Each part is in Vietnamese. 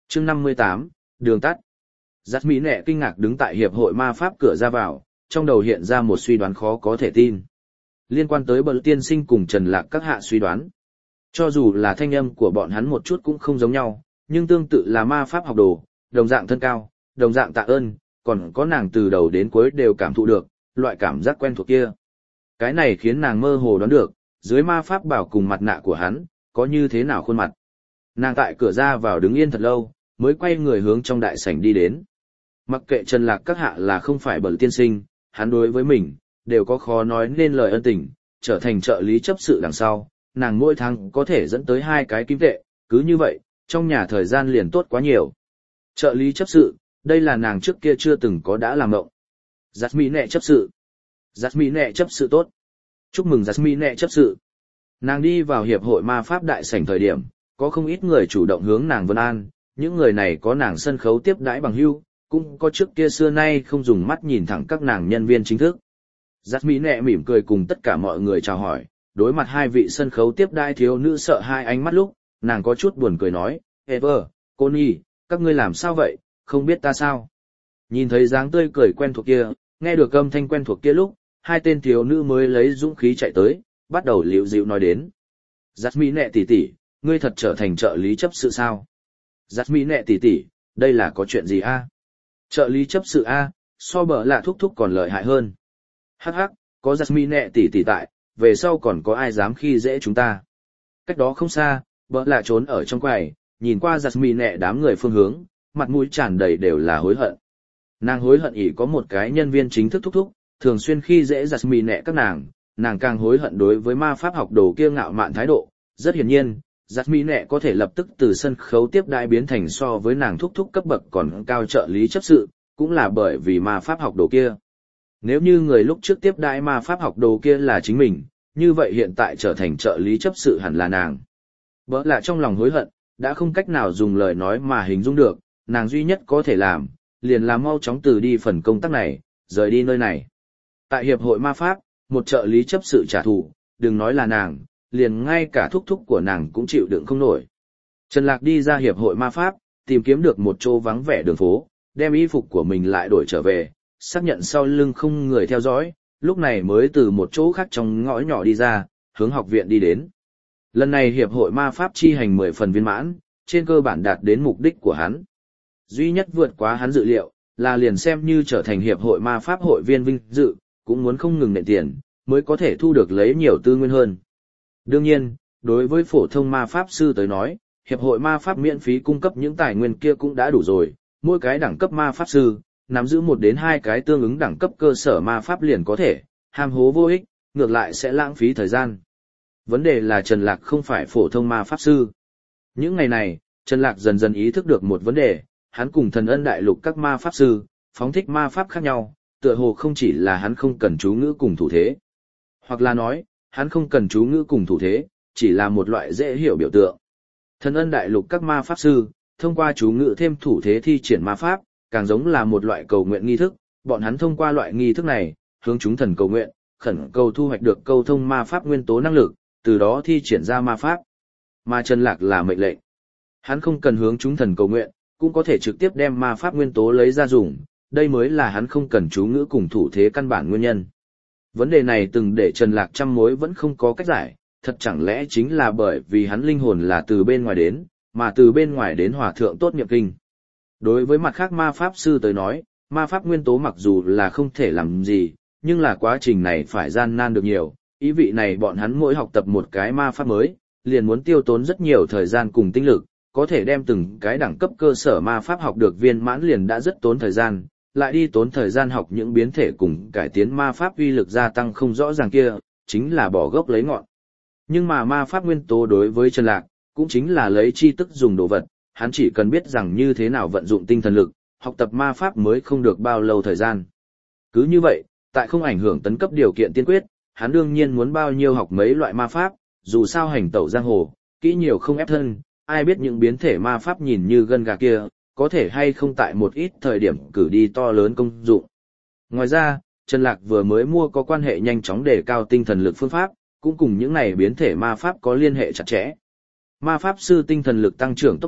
Chương 58, đường tắt. Giắt Mỹ Nẹ kinh ngạc đứng tại hiệp hội ma pháp cửa ra vào, trong đầu hiện ra một suy đoán khó có thể tin. Liên quan tới Bờ tiên sinh cùng Trần Lạc các hạ suy đoán. Cho dù là thanh âm của bọn hắn một chút cũng không giống nhau, nhưng tương tự là ma pháp học đồ, đồng dạng thân cao, đồng dạng tạ ơn, còn có nàng từ đầu đến cuối đều cảm thụ được, loại cảm giác quen thuộc kia. Cái này khiến nàng mơ hồ đoán được, dưới ma pháp bảo cùng mặt nạ của hắn, có như thế nào khuôn mặt. Nàng tại cửa ra vào đứng yên thật lâu, mới quay người hướng trong đại sảnh đi đến. Mặc kệ Trần Lạc các hạ là không phải Bờ tiên sinh, hắn đối với mình, đều có khó nói nên lời ân tình, trở thành trợ lý chấp sự đằng sau, nàng mỗi tháng có thể dẫn tới 2 cái kim tệ, cứ như vậy, trong nhà thời gian liền tốt quá nhiều. Trợ lý chấp sự, đây là nàng trước kia chưa từng có đã làm mộng. Jasmine chấp sự. Jasmine chấp sự tốt. Chúc mừng Jasmine chấp sự. Nàng đi vào hiệp hội ma pháp đại sảnh thời điểm, có không ít người chủ động hướng nàng vân an, những người này có nàng sân khấu tiếp đãi bằng hữu, cũng có trước kia xưa nay không dùng mắt nhìn thẳng các nàng nhân viên chính thức. Jasmine mỉm cười cùng tất cả mọi người chào hỏi, đối mặt 2 vị sân khấu tiếp đãi thiếu nữ sợ hai ánh mắt lúc, nàng có chút buồn cười nói, Ever, Connie, các ngươi làm sao vậy, không biết ta sao? Nhìn thấy dáng tươi cười quen thuộc kia, nghe được âm thanh quen thuộc kia lúc, 2 tên thiếu nữ mới lấy dũng khí chạy tới, bắt đầu liễu dịu nói đến. Jasmine tỷ tỷ, ngươi thật trở thành trợ lý chấp sự sao? Jasmine tỷ tỷ, đây là có chuyện gì a? Trợ lý chấp sự a, so bờ lạ thúc thúc còn lợi hại hơn. Hắc hắc, có Jasmine tỷ tỷ tại, về sau còn có ai dám khi dễ chúng ta. Cách đó không xa, bờ lạ trốn ở trong quầy, nhìn qua Jasmine đám người phương hướng, mặt mũi tràn đầy đều là hối hận. Nàng hối hận ỷ có một cái nhân viên chính thức thúc thúc, thường xuyên khi dễ Jasmine các nàng càng hối hận đối với ma pháp học đồ kia ngạo mạn thái độ. Rất hiển nhiên, Jasmine có thể lập tức từ sân khấu tiếp đãi biến thành so với nàng thúc thúc cấp bậc còn cao trợ lý chấp sự, cũng là bởi vì ma pháp học đồ kia. Nếu như người lúc trước tiếp đãi ma pháp học đồ kia là chính mình, như vậy hiện tại trở thành trợ lý chấp sự hẳn là nàng. Bỡ lạ trong lòng hối hận, đã không cách nào dùng lời nói mà hình dung được, nàng duy nhất có thể làm, liền là mau chóng từ đi phần công tác này, rời đi nơi này. Tại hiệp hội ma pháp, một trợ lý chấp sự trả thù, đừng nói là nàng, liền ngay cả thúc thúc của nàng cũng chịu đựng không nổi. Trần Lạc đi ra hiệp hội ma pháp, tìm kiếm được một chỗ vắng vẻ đường phố, đem y phục của mình lại đổi trở về, xác nhận sau lưng không người theo dõi, lúc này mới từ một chỗ khác trong ngõ nhỏ đi ra, hướng học viện đi đến. Lần này hiệp hội ma pháp chi hành 10 phần viên mãn, trên cơ bản đạt đến mục đích của hắn. Duy nhất vượt quá hắn dự liệu, là liền xem như trở thành hiệp hội ma pháp hội viên vinh dự, cũng muốn không ngừng nện tiền, mới có thể thu được lấy nhiều tư nguyên hơn. Đương nhiên, đối với phổ thông ma pháp sư tới nói, hiệp hội ma pháp miễn phí cung cấp những tài nguyên kia cũng đã đủ rồi, mỗi cái đẳng cấp ma pháp sư, nắm giữ 1 đến 2 cái tương ứng đẳng cấp cơ sở ma pháp liền có thể, ham hố vô ích, ngược lại sẽ lãng phí thời gian. Vấn đề là Trần Lạc không phải phổ thông ma pháp sư. Những ngày này, Trần Lạc dần dần ý thức được một vấn đề, hắn cùng Thần Ân Đại Lục các ma pháp sư, phóng thích ma pháp khác nhau, tựa hồ không chỉ là hắn không cần chú ngữ cùng thủ thế. Hoặc là nói, hắn không cần chú ngữ cùng thủ thế, chỉ là một loại dễ hiểu biểu tượng. Thần Ân Đại Lục các ma pháp sư, thông qua chú ngữ thêm thủ thế thi triển ma pháp, càng giống là một loại cầu nguyện nghi thức, bọn hắn thông qua loại nghi thức này, hướng chúng thần cầu nguyện, khẩn cầu thu hoạch được câu thông ma pháp nguyên tố năng lực, từ đó thi triển ra ma pháp. Mà Trần Lạc là mệnh lệnh. Hắn không cần hướng chúng thần cầu nguyện, cũng có thể trực tiếp đem ma pháp nguyên tố lấy ra dùng, đây mới là hắn không cần chú ngữ cùng thủ thế căn bản nguyên nhân. Vấn đề này từng để Trần Lạc trăm mối vẫn không có cách giải, thật chẳng lẽ chính là bởi vì hắn linh hồn là từ bên ngoài đến, mà từ bên ngoài đến hòa thượng tốt niệm kinh. Đối với mặt khác ma pháp sư tới nói, ma pháp nguyên tố mặc dù là không thể làm gì, nhưng là quá trình này phải gian nan được nhiều, ý vị này bọn hắn mỗi học tập một cái ma pháp mới, liền muốn tiêu tốn rất nhiều thời gian cùng tinh lực, có thể đem từng cái đẳng cấp cơ sở ma pháp học được viên mãn liền đã rất tốn thời gian, lại đi tốn thời gian học những biến thể cùng cải tiến ma pháp uy lực gia tăng không rõ ràng kia, chính là bỏ gốc lấy ngọn. Nhưng mà ma pháp nguyên tố đối với Trần Lạc, cũng chính là lấy tri thức dùng đồ vật, hắn chỉ cần biết rằng như thế nào vận dụng tinh thần lực, học tập ma pháp mới không được bao lâu thời gian. Cứ như vậy, tại không ảnh hưởng tấn cấp điều kiện tiên quyết, hắn đương nhiên muốn bao nhiêu học mấy loại ma pháp, dù sao hành tẩu giang hồ, kỹ nhiều không ép thân, ai biết những biến thể ma pháp nhìn như gân gà kia, có thể hay không tại một ít thời điểm cử đi to lớn công dụng. Ngoài ra, Trần Lạc vừa mới mua có quan hệ nhanh chóng đề cao tinh thần lực phương pháp, cũng cùng những này biến thể ma pháp có liên hệ chặt chẽ. Ma pháp sư tinh thần lực tăng trưởng tốc độ,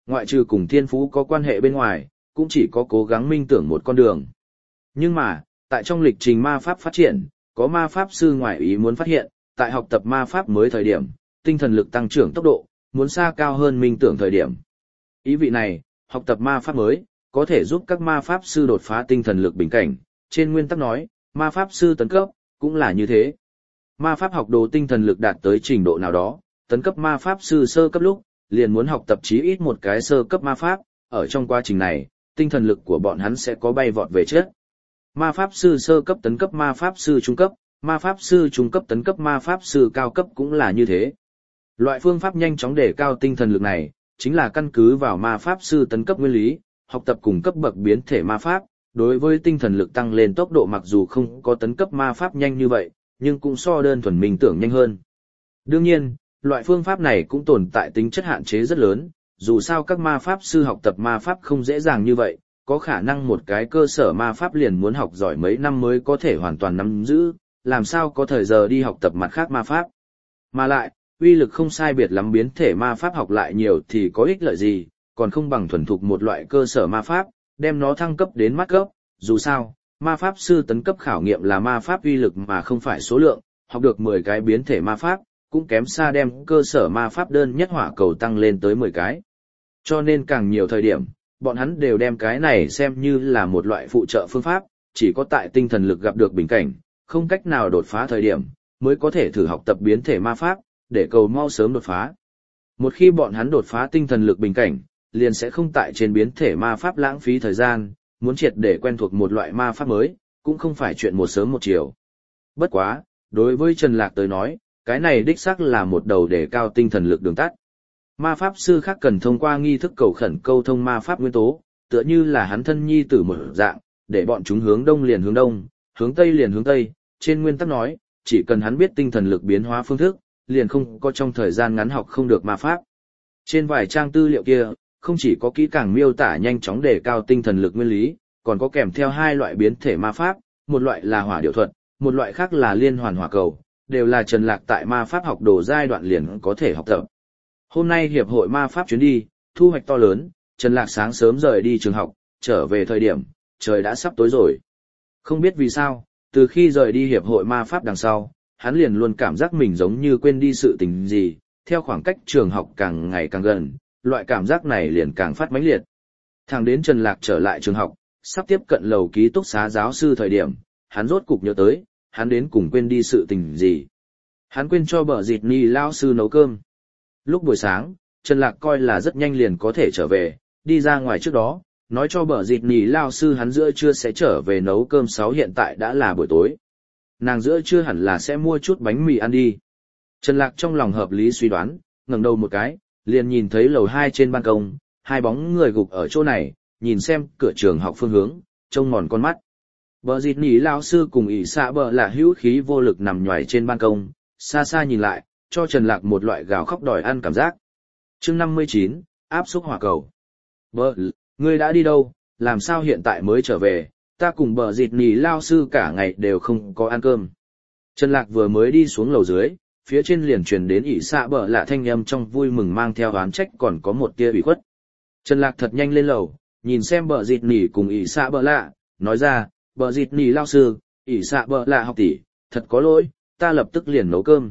ngoại trừ cùng thiên phú có quan hệ bên ngoài, cũng chỉ có cố gắng minh tưởng một con đường. Nhưng mà, tại trong lịch trình ma pháp phát triển, có ma pháp sư ngoại ý muốn phát hiện, tại học tập ma pháp mới thời điểm, tinh thần lực tăng trưởng tốc độ, muốn xa cao hơn minh tưởng thời điểm. Ý vị này, học tập ma pháp mới, có thể giúp các ma pháp sư đột phá tinh thần lực bình cảnh, trên nguyên tắc nói, ma pháp sư tấn cấp, cũng là như thế. Ma pháp học đồ tinh thần lực đạt tới trình độ nào đó, tấn cấp ma pháp sư sơ cấp lúc, liền muốn học tập chí ít một cái sơ cấp ma pháp, ở trong quá trình này, tinh thần lực của bọn hắn sẽ có bay vọt về trước. Ma pháp sư sơ cấp tấn cấp ma pháp sư trung cấp, ma pháp sư trung cấp tấn cấp ma pháp sư cao cấp cũng là như thế. Loại phương pháp nhanh chóng đề cao tinh thần lực này, chính là căn cứ vào ma pháp sư tấn cấp nguyên lý, học tập cùng cấp bậc biến thể ma pháp, đối với tinh thần lực tăng lên tốc độ mặc dù không có tấn cấp ma pháp nhanh như vậy, nhưng cũng so đơn thuần minh tưởng nhanh hơn. Đương nhiên, loại phương pháp này cũng tồn tại tính chất hạn chế rất lớn, dù sao các ma pháp sư học tập ma pháp không dễ dàng như vậy, có khả năng một cái cơ sở ma pháp liền muốn học giỏi mấy năm mới có thể hoàn toàn nắm giữ, làm sao có thời giờ đi học tập mặt khác ma pháp. Mà lại, uy lực không sai biệt lắm biến thể ma pháp học lại nhiều thì có ích lợi gì, còn không bằng thuần thục một loại cơ sở ma pháp, đem nó thăng cấp đến mắt cấp, dù sao, ma pháp sư tấn cấp khảo nghiệm là ma pháp uy lực mà không phải số lượng, học được 10 cái biến thể ma pháp, cũng kém xa đem cơ sở ma pháp đơn nhất hỏa cầu tăng lên tới 10 cái. Cho nên càng nhiều thời điểm, bọn hắn đều đem cái này xem như là một loại phụ trợ phương pháp, chỉ có tại tinh thần lực gặp được bình cảnh, không cách nào đột phá thời điểm, mới có thể thử học tập biến thể ma pháp, để cầu mau sớm đột phá. Một khi bọn hắn đột phá tinh thần lực bình cảnh, liền sẽ không tại trên biến thể ma pháp lãng phí thời gian, muốn triệt để quen thuộc một loại ma pháp mới, cũng không phải chuyện một sớm một chiều. Bất quá, đối với Trần Lạc tới nói, cái này đích xác là một đầu để cao tinh thần lực đường tắt. Ma pháp sư khác cần thông qua nghi thức cầu khẩn câu thông ma pháp nguyên tố, tựa như là hắn thân nhi tử một dạng, để bọn chúng hướng đông liền hướng đông, hướng tây liền hướng tây, trên nguyên tắc nói, chỉ cần hắn biết tinh thần lực biến hóa phương thức, liền không có trong thời gian ngắn học không được ma pháp. Trên vài trang tư liệu kia, không chỉ có kỹ càng miêu tả nhanh chóng đề cao tinh thần lực nguyên lý, còn có kèm theo hai loại biến thể ma pháp, một loại là hỏa điệu thuật, một loại khác là liên hoàn hỏa cầu, đều là Trần Lạc tại ma pháp học đồ giai đoạn liền có thể học tập. Hôm nay hiệp hội ma pháp chuyến đi, thu hoạch to lớn, Trần Lạc sáng sớm rời đi trường học, trở về thời điểm, trời đã sắp tối rồi. Không biết vì sao, từ khi rời đi hiệp hội ma pháp đằng sau, hắn liền luôn cảm giác mình giống như quên đi sự tình gì, theo khoảng cách trường học càng ngày càng gần, loại cảm giác này liền càng phát mãnh liệt. Thẳng đến Trần Lạc trở lại trường học, sắp tiếp cận lầu ký túc xá giáo sư thời điểm, hắn rốt cục nhớ tới, hắn đến cùng quên đi sự tình gì. Hắn quên cho Bờ Dịt Nì lao sư nấu cơm. Lúc buổi sáng, Trần Lạc coi là rất nhanh liền có thể trở về, đi ra ngoài trước đó, nói cho Bờ Dịt Nì lao sư hắn giữa trưa sẽ trở về nấu cơm 6 hiện tại đã là buổi tối. Nàng giữa trưa hẳn là sẽ mua chút bánh mì ăn đi. Trần Lạc trong lòng hợp lý suy đoán, ngẩng đầu một cái, liền nhìn thấy lầu 2 trên ban công, hai bóng người gục ở chỗ này, nhìn xem cửa trường học phương hướng, trông mòn con mắt. Bờ Dịt Nỉ lao sư cùng ỷ xạ bờ là hữu khí vô lực nằm nhoài trên ban công, xa xa nhìn lại, cho Trần Lạc một loại gào khóc đòi ăn cảm giác. Chương 59, áp xúc hỏa cầu. Bờ, ngươi đã đi đâu, làm sao hiện tại mới trở về, ta cùng Bờ Dịt Nỉ lao sư cả ngày đều không có ăn cơm. Trần Lạc vừa mới đi xuống lầu dưới, phía trên liền truyền đến ỷ xạ bờ lạ thanh âm trong vui mừng mang theo oán trách còn có một tia ủy khuất. Trần Lạc thật nhanh lên lầu, nhìn xem Bờ Dịt Nỉ cùng ỷ xạ bờ lạ, nói ra, Bờ Dịt Nỉ lao sư, ỷ xạ bờ lạ học tỷ, thật có lỗi, ta lập tức liền nấu cơm.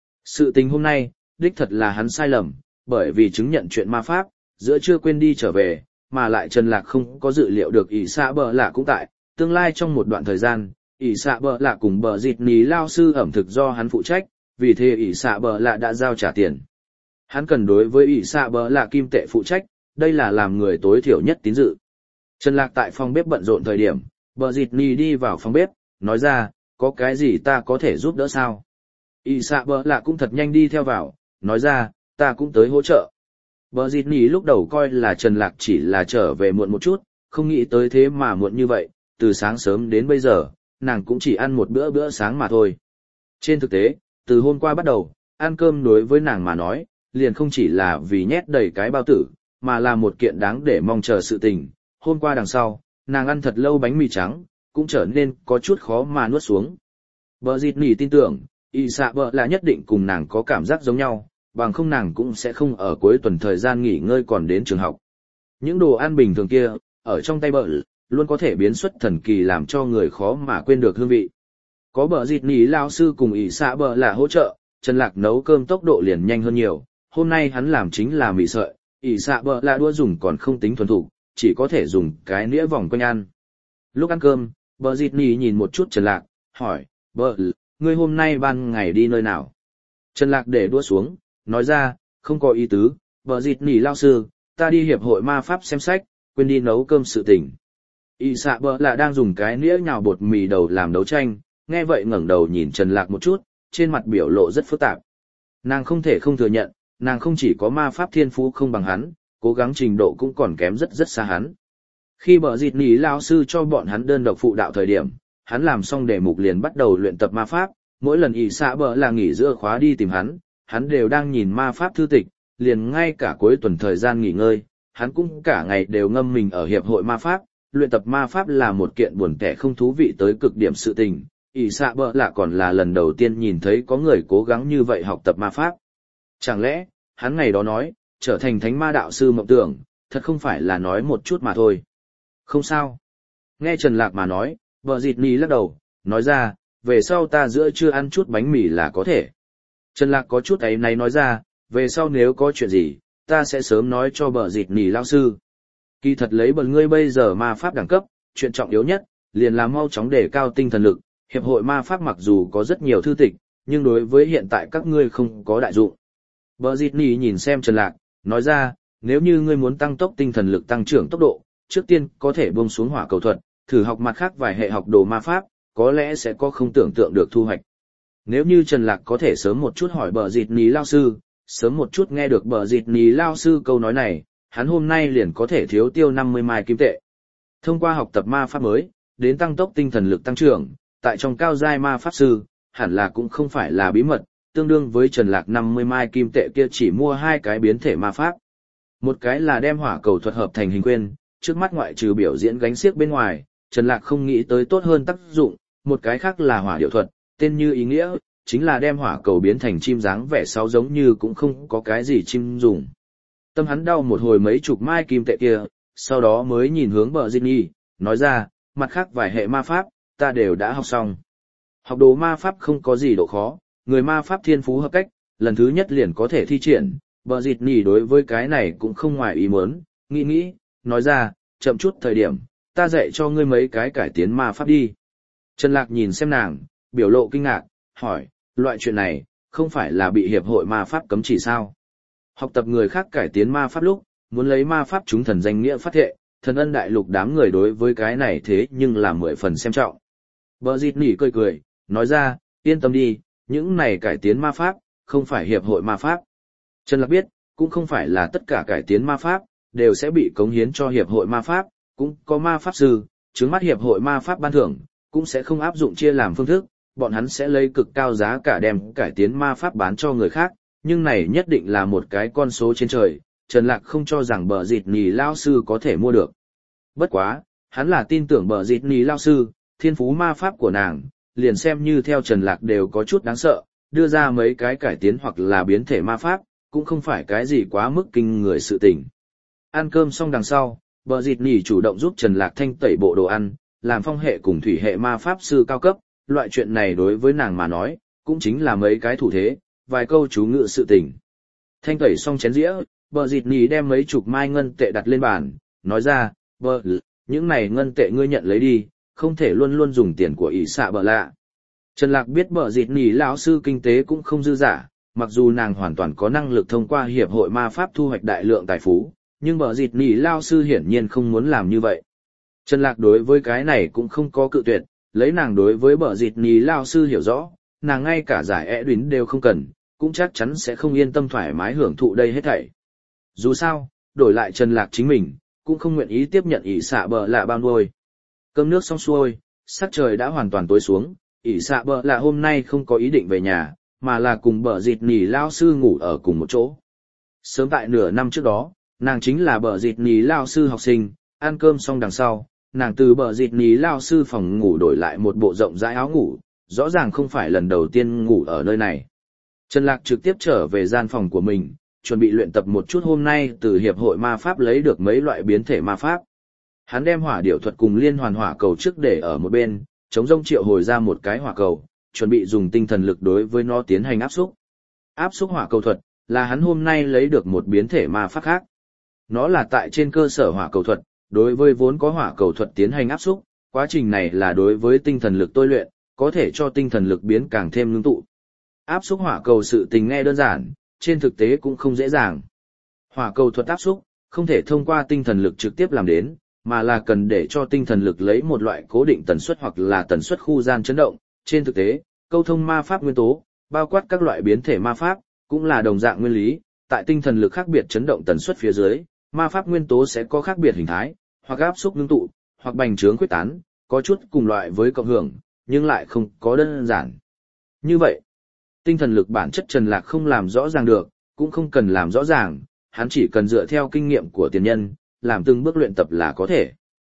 Sự tình hôm nay, đích thật là hắn sai lầm, bởi vì chứng nhận chuyện ma pháp, giữa trưa quên đi trở về, mà lại Trần Lạc không có dự liệu được ỷ xạ bờ lạ cũng tại, tương lai trong một đoạn thời gian, ỷ xạ bờ lạ cùng Bờ Dịt Nỉ lao sư ẩm thực do hắn phụ trách, vì thế ỷ xạ bờ lạ đã giao trả tiền. Hắn cần đối với ỷ xạ bờ lạ kim tệ phụ trách, đây là làm người tối thiểu nhất tín dự. Trần Lạc tại phòng bếp bận rộn thời điểm, Bờ Dịt Nỉ đi vào phòng bếp, nói ra, có cái gì ta có thể giúp đỡ sao? ỷ xạ bờ lạ cũng thật nhanh đi theo vào, nói ra, ta cũng tới hỗ trợ. Bờ Dịt Nỉ lúc đầu coi là Trần Lạc chỉ là trở về muộn một chút, không nghĩ tới thế mà muộn như vậy, từ sáng sớm đến bây giờ, nàng cũng chỉ ăn một bữa sáng mà thôi. Trên thực tế, từ hôm qua bắt đầu, ăn cơm đối với nàng mà nói, liền không chỉ là vì nhét đầy cái bao tử, mà là một kiện đáng để mong chờ sự tình. Hôm qua đằng sau, nàng ăn thật lâu bánh mì trắng, cũng trở nên có chút khó mà nuốt xuống. Bờ Dịt Nỉ tin tưởng, ỷ xạ bờ là nhất định cùng nàng có cảm giác giống nhau, bằng không nàng cũng sẽ không ở cuối tuần thời gian nghỉ ngơi còn đến trường học. Những đồ ăn bình thường kia, ở trong tay bợ luôn có thể biến xuất thần kỳ làm cho người khó mà quên được hương vị. Có bợ dịt nỉ lao sư cùng ỷ xạ bợ là hỗ trợ, Trần Lạc nấu cơm tốc độ liền nhanh hơn nhiều, hôm nay hắn làm chính là mì sợi, ỷ xạ bợ là đũa dùng còn không tính thuần thục, chỉ có thể dùng cái nĩa vòng quanh ăn. Lúc ăn cơm, bợ dịt nỉ nhìn một chút Trần Lạc, hỏi, bợ, ngươi hôm nay ban ngày đi nơi nào? Trần Lạc để đũa xuống, nói ra, không có ý tứ, bợ dịt nỉ lao sư, ta đi hiệp hội ma pháp xem sách, quên đi nấu cơm sự tình. Y xạ bợ là đang dùng cái nĩa nhào bột mì đầu làm đấu tranh, nghe vậy ngẩng đầu nhìn Trần Lạc một chút, trên mặt biểu lộ rất phức tạp. Nàng không thể không thừa nhận, nàng không chỉ có ma pháp thiên phú không bằng hắn, cố gắng trình độ cũng còn kém rất rất xa hắn. Khi bợ dịt nỉ lao sư cho bọn hắn đơn độc phụ đạo thời điểm, hắn làm xong đề mục liền bắt đầu luyện tập ma pháp, mỗi lần Y xạ bợ là nghỉ giữa khóa đi tìm hắn đều đang nhìn ma pháp thư tịch, liền ngay cả cuối tuần thời gian nghỉ ngơi, hắn cũng cả ngày đều ngâm mình ở hiệp hội ma pháp, luyện tập ma pháp là một kiện buồn tẻ không thú vị tới cực điểm sự tình. ỷ xạ bợ lạ còn là lần đầu tiên nhìn thấy có người cố gắng như vậy học tập ma pháp. Chẳng lẽ, hắn ngày đó nói, trở thành thánh ma đạo sư mộng tưởng, thật không phải là nói một chút mà thôi. Không sao. Nghe Trần Lạc mà nói, vợ dịt nỉ lắc đầu, nói ra, về sau ta giữa trưa ăn chút bánh mì là có thể. Trần Lạc có chút ấy này nói ra, về sau nếu có chuyện gì, ta sẽ sớm nói cho bờ dịt nỉ lao sư. Kỳ thật lấy bần ngươi bây giờ ma pháp đẳng cấp, chuyện trọng yếu nhất, liền là mau chóng đề cao tinh thần lực. Hiệp hội ma pháp mặc dù có rất nhiều thư tịch, nhưng đối với hiện tại các ngươi không có đại dụng. Bờ dịt nỉ nhìn xem Trần Lạc, nói ra, nếu như ngươi muốn tăng tốc tinh thần lực tăng trưởng tốc độ, trước tiên có thể buông xuống hỏa cầu thuật, thử học mặt khác vài hệ học đồ ma pháp, có lẽ sẽ có không tưởng tượng được thu hoạch. Nếu như Trần Lạc có thể sớm một chút hỏi bờ dịt nỉ lao sư, sớm một chút nghe được bờ dịt nỉ lao sư câu nói này, hắn hôm nay liền có thể thiếu tiêu 50 mai kim tệ. Thông qua học tập ma pháp mới, đến tăng tốc tinh thần lực tăng trưởng, tại trong cao giai ma pháp sư, hẳn là cũng không phải là bí mật, tương đương với Trần Lạc 50 mai kim tệ kia chỉ mua 2 cái biến thể ma pháp. Một cái là đem hỏa cầu thuật hợp thành hình quyên, trước mắt ngoại trừ biểu diễn gánh xiếc bên ngoài, Trần Lạc không nghĩ tới tốt hơn tác dụng, một cái khác là hỏa điệu thuật, tên như ý nghĩa, chính là đem hỏa cầu biến thành chim dáng vẻ sáu giống như cũng không có cái gì chim dùng. Tâm hắn đau một hồi mấy chục mai kim tệ kia, sau đó mới nhìn hướng bờ Dịt nỉ, nói ra, mặt khác vài hệ ma pháp, ta đều đã học xong. Học đồ ma pháp không có gì độ khó, người ma pháp thiên phú hợp cách, lần thứ nhất liền có thể thi triển, bờ Dịt nỉ đối với cái này cũng không ngoài ý muốn, nghĩ, nói ra, chậm chút thời điểm, ta dạy cho ngươi mấy cái cải tiến ma pháp đi. Trần Lạc nhìn xem nàng, biểu lộ kinh ngạc, hỏi, loại chuyện này, không phải là bị hiệp hội ma pháp cấm chỉ sao? Học tập người khác cải tiến ma pháp lúc, muốn lấy ma pháp chúng thần danh nghĩa phát thệ, thần ân đại lục đám người đối với cái này thế nhưng là 10 phần xem trọng. Bờ Dịt nỉ cười, nói ra, yên tâm đi, những này cải tiến ma pháp, không phải hiệp hội ma pháp. Trần Lạc biết, cũng không phải là tất cả cải tiến ma pháp, đều sẽ bị cống hiến cho hiệp hội ma pháp, cũng có ma pháp sư, chứng mắt hiệp hội ma pháp ban thưởng, cũng sẽ không áp dụng chia làm phương thức, bọn hắn sẽ lấy cực cao giá cả đem cải tiến ma pháp bán cho người khác, nhưng này nhất định là một cái con số trên trời, Trần Lạc không cho rằng bờ Dịt nỉ lao sư có thể mua được. Bất quá, hắn là tin tưởng bờ Dịt nỉ lao sư, thiên phú ma pháp của nàng, liền xem như theo Trần Lạc đều có chút đáng sợ, đưa ra mấy cái cải tiến hoặc là biến thể ma pháp, cũng không phải cái gì quá mức kinh người sự tình. Ăn cơm xong đằng sau, bờ Dịt nỉ chủ động giúp Trần Lạc thanh tẩy bộ đồ ăn, làm phong hệ cùng thủy hệ ma pháp sư cao cấp, loại chuyện này đối với nàng mà nói, cũng chính là mấy cái thủ thế, vài câu chú ngữ sự tình. Thanh tẩy xong chén dĩa, bờ Dịt nỉ đem mấy chục mai ngân tệ đặt lên bàn, nói ra, bờ, những này ngân tệ ngươi nhận lấy đi, không thể luôn luôn dùng tiền của ỷ xạ bờ lạ. Trần Lạc biết bờ Dịt nỉ lão sư kinh tế cũng không dư giả, mặc dù nàng hoàn toàn có năng lực thông qua hiệp hội ma pháp thu hoạch đại lượng tài phú, nhưng bờ Dịt nỉ lão sư hiển nhiên không muốn làm như vậy. Trần Lạc đối với cái này cũng không có cự tuyệt, lấy nàng đối với bờ Dịt nỉ lão sư hiểu rõ, nàng ngay cả giải Edwin đều không cần, cũng chắc chắn sẽ không yên tâm thoải mái hưởng thụ đây hết thảy. Dù sao, đổi lại Trần Lạc chính mình, cũng không nguyện ý tiếp nhận ỷ xạ bờ lạ bao nuôi. Cơm nước xong xuôi, sắc trời đã hoàn toàn tối xuống, ỷ xạ bờ lạ hôm nay không có ý định về nhà, mà là cùng bờ Dịt nỉ lao sư ngủ ở cùng một chỗ. Sớm tại nửa năm trước đó, nàng chính là bờ Dịt nỉ lao sư học sinh, ăn cơm xong đằng sau, nàng từ bờ Dịt nỉ lao sư phòng ngủ đổi lại một bộ rộng rãi áo ngủ, rõ ràng không phải lần đầu tiên ngủ ở nơi này. Trần Lạc trực tiếp trở về gian phòng của mình, chuẩn bị luyện tập một chút hôm nay từ hiệp hội ma pháp lấy được mấy loại biến thể ma pháp. Hắn đem hỏa điểu thuật cùng liên hoàn hỏa cầu trước để ở một bên, chống rông triệu hồi ra một cái hỏa cầu, chuẩn bị dùng tinh thần lực đối với nó tiến hành áp xúc. Áp xúc hỏa cầu thuật là hắn hôm nay lấy được một biến thể ma pháp khác. Nó là tại trên cơ sở hỏa cầu thuật, đối với vốn có hỏa cầu thuật tiến hành áp xúc, quá trình này là đối với tinh thần lực tôi luyện, có thể cho tinh thần lực biến càng thêm ngưng tụ. Áp xúc hỏa cầu sự tình nghe đơn giản, trên thực tế cũng không dễ dàng. Hỏa cầu thuật áp xúc, không thể thông qua tinh thần lực trực tiếp làm đến, mà là cần để cho tinh thần lực lấy một loại cố định tần suất hoặc là tần suất khu gian chấn động. Trên thực tế, câu thông ma pháp nguyên tố, bao quát các loại biến thể ma pháp, cũng là đồng dạng nguyên lý, tại tinh thần lực khác biệt chấn động tần suất phía dưới, ma pháp nguyên tố sẽ có khác biệt hình thái, hoặc áp xúc ngưng tụ, hoặc bành trướng khuếch tán, có chút cùng loại với cộng hưởng, nhưng lại không có đơn giản. Như vậy, tinh thần lực bản chất Trần Lạc không làm rõ ràng được, cũng không cần làm rõ ràng, hắn chỉ cần dựa theo kinh nghiệm của tiền nhân, làm từng bước luyện tập là có thể.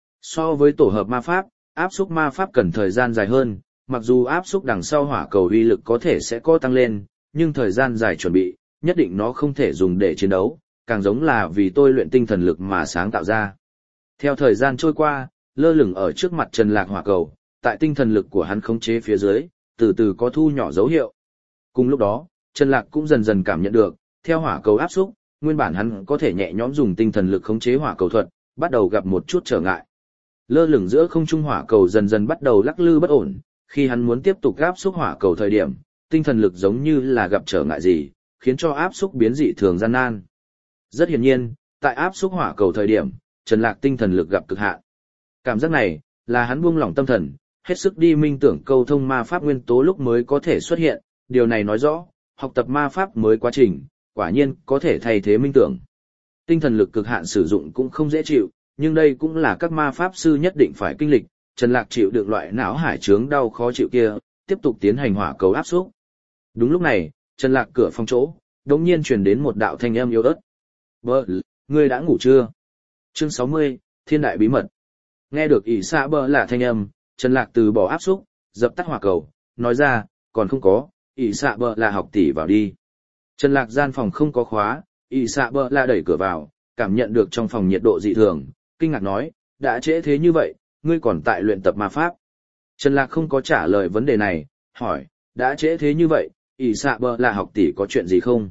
So với tổ hợp ma pháp, áp xúc ma pháp cần thời gian dài hơn, mặc dù áp xúc đằng sau hỏa cầu uy lực có thể sẽ có tăng lên, nhưng thời gian dài chuẩn bị, nhất định nó không thể dùng để chiến đấu, càng giống là vì tôi luyện tinh thần lực mà sáng tạo ra. Theo thời gian trôi qua, lơ lửng ở trước mặt Trần Lạc hỏa cầu, tại tinh thần lực của hắn khống chế phía dưới, từ từ có thu nhỏ dấu hiệu. Cùng lúc đó, Trần Lạc cũng dần dần cảm nhận được, theo hỏa cầu áp xúc, nguyên bản hắn có thể nhẹ nhõm dùng tinh thần lực khống chế hỏa cầu thuật, bắt đầu gặp một chút trở ngại. Lơ lửng giữa không trung hỏa cầu dần dần bắt đầu lắc lư bất ổn, khi hắn muốn tiếp tục áp xúc hỏa cầu thời điểm, tinh thần lực giống như là gặp trở ngại gì, khiến cho áp xúc biến dị thường gian nan. Rất hiển nhiên, tại áp xúc hỏa cầu thời điểm, Trần Lạc tinh thần lực gặp cực hạn. Cảm giác này là hắn buông lỏng tâm thần, hết sức đi minh tưởng câu thông ma pháp nguyên tố lúc mới có thể xuất hiện, điều này nói rõ, học tập ma pháp mới quá trình, quả nhiên có thể thay thế minh tưởng. Tinh thần lực cực hạn sử dụng cũng không dễ chịu, nhưng đây cũng là các ma pháp sư nhất định phải kinh lịch. Trần Lạc chịu được loại não hải chướng đau khó chịu kia, tiếp tục tiến hành hỏa cầu áp xúc. Đúng lúc này, Trần Lạc cửa phòng chỗ, đống nhiên truyền đến một đạo thanh âm yếu ớt. "Bơ, ngươi đã ngủ chưa?" Chương 60, Thiên đại bí mật. Nghe được ỷ xạ bơ là thanh âm, Trần Lạc từ bỏ áp xúc, dập tắt hỏa cầu, nói ra, "Còn không có, ỷ xạ bơ là học tỷ vào đi." Trần Lạc gian phòng không có khóa, ỷ xạ bơ là đẩy cửa vào, cảm nhận được trong phòng nhiệt độ dị thường, kinh ngạc nói, "Đã trễ thế như vậy, ngươi còn tại luyện tập ma pháp?" Trần Lạc không có trả lời vấn đề này, hỏi, "Đã trễ thế như vậy, ỷ xạ bơ là học tỷ có chuyện gì không?"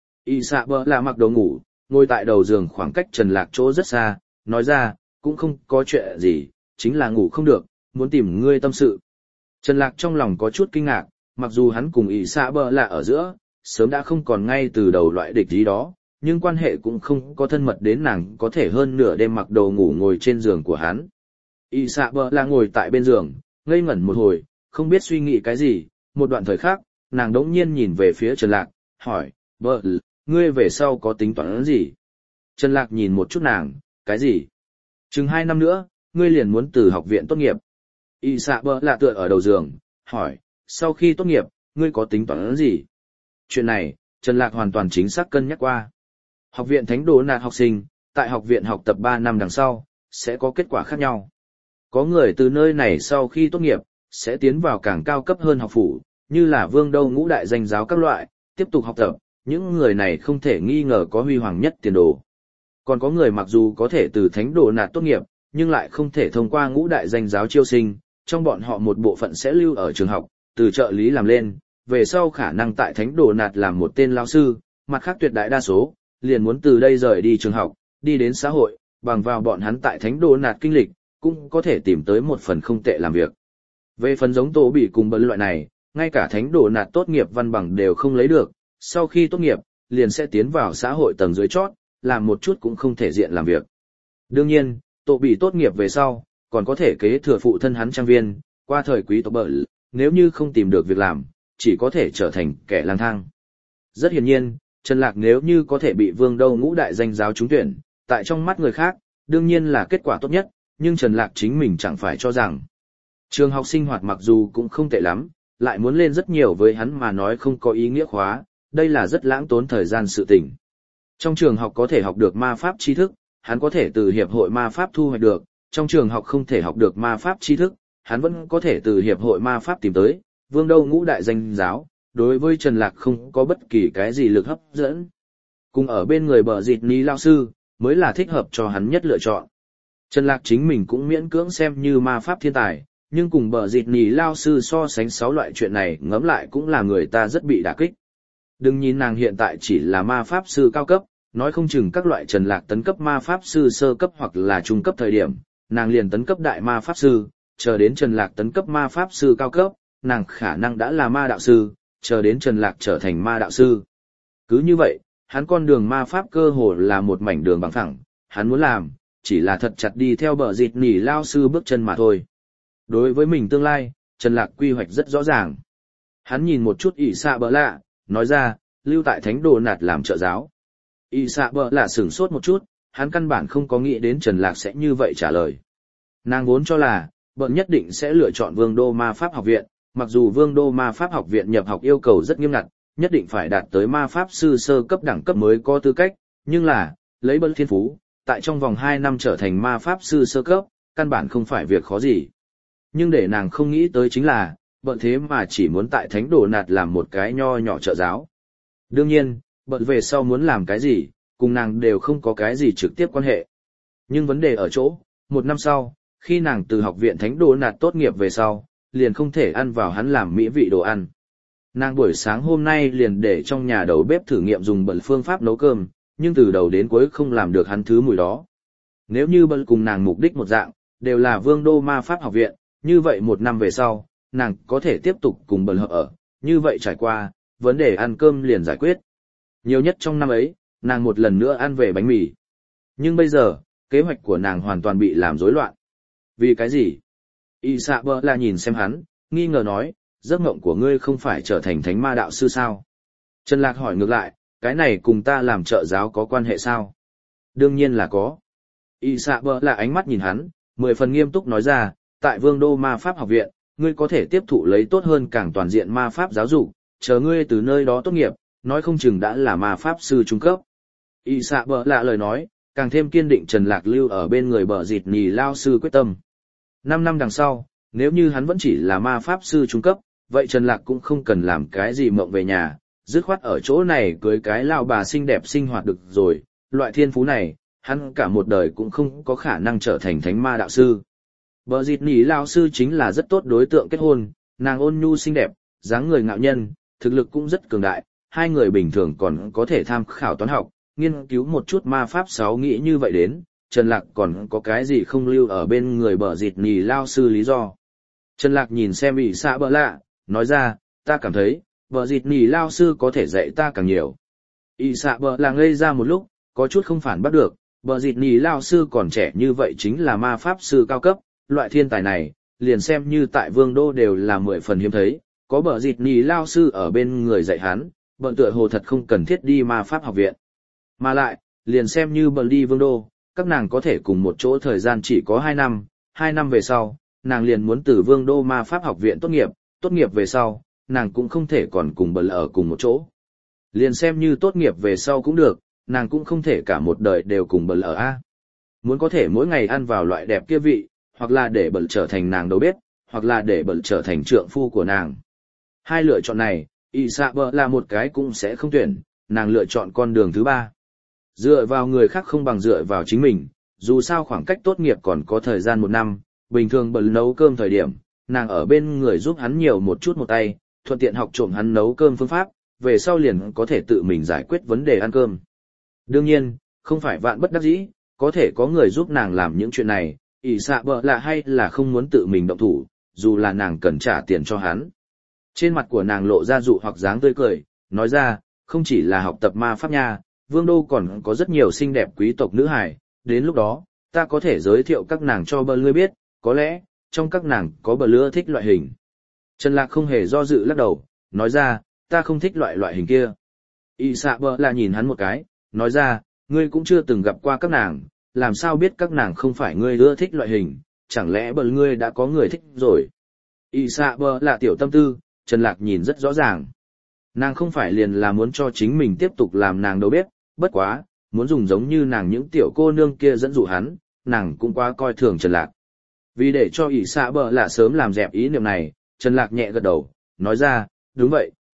ỷ xạ bơ là mặc đồ ngủ, ngồi tại đầu giường khoảng cách Trần Lạc chỗ rất xa, nói ra, "Cũng không có chuyện gì, chính là ngủ không được, muốn tìm ngươi tâm sự." Trần Lạc trong lòng có chút kinh ngạc, mặc dù hắn cùng ỷ xạ bơ là ở giữa, sớm đã không còn ngay từ đầu loại địch ý đó, nhưng quan hệ cũng không có thân mật đến nàng có thể hơn nửa đêm mặc đồ ngủ ngồi trên giường của hắn. ỷ xạ bơ là ngồi tại bên giường, ngây ngẩn một hồi, không biết suy nghĩ cái gì, một đoạn thời khắc, nàng đống nhiên nhìn về phía Trần Lạc, hỏi, "Bơ, ngươi về sau có tính toán gì?" Trần Lạc nhìn một chút nàng, "Cái gì? Chừng 2 năm nữa, ngươi liền muốn từ học viện tốt nghiệp." ỷ xạ bơ là tựa ở đầu giường, hỏi, "Sau khi tốt nghiệp, ngươi có tính toán gì?" Chuyện này, Trần Lạc hoàn toàn chính xác cân nhắc qua. Học viện Thánh Đồ Nạt học sinh, tại học viện học tập 3 năm đằng sau, sẽ có kết quả khác nhau. Có người từ nơi này sau khi tốt nghiệp, sẽ tiến vào càng cao cấp hơn học phủ, như là Vương Đâu Ngũ Đại danh giáo các loại, tiếp tục học tập, những người này không thể nghi ngờ có huy hoàng nhất tiền đồ. Còn có người mặc dù có thể từ Thánh Đồ Nạt tốt nghiệp, nhưng lại không thể thông qua Ngũ Đại danh giáo chiêu sinh, trong bọn họ một bộ phận sẽ lưu ở trường học, từ trợ lý làm lên, về sau khả năng tại Thánh Đồ Nạt làm một tên lao sư, mặt khác tuyệt đại đa số, liền muốn từ đây rời đi trường học, đi đến xã hội, bằng vào bọn hắn tại Thánh Đồ Nạt kinh lịch, cũng có thể tìm tới một phần không tệ làm việc. Về phần giống Tô Bị cùng Bân loại này, ngay cả Thánh Đồ Nạt tốt nghiệp văn bằng đều không lấy được, sau khi tốt nghiệp, liền sẽ tiến vào xã hội tầng dưới chót, làm một chút cũng không thể diện làm việc. Đương nhiên, Tô Bị tốt nghiệp về sau, còn có thể kế thừa phụ thân hắn trang viên, qua thời quý tộc bợ, nếu như không tìm được việc làm, chỉ có thể trở thành kẻ lang thang. Rất hiển nhiên, Trần Lạc nếu như có thể bị Vương Đâu Ngũ Đại danh giáo trúng tuyển, tại trong mắt người khác, đương nhiên là kết quả tốt nhất, nhưng Trần Lạc chính mình chẳng phải cho rằng. Trường học sinh hoạt mặc dù cũng không tệ lắm, lại muốn lên rất nhiều với hắn mà nói không có ý nghĩa khóa, đây là rất lãng tốn thời gian sự tình. Trong trường học có thể học được ma pháp tri thức, hắn có thể từ hiệp hội ma pháp thu hoạch được, trong trường học không thể học được ma pháp tri thức, hắn vẫn có thể từ hiệp hội ma pháp tìm tới, Vương Đâu Ngũ Đại danh giáo, đối với Trần Lạc không có bất kỳ cái gì lực hấp dẫn. Cùng ở bên người bờ dịt ní lao sư, mới là thích hợp cho hắn nhất lựa chọn. Trần Lạc chính mình cũng miễn cưỡng xem như ma pháp thiên tài, nhưng cùng bờ dịt ní lao sư so sánh 6 loại chuyện này ngẫm lại cũng là người ta rất bị đả kích. Đừng nhìn nàng hiện tại chỉ là ma pháp sư cao cấp, nói không chừng các loại Trần Lạc tấn cấp ma pháp sư sơ cấp hoặc là trung cấp thời điểm, nàng liền tấn cấp đại ma pháp sư, chờ đến Trần Lạc tấn cấp ma pháp sư cao cấp, nàng khả năng đã là ma đạo sư, chờ đến Trần Lạc trở thành ma đạo sư. Cứ như vậy, hắn con đường ma pháp cơ hồ là một mảnh đường bằng phẳng, hắn muốn làm, chỉ là thật chặt đi theo bờ dịt nỉ lao sư bước chân mà thôi. Đối với mình tương lai, Trần Lạc quy hoạch rất rõ ràng. Hắn nhìn một chút ỷ xạ bờ lạ, nói ra, lưu tại thánh đồ nạt làm trợ giáo. ỷ xạ bờ lạ sửng sốt một chút, hắn căn bản không có nghĩ đến Trần Lạc sẽ như vậy trả lời. Nàng vốn cho là, bận nhất định sẽ lựa chọn Vương đô ma pháp học viện, mặc dù Vương đô ma pháp học viện nhập học yêu cầu rất nghiêm ngặt, nhất định phải đạt tới ma pháp sư sơ cấp đẳng cấp mới có tư cách, nhưng là, lấy bận thiên phú, tại trong vòng 2 năm trở thành ma pháp sư sơ cấp, căn bản không phải việc khó gì. Nhưng để nàng không nghĩ tới chính là, bận thế mà chỉ muốn tại thánh đồ nạt làm một cái nho nhỏ trợ giáo. Đương nhiên, bận về sau muốn làm cái gì, cùng nàng đều không có cái gì trực tiếp quan hệ. Nhưng vấn đề ở chỗ, 1 năm sau, khi nàng từ học viện thánh đồ nạt tốt nghiệp về sau, liền không thể ăn vào hắn làm mỹ vị đồ ăn. Nàng buổi sáng hôm nay liền để trong nhà đầu bếp thử nghiệm dùng bận phương pháp nấu cơm, nhưng từ đầu đến cuối không làm được hắn thứ mùi đó. Nếu như bận cùng nàng mục đích một dạng, đều là Vương đô ma pháp học viện, như vậy 1 năm về sau, nàng có thể tiếp tục cùng bận hợp ở, như vậy trải qua, vấn đề ăn cơm liền giải quyết. Nhiều nhất trong năm ấy, nàng một lần nữa ăn về bánh mì. Nhưng bây giờ, kế hoạch của nàng hoàn toàn bị làm rối loạn. Vì cái gì? Y xạ bờ là nhìn xem hắn, nghi ngờ nói, giấc mộng của ngươi không phải trở thành thánh ma đạo sư sao? Trần Lạc hỏi ngược lại, cái này cùng ta làm trợ giáo có quan hệ sao? Đương nhiên là có. Y xạ bờ là ánh mắt nhìn hắn, 10 phần nghiêm túc nói ra, tại Vương đô ma pháp học viện, ngươi có thể tiếp thụ lấy tốt hơn càng toàn diện ma pháp giáo dục, chờ ngươi từ nơi đó tốt nghiệp, nói không chừng đã là ma pháp sư trung cấp. Y xạ bờ lạ lời nói, càng thêm kiên định Trần Lạc lưu ở bên người bờ dịt nì lao sư quyết tâm. 5 năm đằng sau, nếu như hắn vẫn chỉ là ma pháp sư trung cấp, vậy Trần Lạc cũng không cần làm cái gì mộng về nhà, dứt khoát ở chỗ này cưới cái lao bà xinh đẹp sinh hoạt được rồi, loại thiên phú này, hắn cả một đời cũng không có khả năng trở thành thánh ma đạo sư. Bờ dịt nỉ lao sư chính là rất tốt đối tượng kết hôn, nàng ôn nhu xinh đẹp, dáng người ngạo nhân, thực lực cũng rất cường đại, hai người bình thường còn có thể tham khảo toán học, nghiên cứu một chút ma pháp 6 nghĩ như vậy đến, Trần Lạc còn có cái gì không lưu ở bên người bờ dịt nỉ lao sư lý do. Trần Lạc nhìn xem ỷ xạ bờ lạ, nói ra, ta cảm thấy, bờ dịt nỉ lao sư có thể dạy ta càng nhiều. ỷ xạ bờ lạ ngây ra một lúc, có chút không phản bắt được, bờ dịt nỉ lao sư còn trẻ như vậy chính là ma pháp sư cao cấp, loại thiên tài này, liền xem như tại Vương đô đều là 10 phần hiếm thấy, có bờ dịt nỉ lao sư ở bên người dạy hắn, bận tựa hồ thật không cần thiết đi ma pháp học viện. Mà lại, liền xem như bận đi Vương đô, các nàng có thể cùng một chỗ thời gian chỉ có 2 năm, 2 năm về sau, nàng liền muốn từ Vương đô ma pháp học viện tốt nghiệp về sau, nàng cũng không thể còn cùng bận ở cùng một chỗ. Liền xem như tốt nghiệp về sau cũng được, nàng cũng không thể cả một đời đều cùng bận ở a. Muốn có thể mỗi ngày ăn vào loại đẹp kia vị, hoặc là để bận trở thành nàng đầu bếp, hoặc là để bận trở thành trượng phu của nàng. Hai lựa chọn này, ỷ xạ bờ là một cái cũng sẽ không tuyển, nàng lựa chọn con đường thứ 3. Dựa vào người khác không bằng dựa vào chính mình, dù sao khoảng cách tốt nghiệp còn có thời gian 1 năm, bình thường bận nấu cơm thời điểm, nàng ở bên người giúp hắn nhiều một chút một tay, thuận tiện học trộm hắn nấu cơm phương pháp, về sau liền có thể tự mình giải quyết vấn đề ăn cơm. Đương nhiên, không phải vạn bất đắc dĩ, có thể có người giúp nàng làm những chuyện này, ỷ xạ bờ là hay là không muốn tự mình động thủ, dù là nàng cần trả tiền cho hắn. Trên mặt của nàng lộ ra dụ hoặc dáng tươi cười, nói ra, không chỉ là học tập ma pháp nha, Vương đô còn có rất nhiều xinh đẹp quý tộc nữ hài, đến lúc đó, ta có thể giới thiệu các nàng cho bờ lưa biết, có lẽ, trong các nàng có bờ lưa thích loại hình. Trần Lạc không hề do dự lắc đầu, nói ra, ta không thích loại hình kia. Y xạ bờ là nhìn hắn một cái, nói ra, ngươi cũng chưa từng gặp qua các nàng, làm sao biết các nàng không phải ngươi ưa thích loại hình, chẳng lẽ bờ ngươi đã có người thích rồi. Y xạ bờ là tiểu tâm tư, Trần Lạc nhìn rất rõ ràng. Nàng không phải liền là muốn cho chính mình tiếp tục làm nàng đầu bếp, bất quá, muốn dùng giống như nàng những tiểu cô nương kia dẫn dụ hắn, nàng cũng quá coi thường Trần Lạc. Vì để cho ỷ xạ bờ lạ sớm làm dẹp ý niệm này, Trần Lạc nhẹ gật đầu, nói ra, đúng vậy,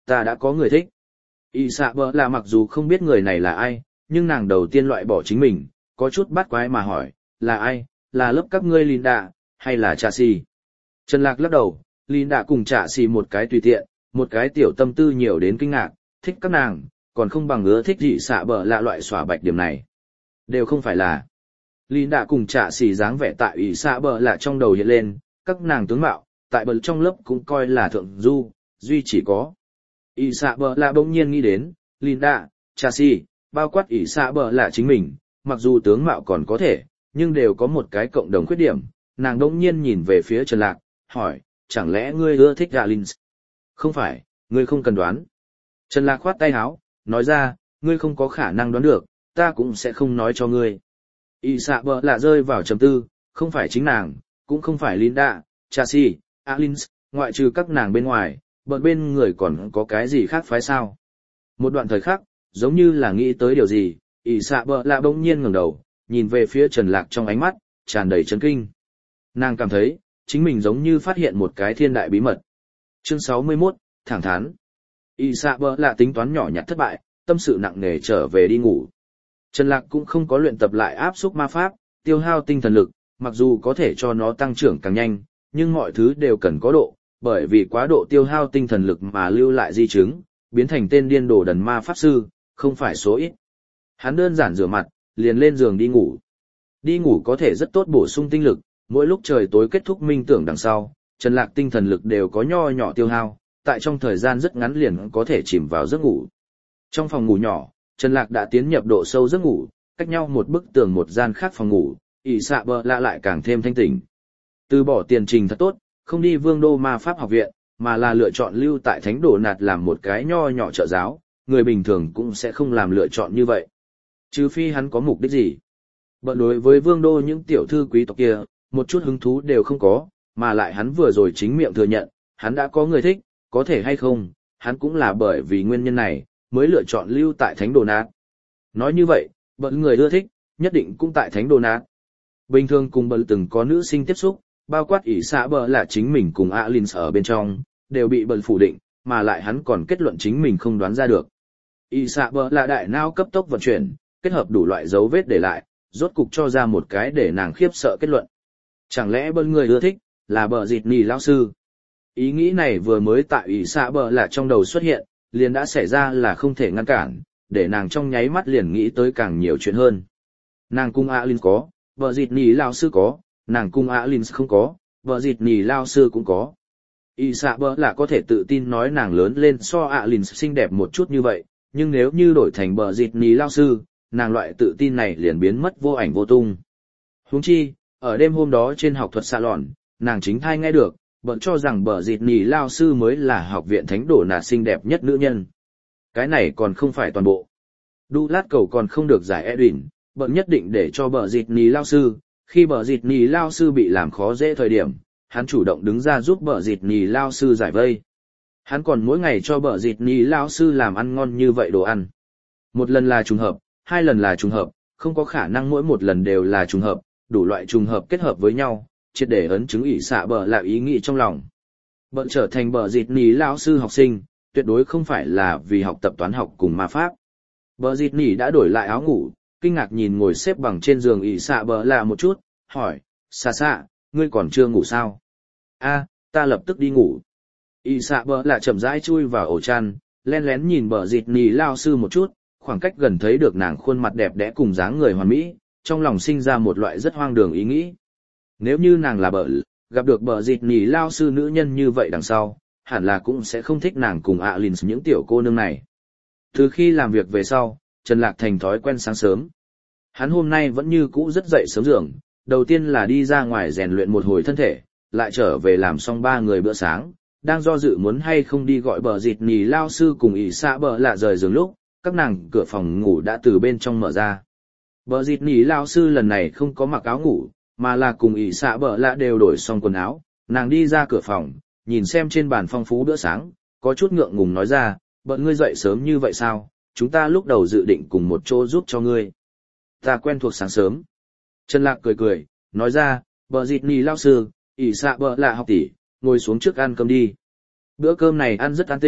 ta đã có người thích. Y xạ bờ là mặc dù không biết người này là ai, nhưng nàng đầu tiên loại bỏ chính mình, có chút bắt quái mà hỏi, là ai, là lớp các ngươi Linda, hay là Trà Xì? Trần Lạc lắc đầu, Linda cùng Trà Xì một cái tùy tiện, một cái tiểu tâm tư nhiều đến kinh ngạc, thích các nàng, còn không bằng ưa thích dị xạ bờ là loại xỏa bạch điểm này. Đều không phải là. Linda cùng Trà Xì dáng vẻ tại Y xạ bờ là trong đầu hiện lên, các nàng tướng mạo, tại bờ trong lớp cũng coi là thượng du, duy chỉ có. Y xạ bờ là bỗng nhiên nghĩ đến, Linda, Trà Xì, bao quát Y xạ bờ là chính mình, mặc dù tướng mạo còn có thể, nhưng đều có một cái cộng đồng khuyết điểm. Nàng bỗng nhiên nhìn về phía Trần Lạc, hỏi, chẳng lẽ ngươi ưa thích Galins? Không phải, ngươi không cần đoán. Trần Lạc khoát tay áo, nói ra, ngươi không có khả năng đoán được, ta cũng sẽ không nói cho ngươi. Y xạ bờ là rơi vào trầm tư, không phải chính nàng, cũng không phải Linda, Chassi, Alins, ngoại trừ các nàng bên ngoài, bờ bên người còn có cái gì khác phái sao? Một đoạn thời khắc, giống như là nghĩ tới điều gì, Y xạ bờ là bỗng nhiên ngẩng đầu, nhìn về phía Trần Lạc trong ánh mắt, tràn đầy chấn kinh. Nàng cảm thấy, chính mình giống như phát hiện một cái thiên đại bí mật. Chương 61, thẳng thắn. Y xạ bờ là tính toán nhỏ nhặt thất bại, tâm sự nặng nề trở về đi ngủ. Trần Lạc cũng không có luyện tập lại áp xúc ma pháp, tiêu hao tinh thần lực, mặc dù có thể cho nó tăng trưởng càng nhanh, nhưng mọi thứ đều cần có độ, bởi vì quá độ tiêu hao tinh thần lực mà lưu lại di chứng, biến thành tên điên đồ đần ma pháp sư, không phải số ít. Hắn đơn giản rửa mặt, liền lên giường đi ngủ. Đi ngủ có thể rất tốt bổ sung tinh lực, mỗi lúc trời tối kết thúc minh tưởng đằng sau, Trần Lạc tinh thần lực đều có nho nhỏ tiêu hao, tại trong thời gian rất ngắn liền có thể chìm vào giấc ngủ. Trong phòng ngủ nhỏ, Trần Lạc đã tiến nhập độ sâu giấc ngủ, cách nhau một bức tường một gian khác phòng ngủ, ỷ xạ bờ lạ lại càng thêm thanh tỉnh. Từ bỏ tiền trình thật tốt, không đi Vương đô ma pháp học viện, mà là lựa chọn lưu tại Thánh Đồ Nạt làm một cái nho nhỏ trợ giáo, người bình thường cũng sẽ không làm lựa chọn như vậy. Trừ phi hắn có mục đích gì. Bận đối với Vương đô những tiểu thư quý tộc kia, một chút hứng thú đều không có, mà lại hắn vừa rồi chính miệng thừa nhận, hắn đã có người thích, có thể hay không, hắn cũng là bởi vì nguyên nhân này, mới lựa chọn lưu tại Thánh Đồ Nạt. Nói như vậy, bận người ưa thích, nhất định cũng tại Thánh Đồ Nạt. Bình thường cùng bận từng có nữ sinh tiếp xúc, bao quát ỷ xạ bờ là chính mình cùng Alins ở bên trong, đều bị bận phủ định, mà lại hắn còn kết luận chính mình không đoán ra được. ỷ xạ bờ là đại não cấp tốc vận chuyển, kết hợp đủ loại dấu vết để lại, rốt cục cho ra một cái để nàng khiếp sợ kết luận. Chẳng lẽ bận người ưa thích, là bờ dịt nì lao sư? Ý nghĩ này vừa mới tại ỷ xạ bờ là trong đầu xuất hiện, liền đã xảy ra là không thể ngăn cản, để nàng trong nháy mắt liền nghĩ tới càng nhiều chuyện hơn. Nàng cung Alins có, vợ dịt nì lao sư có, nàng cung Alins không có, vợ dịt nì lao sư cũng có. Y xạ bờ là có thể tự tin nói nàng lớn lên so Alins xinh đẹp một chút như vậy, nhưng nếu như đổi thành vợ dịt nì lao sư, nàng loại tự tin này liền biến mất vô ảnh vô tung. Huống chi, ở đêm hôm đó trên học thuật salon, nàng chính thai nghe được, bận cho rằng bờ dịt nì lao sư mới là học viện Thánh Đồ Nạt xinh đẹp nhất nữ nhân. Cái này còn không phải toàn bộ. Đu lát cầu còn không được giải Edwin, bận nhất định để cho bờ dịt nì lao sư, khi bờ dịt nì lao sư bị làm khó dễ thời điểm, hắn chủ động đứng ra giúp bờ dịt nì lao sư giải vây. Hắn còn mỗi ngày cho bờ dịt nì lao sư làm ăn ngon như vậy đồ ăn. Một lần là trùng hợp, hai lần là trùng hợp, không có khả năng mỗi một lần đều là trùng hợp, đủ loại trùng hợp kết hợp với nhau, triệt để ấn chứng ỷ xạ bờ là ý nghĩ trong lòng. Bận trở thành bờ dịt nì lao sư học sinh, tuyệt đối không phải là vì học tập toán học cùng ma pháp. Bờ dịt nì đã đổi lại áo ngủ, kinh ngạc nhìn ngồi xếp bằng trên giường ỷ xạ bờ là một chút, hỏi, xa xa, ngươi còn chưa ngủ sao? A, ta lập tức đi ngủ. ỷ xạ bờ là chậm rãi chui vào ổ chăn, len lén nhìn bờ dịt nì lao sư một chút, khoảng cách gần thấy được nàng khuôn mặt đẹp đẽ cùng dáng người hoàn mỹ, trong lòng sinh ra một loại rất hoang đường ý nghĩ. Nếu như nàng là bờ, gặp được bờ dịt nì lao sư nữ nhân như vậy đằng sau, hẳn là cũng sẽ không thích nàng cùng Alins những tiểu cô nương này. Từ khi làm việc về sau, Trần Lạc thành thói quen sáng sớm. Hắn hôm nay vẫn như cũ rất dậy sớm giường, đầu tiên là đi ra ngoài rèn luyện một hồi thân thể, lại trở về làm xong 3 người bữa sáng, đang do dự muốn hay không đi gọi bờ dịt nì lao sư cùng ỷ xạ bờ lạ rời giường lúc, các nàng cửa phòng ngủ đã từ bên trong mở ra. Bờ dịt nì lao sư lần này không có mặc áo ngủ, mà là cùng ỷ xạ bờ lạ đều đổi xong quần áo, nàng đi ra cửa phòng, nhìn xem trên bàn phong phú bữa sáng, có chút ngượng ngùng nói ra, bận ngươi dậy sớm như vậy sao, chúng ta lúc đầu dự định cùng một chỗ giúp cho ngươi. Ta quen thuộc sáng sớm. Trần Lạc cười cười, nói ra, bờ dịt nì lao sư, ỷ xạ bờ lạ học tỷ, ngồi xuống trước ăn cơm đi. Bữa cơm này ăn rất an tĩnh,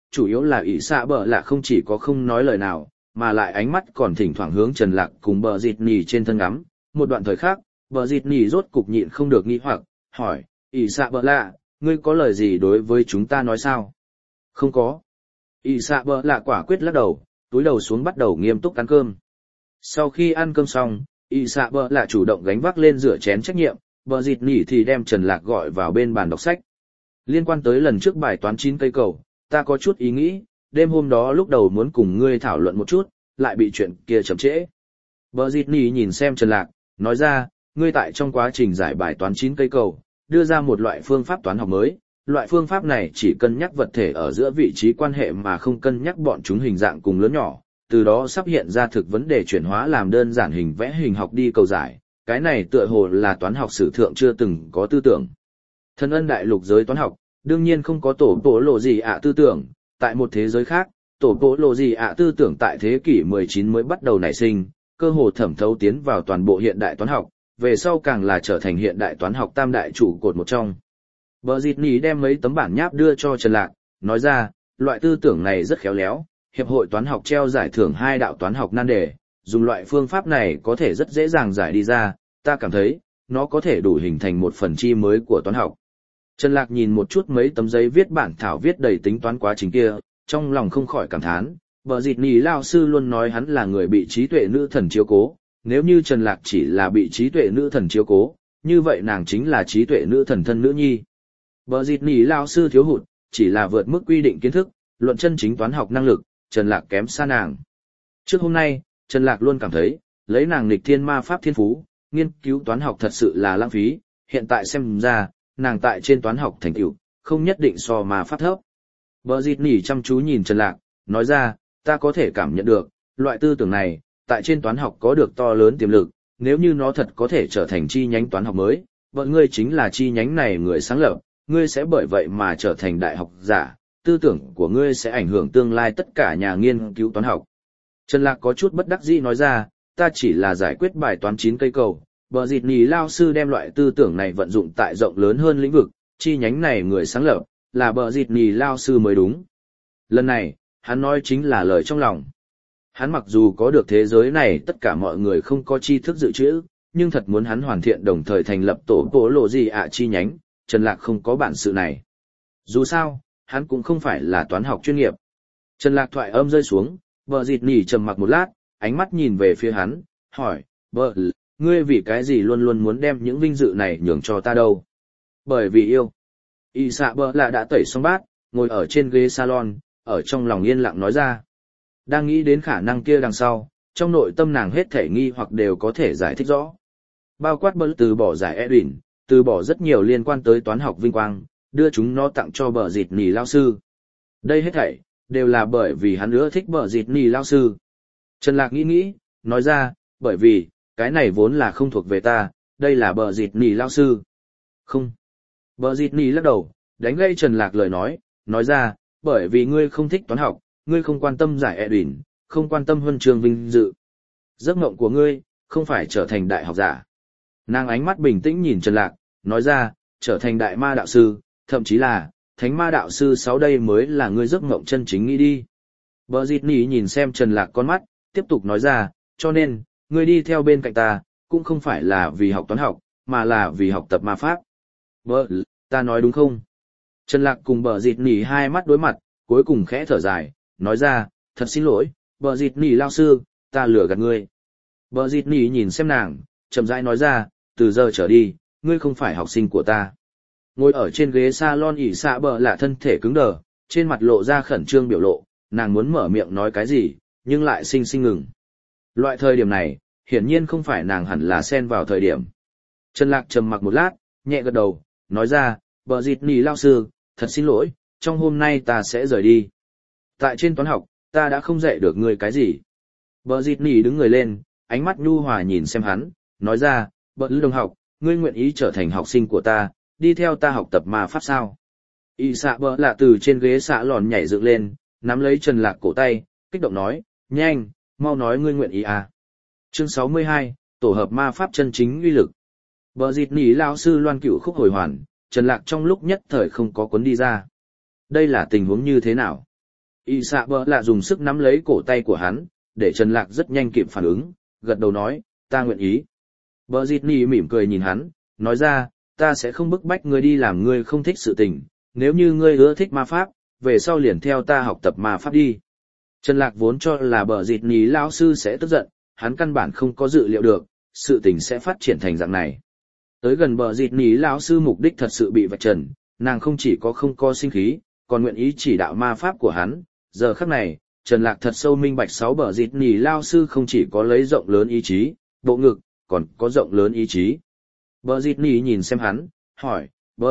chủ yếu là ỷ xạ bờ lạ không chỉ có không nói lời nào, mà lại ánh mắt còn thỉnh thoảng hướng Trần Lạc cùng bờ dịt nỉ trên thân ngắm. Một đoạn thời khác, bờ dịt nỉ rốt cục nhịn không được nghi hoặc, hỏi, ỷ xạ bờ lạ, ngươi có lời gì đối với chúng ta nói sao? Không có. ỷ xạ bờ lạ quả quyết lắc đầu, túi đầu xuống bắt đầu nghiêm túc ăn cơm. Sau khi ăn cơm xong, ỷ xạ bờ lạ chủ động gánh vác lên rửa chén trách nhiệm, bờ dịt nỉ thì đem Trần Lạc gọi vào bên bàn đọc sách. Liên quan tới lần trước bài toán 9 cây cầu, ta có chút ý nghĩ, đêm hôm đó lúc đầu muốn cùng ngươi thảo luận một chút, lại bị chuyện kia chậm trễ. Bờ dịt nỉ nhìn xem Trần Lạc, nói ra, ngươi tại trong quá trình giải bài toán 9 cây cầu, đưa ra một loại phương pháp toán học mới. Loại phương pháp này chỉ cân nhắc vật thể ở giữa vị trí quan hệ mà không cân nhắc bọn chúng hình dạng cùng lớn nhỏ, từ đó sắp hiện ra thực vấn đề chuyển hóa làm đơn giản hình vẽ hình học đi cầu giải. Cái này tựa hồ là toán học sử thượng chưa từng có tư tưởng. Thân ân đại lục giới toán học, đương nhiên không có tổ bộ lộ gì ạ tư tưởng, tại một thế giới khác, tổ bộ lộ gì ạ tư tưởng tại thế kỷ 19 mới bắt đầu nảy sinh, cơ hồ thẩm thấu tiến vào toàn bộ hiện đại toán học, về sau càng là trở thành hiện đại toán học tam đại trụ cột một trong. Bờ dịt nỉ đem mấy tấm bản nháp đưa cho Trần Lạc, nói ra, loại tư tưởng này rất khéo léo, hiệp hội toán học treo giải thưởng 2 đạo toán học nan đề, dùng loại phương pháp này có thể rất dễ dàng giải đi ra, ta cảm thấy, nó có thể đủ hình thành một phần chi mới của toán học. Trần Lạc nhìn một chút mấy tấm giấy viết bản thảo viết đầy tính toán quá trình kia, trong lòng không khỏi cảm thán, bờ dịt nỉ lao sư luôn nói hắn là người bị trí tuệ nữ thần chiếu cố, nếu như Trần Lạc chỉ là bị trí tuệ nữ thần chiếu cố, như vậy nàng chính là trí tuệ nữ thần thân nữ nhi. Bờ dịt nỉ lao sư thiếu hụt, chỉ là vượt mức quy định kiến thức, luận chân chính toán học năng lực, Trần Lạc kém xa nàng. Trước hôm nay, Trần Lạc luôn cảm thấy, lấy nàng nghịch thiên ma pháp thiên phú, nghiên cứu toán học thật sự là lãng phí, hiện tại xem ra, nàng tại trên toán học thành tựu không nhất định so ma pháp thấp. Bờ dịt nỉ chăm chú nhìn Trần Lạc, nói ra, ta có thể cảm nhận được, loại tư tưởng này, tại trên toán học có được to lớn tiềm lực, nếu như nó thật có thể trở thành chi nhánh toán học mới, bọn ngươi chính là chi nhánh này người sáng lập, ngươi sẽ bởi vậy mà trở thành đại học giả, tư tưởng của ngươi sẽ ảnh hưởng tương lai tất cả nhà nghiên cứu toán học. Trần Lạc có chút bất đắc dĩ nói ra, ta chỉ là giải quyết bài toán 9 cây cầu, bờ dịt nỉ lao sư đem loại tư tưởng này vận dụng tại rộng lớn hơn lĩnh vực, chi nhánh này người sáng lập, là bờ dịt nỉ lao sư mới đúng. Lần này, hắn nói chính là lời trong lòng. Hắn mặc dù có được thế giới này tất cả mọi người không có tri thức dự trữ, nhưng thật muốn hắn hoàn thiện đồng thời thành lập tổ bộ lộ gì ạ chi nhánh, Trần Lạc không có bản sự này. Dù sao, hắn cũng không phải là toán học chuyên nghiệp. Trần Lạc thoại âm rơi xuống, bờ dịt nỉ trầm mặc một lát, ánh mắt nhìn về phía hắn, hỏi, bờ, ngươi vì cái gì luôn luôn muốn đem những vinh dự này nhường cho ta đâu? Bởi vì yêu. Y xạ bờ là đã tẩy xong bát, ngồi ở trên ghế salon, ở trong lòng yên lặng nói ra. Đang nghĩ đến khả năng kia đằng sau, trong nội tâm nàng hết thể nghi hoặc đều có thể giải thích rõ. Bao quát bờ từ bỏ giải Edwin, từ bỏ rất nhiều liên quan tới toán học vinh quang, đưa chúng nó tặng cho bờ dịt nỉ lao sư. Đây hết thảy đều là bởi vì hắn ưa thích bờ dịt nỉ lao sư. Trần Lạc nghĩ, nói ra, bởi vì, cái này vốn là không thuộc về ta, đây là bờ dịt nỉ lao sư. Không. Bờ dịt nỉ lắc đầu, đánh gây Trần Lạc lời nói ra, bởi vì ngươi không thích toán học, ngươi không quan tâm giải Edwin, không quan tâm huân chương vinh dự. Giấc mộng của ngươi, không phải trở thành đại học giả. Nàng ánh mắt bình tĩnh nhìn Trần Lạc, nói ra, trở thành đại ma đạo sư, thậm chí là, thánh ma đạo sư 6 đây mới là ngươi giấc mộng chân chính nghĩ đi. Bờ dịt nỉ nhìn xem Trần Lạc con mắt, tiếp tục nói ra, cho nên, ngươi đi theo bên cạnh ta, cũng không phải là vì học toán học, mà là vì học tập ma pháp. Bờ, ta nói đúng không? Trần Lạc cùng bờ dịt nỉ hai mắt đối mặt, cuối cùng khẽ thở dài, nói ra, thật xin lỗi, bờ dịt nỉ lao sư, ta lừa gạt ngươi. Bờ dịt nỉ nhìn xem nàng, chậm rãi nói ra, từ giờ trở đi, ngươi không phải học sinh của ta. Ngồi ở trên ghế salon ỉ xạ bờ là thân thể cứng đờ, trên mặt lộ ra khẩn trương biểu lộ, nàng muốn mở miệng nói cái gì, nhưng lại sinh ngừng. Loại thời điểm này, hiển nhiên không phải nàng hẳn là xen vào thời điểm. Trần Lạc trầm mặc một lát, nhẹ gật đầu, nói ra, bờ dịt nỉ lao sư, thật xin lỗi, trong hôm nay ta sẽ rời đi. Tại trên toán học, ta đã không dạy được ngươi cái gì. Bờ dịt nỉ đứng người lên, ánh mắt nhu hòa nhìn xem hắn, nói ra, bờ lư đồng học, ngươi nguyện ý trở thành học sinh của ta, đi theo ta học tập ma pháp sao. Y xạ bờ lạ từ trên ghế xạ lòn nhảy dựng lên, nắm lấy Trần Lạc cổ tay, kích động nói, nhanh, mau nói ngươi nguyện ý à. Chương 62, tổ hợp ma pháp chân chính uy lực. Bờ dịt nỉ lao sư loan cửu khúc hồi hoàn, Trần Lạc trong lúc nhất thời không có cuốn đi ra. Đây là tình huống như thế nào? Y xạ bờ lạ dùng sức nắm lấy cổ tay của hắn, để Trần Lạc rất nhanh kịp phản ứng, gật đầu nói, ta nguyện ý. Bờ dịt nỉ mỉm cười nhìn hắn, nói ra, ta sẽ không bức bách ngươi đi làm ngươi không thích sự tình, nếu như ngươi ưa thích ma pháp, về sau liền theo ta học tập ma pháp đi. Trần Lạc vốn cho là bờ dịt nỉ lao sư sẽ tức giận, hắn căn bản không có dự liệu được, sự tình sẽ phát triển thành dạng này. Tới gần bờ dịt nỉ lao sư mục đích thật sự bị vạch trần, nàng không chỉ có không có sinh khí, còn nguyện ý chỉ đạo ma pháp của hắn. Giờ khắc này, Trần Lạc thật sâu minh bạch sáu bờ dịt nỉ lao sư không chỉ có lấy rộng lớn ý chí, bộ ngực, còn có rộng lớn ý chí. Bờ dịt nỉ nhìn xem hắn, hỏi,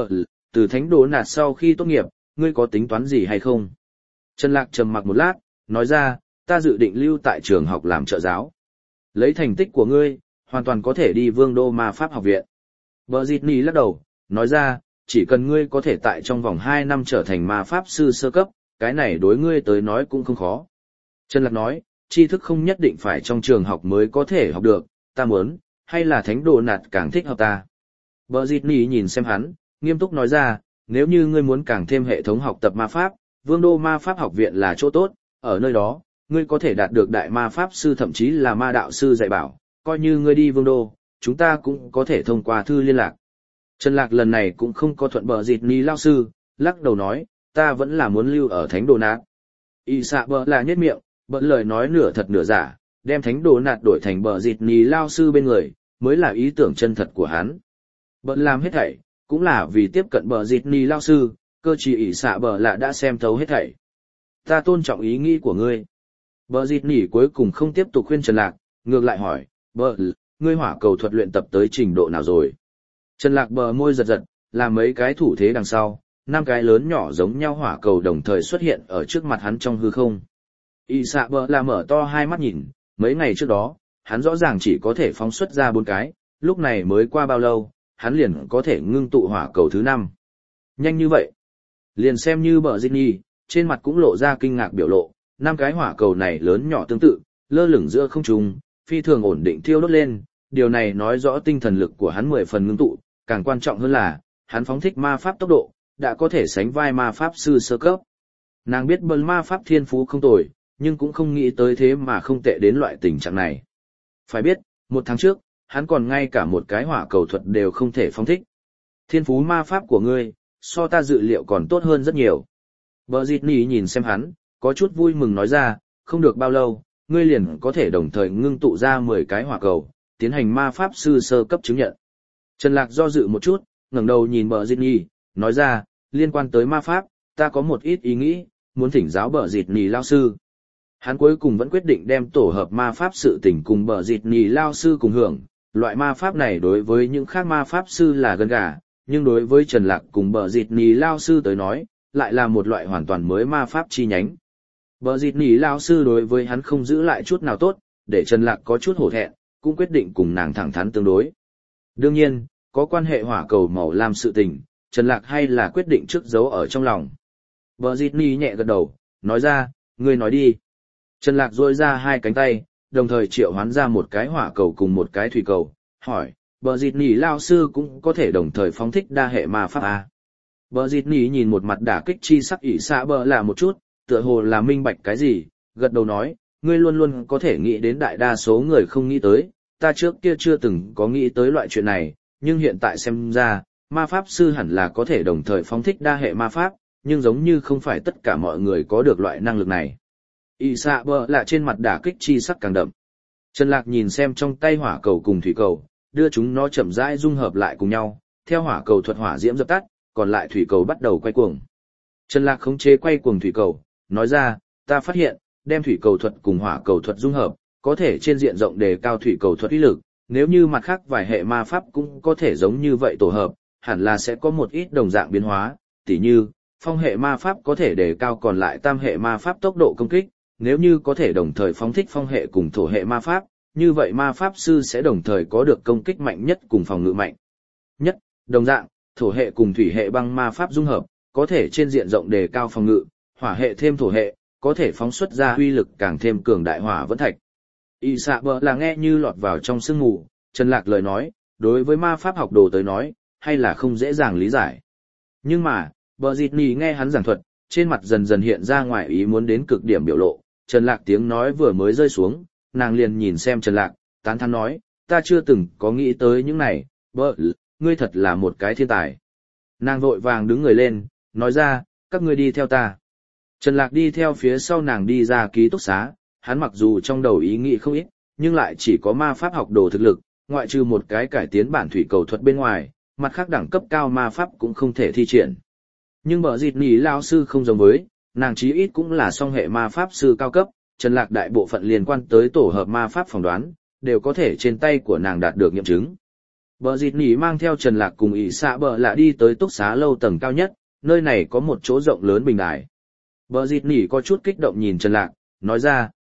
từ thánh đồ nạt sau khi tốt nghiệp, ngươi có tính toán gì hay không? Trần Lạc trầm mặc một lát, nói ra, ta dự định lưu tại trường học làm trợ giáo. Lấy thành tích của ngươi, hoàn toàn có thể đi Vương đô ma pháp học viện. Bờ dịt nỉ lắc đầu, nói ra, chỉ cần ngươi có thể tại trong vòng 2 năm trở thành ma pháp sư sơ cấp, cái này đối ngươi tới nói cũng không khó. Trần Lạc nói, tri thức không nhất định phải trong trường học mới có thể học được, ta muốn, hay là thánh đồ nạt càng thích hợp ta. Bờ dịt nỉ nhìn xem hắn, nghiêm túc nói ra, nếu như ngươi muốn càng thêm hệ thống học tập ma pháp, Vương đô ma pháp học viện là chỗ tốt, ở nơi đó, ngươi có thể đạt được đại ma pháp sư thậm chí là ma đạo sư dạy bảo, coi như ngươi đi Vương đô, chúng ta cũng có thể thông qua thư liên lạc. Trần Lạc lần này cũng không có thuận bờ dịt nỉ lao sư, lắc đầu nói, ta vẫn là muốn lưu ở thánh đồ nạt. Y xạ bờ là nhếch miệng, bận lời nói nửa thật nửa giả, đem thánh đồ nạt đổi thành bờ dịt nỉ lao sư bên người, mới là ý tưởng chân thật của hắn. Bận làm hết thảy, cũng là vì tiếp cận bờ dịt nỉ lao sư, cơ chỉ ỷ xạ bờ lạ đã xem thấu hết thảy. Ta tôn trọng ý nghĩ của ngươi. Bờ dịt nỉ cuối cùng không tiếp tục khuyên Trần Lạc, ngược lại hỏi, ngươi hỏa cầu thuật luyện tập tới trình độ nào rồi? Trần Lạc bờ môi giật giật, làm mấy cái thủ thế đằng sau, 5 cái lớn nhỏ giống nhau hỏa cầu đồng thời xuất hiện ở trước mặt hắn trong hư không. Y xạ bờ là mở to hai mắt nhìn, mấy ngày trước đó, hắn rõ ràng chỉ có thể phóng xuất ra 4 cái, lúc này mới qua bao lâu, hắn liền có thể ngưng tụ hỏa cầu thứ 5. Nhanh như vậy. Liền xem như bờ dịt nỉ, trên mặt cũng lộ ra kinh ngạc biểu lộ, 5 cái hỏa cầu này lớn nhỏ tương tự, lơ lửng giữa không trung, phi thường ổn định thiêu đốt lên, điều này nói rõ tinh thần lực của hắn 10 phần ngưng tụ, càng quan trọng hơn là, hắn phóng thích ma pháp tốc độ, đã có thể sánh vai ma pháp sư sơ cấp. Nàng biết bần ma pháp thiên phú không tồi, nhưng cũng không nghĩ tới thế mà không tệ đến loại tình trạng này. Phải biết, 1 tháng trước, hắn còn ngay cả một cái hỏa cầu thuật đều không thể phóng thích. Thiên phú ma pháp của ngươi, so ta dự liệu còn tốt hơn rất nhiều. Bờ dịt nỉ nhìn xem hắn, có chút vui mừng nói ra, không được bao lâu, ngươi liền có thể đồng thời ngưng tụ ra 10 cái hỏa cầu, tiến hành ma pháp sư sơ cấp chứng nhận. Trần Lạc do dự một chút, ngẩng đầu nhìn bờ dịt nỉ, nói ra, liên quan tới ma pháp, ta có một ít ý nghĩ, muốn thỉnh giáo bờ dịt nỉ lao sư. Hắn cuối cùng vẫn quyết định đem tổ hợp ma pháp sự tình cùng bờ dịt nỉ lao sư cùng hưởng. Loại ma pháp này đối với những khác ma pháp sư là gần gà, nhưng đối với Trần Lạc cùng bờ dịt nỉ lao sư tới nói, lại là một loại hoàn toàn mới ma pháp chi nhánh. Bờ dịt nỉ lao sư đối với hắn không giữ lại chút nào tốt, để Trần Lạc có chút hổ thẹn, cũng quyết định cùng nàng thẳng thắn tương đối. Đương nhiên, có quan hệ hỏa cầu màu lam sự tình, Trần Lạc hay là quyết định trước giấu ở trong lòng. Bờ dịt nỉ nhẹ gật đầu, nói ra, ngươi nói đi. Trần Lạc duỗi ra 2 cánh tay, đồng thời triệu hoán ra một cái hỏa cầu cùng một cái thủy cầu, hỏi, bờ dịt nỉ lao sư cũng có thể đồng thời phóng thích đa hệ ma pháp à? Bờ dịt nỉ nhìn một mặt đả kích chi sắc ỷ xạ bờ là một chút, tựa hồ là minh bạch cái gì, gật đầu nói, ngươi luôn luôn có thể nghĩ đến đại đa số người không nghĩ tới, ta trước kia chưa từng có nghĩ tới loại chuyện này, nhưng hiện tại xem ra, ma pháp sư hẳn là có thể đồng thời phóng thích đa hệ ma pháp, nhưng giống như không phải tất cả mọi người có được loại năng lực này. Y xạ bờ là trên mặt đả kích chi sắc càng đậm. Trần Lạc nhìn xem trong tay hỏa cầu cùng thủy cầu, đưa chúng nó chậm rãi dung hợp lại cùng nhau, theo hỏa cầu thuật hỏa diễm dập tắt, còn lại thủy cầu bắt đầu quay cuồng. Trần Lạc khống chế quay cuồng thủy cầu, nói ra, ta phát hiện, đem thủy cầu thuật cùng hỏa cầu thuật dung hợp, có thể trên diện rộng đề cao thủy cầu thuật uy lực, nếu như mặt khác vài hệ ma pháp cũng có thể giống như vậy tổ hợp, hẳn là sẽ có một ít đồng dạng biến hóa, tỉ như, phong hệ ma pháp có thể đề cao còn lại tam hệ ma pháp tốc độ công kích, nếu như có thể đồng thời phóng thích phong hệ cùng thổ hệ ma pháp, như vậy ma pháp sư sẽ đồng thời có được công kích mạnh nhất cùng phòng ngự mạnh nhất. Đồng dạng, thổ hệ cùng thủy hệ băng ma pháp dung hợp, có thể trên diện rộng đề cao phòng ngự, hỏa hệ thêm thổ hệ, có thể phóng xuất ra uy lực càng thêm cường đại hỏa vẫn thạch. Y xạ bờ là nghe như lọt vào trong sương mù, Trần Lạc lời nói, đối với ma pháp học đồ tới nói, hay là không dễ dàng lý giải. Nhưng mà, bờ dịt nỉ nghe hắn giảng thuật, trên mặt dần dần hiện ra ngoài ý muốn đến cực điểm biểu lộ. Trần Lạc tiếng nói vừa mới rơi xuống, nàng liền nhìn xem Trần Lạc, tán thán nói, ta chưa từng có nghĩ tới những này, ngươi thật là một cái thiên tài. Nàng vội vàng đứng người lên, nói ra, các ngươi đi theo ta. Trần Lạc đi theo phía sau nàng đi ra ký túc xá, hắn mặc dù trong đầu ý nghĩ không ít, nhưng lại chỉ có ma pháp học đồ thực lực, ngoại trừ một cái cải tiến bản thủy cầu thuật bên ngoài, mặt khác đẳng cấp cao ma pháp cũng không thể thi triển. Nhưng bở dịt nỉ lao sư không giống với, nàng chí ít cũng là song hệ ma pháp sư cao cấp, Trần Lạc đại bộ phận liên quan tới tổ hợp ma pháp phỏng đoán, đều có thể trên tay của nàng đạt được nghiệm chứng. Bở dịt nỉ mang theo Trần Lạc cùng ỷ xạ bờ lạ đi tới túc xá lâu tầng cao nhất, nơi này có một chỗ rộng lớn bình đài. Bở dịt nỉ có chút kích động nhìn Trần Lạc, nói ra,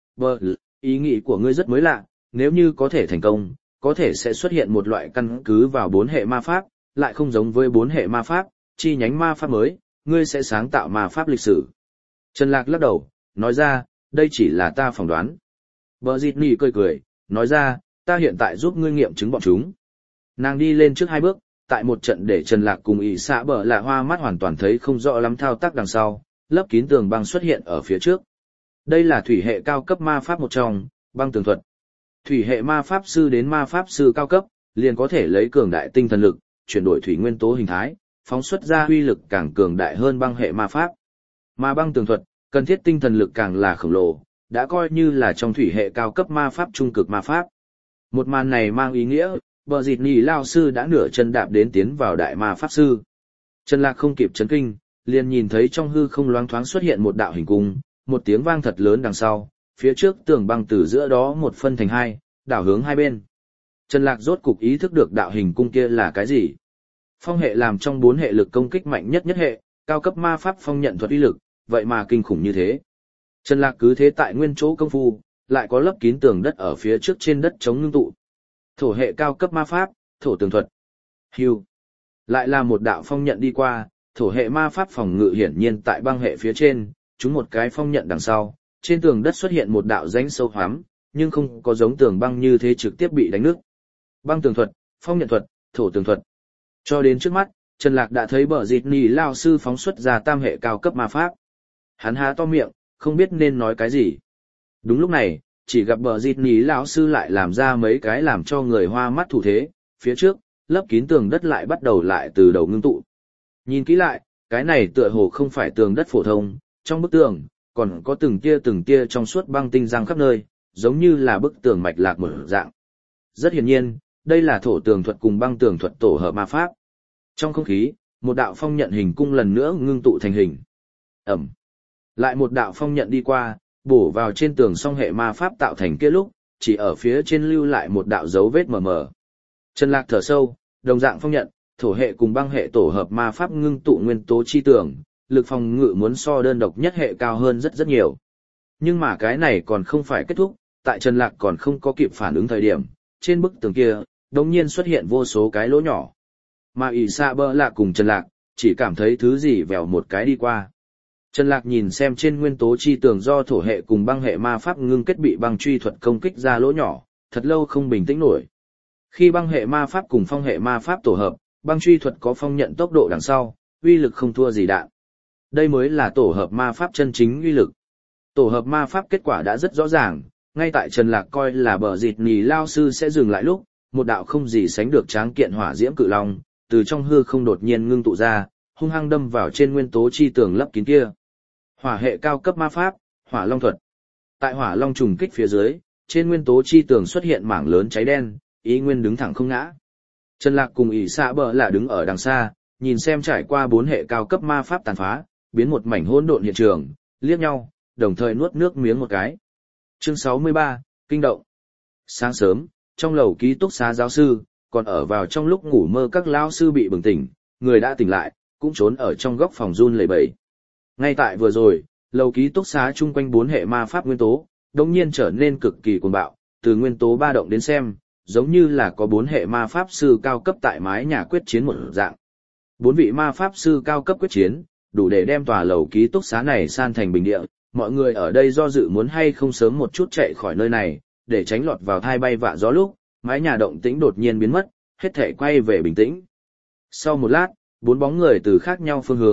ý nghĩ của ngươi rất mới lạ, nếu như có thể thành công, có thể sẽ xuất hiện một loại căn cứ vào 4 hệ ma pháp, lại không giống với 4 hệ ma pháp, chi nhánh ma pháp mới, ngươi sẽ sáng tạo ma pháp lịch sử. Trần Lạc lắc đầu, nói ra, đây chỉ là ta phỏng đoán. Bở dịt nỉ cười cười, nói ra, ta hiện tại giúp ngươi nghiệm chứng bọn chúng. Nàng đi lên trước 2 bước, tại một trận để Trần Lạc cùng ỷ xạ bờ lạ hoa mắt hoàn toàn thấy không rõ lắm thao tác đằng sau, lấp kín tường băng xuất hiện ở phía trước. Đây là thủy hệ cao cấp ma pháp một trong, băng tường thuật. Thủy hệ ma pháp sư đến ma pháp sư cao cấp, liền có thể lấy cường đại tinh thần lực, chuyển đổi thủy nguyên tố hình thái, phóng xuất ra uy lực càng cường đại hơn băng hệ ma pháp. Mà băng tường thuật, cần thiết tinh thần lực càng là khổng lồ, đã coi như là trong thủy hệ cao cấp ma pháp trung cực ma pháp. Một màn này mang ý nghĩa, bờ dịt nỉ lao sư đã nửa chân đạp đến tiến vào đại ma pháp sư. Trần Lạc không kịp chấn kinh, liền nhìn thấy trong hư không loáng thoáng xuất hiện một đạo hình cung, một tiếng vang thật lớn đằng sau, phía trước tường băng từ giữa đó một phân thành 2, đảo hướng 2 bên. Trần Lạc rốt cục ý thức được đạo hình cung kia là cái gì. Phong hệ làm trong 4 hệ lực công kích mạnh nhất hệ, cao cấp ma pháp phong nhận thuật uy lực, vậy mà kinh khủng như thế. Trần Lạc cứ thế tại nguyên chỗ công phu, lại có lấp kín tường đất ở phía trước trên đất chống ngưng tụ. Thổ hệ cao cấp ma pháp, thổ tường thuật. Hưu. Lại là một đạo phong nhận đi qua, thổ hệ ma pháp phòng ngự hiển nhiên tại băng hệ phía trên, chúng một cái phong nhận đằng sau, trên tường đất xuất hiện một đạo rãnh sâu hoắm, nhưng không có giống tường băng như thế trực tiếp bị đánh nứt. Băng tường thuật, phong nhận thuật, thổ tường thuật. Cho đến trước mắt, Trần Lạc đã thấy bở dịt nỉ lao sư phóng xuất ra tam hệ cao cấp ma pháp. Hắn há to miệng, không biết nên nói cái gì. Đúng lúc này, chỉ gặp bờ dịt nỉ lão sư lại làm ra mấy cái làm cho người hoa mắt thủ thế, phía trước, lấp kín tường đất lại bắt đầu lại từ đầu ngưng tụ. Nhìn kỹ lại, cái này tựa hồ không phải tường đất phổ thông, trong bức tường, còn có từng tia trong suốt băng tinh răng khắp nơi, giống như là bức tường mạch lạc mở dạng. Rất hiển nhiên, đây là thổ tường thuật cùng băng tường thuật tổ hợp ma pháp. Trong không khí, một đạo phong nhận hình cung lần nữa ngưng tụ thành hình. Ẩm. Lại một đạo phong nhận đi qua, bổ vào trên tường song hệ ma pháp tạo thành kia lúc, chỉ ở phía trên lưu lại một đạo dấu vết mờ mờ. Trần Lạc thở sâu, đồng dạng phong nhận, thổ hệ cùng băng hệ tổ hợp ma pháp ngưng tụ nguyên tố chi tường, lực phòng ngự muốn so đơn độc nhất hệ cao hơn rất rất nhiều. Nhưng mà cái này còn không phải kết thúc, tại Trần Lạc còn không có kịp phản ứng thời điểm, trên bức tường kia, đột nhiên xuất hiện vô số cái lỗ nhỏ. Mà ỷ xạ bờ lạ cùng Trần Lạc, chỉ cảm thấy thứ gì vèo một cái đi qua. Trần Lạc nhìn xem trên nguyên tố chi tường do thổ hệ cùng băng hệ ma pháp ngưng kết bị băng truy thuật công kích ra lỗ nhỏ, thật lâu không bình tĩnh nổi. Khi băng hệ ma pháp cùng phong hệ ma pháp tổ hợp, băng truy thuật có phong nhận tốc độ đằng sau, uy lực không thua gì đạn. Đây mới là tổ hợp ma pháp chân chính uy lực. Tổ hợp ma pháp kết quả đã rất rõ ràng, ngay tại Trần Lạc coi là bờ dịt nỉ lao sư sẽ dừng lại lúc, một đạo không gì sánh được tráng kiện hỏa diễm cự long, từ trong hư không đột nhiên ngưng tụ ra, hung hăng đâm vào trên nguyên tố chi tường lấp kín kia. Hỏa hệ cao cấp ma pháp, hỏa long thuật. Tại hỏa long trùng kích phía dưới, trên nguyên tố chi tường xuất hiện mảng lớn cháy đen, ý nguyên đứng thẳng không ngã. Trần Lạc cùng ỷ xạ bờ lạ đứng ở đằng xa, nhìn xem trải qua 4 hệ cao cấp ma pháp tàn phá, biến một mảnh hỗn độn hiện trường, liếc nhau, đồng thời nuốt nước miếng một cái. Chương 63, kinh động. Sáng sớm, trong lầu ký túc xá giáo sư, còn ở vào trong lúc ngủ mơ các lão sư bị bừng tỉnh, người đã tỉnh lại, cũng trốn ở trong góc phòng run lẩy bẩy. Ngay tại vừa rồi, lầu ký túc xá chung quanh 4 hệ ma pháp nguyên tố, đột nhiên trở nên cực kỳ cuồng bạo, từ nguyên tố ba động đến xem, giống như là có 4 hệ ma pháp sư cao cấp tại mái nhà quyết chiến một dạng. 4 vị ma pháp sư cao cấp quyết chiến, đủ để đem tòa lầu ký túc xá này san thành bình địa, mọi người ở đây do dự muốn hay không sớm một chút chạy khỏi nơi này, để tránh lọt vào thai bay vạ gió lúc, mái nhà động tĩnh đột nhiên biến mất, hết thể quay về bình tĩnh. Sau một lát, 4 bóng người từ khác nhau phương hướng,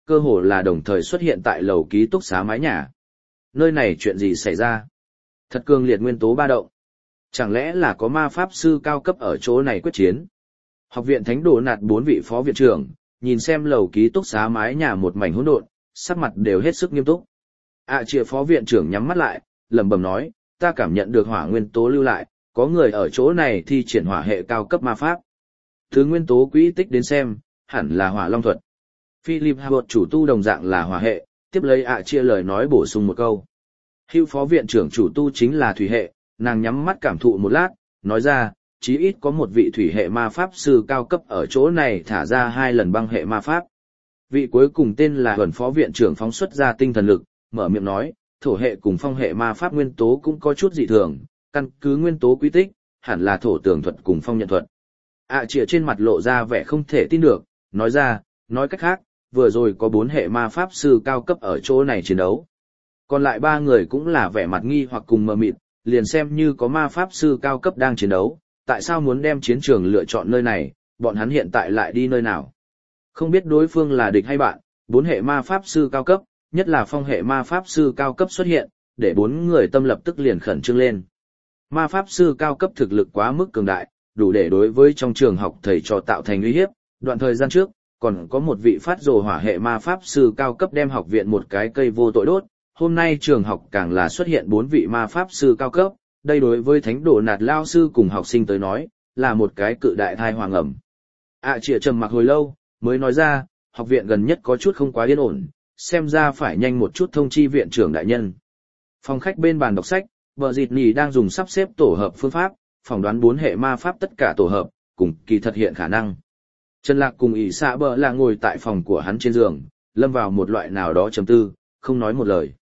cơ hồ là đồng thời xuất hiện tại lầu ký túc xá mái nhà. Nơi này chuyện gì xảy ra? Thật cường liệt nguyên tố ba động. Chẳng lẽ là có ma pháp sư cao cấp ở chỗ này quyết chiến? Học viện Thánh Đồ Nạt 4 vị phó viện trưởng, nhìn xem lầu ký túc xá mái nhà một mảnh hỗn độn, sắc mặt đều hết sức nghiêm túc. Trịa phó viện trưởng nhắm mắt lại, lẩm bẩm nói, ta cảm nhận được hỏa nguyên tố lưu lại, có người ở chỗ này thi triển hỏa hệ cao cấp ma pháp. Từ nguyên tố quỹ tích đến xem, hẳn là hỏa long thuật. Philip Habot chủ tu đồng dạng là hỏa hệ, tiếp lấy Trịa lời nói bổ sung một câu. Hugh phó viện trưởng chủ tu chính là thủy hệ, nàng nhắm mắt cảm thụ một lát, nói ra, chí ít có một vị thủy hệ ma pháp sư cao cấp ở chỗ này thả ra 2 lần băng hệ ma pháp. Vị cuối cùng tên là Huẩn phó viện trưởng phóng xuất ra tinh thần lực, mở miệng nói, thổ hệ cùng phong hệ ma pháp nguyên tố cũng có chút dị thường, căn cứ nguyên tố quy tích, hẳn là thổ tường thuật cùng phong nhận thuật. Trịa trên mặt lộ ra vẻ không thể tin được, nói ra, nói cách khác, vừa rồi có 4 hệ ma pháp sư cao cấp ở chỗ này chiến đấu. Còn lại 3 người cũng là vẻ mặt nghi hoặc cùng mờ mịt, liền xem như có ma pháp sư cao cấp đang chiến đấu, tại sao muốn đem chiến trường lựa chọn nơi này, bọn hắn hiện tại lại đi nơi nào. Không biết đối phương là địch hay bạn, 4 hệ ma pháp sư cao cấp, nhất là phong hệ ma pháp sư cao cấp xuất hiện, để 4 người tâm lập tức liền khẩn trương lên. Ma pháp sư cao cấp thực lực quá mức cường đại, đủ để đối với trong trường học thầy trò tạo thành uy hiếp. Đoạn thời gian trước, còn có một vị phát rồ hỏa hệ ma pháp sư cao cấp đem học viện một cái cây vô tội đốt. Hôm nay trường học càng là xuất hiện 4 vị ma pháp sư cao cấp, đây đối với Thánh Đồ Nạt lao sư cùng học sinh tới nói, là một cái cự đại thai hoàng ẩm. Trịa trầm mặc hồi lâu, mới nói ra, học viện gần nhất có chút không quá yên ổn, xem ra phải nhanh một chút thông chi viện trưởng đại nhân. Phòng khách bên bàn đọc sách, vợ dịt nỉ đang dùng sắp xếp tổ hợp phương pháp, phỏng đoán 4 hệ ma pháp tất cả tổ hợp, cùng kỳ thật hiện khả năng. Trần Lạc cùng ỷ xạ bờ là ngồi tại phòng của hắn trên giường, lâm vào một loại nào đó trầm tư, không nói một lời.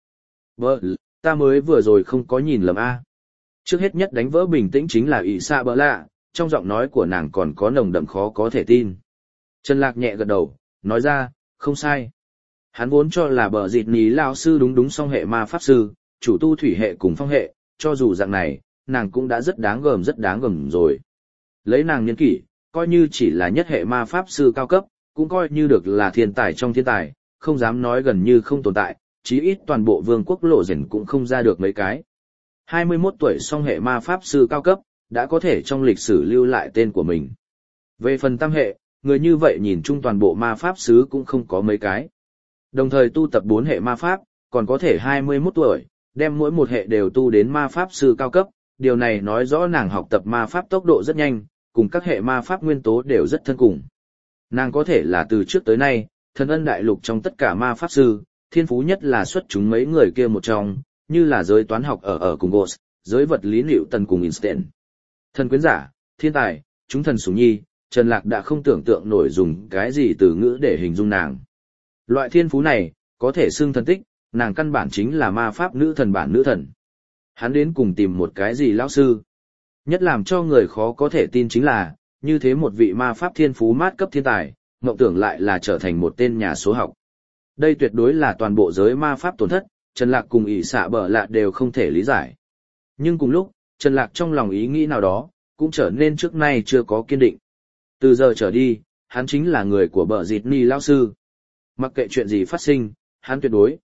Ta mới vừa rồi không có nhìn lầm a. Trước hết nhất đánh vỡ bình tĩnh chính là ỷ xạ bờ lạ, trong giọng nói của nàng còn có nồng đậm khó có thể tin. Trần Lạc nhẹ gật đầu, nói ra, không sai. Hắn vốn cho là bờ dịt ní lao sư đúng song hệ ma pháp sư, chủ tu thủy hệ cùng phong hệ, cho dù dạng này, nàng cũng đã rất đáng gờm rồi. Lấy nàng niên kỷ, coi như chỉ là nhất hệ ma pháp sư cao cấp, cũng coi như được là thiên tài trong thiên tài, không dám nói gần như không tồn tại, chí ít toàn bộ vương quốc lộ rển cũng không ra được mấy cái. 21 tuổi song hệ ma pháp sư cao cấp, đã có thể trong lịch sử lưu lại tên của mình. Về phần tam hệ, người như vậy nhìn chung toàn bộ ma pháp sứ cũng không có mấy cái. Đồng thời tu tập 4 hệ ma pháp, còn có thể 21 tuổi, đem mỗi một hệ đều tu đến ma pháp sư cao cấp, điều này nói rõ nàng học tập ma pháp tốc độ rất nhanh, cùng các hệ ma pháp nguyên tố đều rất thân cùng. Nàng có thể là từ trước tới nay, thần ân đại lục trong tất cả ma pháp sư, thiên phú nhất là xuất chúng mấy người kia một trong, như là giới toán học ở cùng Ghost, giới vật lý liệu tần cùng Einstein. Thần quyến giả, thiên tài, chúng thần sủng nhi, Trần Lạc đã không tưởng tượng nổi dùng cái gì từ ngữ để hình dung nàng. Loại thiên phú này, có thể xưng thần tích, nàng căn bản chính là ma pháp nữ thần bản nữ thần. Hắn đến cùng tìm một cái gì lão sư. Nhất làm cho người khó có thể tin chính là, như thế một vị ma pháp thiên phú mát cấp thiên tài, mộng tưởng lại là trở thành một tên nhà số học. Đây tuyệt đối là toàn bộ giới ma pháp tổn thất, Trần Lạc cùng ỷ xạ bờ lạ đều không thể lý giải. Nhưng cùng lúc, Trần Lạc trong lòng ý nghĩ nào đó, cũng trở nên trước nay chưa có kiên định. Từ giờ trở đi, hắn chính là người của bờ dịt ni lão sư. Mặc kệ chuyện gì phát sinh, hắn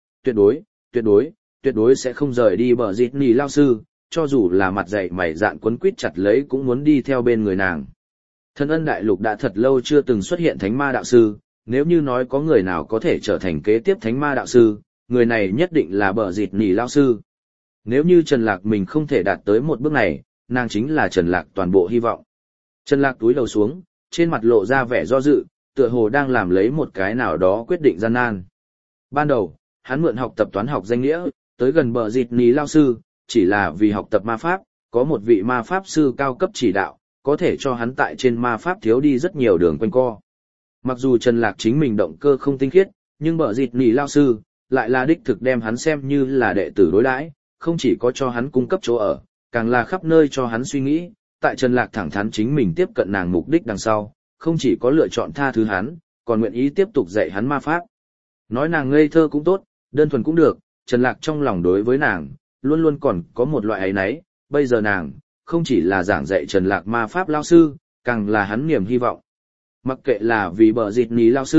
tuyệt đối sẽ không rời đi bờ dịt ni lão sư, cho dù là mặt dày mày dạn quấn quýt chặt lấy cũng muốn đi theo bên người nàng. Thần ân đại lục đã thật lâu chưa từng xuất hiện thánh ma đạo sư, nếu như nói có người nào có thể trở thành kế tiếp thánh ma đạo sư, người này nhất định là bờ dịt ni lão sư. Nếu như Trần Lạc mình không thể đạt tới một bước này, nàng chính là Trần Lạc toàn bộ hy vọng. Trần Lạc túi đầu xuống, trên mặt lộ ra vẻ do dự, tựa hồ đang làm lấy một cái nào đó quyết định gian nan. Ban đầu, hắn mượn học tập toán học danh nghĩa, tới gần bờ dịt ní lao sư, chỉ là vì học tập ma pháp, có một vị ma pháp sư cao cấp chỉ đạo, có thể cho hắn tại trên ma pháp thiếu đi rất nhiều đường quanh co. Mặc dù Trần Lạc chính mình động cơ không tinh khiết, nhưng bờ dịt ní lao sư, lại là đích thực đem hắn xem như là đệ tử đối đãi, không chỉ có cho hắn cung cấp chỗ ở, càng là khắp nơi cho hắn suy nghĩ. Tại Trần Lạc thẳng thắn chính mình tiếp cận nàng mục đích đằng sau, không chỉ có lựa chọn tha thứ hắn, còn nguyện ý tiếp tục dạy hắn ma pháp. Nói nàng ngây thơ cũng tốt, đơn thuần cũng được, Trần Lạc trong lòng đối với nàng, luôn luôn còn có một loại ấy nấy, bây giờ nàng, không chỉ là giảng dạy Trần Lạc ma pháp lao sư, càng là hắn niềm hy vọng. Mặc kệ là vì bờ dịt ní lao sư,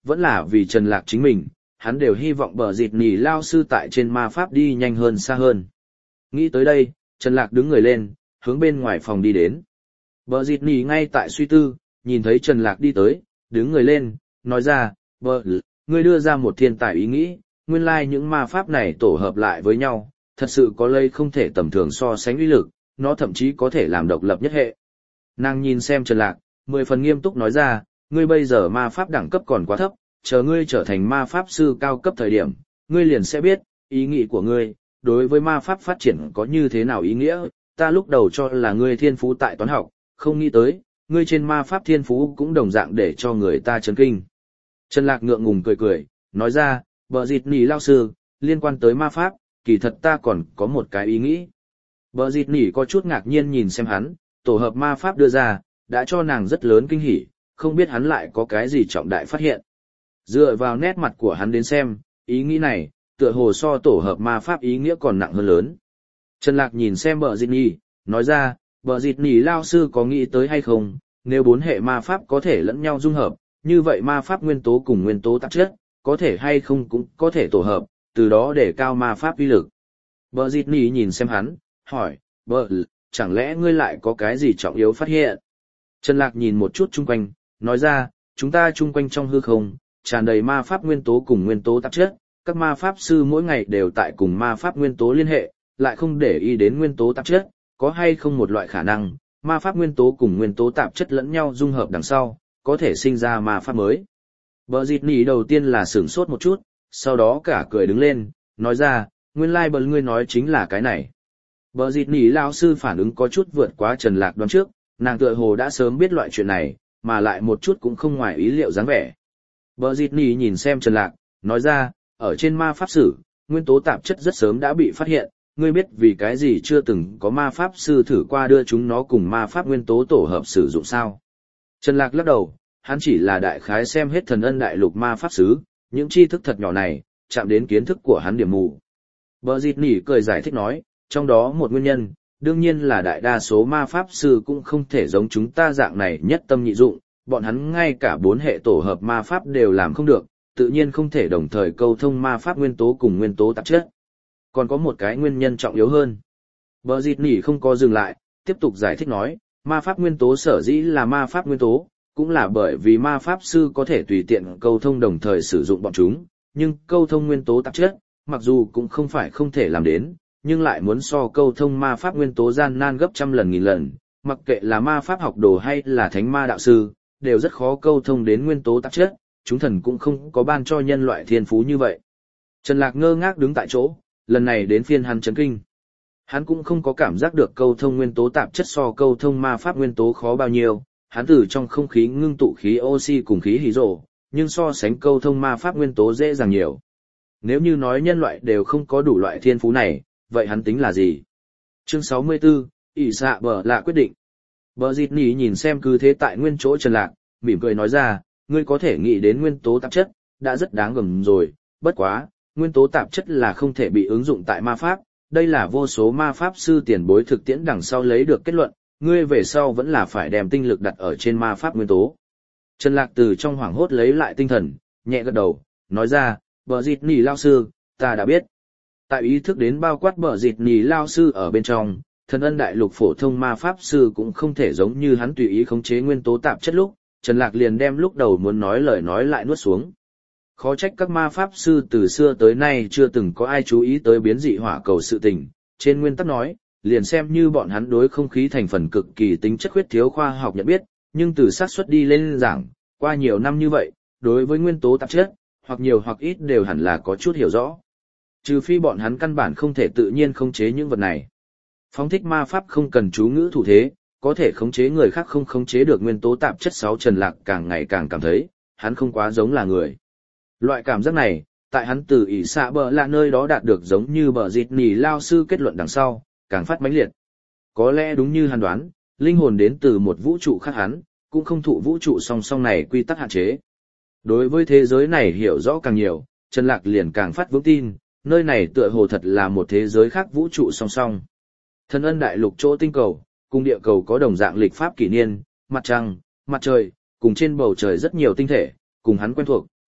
vẫn là vì Trần Lạc chính mình, hắn đều hy vọng bờ dịt nỉ lao sư tại trên ma pháp đi nhanh hơn xa hơn. Nghĩ tới đây, Trần Lạc đứng người lên, hướng bên ngoài phòng đi đến. Bờ dịt nỉ ngay tại suy tư, nhìn thấy Trần Lạc đi tới, đứng người lên, nói ra, ngươi đưa ra một thiên tài ý nghĩ, nguyên lai những ma pháp này tổ hợp lại với nhau, thật sự có lây không thể tầm thường so sánh uy lực, nó thậm chí có thể làm độc lập nhất hệ. Nàng nhìn xem Trần Lạc, 10 phần nghiêm túc nói ra, ngươi bây giờ ma pháp đẳng cấp còn quá thấp, chờ ngươi trở thành ma pháp sư cao cấp thời điểm, ngươi liền sẽ biết, ý nghĩ của ngươi, đối với ma pháp phát triển có như thế nào ý nghĩa, ta lúc đầu cho là ngươi thiên phú tại toán học, không nghĩ tới, ngươi trên ma pháp thiên phú cũng đồng dạng để cho người ta chấn kinh. Trần Lạc ngượng ngùng cười cười, nói ra, bờ dịt nỉ lao sư, liên quan tới ma pháp, kỳ thật ta còn có một cái ý nghĩ. Bờ dịt nỉ có chút ngạc nhiên nhìn xem hắn, tổ hợp ma pháp đưa ra, đã cho nàng rất lớn kinh hỉ, không biết hắn lại có cái gì trọng đại phát hiện. Dựa vào nét mặt của hắn đến xem, ý nghĩ này, tựa hồ so tổ hợp ma pháp ý nghĩa còn nặng hơn lớn. Trần Lạc nhìn xem bờ dịt nỉ, nói ra, bờ dịt nỉ lao sư có nghĩ tới hay không, nếu 4 hệ ma pháp có thể lẫn nhau dung hợp, như vậy ma pháp nguyên tố cùng nguyên tố tạp chất, có thể hay không cũng có thể tổ hợp, từ đó để cao ma pháp uy lực. Bờ dịt nỉ nhìn xem hắn, hỏi, chẳng lẽ ngươi lại có cái gì trọng yếu phát hiện? Trần Lạc nhìn một chút chung quanh, nói ra, chúng ta chung quanh trong hư không, tràn đầy ma pháp nguyên tố cùng nguyên tố tạp chất, các ma pháp sư mỗi ngày đều tại cùng ma pháp nguyên tố liên hệ, lại không để ý đến nguyên tố tạp chất, có hay không một loại khả năng, ma pháp nguyên tố cùng nguyên tố tạp chất lẫn nhau dung hợp đằng sau, có thể sinh ra ma pháp mới. Bờ dịt nỉ đầu tiên là sửng sốt một chút, sau đó cả cười đứng lên, nói ra, nguyên lai bờ ngươi nói chính là cái này. Bờ dịt nỉ lao sư phản ứng có chút vượt quá Trần Lạc đoán trước, nàng tựa hồ đã sớm biết loại chuyện này, mà lại một chút cũng không ngoài ý liệu dáng vẻ. Bờ dịt nỉ nhìn xem Trần Lạc, nói ra, ở trên ma pháp sử, nguyên tố tạp chất rất sớm đã bị phát hiện, ngươi biết vì cái gì chưa từng có ma pháp sư thử qua đưa chúng nó cùng ma pháp nguyên tố tổ hợp sử dụng sao? Trần Lạc lắc đầu, hắn chỉ là đại khái xem hết thần ân đại lục ma pháp sứ, những tri thức thật nhỏ này, chạm đến kiến thức của hắn điểm mù. Bờ dịt nỉ cười giải thích nói, trong đó một nguyên nhân, đương nhiên là đại đa số ma pháp sư cũng không thể giống chúng ta dạng này nhất tâm nhị dụng, bọn hắn ngay cả 4 hệ tổ hợp ma pháp đều làm không được, tự nhiên không thể đồng thời câu thông ma pháp nguyên tố cùng nguyên tố tạp chất. Còn có một cái nguyên nhân trọng yếu hơn. Bờ dịt nỉ không có dừng lại, tiếp tục giải thích nói, ma pháp nguyên tố sở dĩ là ma pháp nguyên tố, cũng là bởi vì ma pháp sư có thể tùy tiện câu thông đồng thời sử dụng bọn chúng, nhưng câu thông nguyên tố tạp chất, mặc dù cũng không phải không thể làm đến, nhưng lại muốn so câu thông ma pháp nguyên tố gian nan gấp trăm lần nghìn lần, mặc kệ là ma pháp học đồ hay là thánh ma đạo sư, đều rất khó câu thông đến nguyên tố tạp chất, chúng thần cũng không có ban cho nhân loại thiên phú như vậy. Trần Lạc ngơ ngác đứng tại chỗ, lần này đến phiên hắn chấn kinh. Hắn cũng không có cảm giác được câu thông nguyên tố tạp chất so câu thông ma pháp nguyên tố khó bao nhiêu, hắn từ trong không khí ngưng tụ khí oxy cùng khí hydro, nhưng so sánh câu thông ma pháp nguyên tố dễ dàng nhiều. Nếu như nói nhân loại đều không có đủ loại thiên phú này, vậy hắn tính là gì? Chương 64, ỷ xạ bờ lạ quyết định. Bờ dịt nỉ nhìn xem cứ thế tại nguyên chỗ Trần Lạc, mỉm cười nói ra, ngươi có thể nghĩ đến nguyên tố tạp chất, đã rất đáng gờm rồi, bất quá, nguyên tố tạp chất là không thể bị ứng dụng tại ma pháp, đây là vô số ma pháp sư tiền bối thực tiễn đằng sau lấy được kết luận, ngươi về sau vẫn là phải đem tinh lực đặt ở trên ma pháp nguyên tố. Trần Lạc từ trong hoảng hốt lấy lại tinh thần, nhẹ gật đầu, nói ra, bờ dịt nỉ lao sư, ta đã biết. Tại ý thức đến bao quát bờ dịt nỉ lao sư ở bên trong, thần ân đại lục phổ thông ma pháp sư cũng không thể giống như hắn tùy ý khống chế nguyên tố tạp chất lúc, Trần Lạc liền đem lúc đầu muốn nói lời nói lại nuốt xuống. Khó trách các ma pháp sư từ xưa tới nay chưa từng có ai chú ý tới biến dị hỏa cầu sự tình, trên nguyên tắc nói, liền xem như bọn hắn đối không khí thành phần cực kỳ tính chất khuyết thiếu khoa học nhận biết, nhưng từ xác suất đi lên giảng, qua nhiều năm như vậy, đối với nguyên tố tạp chất, hoặc nhiều hoặc ít đều hẳn là có chút hiểu rõ. Trừ phi bọn hắn căn bản không thể tự nhiên khống chế những vật này. Phóng thích ma pháp không cần chú ngữ thủ thế, có thể khống chế người khác không khống chế được nguyên tố tạp chất. Sáu Trần Lạc càng ngày càng cảm thấy, hắn không quá giống là người. Loại cảm giác này, tại hắn từ ỷ xạ bờ là nơi đó đạt được giống như bờ dịt nỉ lao sư kết luận đằng sau, càng phát mãnh liệt. Có lẽ đúng như hắn đoán, linh hồn đến từ một vũ trụ khác hắn, cũng không thụ vũ trụ song song này quy tắc hạn chế. Đối với thế giới này hiểu rõ càng nhiều, Trần Lạc liền càng phát vững tin, nơi này tựa hồ thật là một thế giới khác vũ trụ song song. Thần ân đại lục chỗ tinh cầu, cùng địa cầu có đồng dạng lịch pháp kỷ niên, mặt trăng, mặt trời, cùng trên bầu trời rất nhiều tinh thể, cùng hắn quen thuộc,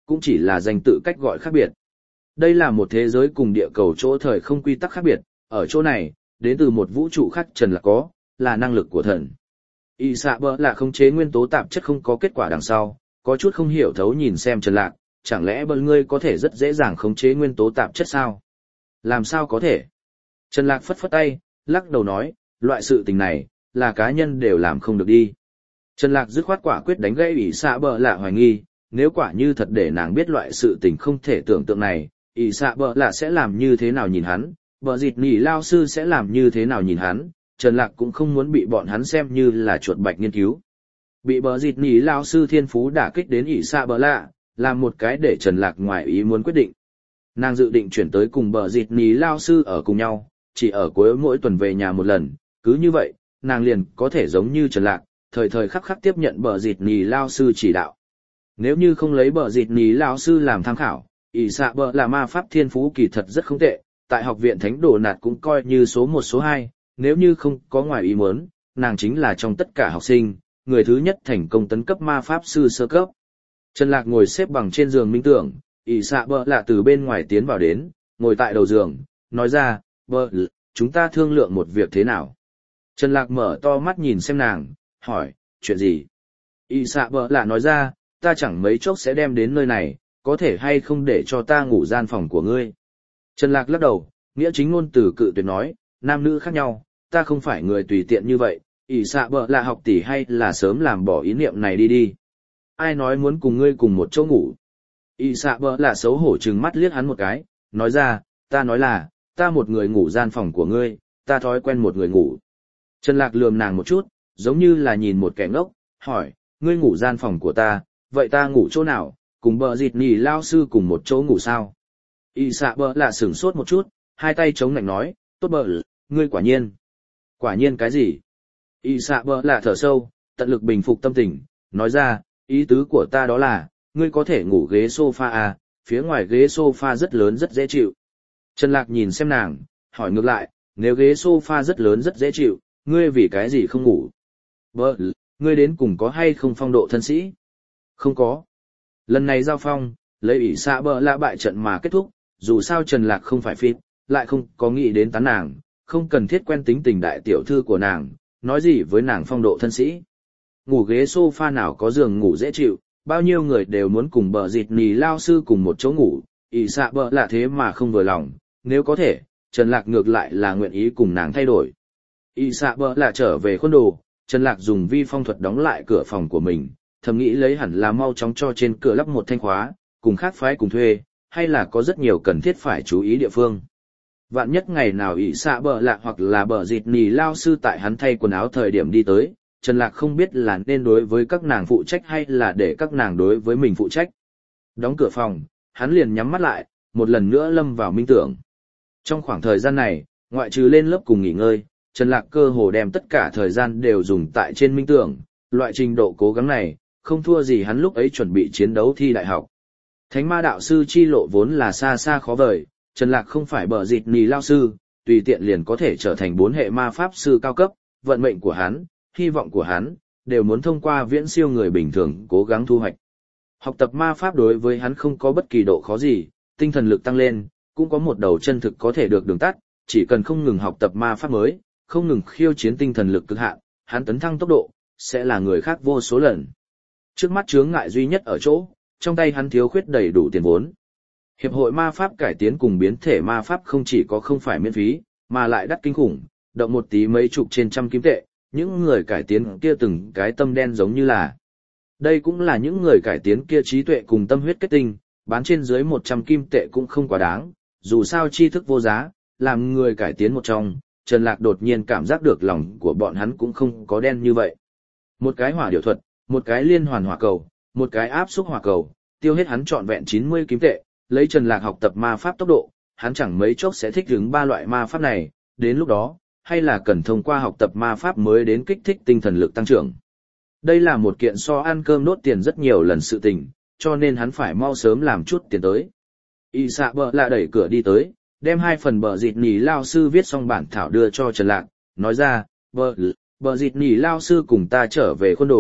cũng chỉ là danh tự cách gọi khác biệt. Đây là một thế giới cùng địa cầu chỗ thời không quy tắc khác biệt, ở chỗ này, đến từ một vũ trụ khác Trần Lạc có, là năng lực của thần. Y xạ bờ là khống chế nguyên tố tạp chất không có kết quả đằng sau, có chút không hiểu thấu nhìn xem Trần Lạc, chẳng lẽ bờ ngươi có thể rất dễ dàng khống chế nguyên tố tạp chất sao? Làm sao có thể? Trần Lạc phất phất tay, lắc đầu nói, loại sự tình này, là cá nhân đều làm không được đi. Trần Lạc dứt khoát quả quyết đánh gãy Y xạ bờ lạ hoài nghi, nếu quả như thật để nàng biết loại sự tình không thể tưởng tượng này, Y xạ bờ lạ sẽ làm như thế nào nhìn hắn, bờ dịt nỉ lao sư sẽ làm như thế nào nhìn hắn, Trần Lạc cũng không muốn bị bọn hắn xem như là chuột bạch nghiên cứu. Bị bờ dịt nỉ lao sư thiên phú đả kích đến Y xạ bờ lạ, làm một cái để Trần Lạc ngoài ý muốn quyết định. Nàng dự định chuyển tới cùng bờ dịt nỉ lao sư ở cùng nhau, chỉ ở cuối mỗi tuần về nhà một lần, cứ như vậy, nàng liền có thể giống như Trần Lạc, thời thời khắc khắc tiếp nhận bờ dịt nỉ lao sư chỉ đạo. Nếu như không lấy bờ dịt nỉ lao sư làm tham khảo, ỷ xạ bờ là ma pháp thiên phú kỳ thật rất không tệ, tại học viện thánh đồ nạt cũng coi như số 1 số 2, nếu như không có ngoài ý muốn, nàng chính là trong tất cả học sinh, người thứ nhất thành công tấn cấp ma pháp sư sơ cấp. Trần Lạc ngồi xếp bằng trên giường minh tưởng, ỷ xạ bờ là từ bên ngoài tiến vào đến, ngồi tại đầu giường, nói ra, bờ, chúng ta thương lượng một việc thế nào? Trần Lạc mở to mắt nhìn xem nàng, hỏi, chuyện gì? Y xạ bờ lạ nói ra, ta chẳng mấy chốc sẽ đem đến nơi này, có thể hay không để cho ta ngủ gian phòng của ngươi? Trần Lạc lắc đầu, nghĩa chính ngôn từ cự tuyệt nói, nam nữ khác nhau, ta không phải người tùy tiện như vậy, Y xạ bờ lạ học tỷ hay là sớm làm bỏ ý niệm này đi đi. Ai nói muốn cùng ngươi cùng một chỗ ngủ? Y xạ bờ lạ xấu hổ trừng mắt liếc hắn một cái, nói ra, ta nói là, ta một người ngủ gian phòng của ngươi, ta thói quen một người ngủ. Trần Lạc lườm nàng một chút, giống như là nhìn một kẻ ngốc, hỏi, ngươi ngủ gian phòng của ta, vậy ta ngủ chỗ nào, cùng bờ dịt nỉ lao sư cùng một chỗ ngủ sao? Y xạ bờ lạ sửng sốt một chút, hai tay chống lạnh nói, tốt bờ, ngươi quả nhiên. Quả nhiên cái gì? Y xạ bờ lạ thở sâu, tận lực bình phục tâm tình, nói ra, ý tứ của ta đó là, ngươi có thể ngủ ghế sofa à, phía ngoài ghế sofa rất lớn rất dễ chịu. Trần Lạc nhìn xem nàng, hỏi ngược lại, nếu ghế sofa rất lớn rất dễ chịu, ngươi vì cái gì không ngủ? Bờ, ngươi đến cùng có hay không phong độ thân sĩ? Không có. Lần này giao phong, lấy ỷ xạ bờ lạ bại trận mà kết thúc, dù sao Trần Lạc không phải phít, lại không có nghĩ đến tán nàng, không cần thiết quen tính tình đại tiểu thư của nàng, nói gì với nàng phong độ thân sĩ. Ngủ ghế sofa nào có giường ngủ dễ chịu, bao nhiêu người đều muốn cùng bờ dịt nỉ lao sư cùng một chỗ ngủ, ỷ xạ bờ lạ thế mà không vừa lòng, nếu có thể, Trần Lạc ngược lại là nguyện ý cùng nàng thay đổi. ỷ xạ bờ lạ trở về khuôn đồ, Trần Lạc dùng vi phong thuật đóng lại cửa phòng của mình, thầm nghĩ lấy hẳn là mau chóng cho trên cửa lắp một thanh khóa, cùng khác phái cùng thuê, hay là có rất nhiều cần thiết phải chú ý địa phương. Vạn nhất ngày nào ỷ xạ bờ lạ hoặc là bờ dịt nỉ lao sư tại hắn thay quần áo thời điểm đi tới, Trần Lạc không biết là nên đối với các nàng phụ trách hay là để các nàng đối với mình phụ trách. Đóng cửa phòng, hắn liền nhắm mắt lại, một lần nữa lâm vào minh tưởng. Trong khoảng thời gian này, ngoại trừ lên lớp cùng nghỉ ngơi, Trần Lạc cơ hồ đem tất cả thời gian đều dùng tại trên minh tưởng, loại trình độ cố gắng này, không thua gì hắn lúc ấy chuẩn bị chiến đấu thi đại học. Thánh ma đạo sư chi lộ vốn là xa xa khó vời, Trần Lạc không phải bờ dịt nỉ lao sư, tùy tiện liền có thể trở thành 4 hệ ma pháp sư cao cấp, vận mệnh của hắn, hy vọng của hắn, đều muốn thông qua viễn siêu người bình thường cố gắng thu hoạch. Học tập ma pháp đối với hắn không có bất kỳ độ khó gì, tinh thần lực tăng lên, cũng có một đầu chân thực có thể được đường tắt, chỉ cần không ngừng học tập ma pháp mới, không ngừng khiêu chiến tinh thần lực cực hạn, hắn tấn thăng tốc độ, sẽ là người khác vô số lần. Trước mắt chướng ngại duy nhất ở chỗ, trong tay hắn thiếu khuyết đầy đủ tiền vốn. Hiệp hội ma pháp cải tiến cùng biến thể ma pháp không chỉ có không phải miễn phí, mà lại đắt kinh khủng, động một tí mấy chục trên trăm kim tệ, những người cải tiến kia từng cái tâm đen giống như là. Đây cũng là những người cải tiến kia trí tuệ cùng tâm huyết kết tinh, bán trên dưới 100 kim tệ cũng không quá đáng, dù sao tri thức vô giá, làm người cải tiến một trong, Trần Lạc đột nhiên cảm giác được lòng của bọn hắn cũng không có đen như vậy. Một cái hỏa điệu thuật, một cái liên hoàn hỏa cầu, một cái áp xúc hỏa cầu, tiêu hết hắn trọn vẹn 90 kim tệ, lấy Trần Lạc học tập ma pháp tốc độ, hắn chẳng mấy chốc sẽ thích ứng 3 loại ma pháp này, đến lúc đó, hay là cần thông qua học tập ma pháp mới đến kích thích tinh thần lực tăng trưởng. Đây là một kiện so ăn cơm nốt tiền rất nhiều lần sự tình, cho nên hắn phải mau sớm làm chút tiền tới. Y xạ bờ lạ đẩy cửa đi tới, đem 2 phần bờ dịt nỉ lao sư viết xong bản thảo đưa cho Trần Lạc, nói ra, bờ dịt nỉ lao sư cùng ta trở về khuôn đồ,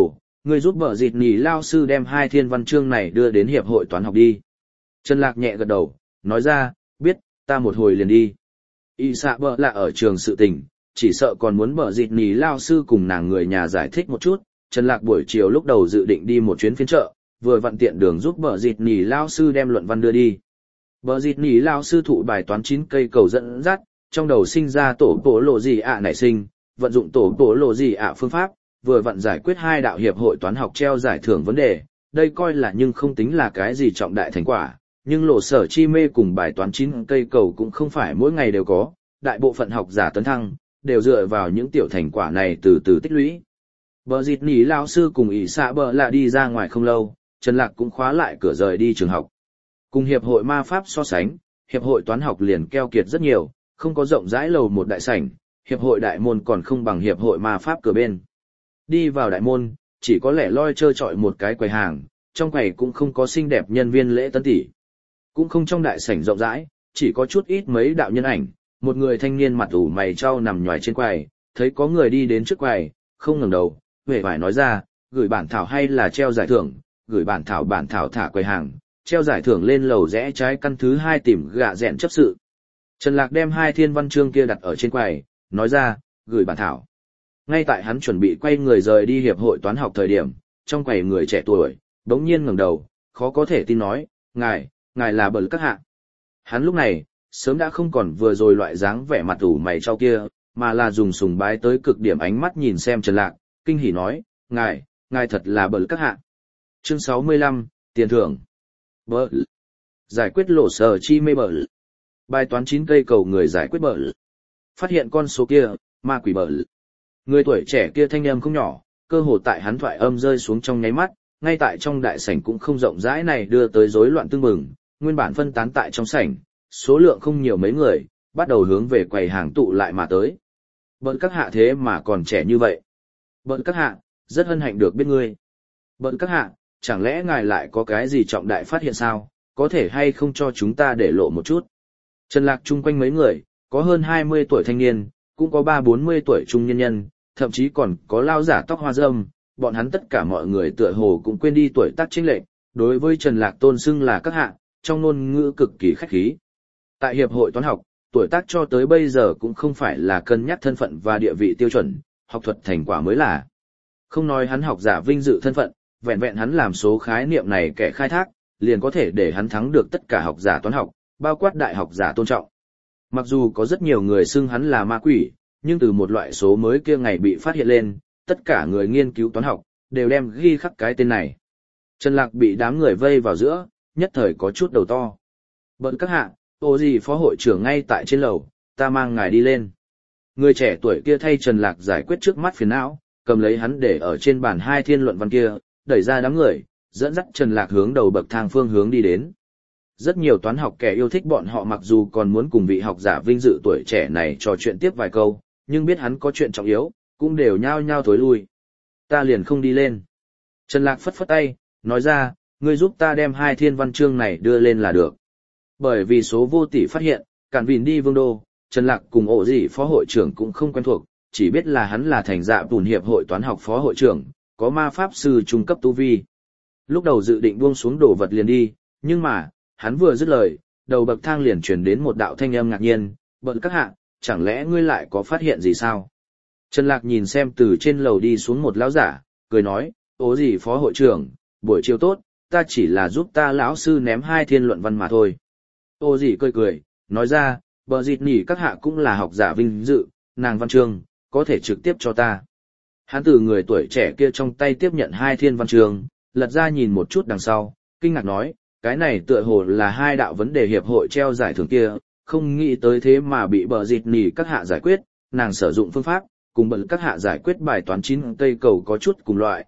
Ngươi giúp bờ dịt nỉ lao sư đem 2 thiên văn chương này đưa đến hiệp hội toán học đi. Trần Lạc nhẹ gật đầu, nói ra, biết, ta một hồi liền đi. Y xạ bờ là ở trường sự tình, chỉ sợ còn muốn bờ dịt nỉ lao sư cùng nàng người nhà giải thích một chút. Trần Lạc buổi chiều lúc đầu dự định đi một chuyến phiên chợ, vừa vặn tiện đường giúp bờ dịt nỉ lao sư đem luận văn đưa đi. Bờ dịt nỉ lao sư thụ bài toán 9 cây cầu dẫn dắt, trong đầu sinh ra tổ bộ lộ gì ạ nảy sinh, vận dụng tổ bộ lộ gì ạ phương pháp, vừa vặn giải quyết 2 đạo hiệp hội toán học treo giải thưởng vấn đề, đây coi là nhưng không tính là cái gì trọng đại thành quả, nhưng lộ sở chi mê cùng bài toán 9 cây cầu cũng không phải mỗi ngày đều có, đại bộ phận học giả tấn thăng, đều dựa vào những tiểu thành quả này từ từ tích lũy. Bờ dịt nỉ lao sư cùng ỷ xạ bờ là đi ra ngoài không lâu, Trần Lạc cũng khóa lại cửa rời đi trường học. Cùng hiệp hội ma pháp so sánh, hiệp hội toán học liền keo kiệt rất nhiều, không có rộng rãi lầu một đại sảnh, hiệp hội đại môn còn không bằng hiệp hội ma pháp cửa bên. Đi vào đại môn, chỉ có lẻ loi trơ trọi một cái quầy hàng, trong quầy cũng không có xinh đẹp nhân viên lễ tân tỷ. Cũng không trong đại sảnh rộng rãi, chỉ có chút ít mấy đạo nhân ảnh, một người thanh niên mặt ủ mày trao nằm nhòi trên quầy, thấy có người đi đến trước quầy, không ngẩng đầu, huệ vải nói ra, gửi bản thảo hay là treo giải thưởng, gửi bản thảo thả quầy hàng, treo giải thưởng lên lầu rẽ trái căn thứ 2 tìm gạ rẹn chấp sự. Trần Lạc đem 2 thiên văn chương kia đặt ở trên quầy, nói ra, gửi bản thảo. Ngay tại hắn chuẩn bị quay người rời đi hiệp hội toán học thời điểm, trong quầy người trẻ tuổi, đống nhiên ngẩng đầu, khó có thể tin nói, ngài là bờ các hạ. Hắn lúc này, sớm đã không còn vừa rồi loại dáng vẻ mặt ủ mày trao kia, mà là dùng sùng bái tới cực điểm ánh mắt nhìn xem Trần Lạc, kinh hỉ nói, ngài thật là bờ các hạ. Chương 65, tiền thưởng. Bờ. Giải quyết lộ sở chi mê bờ. Bài toán 9 cây cầu người giải quyết bờ. Phát hiện con số kia, ma quỷ bờ. Người tuổi trẻ kia thanh âm không nhỏ, cơ hồ tại hắn thoại âm rơi xuống trong nháy mắt, ngay tại trong đại sảnh cũng không rộng rãi này đưa tới rối loạn tương mừng, nguyên bản phân tán tại trong sảnh, số lượng không nhiều mấy người, bắt đầu hướng về quầy hàng tụ lại mà tới. Bận các hạ thế mà còn trẻ như vậy. Bận các hạ, rất hân hạnh được biết ngươi. Bận các hạ, chẳng lẽ ngài lại có cái gì trọng đại phát hiện sao, có thể hay không cho chúng ta để lộ một chút. Trần Lạc chung quanh mấy người, có hơn 20 tuổi thanh niên, cũng có 30-40 tuổi trung nhân nhân, thậm chí còn có lao giả tóc hoa râm, bọn hắn tất cả mọi người tựa hồ cũng quên đi tuổi tác chênh lệch, đối với Trần Lạc tôn xưng là các hạ, trong ngôn ngữ cực kỳ khách khí. Tại hiệp hội toán học, tuổi tác cho tới bây giờ cũng không phải là cân nhắc thân phận và địa vị tiêu chuẩn, học thuật thành quả mới là. Không nói hắn học giả vinh dự thân phận, vẹn vẹn hắn làm số khái niệm này kẻ khai thác, liền có thể để hắn thắng được tất cả học giả toán học, bao quát đại học giả tôn trọng. Mặc dù có rất nhiều người xưng hắn là ma quỷ, nhưng từ một loại số mới kia ngày bị phát hiện lên, tất cả người nghiên cứu toán học, đều đem ghi khắc cái tên này. Trần Lạc bị đám người vây vào giữa, nhất thời có chút đầu to. Bận các hạ, ô gì phó hội trưởng ngay tại trên lầu, ta mang ngài đi lên. Người trẻ tuổi kia thay Trần Lạc giải quyết trước mắt phiền não, cầm lấy hắn để ở trên bàn 2 thiên luận văn kia, đẩy ra đám người, dẫn dắt Trần Lạc hướng đầu bậc thang phương hướng đi đến. Rất nhiều toán học kẻ yêu thích bọn họ mặc dù còn muốn cùng vị học giả vinh dự tuổi trẻ này trò chuyện tiếp vài câu, nhưng biết hắn có chuyện trọng yếu, cũng đều nhao nhao thối lui. Ta liền không đi lên. Trần Lạc phất phất tay, nói ra, ngươi giúp ta đem 2 thiên văn chương này đưa lên là được. Bởi vì số vô tỷ phát hiện, cản vìn đi vương đô, Trần Lạc cùng ổ gì phó hội trưởng cũng không quen thuộc, chỉ biết là hắn là thành dạ tùn hiệp hội toán học phó hội trưởng, có ma pháp sư trung cấp tu vi. Lúc đầu dự định buông xuống đồ vật liền đi, nhưng mà, hắn vừa dứt lời, đầu bậc thang liền truyền đến một đạo thanh âm ngạc nhiên, bận các hạ, chẳng lẽ ngươi lại có phát hiện gì sao? Trần Lạc nhìn xem từ trên lầu đi xuống một lão giả, cười nói, ố gì phó hội trưởng, buổi chiều tốt, ta chỉ là giúp ta lão sư ném 2 thiên luận văn mà thôi. Ô gì cười, nói ra, bờ dịt nỉ các hạ cũng là học giả vinh dự, nàng văn chương, có thể trực tiếp cho ta. Hắn từ người tuổi trẻ kia trong tay tiếp nhận 2 thiên văn chương, lật ra nhìn một chút đằng sau, kinh ngạc nói, cái này tựa hồ là 2 đạo vấn đề hiệp hội treo giải thưởng kia, không nghĩ tới thế mà bị bờ dịt nỉ các hạ giải quyết, nàng sử dụng phương pháp, cùng bận các hạ giải quyết bài toán 9 cây cầu có chút cùng loại,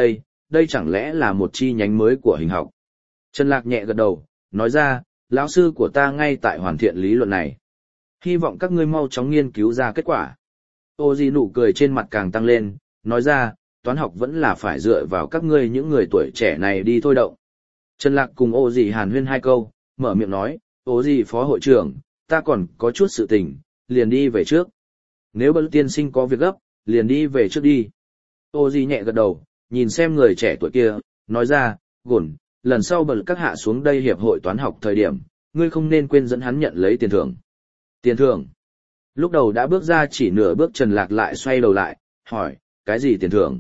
đây chẳng lẽ là một chi nhánh mới của hình học. Trần Lạc nhẹ gật đầu, nói ra, lão sư của ta ngay tại hoàn thiện lý luận này. Hy vọng các ngươi mau chóng nghiên cứu ra kết quả. Ô Di nụ cười trên mặt càng tăng lên, nói ra, toán học vẫn là phải dựa vào các ngươi những người tuổi trẻ này đi thôi động. Trần Lạc cùng Ô Di hàn huyên 2 câu, mở miệng nói, Ô Di phó hội trưởng, ta còn có chút sự tình, liền đi về trước. Nếu bận tiên sinh có việc gấp, liền đi về trước đi. Ô Di nhẹ gật đầu, nhìn xem người trẻ tuổi kia, nói ra, gồn, lần sau bật các hạ xuống đây hiệp hội toán học thời điểm, ngươi không nên quên dẫn hắn nhận lấy tiền thưởng. Tiền thưởng? Lúc đầu đã bước ra chỉ nửa bước Trần Lạc lại xoay đầu lại, hỏi, cái gì tiền thưởng?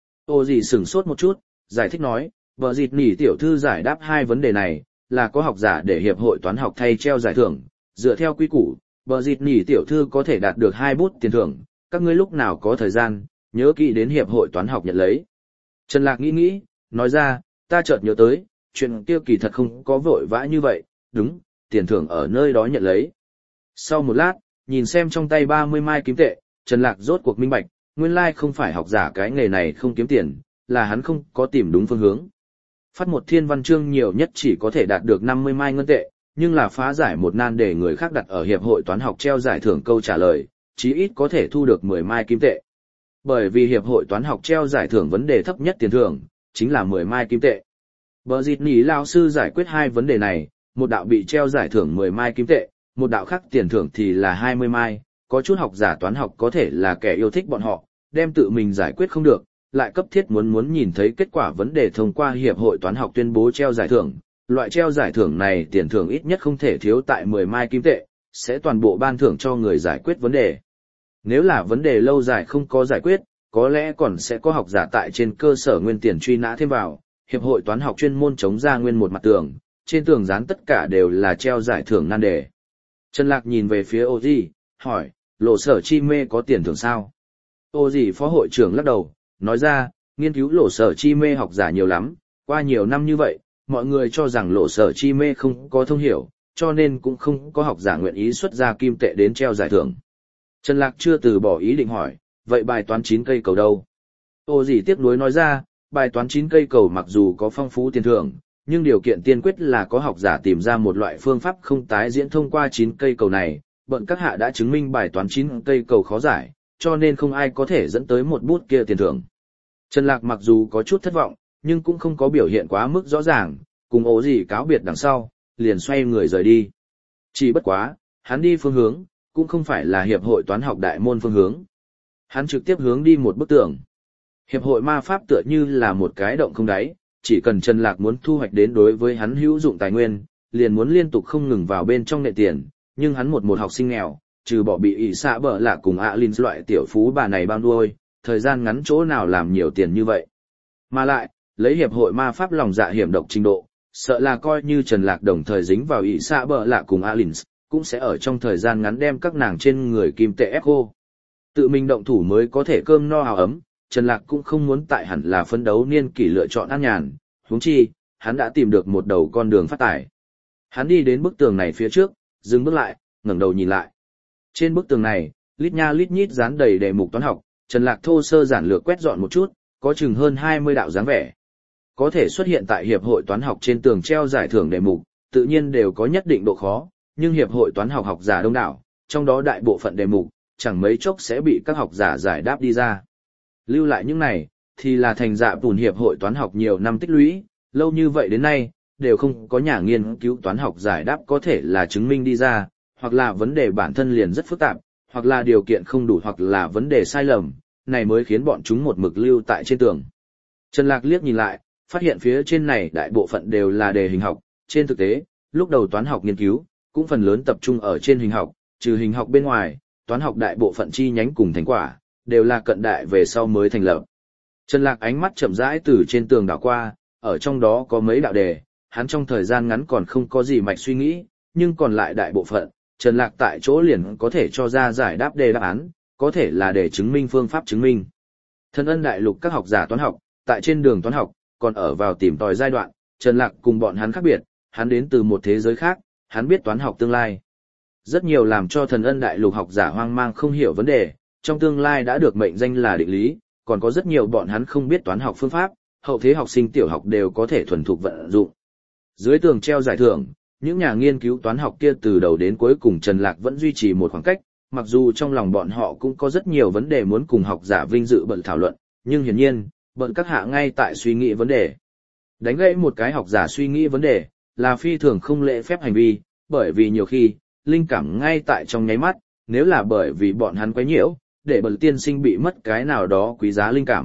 Ô gì sửng sốt một chút, giải thích nói, vợ dịt nỉ tiểu thư giải đáp hai vấn đề này, là có học giả để hiệp hội toán học thay treo giải thưởng, dựa theo quy củ, vợ dịt nỉ tiểu thư có thể đạt được 2 bút tiền thưởng, các ngươi lúc nào có thời gian, nhớ kỹ đến hiệp hội toán học nhận lấy. Trần Lạc nghĩ, nói ra, ta chợt nhớ tới, chuyện kia kỳ thật không có vội vã như vậy, đúng, tiền thưởng ở nơi đó nhận lấy. Sau một lát, nhìn xem trong tay 30 mai kim tệ, Trần Lạc rốt cuộc minh bạch, nguyên lai không phải học giả cái nghề này không kiếm tiền, là hắn không có tìm đúng phương hướng. Phát một thiên văn chương nhiều nhất chỉ có thể đạt được 50 mai ngân tệ, nhưng là phá giải một nan đề người khác đặt ở hiệp hội toán học treo giải thưởng câu trả lời, chí ít có thể thu được 10 mai kim tệ. Bởi vì hiệp hội toán học treo giải thưởng vấn đề thấp nhất tiền thưởng, chính là 10 mai kim tệ. Bờ dịt nỉ lao sư giải quyết hai vấn đề này, một đạo bị treo giải thưởng 10 mai kim tệ, một đạo khác tiền thưởng thì là 20 mai, có chút học giả toán học có thể là kẻ yêu thích bọn họ, đem tự mình giải quyết không được, lại cấp thiết muốn nhìn thấy kết quả vấn đề thông qua hiệp hội toán học tuyên bố treo giải thưởng. Loại treo giải thưởng này tiền thưởng ít nhất không thể thiếu tại 10 mai kim tệ, sẽ toàn bộ ban thưởng cho người giải quyết vấn đề. Nếu là vấn đề lâu dài không có giải quyết, có lẽ còn sẽ có học giả tại trên cơ sở nguyên tiền truy nã thêm vào. Hiệp hội toán học chuyên môn chống ra nguyên một mặt tường, trên tường dán tất cả đều là treo giải thưởng nan đề. Trần Lạc nhìn về phía Ô Dì, hỏi, lộ sở chi mê có tiền thưởng sao? Ô Dì phó hội trưởng lắc đầu, nói ra, nghiên cứu lộ sở chi mê học giả nhiều lắm, qua nhiều năm như vậy, mọi người cho rằng lộ sở chi mê không có thông hiểu, cho nên cũng không có học giả nguyện ý xuất ra kim tệ đến treo giải thưởng. Trần Lạc chưa từ bỏ ý định hỏi, vậy bài toán 9 cây cầu đâu? Ô Dì tiếc nuối nói ra, bài toán 9 cây cầu mặc dù có phong phú tiền thưởng, nhưng điều kiện tiên quyết là có học giả tìm ra một loại phương pháp không tái diễn thông qua 9 cây cầu này, bận các hạ đã chứng minh bài toán 9 cây cầu khó giải, cho nên không ai có thể dẫn tới một bút kia tiền thưởng. Trần Lạc mặc dù có chút thất vọng, nhưng cũng không có biểu hiện quá mức rõ ràng, cùng Ô Dì cáo biệt đằng sau, liền xoay người rời đi. Chỉ bất quá, hắn đi phương hướng, cũng không phải là hiệp hội toán học đại môn phương hướng. Hắn trực tiếp hướng đi một bức tường. Hiệp hội ma pháp tựa như là một cái động không đáy, chỉ cần Trần Lạc muốn thu hoạch đến đối với hắn hữu dụng tài nguyên, liền muốn liên tục không ngừng vào bên trong nệ tiền, nhưng hắn một học sinh nghèo, trừ bỏ bị ỷ xạ bở lạ cùng Linh loại tiểu phú bà này bao nuôi, thời gian ngắn chỗ nào làm nhiều tiền như vậy. Mà lại, lấy hiệp hội ma pháp lòng dạ hiểm độc trình độ, sợ là coi như Trần Lạc đồng thời dính vào ỷ xạ bở lạ cùng Linh, cũng sẽ ở trong thời gian ngắn đem các nàng trên người kim tệ ép khô. Tự mình động thủ mới có thể cơm no áo ấm, Trần Lạc cũng không muốn tại hẳn là phấn đấu niên kỷ lựa chọn an nhàn, huống chi, hắn đã tìm được một đầu con đường phát tài. Hắn đi đến bức tường này phía trước, dừng bước lại, ngẩng đầu nhìn lại. Trên bức tường này, lít nha lít nhít dán đầy đề mục toán học, Trần Lạc thô sơ giản lược quét dọn một chút, có chừng hơn 20 đạo dáng vẻ. Có thể xuất hiện tại hiệp hội toán học trên tường treo giải thưởng đề mục, tự nhiên đều có nhất định độ khó, nhưng hiệp hội toán học học giả đông đảo, trong đó đại bộ phận đề mục, chẳng mấy chốc sẽ bị các học giả giải đáp đi ra. Lưu lại những này, thì là thành dạ bùn hiệp hội toán học nhiều năm tích lũy, lâu như vậy đến nay, đều không có nhà nghiên cứu toán học giải đáp có thể là chứng minh đi ra, hoặc là vấn đề bản thân liền rất phức tạp, hoặc là điều kiện không đủ hoặc là vấn đề sai lầm, này mới khiến bọn chúng một mực lưu tại trên tường. Trần Lạc liếc nhìn lại, phát hiện phía trên này đại bộ phận đều là đề hình học, trên thực tế, lúc đầu toán học nghiên cứu, cũng phần lớn tập trung ở trên hình học, trừ hình học bên ngoài, toán học đại bộ phận chi nhánh cùng thành quả, đều là cận đại về sau mới thành lập. Trần Lạc ánh mắt chậm rãi từ trên tường đảo qua, ở trong đó có mấy đạo đề, hắn trong thời gian ngắn còn không có gì mạch suy nghĩ, nhưng còn lại đại bộ phận, Trần Lạc tại chỗ liền có thể cho ra giải đáp đề đáp án, có thể là để chứng minh phương pháp chứng minh. Thần ân đại lục các học giả toán học, tại trên đường toán học, còn ở vào tìm tòi giai đoạn, Trần Lạc cùng bọn hắn khác biệt, hắn đến từ một thế giới khác, hắn biết toán học tương lai. Rất nhiều làm cho thần ân đại lục học giả hoang mang không hiểu vấn đề, trong tương lai đã được mệnh danh là định lý, còn có rất nhiều bọn hắn không biết toán học phương pháp, hậu thế học sinh tiểu học đều có thể thuần thục vận dụng. Dưới tường treo giải thưởng, những nhà nghiên cứu toán học kia từ đầu đến cuối cùng Trần Lạc vẫn duy trì một khoảng cách, mặc dù trong lòng bọn họ cũng có rất nhiều vấn đề muốn cùng học giả vinh dự bận thảo luận, nhưng hiển nhiên, bận các hạ ngay tại suy nghĩ vấn đề. Đánh gãy một cái học giả suy nghĩ vấn đề, là phi thường không lễ phép hành vi, bởi vì nhiều khi, linh cảm ngay tại trong nháy mắt, nếu là bởi vì bọn hắn quấy nhiễu, để bận tiên sinh bị mất cái nào đó quý giá linh cảm,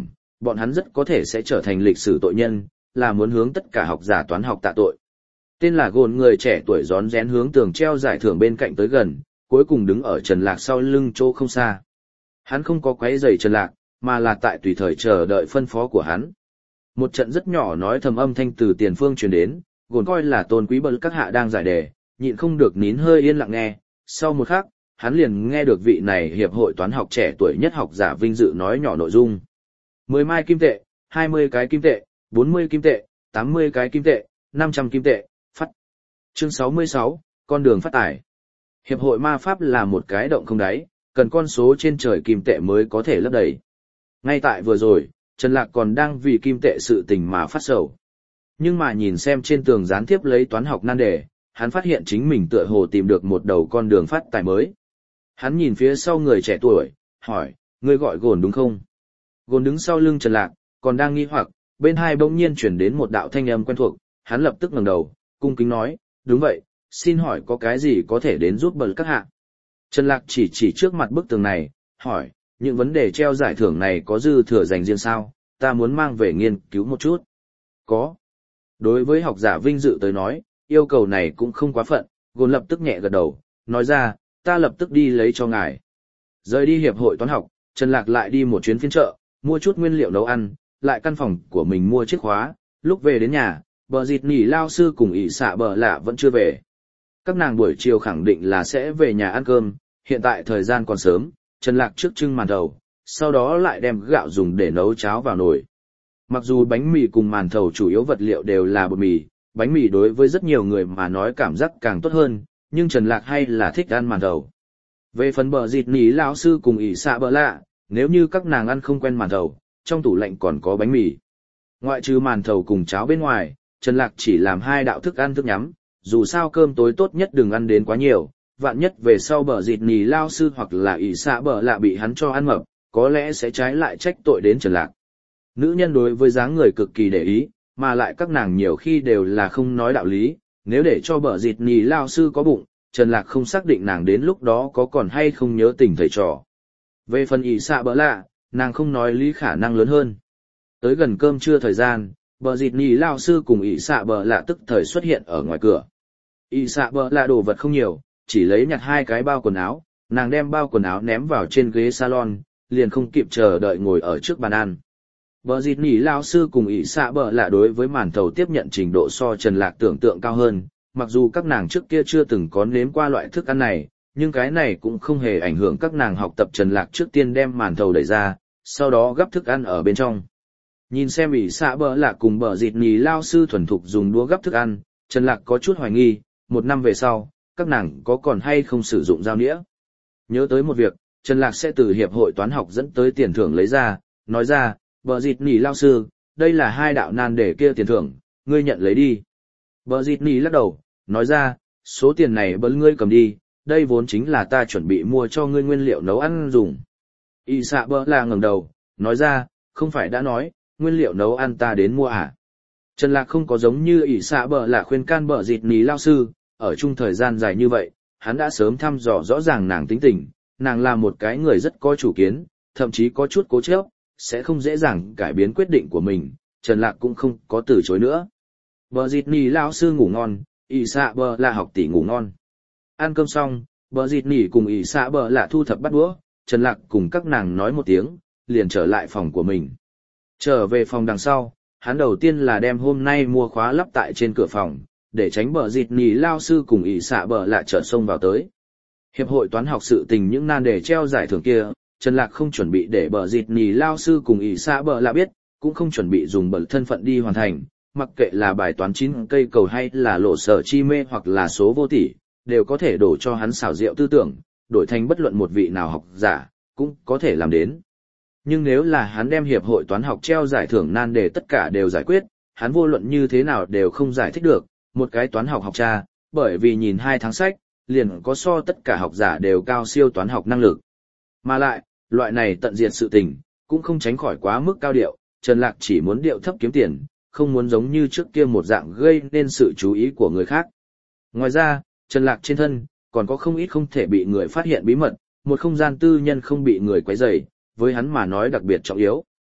bọn hắn rất có thể sẽ trở thành lịch sử tội nhân, là muốn hướng tất cả học giả toán học tạ tội. Tên là Gồn người trẻ tuổi rón rén hướng tường treo giải thưởng bên cạnh tới gần, cuối cùng đứng ở Trần Lạc sau lưng chỗ không xa. Hắn không có quấy rầy Trần Lạc, mà là tại tùy thời chờ đợi phân phó của hắn. Một trận rất nhỏ nói thầm âm thanh từ tiền phương truyền đến, Gồn coi là tôn quý bậc các hạ đang giải đề, nhịn không được nín hơi yên lặng nghe. Sau một khắc, hắn liền nghe được vị này hiệp hội toán học trẻ tuổi nhất học giả vinh dự nói nhỏ nội dung. 10 mai kim tệ, 20 cái kim tệ, 40 kim tệ, 80 cái kim tệ, 500 kim tệ, phát. Chương 66, con đường phát tài. Hiệp hội ma pháp là một cái động không đáy, cần con số trên trời kim tệ mới có thể lấp đầy. Ngay tại vừa rồi, Trần Lạc còn đang vì kim tệ sự tình mà phát sầu. Nhưng mà nhìn xem trên tường gián tiếp lấy toán học nan đề, hắn phát hiện chính mình tựa hồ tìm được một đầu con đường phát tài mới. Hắn nhìn phía sau người trẻ tuổi, hỏi, ngươi gọi Gồn đúng không? Gồn đứng sau lưng Trần Lạc, còn đang nghi hoặc, bên hai bỗng nhiên chuyển đến một đạo thanh âm quen thuộc, hắn lập tức ngẩng đầu, cung kính nói, đúng vậy, xin hỏi có cái gì có thể đến giúp bậc các hạ? Trần Lạc chỉ trước mặt bức tường này, hỏi, những vấn đề treo giải thưởng này có dư thừa dành riêng sao, ta muốn mang về nghiên cứu một chút. Có. Đối với học giả vinh dự tới nói, yêu cầu này cũng không quá phận, Gồn lập tức nhẹ gật đầu, nói ra, ta lập tức đi lấy cho ngài. Rời đi hiệp hội toán học, Trần Lạc lại đi một chuyến phiên chợ, mua chút nguyên liệu nấu ăn, lại căn phòng của mình mua chiếc khóa, lúc về đến nhà, bờ dịt nỉ lao sư cùng ỷ xạ bờ lạ vẫn chưa về. Các nàng buổi chiều khẳng định là sẽ về nhà ăn cơm, hiện tại thời gian còn sớm, Trần Lạc trước trưng màn thầu, sau đó lại đem gạo dùng để nấu cháo vào nồi. Mặc dù bánh mì cùng màn thầu chủ yếu vật liệu đều là bột mì, bánh mì đối với rất nhiều người mà nói cảm giác càng tốt hơn, nhưng Trần Lạc hay là thích ăn màn thầu. Về phần bờ dịt nỉ lão sư cùng ỷ xạ bờ lạ, nếu như các nàng ăn không quen màn thầu, trong tủ lạnh còn có bánh mì. Ngoại trừ màn thầu cùng cháo bên ngoài, Trần Lạc chỉ làm 2 đạo thức ăn thức nhắm, dù sao cơm tối tốt nhất đừng ăn đến quá nhiều, vạn nhất về sau bờ dịt nỉ lao sư hoặc là ỷ xạ bờ lạ bị hắn cho ăn mập, có lẽ sẽ trái lại trách tội đến Trần Lạc. Nữ nhân đối với dáng người cực kỳ để ý, mà lại các nàng nhiều khi đều là không nói đạo lý, nếu để cho bờ dịt nỉ lao sư có bụng, Trần Lạc không xác định nàng đến lúc đó có còn hay không nhớ tình thầy trò. Về phần ỷ xạ bờ lạ, nàng không nói lý khả năng lớn hơn. Tới gần cơm trưa thời gian, bờ dịt nỉ lao sư cùng ỷ xạ bờ lạ tức thời xuất hiện ở ngoài cửa. ỷ xạ bờ lạ đồ vật không nhiều, chỉ lấy nhặt 2 cái bao quần áo, nàng đem bao quần áo ném vào trên ghế salon, liền không kịp chờ đợi ngồi ở trước bàn ăn. Bờ dịt nỉ lao sư cùng ỷ xạ bờ lạ đối với màn thầu tiếp nhận trình độ so Trần Lạc tưởng tượng cao hơn, mặc dù các nàng trước kia chưa từng có nếm qua loại thức ăn này, nhưng cái này cũng không hề ảnh hưởng các nàng học tập. Trần Lạc trước tiên đem màn thầu đẩy ra, sau đó gắp thức ăn ở bên trong. Nhìn xem ỷ xạ bờ lạ cùng bờ dịt nỉ lao sư thuần thục dùng đũa gắp thức ăn, Trần Lạc có chút hoài nghi, 1 năm về sau, các nàng có còn hay không sử dụng dao nĩa. Nhớ tới một việc, Trần Lạc sẽ từ hiệp hội toán học dẫn tới tiền thưởng lấy ra, nói ra, bờ dịt nỉ lao sư, đây là 2 đạo nan đề kia tiền thưởng, ngươi nhận lấy đi. Bờ dịt nỉ lắc đầu, nói ra, số tiền này bớt ngươi cầm đi, đây vốn chính là ta chuẩn bị mua cho ngươi nguyên liệu nấu ăn dùng. ỷ xạ bờ lạ ngẩng đầu, nói ra, không phải đã nói, nguyên liệu nấu ăn ta đến mua à? Trần Lạc không có giống như ỷ xạ bờ lạ khuyên can bờ dịt nỉ lao sư, ở chung thời gian dài như vậy, hắn đã sớm thăm dò rõ ràng nàng tính tình, nàng là một cái người rất có chủ kiến, thậm chí có chút cố chấp, sẽ không dễ dàng cải biến quyết định của mình. Trần Lạc cũng không có từ chối nữa. Bờ dịt nỉ lao sư ngủ ngon, ỷ xạ bờ lạ học tỷ ngủ ngon. Ăn cơm xong, bờ dịt nỉ cùng ỷ xạ bờ lạ thu thập bát đũa, Trần Lạc cùng các nàng nói một tiếng, liền trở lại phòng của mình. Trở về phòng đằng sau, hắn đầu tiên là đem hôm nay mua khóa lắp tại trên cửa phòng, để tránh bờ dịt nỉ lao sư cùng ỷ xạ bờ lạ trở xông vào tới. Hiệp hội toán học sự tình những nan đề treo giải thưởng kia, Trần Lạc không chuẩn bị để bờ dịt nỉ lao sư cùng ỷ xạ bờ lạ biết, cũng không chuẩn bị dùng bờ thân phận đi hoàn thành, mặc kệ là bài toán 9 cây cầu hay là lộ sở chi mê hoặc là số vô tỷ, đều có thể đổ cho hắn xảo diệu tư tưởng, đổi thành bất luận một vị nào học giả, cũng có thể làm đến. Nhưng nếu là hắn đem hiệp hội toán học treo giải thưởng nan đề tất cả đều giải quyết, hắn vô luận như thế nào đều không giải thích được, một cái toán học học tra, bởi vì nhìn 2 tháng sách, liền có so tất cả học giả đều cao siêu toán học năng lực. Mà lại, loại này tận diệt sự tình, cũng không tránh khỏi quá mức cao điệu, Trần Lạc chỉ muốn điệu thấp kiếm tiền, không muốn giống như trước kia một dạng gây nên sự chú ý của người khác. Ngoài ra, Trần Lạc trên thân, còn có không ít không thể bị người phát hiện bí mật, một không gian tư nhân không bị người quấy rầy, với hắn mà nói đặc biệt trọng yếu.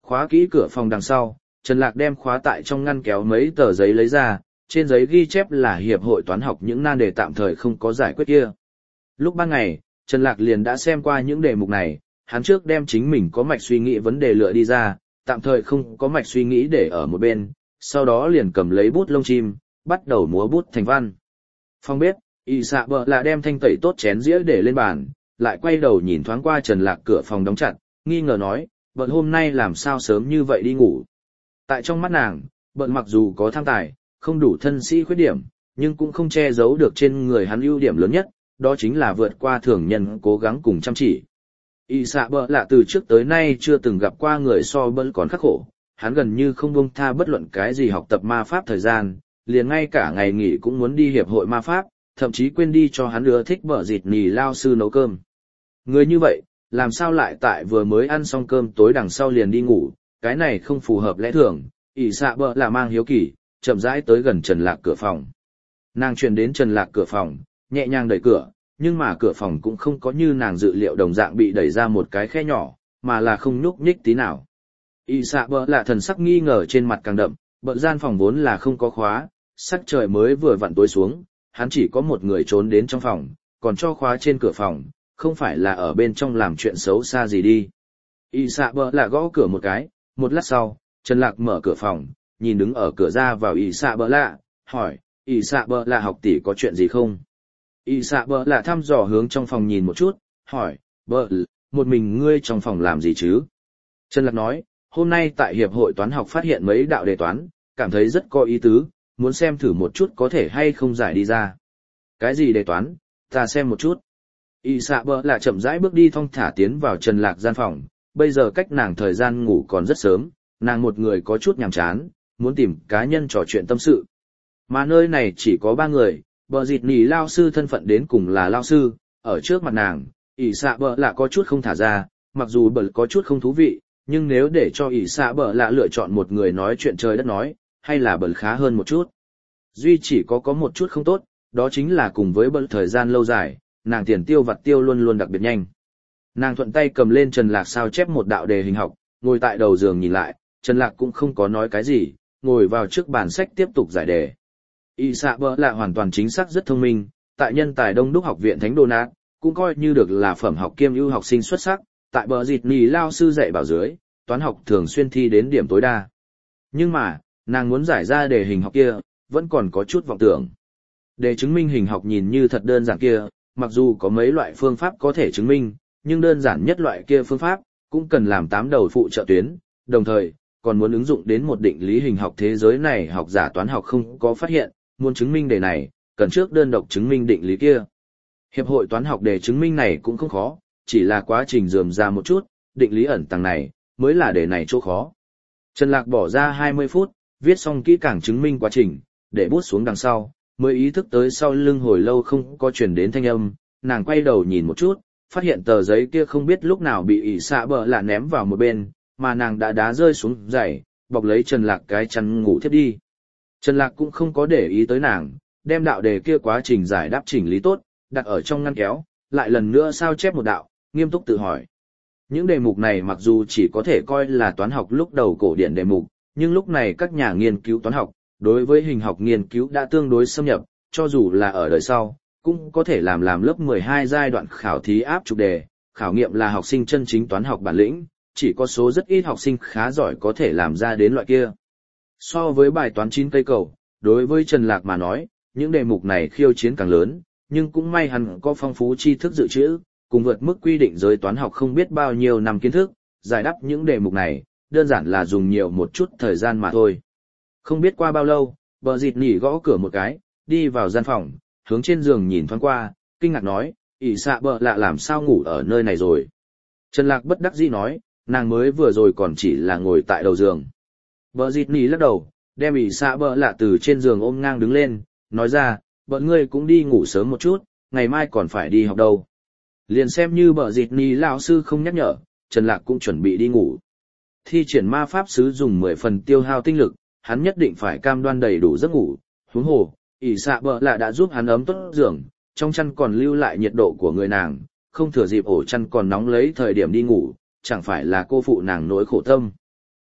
Khóa kỹ cửa phòng đằng sau, Trần Lạc đem khóa tại trong ngăn kéo mấy tờ giấy lấy ra, trên giấy ghi chép là hiệp hội toán học những nan đề tạm thời không có giải quyết kia. Lúc ban ngày, Trần Lạc liền đã xem qua những đề mục này, hắn trước đem chính mình có mạch suy nghĩ vấn đề lựa đi ra, tạm thời không có mạch suy nghĩ để ở một bên, sau đó liền cầm lấy bút lông chim, bắt đầu múa bút thành văn. Phòng bếp, Y Sạ Bợ là đem thanh tẩy tốt chén dĩa để lên bàn, lại quay đầu nhìn thoáng qua Trần Lạc cửa phòng đóng chặt, nghi ngờ nói, bận hôm nay làm sao sớm như vậy đi ngủ. Tại trong mắt nàng, bận mặc dù có tham tài, không đủ thân sĩ khuyết điểm, nhưng cũng không che giấu được trên người hắn ưu điểm lớn nhất, đó chính là vượt qua thường nhân cố gắng cùng chăm chỉ. Y Sạ Bợ lạ từ trước tới nay chưa từng gặp qua người so bận còn khắc khổ, hắn gần như không buông tha bất luận cái gì học tập ma pháp thời gian, liền ngay cả ngày nghỉ cũng muốn đi hiệp hội ma pháp, thậm chí quên đi cho hắn ưa thích bở dịt nì lao sư nấu cơm. Người như vậy, làm sao lại tại vừa mới ăn xong cơm tối đằng sau liền đi ngủ, cái này không phù hợp lẽ thường. Y Sạ Bợ là mang hiếu kỳ, chậm rãi tới gần Trần Lạc cửa phòng. Nàng truyền đến Trần Lạc cửa phòng, nhẹ nhàng đẩy cửa, nhưng mà cửa phòng cũng không có như nàng dự liệu đồng dạng bị đẩy ra một cái khe nhỏ, mà là không nhúc nhích tí nào. Y Sạ Bợ là thần sắc nghi ngờ trên mặt càng đậm, bận gian phòng vốn là không có khóa, sắc trời mới vừa vặn tối xuống, hắn chỉ có một người trốn đến trong phòng, còn cho khóa trên cửa phòng, không phải là ở bên trong làm chuyện xấu xa gì đi. Y Sạ Bợ là gõ cửa một cái, một lát sau, Trần Lạc mở cửa phòng, nhìn đứng ở cửa ra vào Y Sạ Bợ lạ, hỏi, Y Sạ Bợ lạ học tỷ có chuyện gì không? Y Sạ Bợ lạ thăm dò hướng trong phòng nhìn một chút, hỏi, Bợ, một mình ngươi trong phòng làm gì chứ? Trần Lạc nói, hôm nay tại hiệp hội toán học phát hiện mấy đạo đề toán, cảm thấy rất có ý tứ, muốn xem thử một chút có thể hay không giải đi ra. Cái gì đề toán, ta xem một chút. Y Sạ Bợ lạ chậm rãi bước đi thong thả tiến vào Trần Lạc gian phòng, bây giờ cách nàng thời gian ngủ còn rất sớm, nàng một người có chút nhàm chán, muốn tìm cá nhân trò chuyện tâm sự. Mà nơi này chỉ có 3 người, bờ dịt nỉ lao sư thân phận đến cùng là lao sư, ở trước mặt nàng, Y Sạ Bợ lạ có chút không thả ra, mặc dù bờ có chút không thú vị, nhưng nếu để cho Y Sạ Bợ lạ lựa chọn một người nói chuyện trời đất nói, hay là bờ khá hơn một chút. Duy chỉ có một chút không tốt, đó chính là cùng với bờ thời gian lâu dài, nàng tiền tiêu vặt tiêu luôn luôn đặc biệt nhanh. Nàng thuận tay cầm lên Trần Lạc sao chép một đạo đề hình học, ngồi tại đầu giường nhìn lại, Trần Lạc cũng không có nói cái gì, ngồi vào trước bàn sách tiếp tục giải đề. Y Sạ Bợ lạ hoàn toàn chính xác rất thông minh, tại nhân tài đông đúc học viện Thánh Đô Nát, cũng coi như được là phẩm học kiêm ưu học sinh xuất sắc, tại bờ dịt nì lao sư dạy bảo dưới, toán học thường xuyên thi đến điểm tối đa. Nhưng mà, nàng muốn giải ra đề hình học kia, vẫn còn có chút vọng tưởng. Để chứng minh hình học nhìn như thật đơn giản kia, mặc dù có mấy loại phương pháp có thể chứng minh, nhưng đơn giản nhất loại kia phương pháp, cũng cần làm 8 đầu phụ trợ tuyến, đồng thời, còn muốn ứng dụng đến một định lý hình học thế giới này học giả toán học không có phát hiện, muốn chứng minh đề này, cần trước đơn độc chứng minh định lý kia. Hiệp hội toán học để chứng minh này cũng không khó, chỉ là quá trình rườm ra một chút, định lý ẩn tàng này, mới là đề này chỗ khó. Trần Lạc bỏ ra 20 phút, viết xong kỹ càng chứng minh quá trình, để bút xuống đằng sau, mới ý thức tới sau lưng hồi lâu không có chuyển đến thanh âm, nàng quay đầu nhìn một chút, phát hiện tờ giấy kia không biết lúc nào bị Y Sạ Bợ lạ ném vào một bên, mà nàng đã đá rơi xuống giày, bọc lấy Trần Lạc cái chăn ngủ thiếp đi. Trần Lạc cũng không có để ý tới nàng, đem đạo đề kia quá trình giải đáp chỉnh lý tốt, đặt ở trong ngăn kéo, lại lần nữa sao chép một đạo, nghiêm túc tự hỏi. Những đề mục này mặc dù chỉ có thể coi là toán học lúc đầu cổ điển đề mục, nhưng lúc này các nhà nghiên cứu toán học, đối với hình học nghiên cứu đã tương đối xâm nhập, cho dù là ở đời sau, cũng có thể làm lớp 12 giai đoạn khảo thí áp trục đề, khảo nghiệm là học sinh chân chính toán học bản lĩnh, chỉ có số rất ít học sinh khá giỏi có thể làm ra đến loại kia. So với bài toán 9 cây cầu, đối với Trần Lạc mà nói, những đề mục này khiêu chiến càng lớn, nhưng cũng may hắn có phong phú tri thức dự trữ, cùng vượt mức quy định giới toán học không biết bao nhiêu năm kiến thức, giải đáp những đề mục này, đơn giản là dùng nhiều một chút thời gian mà thôi. Không biết qua bao lâu, bờ dịt nỉ gõ cửa một cái, đi vào gian phòng, hướng trên giường nhìn thoáng qua, kinh ngạc nói, Y Sạ Bợ lạ làm sao ngủ ở nơi này rồi. Trần Lạc bất đắc dĩ nói, nàng mới vừa rồi còn chỉ là ngồi tại đầu giường. Bờ dịt nỉ lắc đầu, đem Y Sạ Bợ lạ từ trên giường ôm ngang đứng lên, nói ra, bọn ngươi cũng đi ngủ sớm một chút, ngày mai còn phải đi học đâu. Liền xem như bờ dịt nỉ lão sư không nhắc nhở, Trần Lạc cũng chuẩn bị đi ngủ. Thi triển ma pháp sứ dùng 10 phần tiêu hao tinh lực, hắn nhất định phải cam đoan đầy đủ giấc ngủ, huống hồ, Y Sạ Bợ lạ đã giúp hắn ấm tốt giường, trong chăn còn lưu lại nhiệt độ của người nàng, không thừa dịp ổ chăn còn nóng lấy thời điểm đi ngủ, chẳng phải là cô phụ nàng nỗi khổ tâm.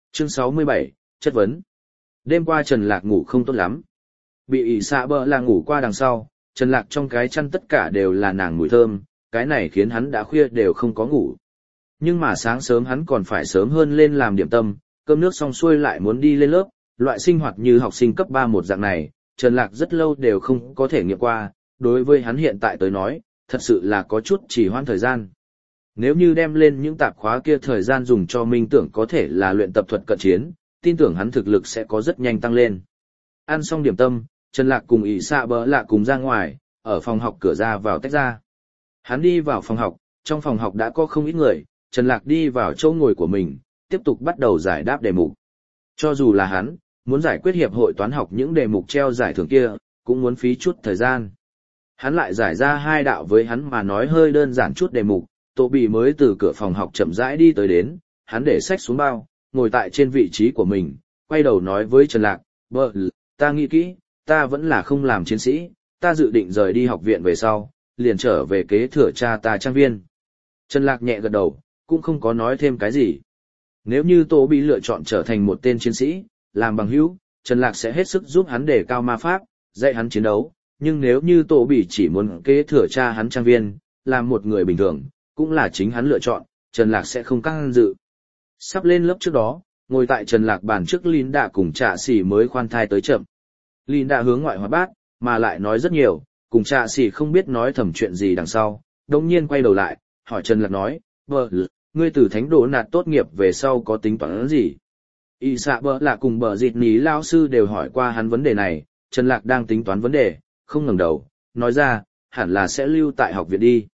Chương 67, chất vấn. Đêm qua Trần Lạc ngủ không tốt lắm. Bị ỉ xạ bờ là ngủ qua đằng sau, Trần Lạc trong cái chăn tất cả đều là nàng mùi thơm, cái này khiến hắn đã khuya đều không có ngủ. Nhưng mà sáng sớm hắn còn phải sớm hơn lên làm điểm tâm, cơm nước xong xuôi lại muốn đi lên lớp, loại sinh hoạt như học sinh cấp 3 một dạng này, Trần Lạc rất lâu đều không có thể nghiệm qua, đối với hắn hiện tại tới nói, thật sự là có chút trì hoãn thời gian. Nếu như đem lên những tạp khóa kia thời gian dùng cho minh tưởng có thể là luyện tập thuật cận chiến, tin tưởng hắn thực lực sẽ có rất nhanh tăng lên. Ăn xong điểm tâm, Trần Lạc cùng ỷ xạ bờ lạ cùng ra ngoài, ở phòng học cửa ra vào tách ra. Hắn đi vào phòng học, trong phòng học đã có không ít người, Trần Lạc đi vào chỗ ngồi của mình, tiếp tục bắt đầu giải đáp đề mục. Cho dù là hắn, muốn giải quyết hiệp hội toán học những đề mục treo giải thưởng kia, cũng muốn phí chút thời gian. Hắn lại giải ra 2 đạo với hắn mà nói hơi đơn giản chút đề mục, Tô Bì mới từ cửa phòng học chậm rãi đi tới đến, hắn để sách xuống bao, ngồi tại trên vị trí của mình, quay đầu nói với Trần Lạc, ta nghĩ kỹ, ta vẫn là không làm chiến sĩ, ta dự định rời đi học viện về sau, liền trở về kế thừa cha ta trang viên. Trần Lạc nhẹ gật đầu, cũng không có nói thêm cái gì. Nếu như Tô Bì lựa chọn trở thành một tên chiến sĩ, làm bằng hữu, Trần Lạc sẽ hết sức giúp hắn đề cao ma pháp, dạy hắn chiến đấu, nhưng nếu như Tô Bì chỉ muốn kế thừa cha hắn trang viên, làm một người bình thường, cũng là chính hắn lựa chọn, Trần Lạc sẽ không căng dự. Sắp lên lớp trước đó, ngồi tại Trần Lạc bàn trước Linda cùng Trạ Sĩ mới khoan thai tới chậm. Linda hướng ngoại hoạt bát, mà lại nói rất nhiều, cùng Trạ Sĩ không biết nói thầm chuyện gì đằng sau, đồng nhiên quay đầu lại, hỏi Trần Lạc nói, ngươi từ thánh đồ nạt tốt nghiệp về sau có tính toán gì? Y xạ bờ là cùng bờ dịt ní lao sư đều hỏi qua hắn vấn đề này, Trần Lạc đang tính toán vấn đề, không ngẩng đầu, nói ra, hẳn là sẽ lưu tại học viện đi.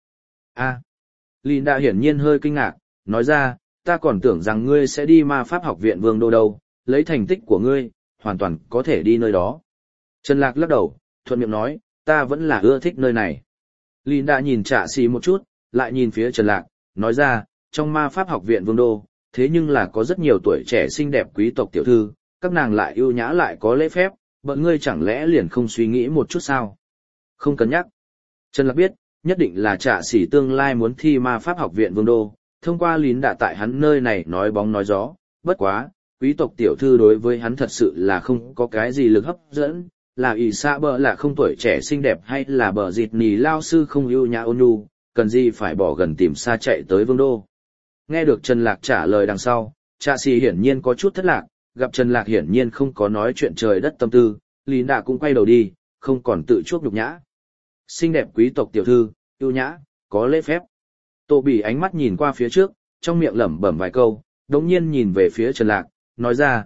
Linda hiển nhiên hơi kinh ngạc, nói ra, ta còn tưởng rằng ngươi sẽ đi ma pháp học viện Vương Đô đâu, lấy thành tích của ngươi, hoàn toàn có thể đi nơi đó. Trần Lạc lắc đầu, thuận miệng nói, ta vẫn là ưa thích nơi này. Linda nhìn Trạ Sĩ một chút, lại nhìn phía Trần Lạc, nói ra, trong ma pháp học viện Vương Đô, thế nhưng là có rất nhiều tuổi trẻ xinh đẹp quý tộc tiểu thư, các nàng lại ưu nhã lại có lễ phép, bọn ngươi chẳng lẽ liền không suy nghĩ một chút sao? Không cần nhắc. Trần Lạc biết, nhất định là Trạ Sĩ tương lai muốn thi ma pháp học viện Vương Đô, thông qua lín đã tại hắn nơi này nói bóng nói gió, bất quá, quý tộc tiểu thư đối với hắn thật sự là không có cái gì lực hấp dẫn, là ỷ xạ bờ là không tuổi trẻ xinh đẹp hay là bờ dịt nì lao sư không ưu nhã ôn nhu, cần gì phải bỏ gần tìm xa chạy tới Vương Đô. Nghe được Trần Lạc trả lời đằng sau, Trạ Sĩ hiển nhiên có chút thất lạc, gặp Trần Lạc hiển nhiên không có nói chuyện trời đất tâm tư, lín đã cũng quay đầu đi, không còn tự chuốc nhục nhã. Xinh đẹp quý tộc tiểu thư, ưu nhã, có lễ phép. Tô Bỉ ánh mắt nhìn qua phía trước, trong miệng lẩm bẩm vài câu, đống nhiên nhìn về phía Trần Lạc, nói ra,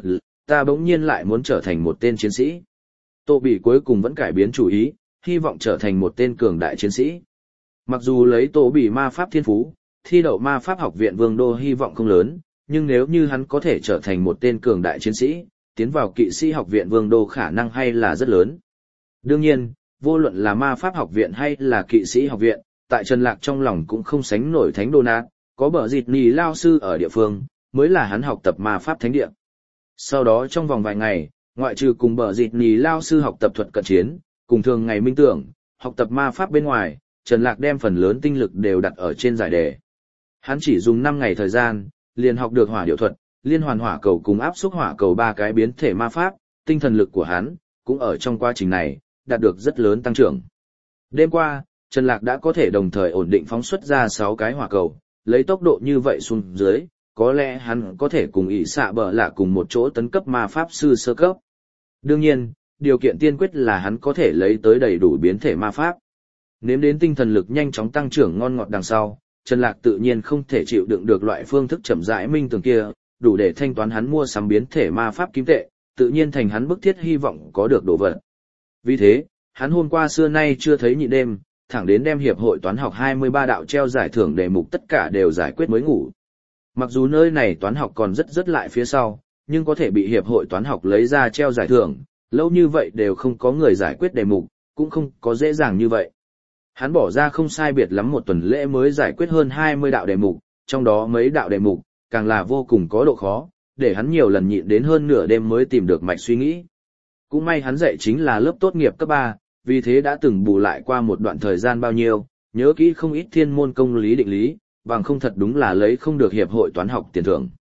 ta bỗng nhiên lại muốn trở thành một tên chiến sĩ. Tô Bỉ cuối cùng vẫn cải biến chủ ý, hy vọng trở thành một tên cường đại chiến sĩ. Mặc dù lấy Tô Bỉ ma pháp thiên phú, thi đậu ma pháp học viện Vương Đô hy vọng không lớn, nhưng nếu như hắn có thể trở thành một tên cường đại chiến sĩ, tiến vào kỵ sĩ học viện Vương Đô khả năng hay là rất lớn. Đương nhiên, vô luận là ma pháp học viện hay là kỵ sĩ học viện, tại Trần Lạc trong lòng cũng không sánh nổi thánh đồ nát, có bờ dịt nì lao sư ở địa phương, mới là hắn học tập ma pháp thánh địa. Sau đó trong vòng vài ngày, ngoại trừ cùng bờ dịt nì lao sư học tập thuật cận chiến, cùng thường ngày minh tưởng, học tập ma pháp bên ngoài, Trần Lạc đem phần lớn tinh lực đều đặt ở trên giải đề. Hắn chỉ dùng 5 ngày thời gian, liền học được hỏa điệu thuật, liên hoàn hỏa cầu cùng áp xúc hỏa cầu 3 cái biến thể ma pháp, tinh thần lực của hắn, cũng ở trong quá trình này, đạt được rất lớn tăng trưởng. Đêm qua, Trần Lạc đã có thể đồng thời ổn định phóng xuất ra 6 cái hỏa cầu, lấy tốc độ như vậy xuống dưới, có lẽ hắn có thể cùng ỷ xạ bờ lạ cùng một chỗ tấn cấp ma pháp sư sơ cấp. Đương nhiên, điều kiện tiên quyết là hắn có thể lấy tới đầy đủ biến thể ma pháp. Nếm đến tinh thần lực nhanh chóng tăng trưởng ngon ngọt đằng sau, Trần Lạc tự nhiên không thể chịu đựng được loại phương thức chậm rãi minh tưởng kia, đủ để thanh toán hắn mua sắm biến thể ma pháp kim tệ, tự nhiên thành hắn bức thiết hy vọng có được đồ vật. Vì thế, hắn hôm qua xưa nay chưa thấy nhịn đêm, thẳng đến đem hiệp hội toán học 23 đạo treo giải thưởng đề mục tất cả đều giải quyết mới ngủ. Mặc dù nơi này toán học còn rất lại phía sau, nhưng có thể bị hiệp hội toán học lấy ra treo giải thưởng, lâu như vậy đều không có người giải quyết đề mục, cũng không có dễ dàng như vậy. Hắn bỏ ra không sai biệt lắm một tuần lễ mới giải quyết hơn 20 đạo đề mục, trong đó mấy đạo đề mục, càng là vô cùng có độ khó, để hắn nhiều lần nhịn đến hơn nửa đêm mới tìm được mạch suy nghĩ. Cũng may hắn dạy chính là lớp tốt nghiệp cấp 3, vì thế đã từng bù lại qua một đoạn thời gian bao nhiêu, nhớ kỹ không ít thiên môn công lý định lý, bằng không thật đúng là lấy không được hiệp hội toán học tiền thưởng.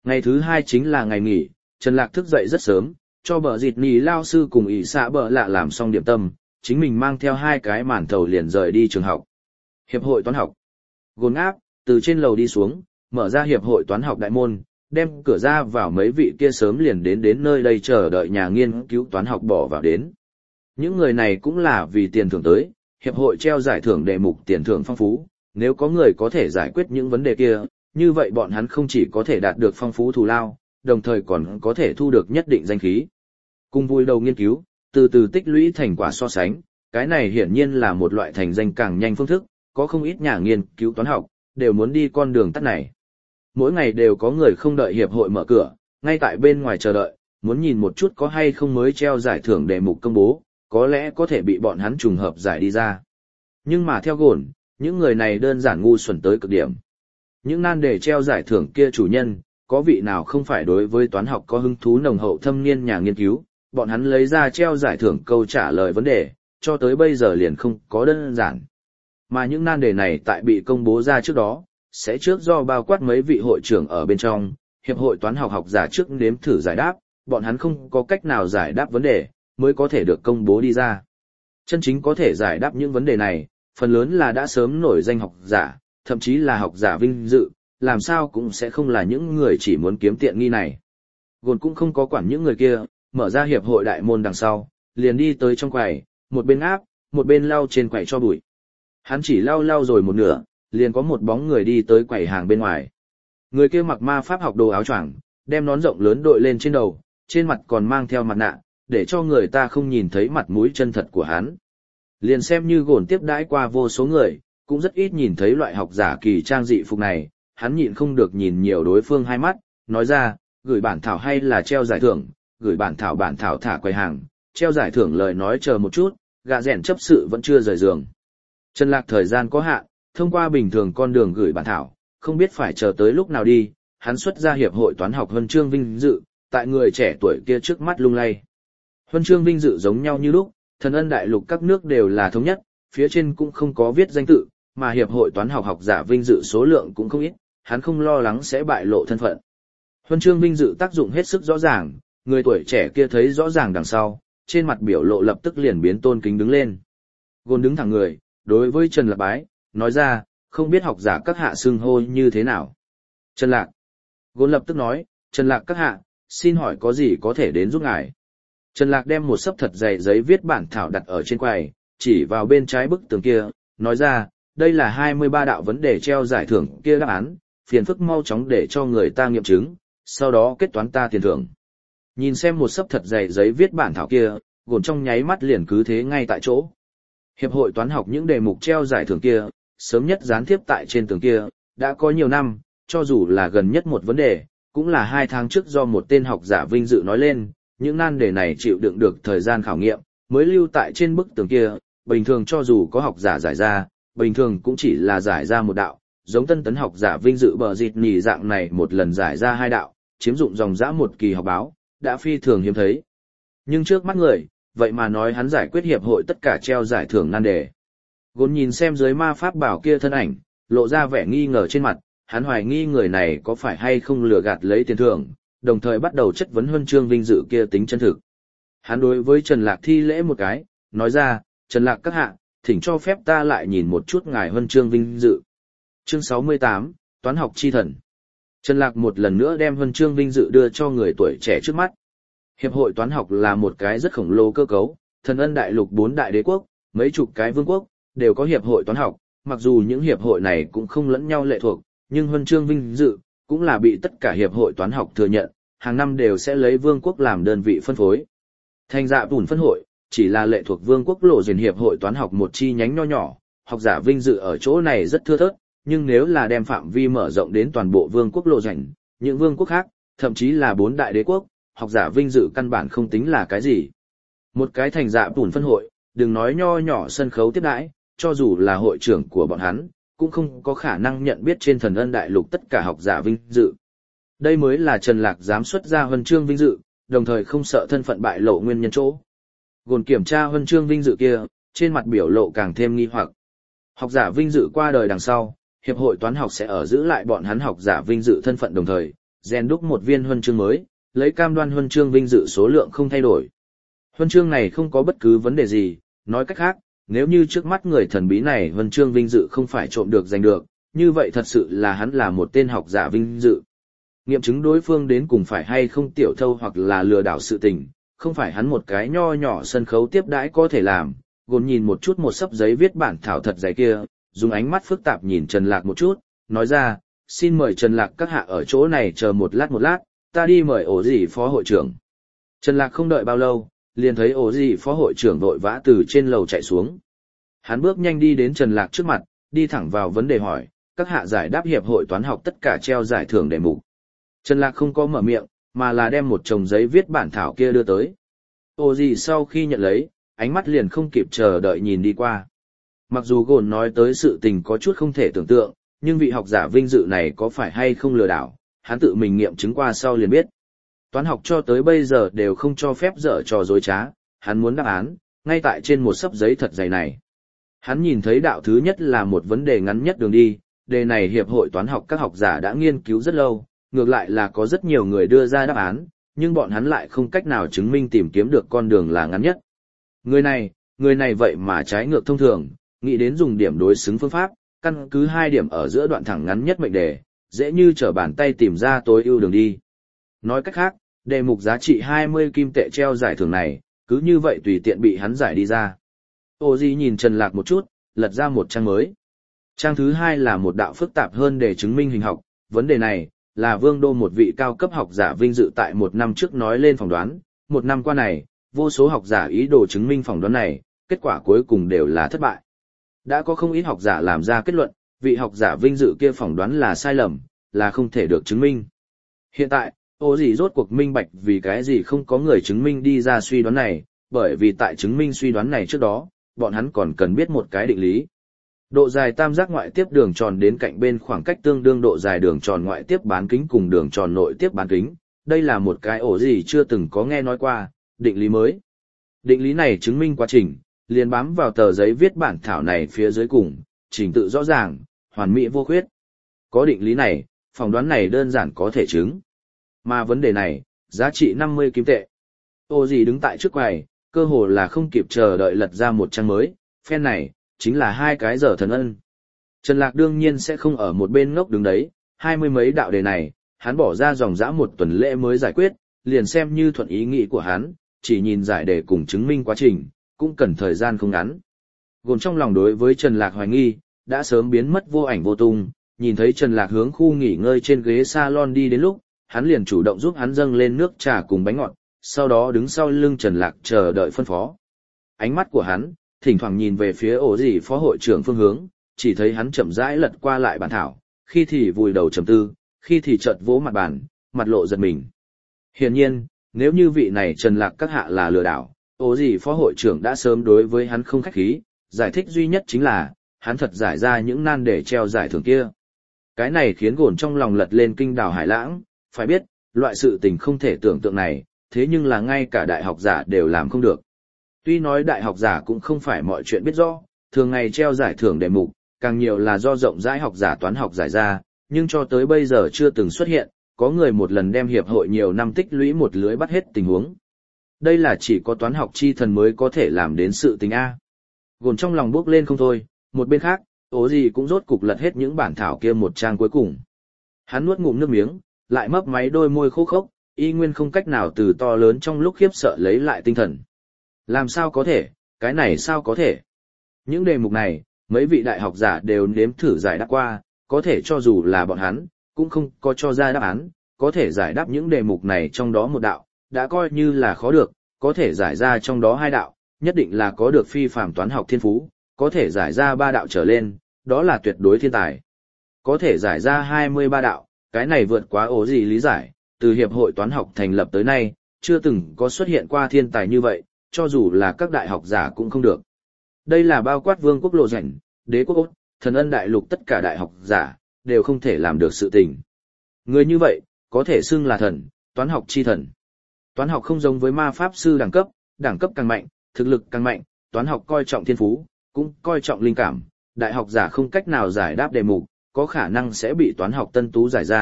Ngày thứ hai chính là ngày nghỉ, Trần Lạc thức dậy rất sớm, cho bờ dịt nì lao sư cùng ỷ xạ bờ lạ làm xong điểm tâm, chính mình mang theo 2 cái màn thầu liền rời đi trường học. Hiệp hội toán học. Gồn áp, từ trên lầu đi xuống, mở ra hiệp hội toán học đại môn, đem cửa ra vào mấy vị kia sớm liền đến nơi đây chờ đợi nhà nghiên cứu toán học bỏ vào đến. Những người này cũng là vì tiền thưởng tới, hiệp hội treo giải thưởng đề mục tiền thưởng phong phú, nếu có người có thể giải quyết những vấn đề kia, như vậy bọn hắn không chỉ có thể đạt được phong phú thù lao, đồng thời còn có thể thu được nhất định danh khí. Cùng vui đầu nghiên cứu, từ từ tích lũy thành quả so sánh, cái này hiển nhiên là một loại thành danh càng nhanh phương thức, có không ít nhà nghiên cứu toán học, đều muốn đi con đường tắt này. Mỗi ngày đều có người không đợi hiệp hội mở cửa, ngay tại bên ngoài chờ đợi, muốn nhìn một chút có hay không mới treo giải thưởng đề mục công bố, có lẽ có thể bị bọn hắn trùng hợp giải đi ra. Nhưng mà theo Gồn, những người này đơn giản ngu xuẩn tới cực điểm. Những nan đề treo giải thưởng kia chủ nhân, có vị nào không phải đối với toán học có hứng thú nồng hậu thâm niên nhà nghiên cứu, bọn hắn lấy ra treo giải thưởng câu trả lời vấn đề, cho tới bây giờ liền không có đơn giản. Mà những nan đề này tại bị công bố ra trước đó, sẽ trước do bao quát mấy vị hội trưởng ở bên trong, hiệp hội toán học học giả trước nếm thử giải đáp, bọn hắn không có cách nào giải đáp vấn đề, mới có thể được công bố đi ra. Chân chính có thể giải đáp những vấn đề này, phần lớn là đã sớm nổi danh học giả, thậm chí là học giả vinh dự, làm sao cũng sẽ không là những người chỉ muốn kiếm tiện nghi này. Gồn cũng không có quản những người kia, mở ra hiệp hội đại môn đằng sau, liền đi tới trong quầy, một bên áp, một bên lau trên quầy cho bụi. Hắn chỉ lau rồi một nửa, liền có một bóng người đi tới quầy hàng bên ngoài. Người kia mặc ma pháp học đồ áo choàng, đem nón rộng lớn đội lên trên đầu, trên mặt còn mang theo mặt nạ, để cho người ta không nhìn thấy mặt mũi chân thật của hắn. Liền xem như Gồn tiếp đãi qua vô số người, cũng rất ít nhìn thấy loại học giả kỳ trang dị phục này, hắn nhịn không được nhìn nhiều đối phương hai mắt, nói ra, gửi bản thảo hay là treo giải thưởng, gửi bản thảo thả quầy hàng, treo giải thưởng lời nói chờ một chút, gạ rèn chấp sự vẫn chưa rời giường. Trần Lạc thời gian có hạn, thông qua bình thường con đường gửi bản thảo, không biết phải chờ tới lúc nào đi, hắn xuất ra hiệp hội toán học huân chương vinh dự, tại người trẻ tuổi kia trước mắt lung lay. Huân chương vinh dự giống nhau như lúc, thần ân đại lục các nước đều là thống nhất, phía trên cũng không có viết danh tự, mà hiệp hội toán học học giả vinh dự số lượng cũng không ít, hắn không lo lắng sẽ bại lộ thân phận. Huân chương vinh dự tác dụng hết sức rõ ràng, người tuổi trẻ kia thấy rõ ràng đằng sau, trên mặt biểu lộ lập tức liền biến tôn kính đứng lên. Gồn đứng thẳng người, đối với Trần Lạc bái, nói ra, không biết học giả các hạ xưng hô như thế nào. Trần Lạc. Gồn lập tức nói, Trần Lạc các hạ, xin hỏi có gì có thể đến giúp ngài. Trần Lạc đem một xấp thật dày giấy viết bản thảo đặt ở trên quầy, chỉ vào bên trái bức tường kia, nói ra, đây là 23 đạo vấn đề treo giải thưởng kia đáp án, phiền phức mau chóng để cho người ta nghiệm chứng, sau đó kết toán ta tiền thưởng. Nhìn xem một xấp thật dày giấy viết bản thảo kia, Gồn trong nháy mắt liền cứ thế ngay tại chỗ. Hiệp hội toán học những đề mục treo giải thưởng kia, sớm nhất dán tiếp tại trên tường kia, đã có nhiều năm, cho dù là gần nhất một vấn đề, cũng là 2 tháng trước do một tên học giả vinh dự nói lên, những nan đề này chịu đựng được thời gian khảo nghiệm, mới lưu tại trên bức tường kia, bình thường cho dù có học giả giải ra, bình thường cũng chỉ là giải ra một đạo, giống tân tấn học giả vinh dự bờ dịt nỉ dạng này một lần giải ra 2 đạo, chiếm dụng dòng dã một kỳ học báo, đã phi thường hiếm thấy. Nhưng trước mắt người, vậy mà nói hắn giải quyết hiệp hội tất cả treo giải thưởng nan đề. Gồn nhìn xem dưới ma pháp bảo kia thân ảnh, lộ ra vẻ nghi ngờ trên mặt, hắn hoài nghi người này có phải hay không lừa gạt lấy tiền thưởng, đồng thời bắt đầu chất vấn huân chương vinh dự kia tính chân thực. Hắn đối với Trần Lạc thi lễ một cái, nói ra, Trần Lạc các hạ, thỉnh cho phép ta lại nhìn một chút ngài huân chương vinh dự. Chương 68, Toán học chi thần. Trần Lạc một lần nữa đem huân chương vinh dự đưa cho người tuổi trẻ trước mắt. Hiệp hội toán học là một cái rất khổng lồ cơ cấu, thần ân đại lục 4 đại đế quốc, mấy chục cái vương quốc, đều có hiệp hội toán học, mặc dù những hiệp hội này cũng không lẫn nhau lệ thuộc, nhưng huân chương vinh dự, cũng là bị tất cả hiệp hội toán học thừa nhận, hàng năm đều sẽ lấy vương quốc làm đơn vị phân phối. Thành dạ bùn phân hội, chỉ là lệ thuộc vương quốc lộ diền hiệp hội toán học một chi nhánh nho nhỏ, học giả vinh dự ở chỗ này rất thưa thớt, nhưng nếu là đem phạm vi mở rộng đến toàn bộ vương quốc lộ diền, những vương quốc khác, thậm chí là 4 đại đế quốc, học giả vinh dự căn bản không tính là cái gì. Một cái thành dạ bùn phân hội, đừng nói nho nhỏ sân khấu tiếp đãi, cho dù là hội trưởng của bọn hắn, cũng không có khả năng nhận biết trên thần ân đại lục tất cả học giả vinh dự. Đây mới là Trần Lạc dám xuất ra huân chương vinh dự, đồng thời không sợ thân phận bại lộ nguyên nhân chỗ. Gồn kiểm tra huân chương vinh dự kia, trên mặt biểu lộ càng thêm nghi hoặc. Học giả vinh dự qua đời đằng sau, hiệp hội toán học sẽ ở giữ lại bọn hắn học giả vinh dự thân phận đồng thời, rèn đúc một viên huân chương mới, lấy cam đoan huân chương vinh dự số lượng không thay đổi. Huân chương này không có bất cứ vấn đề gì, nói cách khác, nếu như trước mắt người thần bí này huân chương vinh dự không phải trộm được giành được, như vậy thật sự là hắn là một tên học giả vinh dự. Nghiệm chứng đối phương đến cùng phải hay không tiểu thâu hoặc là lừa đảo sự tình, không phải hắn một cái nho nhỏ sân khấu tiếp đãi có thể làm. Gồn nhìn một chút một xấp giấy viết bản thảo thật dày kia, dùng ánh mắt phức tạp nhìn Trần Lạc một chút, nói ra, xin mời Trần Lạc các hạ ở chỗ này chờ một lát, ta đi mời ổ gì phó hội trưởng. Trần Lạc không đợi bao lâu, liền thấy ổ gì phó hội trưởng vội vã từ trên lầu chạy xuống. Hắn bước nhanh đi đến Trần Lạc trước mặt, đi thẳng vào vấn đề hỏi, các hạ giải đáp hiệp hội toán học tất cả treo giải thưởng đề mục. Trần Lạc không có mở miệng, mà là đem một chồng giấy viết bản thảo kia đưa tới. Ổ gì sau khi nhận lấy, ánh mắt liền không kịp chờ đợi nhìn đi qua. Mặc dù Gồn nói tới sự tình có chút không thể tưởng tượng, nhưng vị học giả vinh dự này có phải hay không lừa đảo, hắn tự mình nghiệm chứng qua sau liền biết. Toán học cho tới bây giờ đều không cho phép dở trò dối trá, hắn muốn đáp án, ngay tại trên một xấp giấy thật dày này. Hắn nhìn thấy đạo thứ nhất là một vấn đề ngắn nhất đường đi, đề này hiệp hội toán học các học giả đã nghiên cứu rất lâu, ngược lại là có rất nhiều người đưa ra đáp án, nhưng bọn hắn lại không cách nào chứng minh tìm kiếm được con đường là ngắn nhất. Người này vậy mà trái ngược thông thường, nghĩ đến dùng điểm đối xứng phương pháp, căn cứ 2 điểm ở giữa đoạn thẳng ngắn nhất mệnh đề, dễ như trở bàn tay tìm ra tối ưu đường đi. Nói cách khác, đề mục giá trị 20 kim tệ treo giải thưởng này, cứ như vậy tùy tiện bị hắn giải đi ra. Ô Di nhìn Trần Lạc một chút, lật ra một trang mới. Trang thứ 2 là một đạo phức tạp hơn để chứng minh hình học, vấn đề này là Vương Đô một vị cao cấp học giả vinh dự tại 1 năm trước nói lên phỏng đoán, 1 năm qua này, vô số học giả ý đồ chứng minh phỏng đoán này, kết quả cuối cùng đều là thất bại. Đã có không ít học giả làm ra kết luận, vị học giả vinh dự kia phỏng đoán là sai lầm, là không thể được chứng minh. Hiện tại, Ô Dĩ rốt cuộc minh bạch vì cái gì không có người chứng minh đi ra suy đoán này, bởi vì tại chứng minh suy đoán này trước đó, bọn hắn còn cần biết một cái định lý. Độ dài tam giác ngoại tiếp đường tròn đến cạnh bên khoảng cách tương đương độ dài đường tròn ngoại tiếp bán kính cùng đường tròn nội tiếp bán kính. Đây là một cái Ô Dĩ chưa từng có nghe nói qua, định lý mới. Định lý này chứng minh quá trình, liền bám vào tờ giấy viết bản thảo này phía dưới cùng, trình tự rõ ràng, hoàn mỹ vô khuyết. Có định lý này, phỏng đoán này đơn giản có thể chứng. Mà vấn đề này, giá trị 50 kim tệ. Ô Dĩ đứng tại trước quầy, cơ hồ là không kịp chờ đợi lật ra một trang mới, phen này, chính là 2 cái giờ thần ân. Trần Lạc đương nhiên sẽ không ở một bên ngốc đứng đấy, 20 mấy đạo đề này, hắn bỏ ra dòng dã 1 tuần lễ mới giải quyết, liền xem như thuận ý nghĩ của hắn, chỉ nhìn giải đề cùng chứng minh quá trình, cũng cần thời gian không ngắn. Gồm trong lòng đối với Trần Lạc hoài nghi, đã sớm biến mất vô ảnh vô tung, nhìn thấy Trần Lạc hướng khu nghỉ ngơi trên ghế salon đi đến lúc, hắn liền chủ động giúp hắn dâng lên nước trà cùng bánh ngọt, sau đó đứng sau lưng Trần Lạc chờ đợi phân phó. Ánh mắt của hắn, thỉnh thoảng nhìn về phía Ô Dĩ phó hội trưởng phương hướng, chỉ thấy hắn chậm rãi lật qua lại bản thảo, khi thì vùi đầu trầm tư, khi thì chợt vỗ mặt bàn, mặt lộ giật mình. Hiển nhiên, nếu như vị này Trần Lạc các hạ là lừa đảo, Ô Dĩ phó hội trưởng đã sớm đối với hắn không khách khí, giải thích duy nhất chính là, hắn thật giải ra những nan để treo giải thưởng kia. Cái này khiến Gồn trong lòng lật lên kinh đảo hải lãng, phải biết, loại sự tình không thể tưởng tượng này, thế nhưng là ngay cả đại học giả đều làm không được. Tuy nói đại học giả cũng không phải mọi chuyện biết rõ, thường ngày treo giải thưởng đề mục, càng nhiều là do rộng rãi học giả toán học giải ra, nhưng cho tới bây giờ chưa từng xuất hiện, có người một lần đem hiệp hội nhiều năm tích lũy một lưới bắt hết tình huống. Đây là chỉ có toán học chi thần mới có thể làm đến sự tình A. Gồn trong lòng bước lên không thôi, một bên khác, Ô Dĩ cũng rốt cục lật hết những bản thảo kia một trang cuối cùng. Hắn nuốt ngụm nước miếng, lại mấp máy đôi môi khô khốc, y nguyên không cách nào từ to lớn trong lúc khiếp sợ lấy lại tinh thần. Làm sao có thể, cái này sao có thể? Những đề mục này, mấy vị đại học giả đều nếm thử giải đáp qua, có thể cho dù là bọn hắn, cũng không có cho ra đáp án, có thể giải đáp những đề mục này trong đó một đạo, đã coi như là khó được, có thể giải ra trong đó 2 đạo, nhất định là có được phi phàm toán học thiên phú, có thể giải ra 3 đạo trở lên, đó là tuyệt đối thiên tài. Có thể giải ra 23 đạo, cái này vượt quá Ô Dĩ lý giải, từ hiệp hội toán học thành lập tới nay, chưa từng có xuất hiện qua thiên tài như vậy, cho dù là các đại học giả cũng không được. Đây là bao quát vương quốc lộ rảnh, đế quốc Úc, thần ân đại lục tất cả đại học giả, đều không thể làm được sự tình. Người như vậy, có thể xưng là thần, toán học chi thần. Toán học không giống với ma pháp sư đẳng cấp càng mạnh, thực lực càng mạnh, toán học coi trọng thiên phú, cũng coi trọng linh cảm, đại học giả không cách nào giải đáp đề mục, có khả năng sẽ bị toán học tân tú giải ra,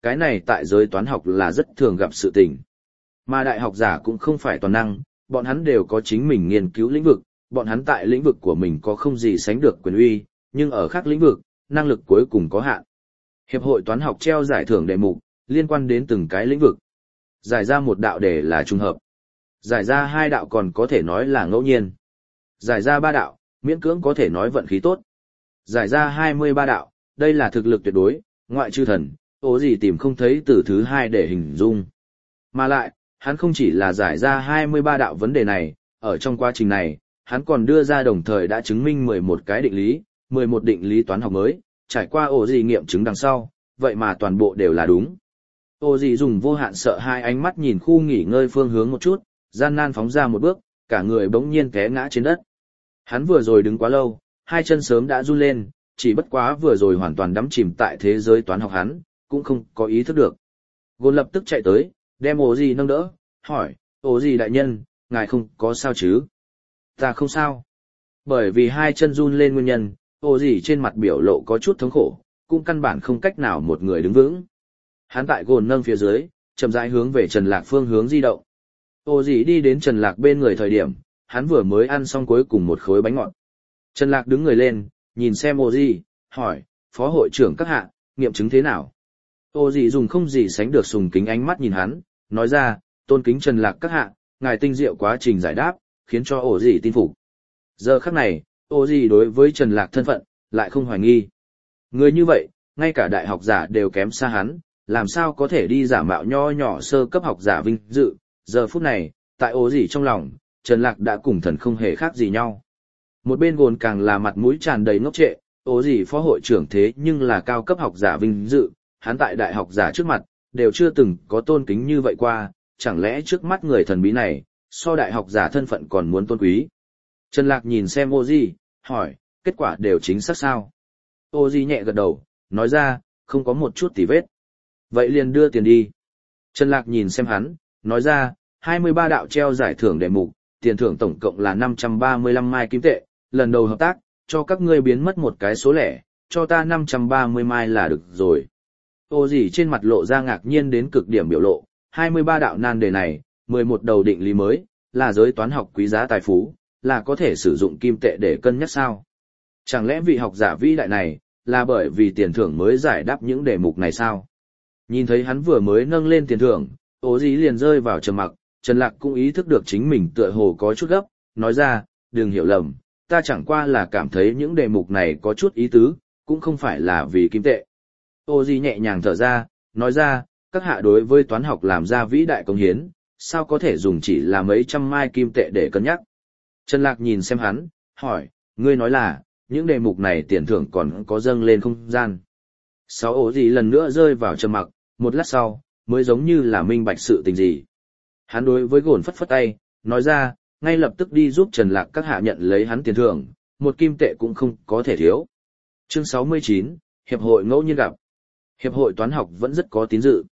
cái này tại giới toán học là rất thường gặp sự tình. Mà đại học giả cũng không phải toàn năng, bọn hắn đều có chính mình nghiên cứu lĩnh vực, bọn hắn tại lĩnh vực của mình có không gì sánh được quyền uy, nhưng ở khác lĩnh vực, năng lực cuối cùng có hạn. Hiệp hội toán học treo giải thưởng đề mục, liên quan đến từng cái lĩnh vực. Giải ra một đạo đề là trùng hợp. Giải ra 2 đạo còn có thể nói là ngẫu nhiên. Giải ra 3 đạo, miễn cưỡng có thể nói vận khí tốt. Giải ra 23 đạo, đây là thực lực tuyệt đối, ngoại trừ thần, ố gì tìm không thấy từ thứ 2 để hình dung. Mà lại, hắn không chỉ là giải ra 23 đạo vấn đề này, ở trong quá trình này, hắn còn đưa ra đồng thời đã chứng minh 11 cái định lý, 11 định lý toán học mới, trải qua ổ gì nghiệm chứng đằng sau, vậy mà toàn bộ đều là đúng. Ổ gì dùng vô hạn sợ hai ánh mắt nhìn khu nghỉ ngơi phương hướng một chút, gian nan phóng ra một bước, cả người bỗng nhiên té ngã trên đất. Hắn vừa rồi đứng quá lâu, hai chân sớm đã run lên, chỉ bất quá vừa rồi hoàn toàn đắm chìm tại thế giới toán học hắn, cũng không có ý thức được. Gôn lập tức chạy tới, đem ổ gì nâng đỡ, hỏi, ổ gì đại nhân, ngài không có sao chứ? Ta không sao. Bởi vì hai chân run lên nguyên nhân, ổ gì trên mặt biểu lộ có chút thống khổ, cũng căn bản không cách nào một người đứng vững. Hắn tại gồn nâng phía dưới, chậm rãi hướng về Trần Lạc phương hướng di động. Ổ gì đi đến Trần Lạc bên người thời điểm, hắn vừa mới ăn xong cuối cùng một khối bánh ngọt. Trần Lạc đứng người lên, nhìn xem ổ gì, hỏi, phó hội trưởng các hạ, nghiệm chứng thế nào? Ổ gì dùng không gì sánh được sùng kính ánh mắt nhìn hắn, nói ra, tôn kính Trần Lạc các hạ, ngài tinh diệu quá trình giải đáp, khiến cho ổ gì tin phục. Giờ khắc này, ổ gì đối với Trần Lạc thân phận, lại không hoài nghi. Người như vậy, ngay cả đại học giả đều kém xa hắn, làm sao có thể đi giả mạo nho nhỏ sơ cấp học giả vinh dự. Giờ phút này, tại ổ gì trong lòng, Trần Lạc đã cùng thần không hề khác gì nhau. Một bên gồn càng là mặt mũi tràn đầy ngốc trệ, ổ gì phó hội trưởng thế nhưng là cao cấp học giả vinh dự, hắn tại đại học giả trước mặt, đều chưa từng có tôn kính như vậy qua, chẳng lẽ trước mắt người thần bí này, so đại học giả thân phận còn muốn tôn quý. Trần Lạc nhìn xem Oji, hỏi, kết quả đều chính xác sao? Oji nhẹ gật đầu, nói ra, không có một chút tì vết. Vậy liền đưa tiền đi. Trần Lạc nhìn xem hắn, nói ra, 23 đạo treo giải thưởng đề mục, tiền thưởng tổng cộng là 535 mai kim tệ, lần đầu hợp tác, cho các ngươi biến mất một cái số lẻ, cho ta 530 mai là được rồi. Oji trên mặt lộ ra ngạc nhiên đến cực điểm biểu lộ, 23 đạo nan đề này, 11 đầu định lý mới, là giới toán học quý giá tài phú, là có thể sử dụng kim tệ để cân nhắc sao? Chẳng lẽ vị học giả vĩ đại này, là bởi vì tiền thưởng mới giải đáp những đề mục này sao? Nhìn thấy hắn vừa mới nâng lên tiền thưởng, ố dí liền rơi vào trầm mặc, Trần Lạc cũng ý thức được chính mình tựa hồ có chút gấp, nói ra, đừng hiểu lầm, ta chẳng qua là cảm thấy những đề mục này có chút ý tứ, cũng không phải là vì kim tệ. Ố dí nhẹ nhàng thở ra, nói ra, các hạ đối với toán học làm ra vĩ đại công hiến, sao có thể dùng chỉ là mấy trăm mai kim tệ để cân nhắc. Trần Lạc nhìn xem hắn, hỏi, ngươi nói là, những đề mục này tiền thưởng còn có dâng lên không gian. Sáu ổ gì lần nữa rơi vào trầm mặc, một lát sau, mới giống như là minh bạch sự tình gì. Hắn đối với gồn phất phất tay, nói ra, ngay lập tức đi giúp Trần Lạc các hạ nhận lấy hắn tiền thưởng, một kim tệ cũng không có thể thiếu. Chương 69, Hiệp hội ngẫu nhiên gặp. Hiệp hội toán học vẫn rất có tín dự.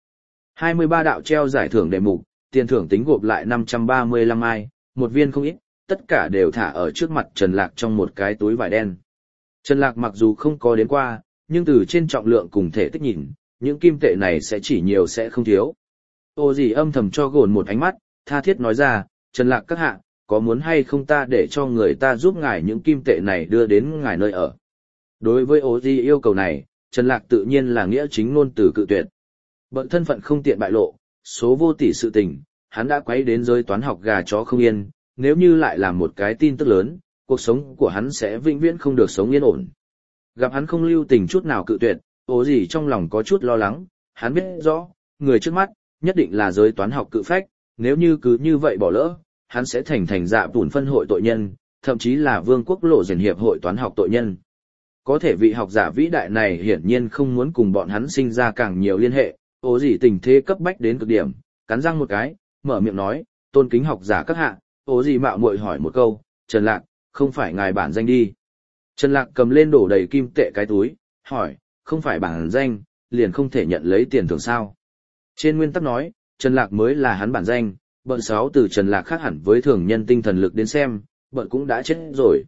23 đạo treo giải thưởng đề mục, tiền thưởng tính gộp lại 535 mai, một viên không ít, tất cả đều thả ở trước mặt Trần Lạc trong một cái túi vải đen. Trần Lạc mặc dù không có đến qua, nhưng từ trên trọng lượng cùng thể tích nhìn, những kim tệ này sẽ chỉ nhiều sẽ không thiếu. Ô gì âm thầm cho gồn một ánh mắt, tha thiết nói ra, Trần Lạc các hạ, có muốn hay không ta để cho người ta giúp ngài những kim tệ này đưa đến ngài nơi ở. Đối với ô gì yêu cầu này, Trần Lạc tự nhiên là nghĩa chính ngôn từ cự tuyệt. Bận thân phận không tiện bại lộ, số vô tỷ sự tình, hắn đã quấy đến giới toán học gà chó không yên, nếu như lại làm một cái tin tức lớn, cuộc sống của hắn sẽ vĩnh viễn không được sống yên ổn. Gặp hắn không lưu tình chút nào cự tuyệt, ố gì trong lòng có chút lo lắng, hắn biết rõ, người trước mắt, nhất định là giới toán học cự phách, nếu như cứ như vậy bỏ lỡ, hắn sẽ thành dạ bùn phân hội tội nhân, thậm chí là vương quốc lộ diển hiệp hội toán học tội nhân. Có thể vị học giả vĩ đại này hiển nhiên không muốn cùng bọn hắn sinh ra càng nhiều liên hệ, ố gì tình thế cấp bách đến cực điểm, cắn răng một cái, mở miệng nói, tôn kính học giả các hạ, ố gì mạo muội hỏi một câu, Trần Lạc, không phải ngài bản danh đi. Trần Lạc cầm lên đổ đầy kim tệ cái túi, hỏi, không phải bản danh, liền không thể nhận lấy tiền thưởng sao. Trên nguyên tắc nói, Trần Lạc mới là hắn bản danh, bận sáu từ Trần Lạc khác hẳn với thường nhân tinh thần lực đến xem, bận cũng đã chết rồi.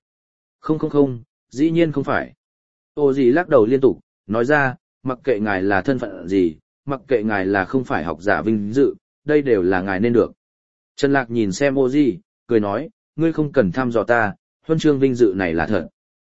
Không, dĩ nhiên không phải. Ô gì lắc đầu liên tục, nói ra, mặc kệ ngài là thân phận gì, mặc kệ ngài là không phải học giả vinh dự, đây đều là ngài nên được. Trần Lạc nhìn xem ô gì, cười nói, ngươi không cần thăm dò ta, huân chương vinh dự này là thật.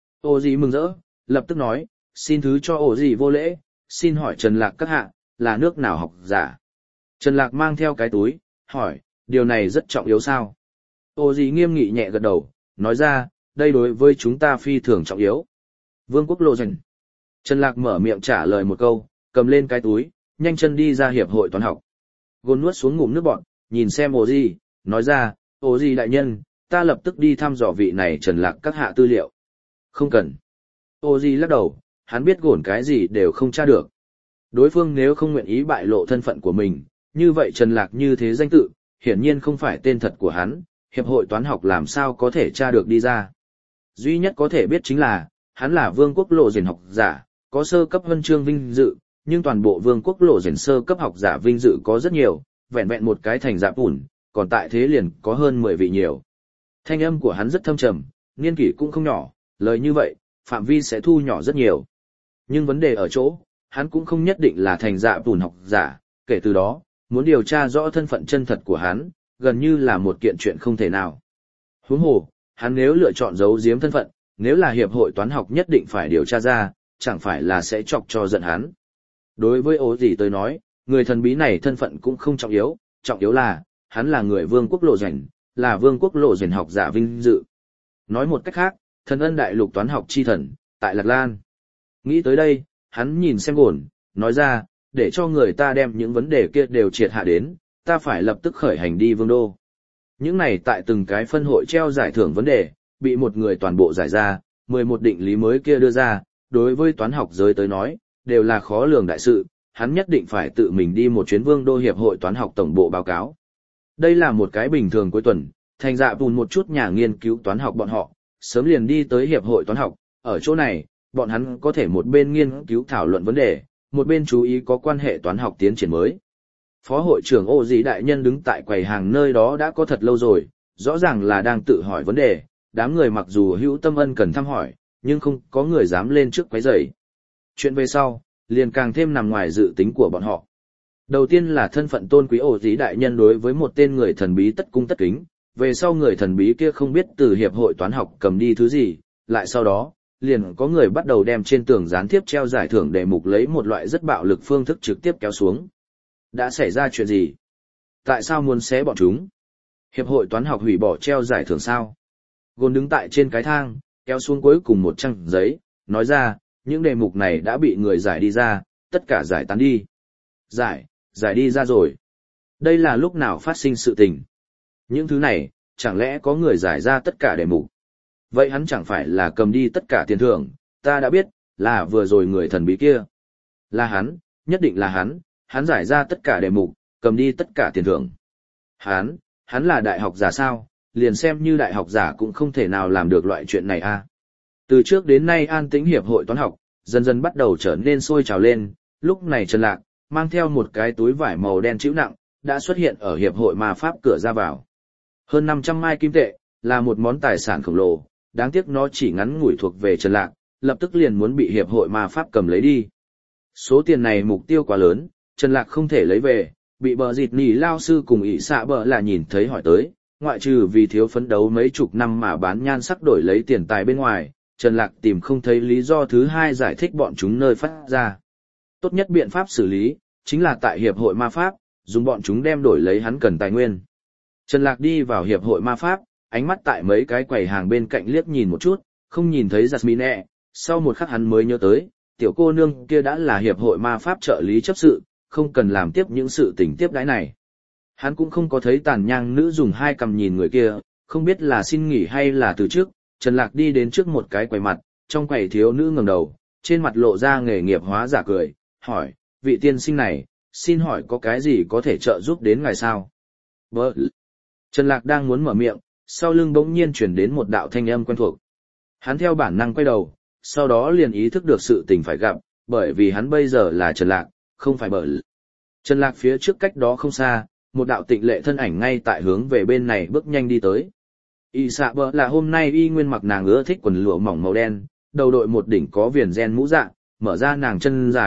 Ô gì mừng rỡ, lập tức nói, xin thứ cho ô gì vô lễ, xin hỏi Trần Lạc các hạ, là nước nào học giả? Trần Lạc mang theo cái túi, hỏi, điều này rất trọng yếu sao? Ô gì nghiêm nghị nhẹ gật đầu, nói ra, đây đối với chúng ta phi thường trọng yếu. Vương quốc Lộ Dành. Trần Lạc mở miệng trả lời một câu, cầm lên cái túi, nhanh chân đi ra hiệp hội toán học. Gôn nuốt xuống ngụm nước bọt, nhìn xem ô gì, nói ra, ô gì đại nhân, ta lập tức đi thăm dò vị này Trần Lạc các hạ tư liệu. Không cần. Ô gì lắc đầu, hắn biết gồn cái gì đều không tra được. Đối phương nếu không nguyện ý bại lộ thân phận của mình, như vậy Trần Lạc như thế danh tự, hiển nhiên không phải tên thật của hắn, hiệp hội toán học làm sao có thể tra được đi ra. Duy nhất có thể biết chính là, hắn là vương quốc Lộ Dền học giả, có sơ cấp huân chương vinh dự, nhưng toàn bộ vương quốc Lộ Dền sơ cấp học giả vinh dự có rất nhiều, vẹn vẹn một cái thành dạ ủn, còn tại thế liền có hơn 10 vị nhiều. Thanh âm của hắn rất thâm trầm, niên kỷ cũng không nhỏ, lời như vậy, phạm vi sẽ thu nhỏ rất nhiều. Nhưng vấn đề ở chỗ, hắn cũng không nhất định là thành dạ ủn học giả, kể từ đó, muốn điều tra rõ thân phận chân thật của hắn, gần như là một kiện chuyện không thể nào. Huống hồ, hắn nếu lựa chọn giấu giếm thân phận, nếu là hiệp hội toán học nhất định phải điều tra ra, chẳng phải là sẽ chọc cho giận hắn. Đối với ố gì tôi nói, người thần bí này thân phận cũng không trọng yếu là, hắn là người vương quốc Lộ Dành, là vương quốc Lộ Dành học giả vinh dự. Nói một cách khác, thần ân đại lục toán học chi thần, tại Lạc Lan. Nghĩ tới đây, hắn nhìn xem gồn, nói ra, để cho người ta đem những vấn đề kia đều triệt hạ đến, ta phải lập tức khởi hành đi vương đô. Những này tại từng cái phân hội treo giải thưởng vấn đề, bị một người toàn bộ giải ra, 11 định lý mới kia đưa ra, đối với toán học giới tới nói, đều là khó lường đại sự, hắn nhất định phải tự mình đi một chuyến vương đô hiệp hội toán học tổng bộ báo cáo. Đây là một cái bình thường cuối tuần, thành dạ bùn một chút nhà nghiên cứu toán học bọn họ, sớm liền đi tới hiệp hội toán học, ở chỗ này, bọn hắn có thể một bên nghiên cứu thảo luận vấn đề, một bên chú ý có quan hệ toán học tiến triển mới. Phó hội trưởng Ô Dĩ đại nhân đứng tại quầy hàng nơi đó đã có thật lâu rồi, rõ ràng là đang tự hỏi vấn đề, đám người mặc dù hữu tâm ân cần thăm hỏi, nhưng không có người dám lên trước quấy rầy. Chuyện về sau, liền càng thêm nằm ngoài dự tính của bọn họ. Đầu tiên là thân phận tôn quý Ô Dĩ đại nhân đối với một tên người thần bí tất cung tất kính, về sau người thần bí kia không biết từ hiệp hội toán học cầm đi thứ gì, lại sau đó, liền có người bắt đầu đem trên tường gián tiếp treo giải thưởng để mục lấy một loại rất bạo lực phương thức trực tiếp kéo xuống. Đã xảy ra chuyện gì? Tại sao muốn xé bọn chúng? Hiệp hội toán học hủy bỏ treo giải thưởng sao? Gôn đứng tại trên cái thang, kéo xuống cuối cùng một trang giấy, nói ra, những đề mục này đã bị người giải đi ra, tất cả giải tán đi. Giải đi ra rồi. Đây là lúc nào phát sinh sự tình? Những thứ này, chẳng lẽ có người giải ra tất cả đề mục? Vậy hắn chẳng phải là cầm đi tất cả tiền thưởng, ta đã biết, là vừa rồi người thần bí kia. Là hắn, nhất định là hắn giải ra tất cả đề mục, cầm đi tất cả tiền thưởng. Hắn là đại học giả sao, liền xem như đại học giả cũng không thể nào làm được loại chuyện này à. Từ trước đến nay an tĩnh hiệp hội toán học, dần dần bắt đầu trở nên sôi trào lên, lúc này Trần Lạc, mang theo một cái túi vải màu đen trĩu nặng, đã xuất hiện ở hiệp hội ma pháp cửa ra vào. Hơn 500 mai kim tệ, là một món tài sản khổng lồ, đáng tiếc nó chỉ ngắn ngủi thuộc về Trần Lạc, lập tức liền muốn bị hiệp hội ma pháp cầm lấy đi. Số tiền này mục tiêu quá lớn, Trần Lạc không thể lấy về, bị bờ dịt nỉ lao sư cùng ỷ xạ bờ là nhìn thấy hỏi tới, ngoại trừ vì thiếu phấn đấu mấy chục năm mà bán nhan sắc đổi lấy tiền tài bên ngoài, Trần Lạc tìm không thấy lý do thứ hai giải thích bọn chúng nơi phát ra. Tốt nhất biện pháp xử lý, chính là tại hiệp hội ma pháp, dùng bọn chúng đem đổi lấy hắn cần tài nguyên. Trần Lạc đi vào hiệp hội ma pháp, ánh mắt tại mấy cái quầy hàng bên cạnh liếc nhìn một chút, không nhìn thấy Jasmine, sau một khắc hắn mới nhớ tới, tiểu cô nương kia đã là hiệp hội ma pháp trợ lý chấp sự, không cần làm tiếp những sự tình tiếp đãi này. Hắn cũng không có thấy tàn nhang nữ dùng hai cằm nhìn người kia, không biết là xin nghỉ hay là từ trước, Trần Lạc đi đến trước một cái quầy mặt, trong quầy thiếu nữ ngẩng đầu, trên mặt lộ ra nghề nghiệp hóa giả cười, hỏi, vị tiên sinh này, xin hỏi có cái gì có thể trợ giúp đến ngài sao? Trần Lạc đang muốn mở miệng, sau lưng bỗng nhiên chuyển đến một đạo thanh âm quen thuộc. Hắn theo bản năng quay đầu, sau đó liền ý thức được sự tình phải gặp, bởi vì hắn bây giờ là Trần Lạc, không phải Bờ. Trần Lạc phía trước cách đó không xa, một đạo tịnh lệ thân ảnh ngay tại hướng về bên này bước nhanh đi tới. Y xạ bờ là hôm nay y nguyên mặc nàng ưa thích quần lụa mỏng màu đen, đầu đội một đỉnh có viền ren mũ dạ, mở ra nàng chân dài,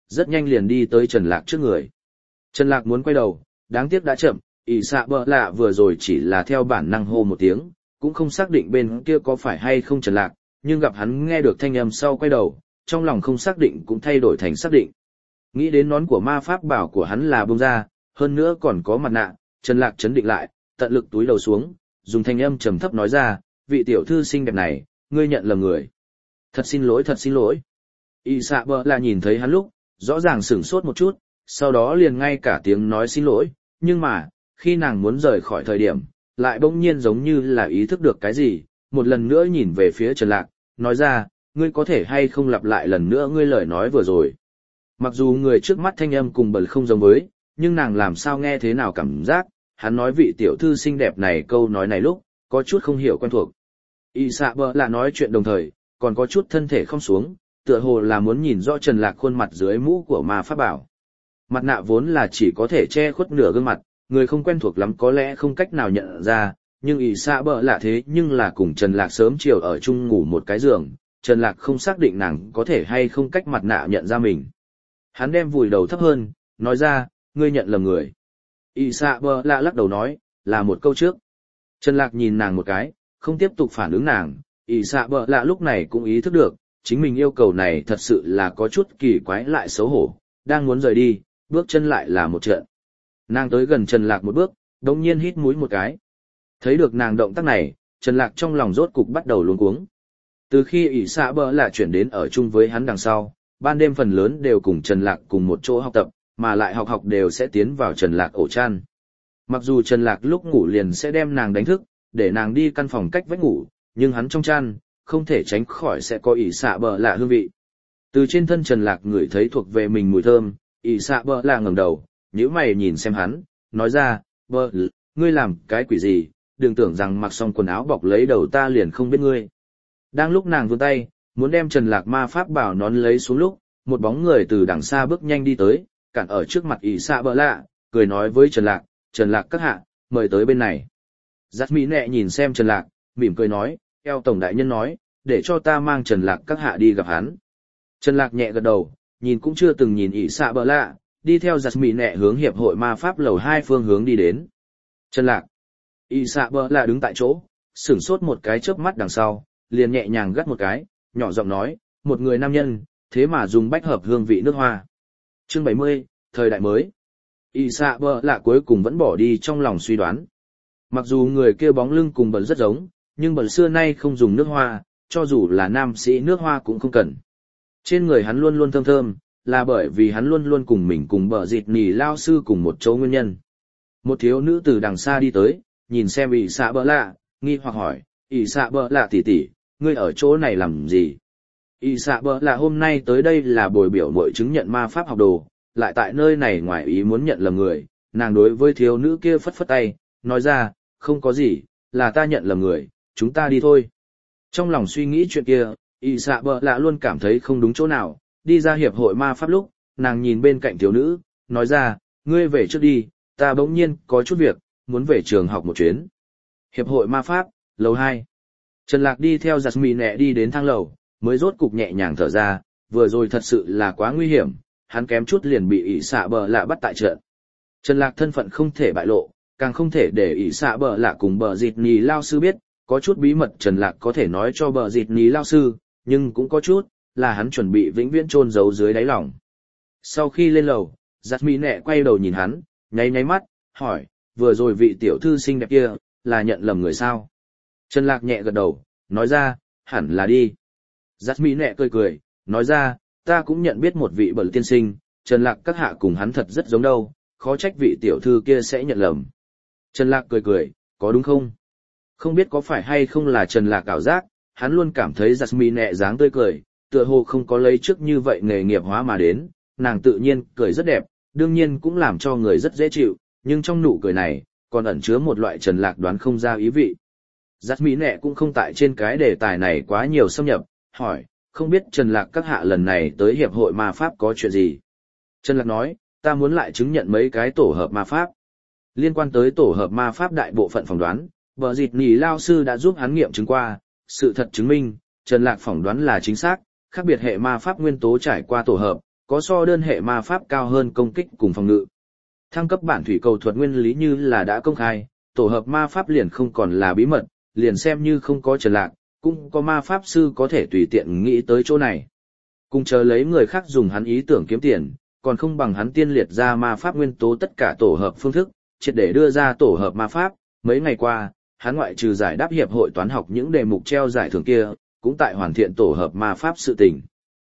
rất nhanh liền đi tới Trần Lạc trước người. Trần Lạc muốn quay đầu, đáng tiếc đã chậm, ỷ xạ bờ lạ vừa rồi chỉ là theo bản năng hô một tiếng, cũng không xác định bên kia có phải hay không Trần Lạc, nhưng gặp hắn nghe được thanh âm sau quay đầu, trong lòng không xác định cũng thay đổi thành xác định. Nghĩ đến nón của ma pháp bảo của hắn là bông ra, hơn nữa còn có mặt nạ, Trần Lạc chấn định lại, tận lực túi đầu xuống, dùng thanh âm trầm thấp nói ra, vị tiểu thư xinh đẹp này, ngươi nhận lầm người. Thật xin lỗi, thật xin lỗi. Y xạ bờ là nhìn thấy hắn lúc, rõ ràng sửng sốt một chút, sau đó liền ngay cả tiếng nói xin lỗi, nhưng mà, khi nàng muốn rời khỏi thời điểm, lại bỗng nhiên giống như là ý thức được cái gì, một lần nữa nhìn về phía Trần Lạc, nói ra, ngươi có thể hay không lặp lại lần nữa ngươi lời nói vừa rồi. Mặc dù người trước mắt thanh âm cùng bẩn không giống với, nhưng nàng làm sao nghe thế nào cảm giác, hắn nói vị tiểu thư xinh đẹp này câu nói này lúc, có chút không hiểu quen thuộc. Y xạ bờ là nói chuyện đồng thời, còn có chút thân thể không xuống, tựa hồ là muốn nhìn rõ Trần Lạc khuôn mặt dưới mũ của ma pháp bảo. Mặt nạ vốn là chỉ có thể che khuất nửa gương mặt, người không quen thuộc lắm có lẽ không cách nào nhận ra, nhưng Y xạ bờ là thế nhưng là cùng Trần Lạc sớm chiều ở chung ngủ một cái giường, Trần Lạc không xác định nàng có thể hay không cách mặt nạ nhận ra mình. Hắn đem vùi đầu thấp hơn, nói ra, ngươi nhận lầm người. Y xạ bờ lạ lắc đầu nói, là một câu trước. Trần Lạc nhìn nàng một cái, không tiếp tục phản ứng nàng. Y xạ bờ lạ lúc này cũng ý thức được, chính mình yêu cầu này thật sự là có chút kỳ quái lại xấu hổ, đang muốn rời đi, bước chân lại là một trận. Nàng tới gần Trần Lạc một bước, đồng nhiên hít mũi một cái. Thấy được nàng động tác này, Trần Lạc trong lòng rốt cục bắt đầu luống cuống. Từ khi Y xạ bờ lạ chuyển đến ở chung với hắn đằng sau, ban đêm phần lớn đều cùng Trần Lạc cùng một chỗ học tập, mà lại học đều sẽ tiến vào Trần Lạc ổ chăn. Mặc dù Trần Lạc lúc ngủ liền sẽ đem nàng đánh thức, để nàng đi căn phòng cách vách ngủ, nhưng hắn trong chăn, không thể tránh khỏi sẽ có ỷ xạ bờ lạ hương vị. Từ trên thân Trần Lạc ngửi thấy thuộc về mình mùi thơm, ỷ xạ bờ lạ ngẩng đầu, nhíu mày nhìn xem hắn, nói ra, bờ, ngươi làm cái quỷ gì, đừng tưởng rằng mặc xong quần áo bọc lấy đầu ta liền không biết ngươi. Đang lúc nàng vươn tay, muốn đem Trần Lạc ma pháp bảo nón lấy xuống lúc, một bóng người từ đằng xa bước nhanh đi tới, cản ở trước mặt ỷ xạ bờ lạ, cười nói với Trần Lạc các hạ, mời tới bên này. Giác mỹ nẹ nhìn xem Trần Lạc, mỉm cười nói, eo tổng đại nhân nói, để cho ta mang Trần Lạc các hạ đi gặp hắn. Trần Lạc nhẹ gật đầu, nhìn cũng chưa từng nhìn ỷ xạ bờ lạ, đi theo Giác mỹ nẹ hướng hiệp hội ma pháp lầu 2 phương hướng đi đến. Trần Lạc, ỷ xạ bờ lạ đứng tại chỗ, sửng sốt một cái chớp mắt đằng sau, liền nhẹ nhàng gắt một cái, nhỏ giọng nói, một người nam nhân, thế mà dùng bách hợp hương vị nước hoa. Chương 70, thời đại mới. Y xạ bờ lạ cuối cùng vẫn bỏ đi trong lòng suy đoán. Mặc dù người kia bóng lưng cùng bẩn rất giống, nhưng bẩn xưa nay không dùng nước hoa, cho dù là nam sĩ nước hoa cũng không cần. Trên người hắn luôn luôn thơm thơm, là bởi vì hắn luôn luôn cùng mình cùng bờ dịt nì lao sư cùng một chỗ nguyên nhân. Một thiếu nữ từ đằng xa đi tới, nhìn xem Y xạ bờ lạ, nghi hoặc hỏi, Y xạ bờ lạ tỷ tỷ, ngươi ở chỗ này làm gì? Y xạ bờ lạ hôm nay tới đây là bồi biểu muội chứng nhận ma pháp học đồ, lại tại nơi này ngoài ý muốn nhận lầm người, nàng đối với thiếu nữ kia phất phất tay, nói ra, không có gì, là ta nhận lầm người, chúng ta đi thôi. Trong lòng suy nghĩ chuyện kia, Y xạ bờ lạ luôn cảm thấy không đúng chỗ nào, đi ra hiệp hội ma pháp lúc, nàng nhìn bên cạnh thiếu nữ, nói ra, ngươi về trước đi, ta bỗng nhiên có chút việc, muốn về trường học một chuyến. Hiệp hội ma pháp, lầu 2. Trần Lạc đi theo Jasmine đi đến thang lầu, mới rốt cục nhẹ nhàng thở ra, vừa rồi thật sự là quá nguy hiểm, hắn kém chút liền bị ỷ xạ bờ lạ bắt tại trận. Trần Lạc thân phận không thể bại lộ, càng không thể để ỷ xạ bờ lạ cùng bờ dịt nì lao sư biết, có chút bí mật Trần Lạc có thể nói cho bờ dịt nì lao sư, nhưng cũng có chút, là hắn chuẩn bị vĩnh viễn chôn giấu dưới đáy lòng. Sau khi lên lầu, Jasmine quay đầu nhìn hắn, nháy nháy mắt, hỏi, vừa rồi vị tiểu thư xinh đẹp kia, là nhận lầm người sao? Trần Lạc nhẹ gật đầu, nói ra, hẳn là đi. Jasmine cười cười, nói ra, ta cũng nhận biết một vị bậc tiên sinh, Trần Lạc các hạ cùng hắn thật rất giống đâu, khó trách vị tiểu thư kia sẽ nhận lầm. Trần Lạc cười cười, có đúng không? Không biết có phải hay không là Trần Lạc ảo giác, hắn luôn cảm thấy Jasmine dáng tươi cười, tựa hồ không có lấy trước như vậy nghề nghiệp hóa mà đến, nàng tự nhiên cười rất đẹp, đương nhiên cũng làm cho người rất dễ chịu, nhưng trong nụ cười này, còn ẩn chứa một loại Trần Lạc đoán không ra ý vị. Jasmine cũng không tại trên cái đề tài này quá nhiều xâm nhập, hỏi, không biết Trần Lạc các hạ lần này tới hiệp hội ma pháp có chuyện gì? Trần Lạc nói, ta muốn lại chứng nhận mấy cái tổ hợp ma pháp. Liên quan tới tổ hợp ma pháp đại bộ phận phỏng đoán, bờ dịt nỉ lao sư đã giúp hắn nghiệm chứng qua, sự thật chứng minh, Trần Lạc phỏng đoán là chính xác, khác biệt hệ ma pháp nguyên tố trải qua tổ hợp, có so đơn hệ ma pháp cao hơn công kích cùng phòng ngự. Thăng cấp bản thủy cầu thuật nguyên lý như là đã công khai, tổ hợp ma pháp liền không còn là bí mật, liền xem như không có Trần Lạc, cũng có ma pháp sư có thể tùy tiện nghĩ tới chỗ này. Cùng chờ lấy người khác dùng hắn ý tưởng kiếm tiền, còn không bằng hắn tiên liệt ra ma pháp nguyên tố tất cả tổ hợp phương thức, triệt để đưa ra tổ hợp ma pháp. Mấy ngày qua, hắn ngoại trừ giải đáp hiệp hội toán học những đề mục treo giải thưởng kia, cũng tại hoàn thiện tổ hợp ma pháp sự tình.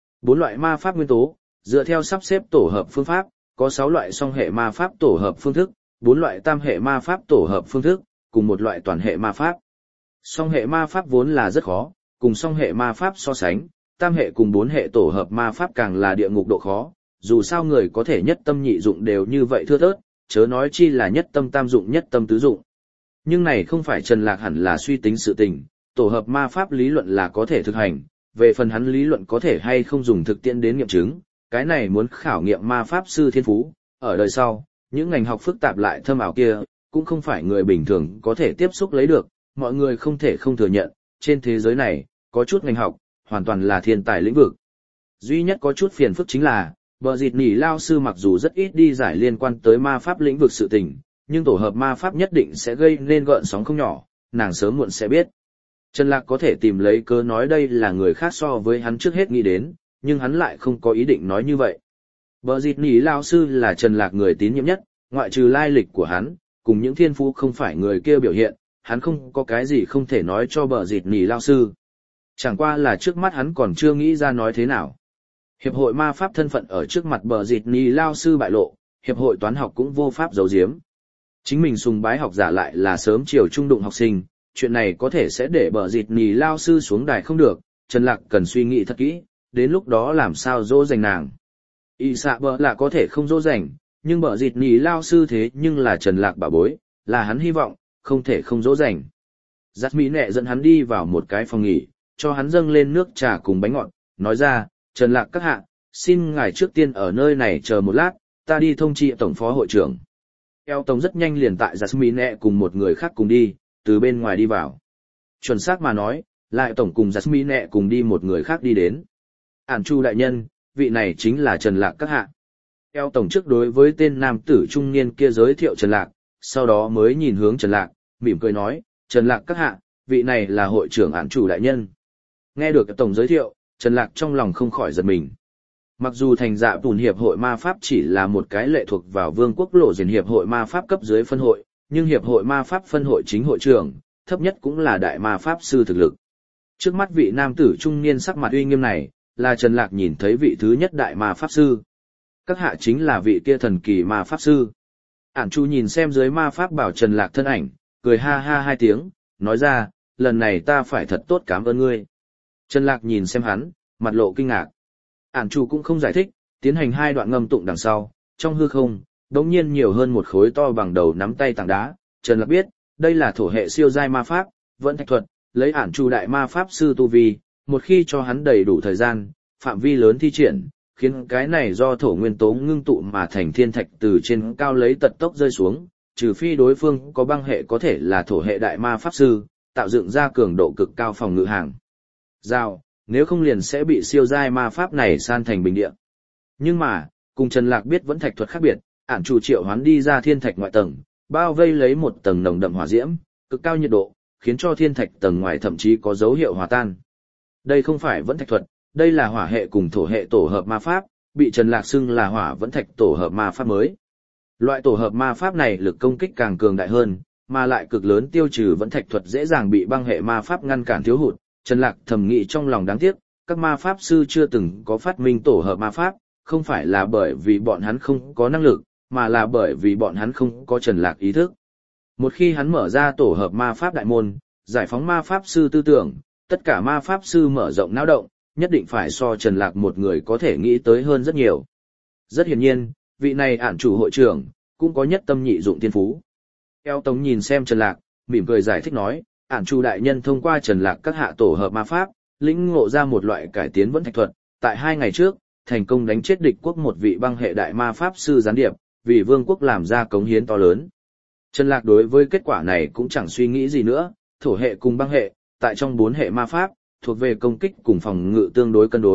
4 loại ma pháp nguyên tố, dựa theo sắp xếp tổ hợp phương pháp, có 6 loại song hệ ma pháp tổ hợp phương thức, 4 loại tam hệ ma pháp tổ hợp phương thức, cùng một loại toàn hệ ma pháp. Song hệ ma pháp vốn là rất khó, cùng song hệ ma pháp so sánh, tam hệ cùng 4 hệ tổ hợp ma pháp càng là địa ngục độ khó, dù sao người có thể nhất tâm nhị dụng đều như vậy thưa thớt, chớ nói chi là nhất tâm tam dụng nhất tâm tứ dụng. Nhưng này không phải Trần Lạc hẳn là suy tính sự tình, tổ hợp ma pháp lý luận là có thể thực hành, về phần hắn lý luận có thể hay không dùng thực tiễn đến nghiệm chứng, cái này muốn khảo nghiệm ma pháp sư thiên phú, ở đời sau, những ngành học phức tạp lại thâm ảo kia, cũng không phải người bình thường có thể tiếp xúc lấy được, mọi người không thể không thừa nhận, trên thế giới này, có chút ngành học, hoàn toàn là thiên tài lĩnh vực. Duy nhất có chút phiền phức chính là, Bờ Dịt Nỉ lao sư mặc dù rất ít đi giải liên quan tới ma pháp lĩnh vực sự tình, nhưng tổ hợp ma pháp nhất định sẽ gây nên gợn sóng không nhỏ, nàng sớm muộn sẽ biết. Trần Lạc có thể tìm lấy cớ nói đây là người khác so với hắn trước hết nghĩ đến, nhưng hắn lại không có ý định nói như vậy. Bờ Dịt Nỉ lao sư là Trần Lạc người tín nhiệm nhất, ngoại trừ lai lịch của hắn, cùng những thiên phú không phải người kia biểu hiện, hắn không có cái gì không thể nói cho Bờ Dịt Nỉ lao sư. Chẳng qua là trước mắt hắn còn chưa nghĩ ra nói thế nào. Hiệp hội ma pháp thân phận ở trước mặt Bờ Dịt Nỉ lao sư bại lộ, hiệp hội toán học cũng vô pháp giấu giếm. Chính mình sùng bái học giả lại là sớm chiều trung đụng học sinh, chuyện này có thể sẽ để Bờ Dịt Nỉ lao sư xuống đài không được, Trần Lạc cần suy nghĩ thật kỹ, đến lúc đó làm sao dỗ dành nàng. Y xạ bờ là có thể không dỗ dành, nhưng Bờ Dịt Nỉ lao sư thế nhưng là Trần Lạc bảo bối, là hắn hy vọng, không thể không dỗ dành. Giắt Mỹ nẹ dẫn hắn đi vào một cái phòng nghỉ, cho hắn dâng lên nước trà cùng bánh ngọt, nói ra, Trần Lạc các hạ, xin ngài trước tiên ở nơi này chờ một lát, ta đi thông chi tổng phó hội trưởng. Eo Tổng rất nhanh liền tại Giắt Mỹ nẹ cùng một người khác cùng đi, từ bên ngoài đi vào. Chuẩn xác mà nói, lại Tổng cùng Giắt Mỹ nẹ cùng đi một người khác đi đến. Ản Chu đại nhân, vị này chính là Trần Lạc các hạ. Eo Tổng trước đối với tên nam tử trung niên kia giới thiệu Trần Lạc, sau đó mới nhìn hướng Trần Lạc, mỉm cười nói, Trần Lạc các hạ, vị này là hội trưởng Ản Chu đại nhân. Nghe được Tổng giới thiệu, Trần Lạc trong lòng không khỏi giật mình. Mặc dù thành dạ bùn hiệp hội ma pháp chỉ là một cái lệ thuộc vào vương quốc lộ diền hiệp hội ma pháp cấp dưới phân hội, nhưng hiệp hội ma pháp phân hội chính hội trưởng, thấp nhất cũng là đại ma pháp sư thực lực. Trước mắt vị nam tử trung niên sắc mặt uy nghiêm này, là Trần Lạc nhìn thấy vị thứ nhất đại ma pháp sư. Các hạ chính là vị kia thần kỳ ma pháp sư. Ản Chu nhìn xem dưới ma pháp bảo Trần Lạc thân ảnh, cười ha ha hai tiếng, nói ra, lần này ta phải thật tốt cảm ơn ngươi. Trần Lạc nhìn xem hắn, mặt lộ kinh ngạc. Ản Chu cũng không giải thích, tiến hành 2 đoạn ngâm tụng đằng sau, trong hư không, đống nhiên nhiều hơn một khối to bằng đầu nắm tay tảng đá. Trần Lạc biết, đây là thổ hệ siêu giai ma pháp, vẫn thạch thuật, lấy Ản Chu đại ma pháp sư tu vi, một khi cho hắn đầy đủ thời gian, phạm vi lớn thi triển, khiến cái này do thổ nguyên tố ngưng tụ mà thành thiên thạch từ trên cao lấy tật tốc rơi xuống, trừ phi đối phương có băng hệ có thể là thổ hệ đại ma pháp sư, tạo dựng ra cường độ cực cao phòng ngự hàng rào, nếu không liền sẽ bị siêu giai ma pháp này san thành bình địa. Nhưng mà, cùng Trần Lạc biết vẫn thạch thuật khác biệt, Ản Chu triệu hoán đi ra thiên thạch ngoại tầng, bao vây lấy một tầng nồng đậm hỏa diễm, cực cao nhiệt độ, khiến cho thiên thạch tầng ngoài thậm chí có dấu hiệu hòa tan. Đây không phải vẫn thạch thuật, đây là hỏa hệ cùng thổ hệ tổ hợp ma pháp, bị Trần Lạc xưng là hỏa vẫn thạch tổ hợp ma pháp mới. Loại tổ hợp ma pháp này lực công kích càng cường đại hơn, mà lại cực lớn tiêu trừ vẫn thạch thuật dễ dàng bị băng hệ ma pháp ngăn cản thiếu hụt. Trần Lạc thầm nghĩ trong lòng đáng tiếc, các ma pháp sư chưa từng có phát minh tổ hợp ma pháp, không phải là bởi vì bọn hắn không có năng lực, mà là bởi vì bọn hắn không có Trần Lạc ý thức. Một khi hắn mở ra tổ hợp ma pháp đại môn, giải phóng ma pháp sư tư tưởng, tất cả ma pháp sư mở rộng não động, nhất định phải so Trần Lạc một người có thể nghĩ tới hơn rất nhiều. Rất hiển nhiên, vị này Ản Chủ hội trưởng, cũng có nhất tâm nhị dụng thiên phú. Eo Tống nhìn xem Trần Lạc, mỉm cười giải thích nói, Ản Chu đại nhân thông qua Trần Lạc các hạ tổ hợp ma pháp, lĩnh ngộ ra một loại cải tiến vẫn thạch thuật, tại 2 ngày trước, thành công đánh chết địch quốc một vị băng hệ đại ma pháp sư gián điệp, vì vương quốc làm ra cống hiến to lớn. Trần Lạc đối với kết quả này cũng chẳng suy nghĩ gì nữa, thổ hệ cùng băng hệ, tại trong 4 hệ ma pháp, thuộc về công kích cùng phòng ngự tương đối cân đối,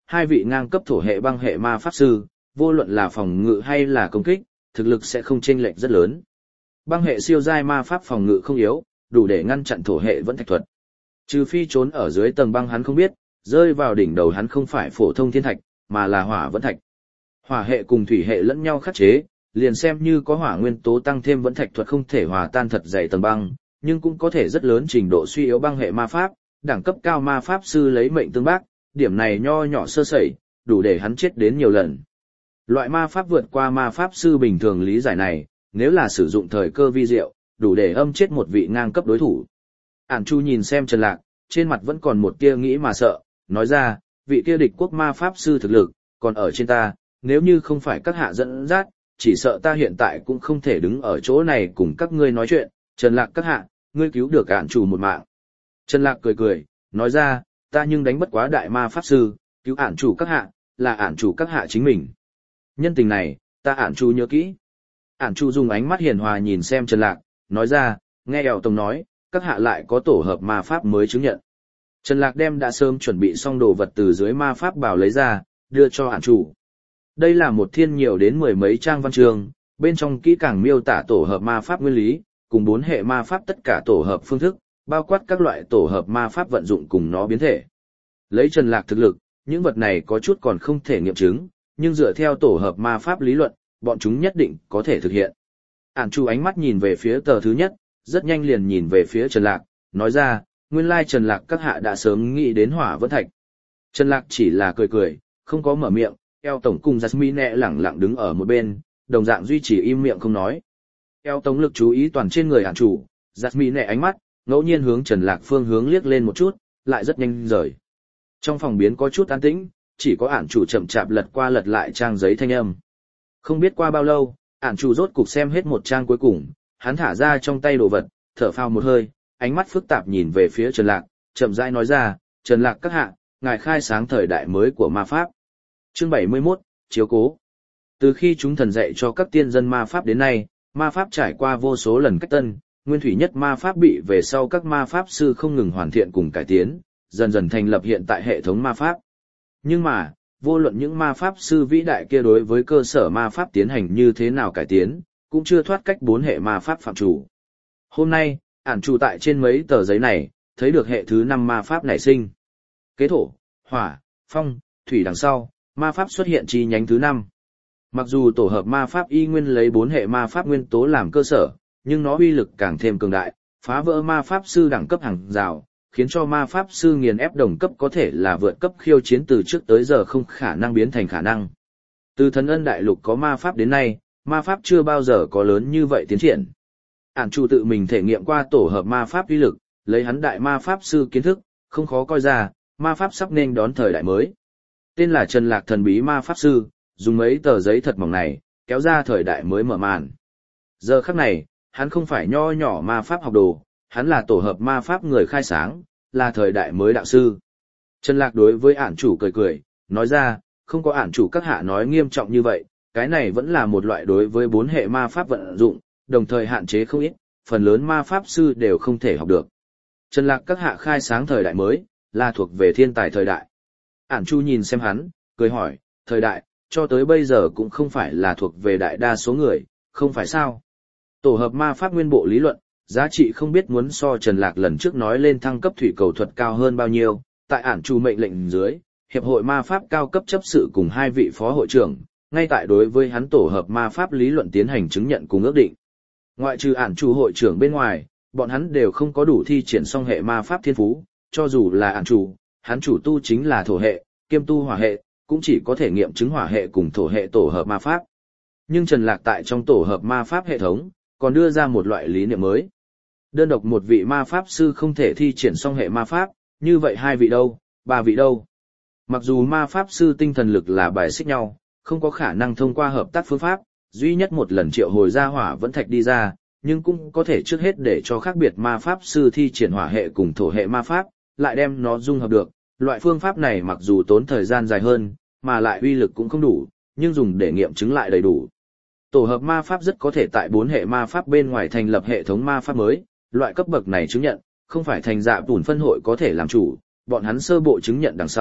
hai vị ngang cấp thổ hệ băng hệ ma pháp sư, vô luận là phòng ngự hay là công kích, thực lực sẽ không chênh lệch rất lớn. Băng hệ siêu giai ma pháp phòng ngự không yếu, đủ để ngăn chặn thổ hệ vẫn thạch thuật. Trừ phi trốn ở dưới tầng băng hắn không biết, rơi vào đỉnh đầu hắn không phải phổ thông thiên thạch, mà là hỏa vẫn thạch. Hỏa hệ cùng thủy hệ lẫn nhau khắc chế, liền xem như có hỏa nguyên tố tăng thêm vẫn thạch thuật không thể hòa tan thật dày tầng băng, nhưng cũng có thể rất lớn trình độ suy yếu băng hệ ma pháp, đẳng cấp cao ma pháp sư lấy mệnh tương bác, điểm này nho nhỏ sơ sẩy, đủ để hắn chết đến nhiều lần. Loại ma pháp vượt qua ma pháp sư bình thường lý giải này, nếu là sử dụng thời cơ vi diệu, đủ để âm chết một vị ngang cấp đối thủ. Ản Chu nhìn xem Trần Lạc, trên mặt vẫn còn một tia nghĩ mà sợ, nói ra, vị kia địch quốc ma pháp sư thực lực, còn ở trên ta, nếu như không phải các hạ dẫn dắt, chỉ sợ ta hiện tại cũng không thể đứng ở chỗ này cùng các ngươi nói chuyện. Trần Lạc các hạ, ngươi cứu được Ản Chu một mạng. Trần Lạc cười cười, nói ra, ta nhưng đánh bất quá đại ma pháp sư, cứu Ản Chu các hạ, là Ản Chu các hạ chính mình. Nhân tình này, ta Ản Chu nhớ kỹ. Ản Chu dùng ánh mắt hiền hòa nhìn xem Trần Lạc, nói ra, nghe Eo Tông nói, các hạ lại có tổ hợp ma pháp mới chứng nhận. Trần Lạc đem đã sớm chuẩn bị xong đồ vật từ dưới ma pháp bảo lấy ra, đưa cho Ản Chu. Đây là một thiên nhiều đến mười mấy trang văn chương, bên trong kỹ càng miêu tả tổ hợp ma pháp nguyên lý, cùng 4 hệ ma pháp tất cả tổ hợp phương thức, bao quát các loại tổ hợp ma pháp vận dụng cùng nó biến thể. Lấy Trần Lạc thực lực, những vật này có chút còn không thể nghiệm chứng, nhưng dựa theo tổ hợp ma pháp lý luận, bọn chúng nhất định có thể thực hiện. Ản Chu ánh mắt nhìn về phía tờ thứ nhất, rất nhanh liền nhìn về phía Trần Lạc, nói ra, nguyên lai Trần Lạc các hạ đã sớm nghĩ đến hỏa vẫn thạch. Trần Lạc chỉ là cười cười, không có mở miệng, Eo Tổng cùng Jasmine lẳng lặng đứng ở một bên, đồng dạng duy trì im miệng không nói. Eo Tổng lực chú ý toàn trên người Ản Chu, Jasmine ánh mắt, ngẫu nhiên hướng Trần Lạc phương hướng liếc lên một chút, lại rất nhanh rời. Trong phòng biến có chút an tĩnh, chỉ có Ản Chu chậm chạp lật qua lật lại trang giấy thanh âm. Không biết qua bao lâu, Ản Chu rốt cục xem hết một trang cuối cùng, hắn thả ra trong tay đồ vật, thở phào một hơi, ánh mắt phức tạp nhìn về phía Trần Lạc, chậm rãi nói ra, Trần Lạc các hạ, ngài khai sáng thời đại mới của ma pháp. Chương 71, chiếu cố. Từ khi chúng thần dạy cho các tiên dân ma pháp đến nay, ma pháp trải qua vô số lần cách tân, nguyên thủy nhất ma pháp bị về sau các ma pháp sư không ngừng hoàn thiện cùng cải tiến, dần dần thành lập hiện tại hệ thống ma pháp. Nhưng mà, vô luận những ma pháp sư vĩ đại kia đối với cơ sở ma pháp tiến hành như thế nào cải tiến, cũng chưa thoát cách 4 hệ ma pháp phạm chủ. Hôm nay, Ản Chu tại trên mấy tờ giấy này, thấy được hệ thứ 5 ma pháp nảy sinh. Kế thổ, hỏa, phong, thủy đằng sau, ma pháp xuất hiện chi nhánh thứ 5. Mặc dù tổ hợp ma pháp y nguyên lấy 4 hệ ma pháp nguyên tố làm cơ sở, nhưng nó uy lực càng thêm cường đại, phá vỡ ma pháp sư đẳng cấp hàng rào, khiến cho ma pháp sư nghiền ép đồng cấp có thể là vượt cấp khiêu chiến từ trước tới giờ không khả năng biến thành khả năng. Từ Thần Ân Đại Lục có ma pháp đến nay, ma pháp chưa bao giờ có lớn như vậy tiến triển. Ản Chu tự mình thể nghiệm qua tổ hợp ma pháp uy lực, lấy hắn đại ma pháp sư kiến thức, không khó coi ra, ma pháp sắp nên đón thời đại mới. Tên là Trần Lạc thần bí ma pháp sư, dùng mấy tờ giấy thật mỏng này, kéo ra thời đại mới mở màn. Giờ khắc này, hắn không phải nho nhỏ ma pháp học đồ, hắn là tổ hợp ma pháp người khai sáng, là thời đại mới đạo sư. Trần Lạc đối với Ản Chủ cười cười, nói ra, không có Ản Chủ các hạ nói nghiêm trọng như vậy, cái này vẫn là một loại đối với 4 hệ ma pháp vận dụng, đồng thời hạn chế không ít, phần lớn ma pháp sư đều không thể học được. Trần Lạc các hạ khai sáng thời đại mới, là thuộc về thiên tài thời đại. Ản Chu nhìn xem hắn, cười hỏi, thời đại, cho tới bây giờ cũng không phải là thuộc về đại đa số người, không phải sao? Tổ hợp ma pháp nguyên bộ lý luận, giá trị không biết muốn so Trần Lạc lần trước nói lên thăng cấp thủy cầu thuật cao hơn bao nhiêu, tại Ản Chu mệnh lệnh dưới, hiệp hội ma pháp cao cấp chấp sự cùng 2 vị phó hội trưởng, ngay tại đối với hắn tổ hợp ma pháp lý luận tiến hành chứng nhận cùng ước định. Ngoại trừ Ản Chu hội trưởng bên ngoài, bọn hắn đều không có đủ thi triển song hệ ma pháp thiên phú, cho dù là Ản Chu, hắn chủ tu chính là thổ hệ, kiêm tu hỏa hệ, cũng chỉ có thể nghiệm chứng hỏa hệ cùng thổ hệ tổ hợp ma pháp. Nhưng Trần Lạc tại trong tổ hợp ma pháp hệ thống, còn đưa ra một loại lý niệm mới. Đơn độc một vị ma pháp sư không thể thi triển song hệ ma pháp, như vậy 2 vị đâu, 3 vị đâu. Mặc dù ma pháp sư tinh thần lực là bài xích nhau, không có khả năng thông qua hợp tác phương pháp, duy nhất một lần triệu hồi ra hỏa vẫn thạch đi ra, nhưng cũng có thể trước hết để cho khác biệt ma pháp sư thi triển hỏa hệ cùng thổ hệ ma pháp, lại đem nó dung hợp được. Loại phương pháp này mặc dù tốn thời gian dài hơn, mà lại uy lực cũng không đủ, nhưng dùng để nghiệm chứng lại đầy đủ. Tổ hợp ma pháp rất có thể tại 4 hệ ma pháp bên ngoài thành lập hệ thống ma pháp mới, loại cấp bậc này chứng nhận, không phải thành dạ tủn phân hội có thể làm chủ, bọn hắn sơ bộ chứng nhận đằng sau,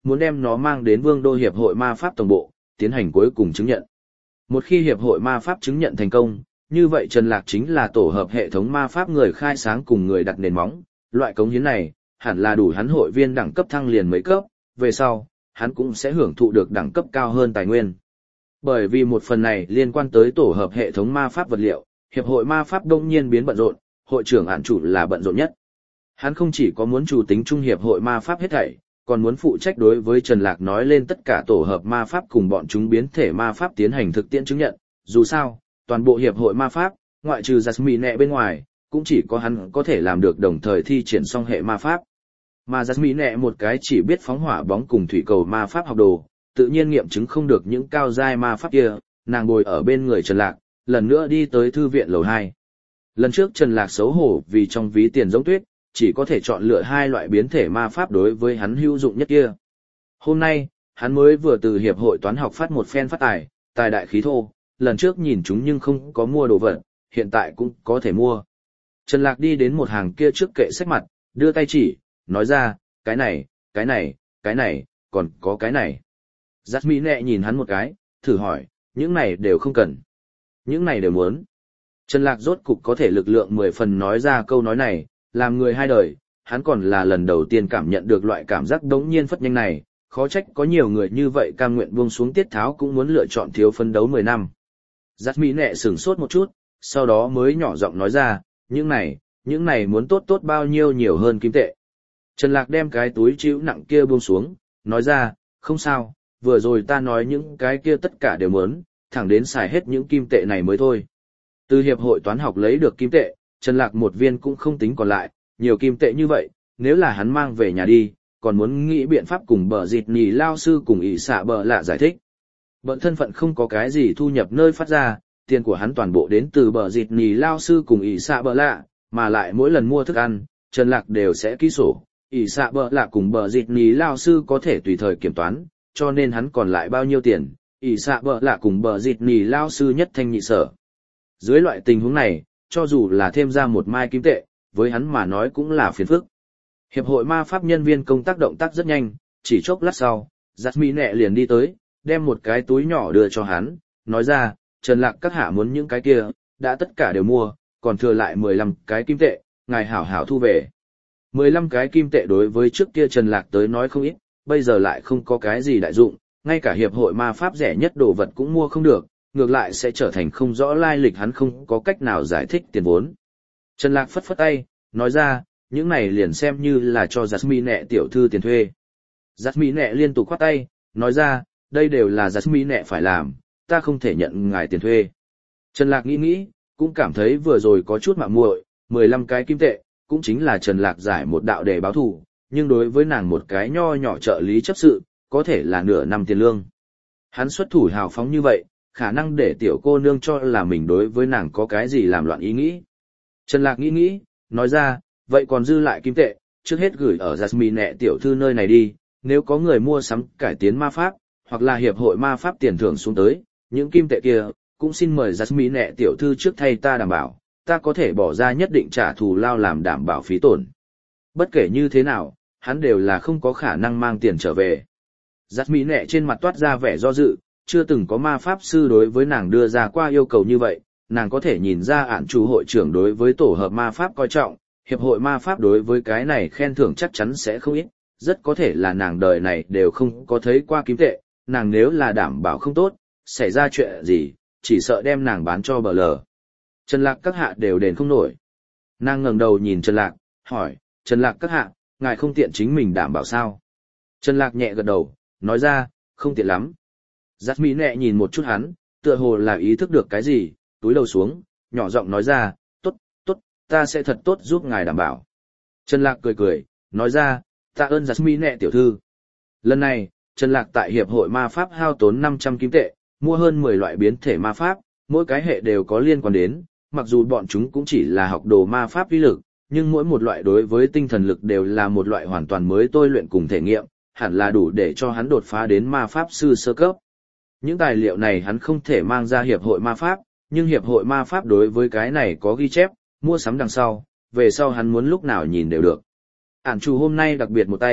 muốn đem nó mang đến Vương đô Hiệp hội Ma pháp tổng bộ, tiến hành cuối cùng chứng nhận. Một khi Hiệp hội Ma pháp chứng nhận thành công, như vậy Trần Lạc chính là tổ hợp hệ thống ma pháp người khai sáng cùng người đặt nền móng, loại cống hiến này, hẳn là đủ hắn hội viên đẳng cấp thăng liền mấy cấp, về sau, hắn cũng sẽ hưởng thụ được đẳng cấp cao hơn tài nguyên. Bởi vì một phần này liên quan tới tổ hợp hệ thống ma pháp vật liệu, Hiệp hội ma pháp đông nhiên biến bận rộn, hội trưởng Ản Chủ là bận rộn nhất. Hắn không chỉ có muốn chủ tính trung Hiệp hội ma pháp hết thảy, còn muốn phụ trách đối với Trần Lạc nói lên tất cả tổ hợp ma pháp cùng bọn chúng biến thể ma pháp tiến hành thực tiễn chứng nhận, dù sao, toàn bộ Hiệp hội ma pháp, ngoại trừ Jasmine bên ngoài, cũng chỉ có hắn có thể làm được đồng thời thi triển song hệ ma pháp. Mà Jasmine một cái chỉ biết phóng hỏa bóng cùng thủy cầu ma pháp học đồ, tự nhiên nghiệm chứng không được những cao giai ma pháp kia, nàng bồi ở bên người Trần Lạc, lần nữa đi tới thư viện lầu 2. Lần trước Trần Lạc xấu hổ vì trong ví tiền giống tuyết, chỉ có thể chọn lựa 2 loại biến thể ma pháp đối với hắn hữu dụng nhất kia. Hôm nay, hắn mới vừa từ hiệp hội toán học phát một phen phát tài đại khí thô, lần trước nhìn chúng nhưng không có mua đồ vật, hiện tại cũng có thể mua. Trần Lạc đi đến một hàng kia trước kệ sách mặt, đưa tay chỉ, nói ra, cái này, còn có cái này. Jasmine nhìn hắn một cái, thử hỏi, những này đều không cần. Những này đều muốn. Trần Lạc rốt cục có thể lực lượng 10 phần nói ra câu nói này, làm người hai đời, hắn còn là lần đầu tiên cảm nhận được loại cảm giác đống nhiên phất nhanh này, khó trách có nhiều người như vậy cam nguyện buông xuống tiết tháo cũng muốn lựa chọn thiếu phấn đấu 10 năm. Jasmine sửng sốt một chút, sau đó mới nhỏ giọng nói ra, những này muốn tốt bao nhiêu nhiều hơn kim tệ. Trần Lạc đem cái túi chịu nặng kia buông xuống, nói ra, không sao, vừa rồi ta nói những cái kia tất cả đều muốn, thẳng đến xài hết những kim tệ này mới thôi. Từ hiệp hội toán học lấy được kim tệ, Trần Lạc một viên cũng không tính còn lại, nhiều kim tệ như vậy, nếu là hắn mang về nhà đi, còn muốn nghĩ biện pháp cùng bờ dịt nì lao sư cùng ỷ xạ bờ lạ giải thích. Bận thân phận không có cái gì thu nhập nơi phát ra, tiền của hắn toàn bộ đến từ bờ dịt nì lao sư cùng ỷ xạ bờ lạ, mà lại mỗi lần mua thức ăn, Trần Lạc đều sẽ ký sổ, ỷ xạ bờ lạ cùng bờ dịt nì lao sư có thể tùy thời kiểm toán, cho nên hắn còn lại bao nhiêu tiền, ỷ xạ bờ lạ cùng bờ dịt nì lao sư nhất thanh nhị sở. Dưới loại tình huống này, cho dù là thêm ra một mai kim tệ, với hắn mà nói cũng là phiền phức. Hiệp hội ma pháp nhân viên công tác động tác rất nhanh, chỉ chốc lát sau, Jasmine liền đi tới, đem một cái túi nhỏ đưa cho hắn, nói ra, Trần Lạc các hạ muốn những cái kia, đã tất cả đều mua, còn thừa lại 15 cái kim tệ, ngài hảo hảo thu về. 15 cái kim tệ đối với trước kia Trần Lạc tới nói không ít, bây giờ lại không có cái gì đại dụng, ngay cả hiệp hội ma pháp rẻ nhất đồ vật cũng mua không được, ngược lại sẽ trở thành không rõ lai lịch, hắn không có cách nào giải thích tiền vốn. Trần Lạc phất phất tay, nói ra, những này liền xem như là cho Jasmine tiểu thư tiền thuê. Jasmine liên tục khoát tay, nói ra, đây đều là Jasmine phải làm, ta không thể nhận ngài tiền thuê. Trần Lạc nghĩ, cũng cảm thấy vừa rồi có chút mạo muội, 15 cái kim tệ, cũng chính là Trần Lạc giải một đạo để báo thù, nhưng đối với nàng một cái nho nhỏ trợ lý chấp sự, có thể là nửa năm tiền lương. Hắn xuất thủ hào phóng như vậy, khả năng để tiểu cô nương cho là mình đối với nàng có cái gì làm loạn ý nghĩ. Trần Lạc nghĩ, nói ra, vậy còn dư lại kim tệ, trước hết gửi ở Jasmine tiểu thư nơi này đi, nếu có người mua sắm cải tiến ma pháp, hoặc là hiệp hội ma pháp tiền thưởng xuống tới, những kim tệ kia, cũng xin mời Jasmine tiểu thư trước thay ta đảm bảo, ta có thể bỏ ra nhất định trả thù lao làm đảm bảo phí tổn. Bất kể như thế nào, hắn đều là không có khả năng mang tiền trở về. Jasmine trên mặt toát ra vẻ do dự, chưa từng có ma pháp sư đối với nàng đưa ra qua yêu cầu như vậy, nàng có thể nhìn ra Ản Chủ hội trưởng đối với tổ hợp ma pháp coi trọng, hiệp hội ma pháp đối với cái này khen thưởng chắc chắn sẽ không ít, rất có thể là nàng đời này đều không có thấy qua kim tệ, nàng nếu là đảm bảo không tốt, xảy ra chuyện gì, chỉ sợ đem nàng bán cho bờ lờ. Trần Lạc các hạ đều đền không nổi. Nàng ngẩng đầu nhìn Trần Lạc, hỏi, Trần Lạc các hạ, ngài không tiện chính mình đảm bảo sao? Trần Lạc nhẹ gật đầu, nói ra, không tiện lắm. Jasmine nhìn một chút hắn, tựa hồ là ý thức được cái gì, túi đầu xuống, nhỏ giọng nói ra, tốt, ta sẽ thật tốt giúp ngài đảm bảo. Trần Lạc cười, nói ra, tạ ơn Jasmine tiểu thư. Lần này, Trần Lạc tại hiệp hội ma pháp hao tốn 500 kim tệ, mua hơn 10 loại biến thể ma pháp, mỗi cái hệ đều có liên quan đến, mặc dù bọn chúng cũng chỉ là học đồ ma pháp uy lực, nhưng mỗi một loại đối với tinh thần lực đều là một loại hoàn toàn mới tôi luyện cùng thể nghiệm, hẳn là đủ để cho hắn đột phá đến ma pháp sư sơ cấp. Những tài liệu này hắn không thể mang ra hiệp hội ma pháp, nhưng hiệp hội ma pháp đối với cái này có ghi chép, mua sắm đằng sau, về sau hắn muốn lúc nào nhìn đều được. Ản Chủ hôm nay đặc biệt một tay,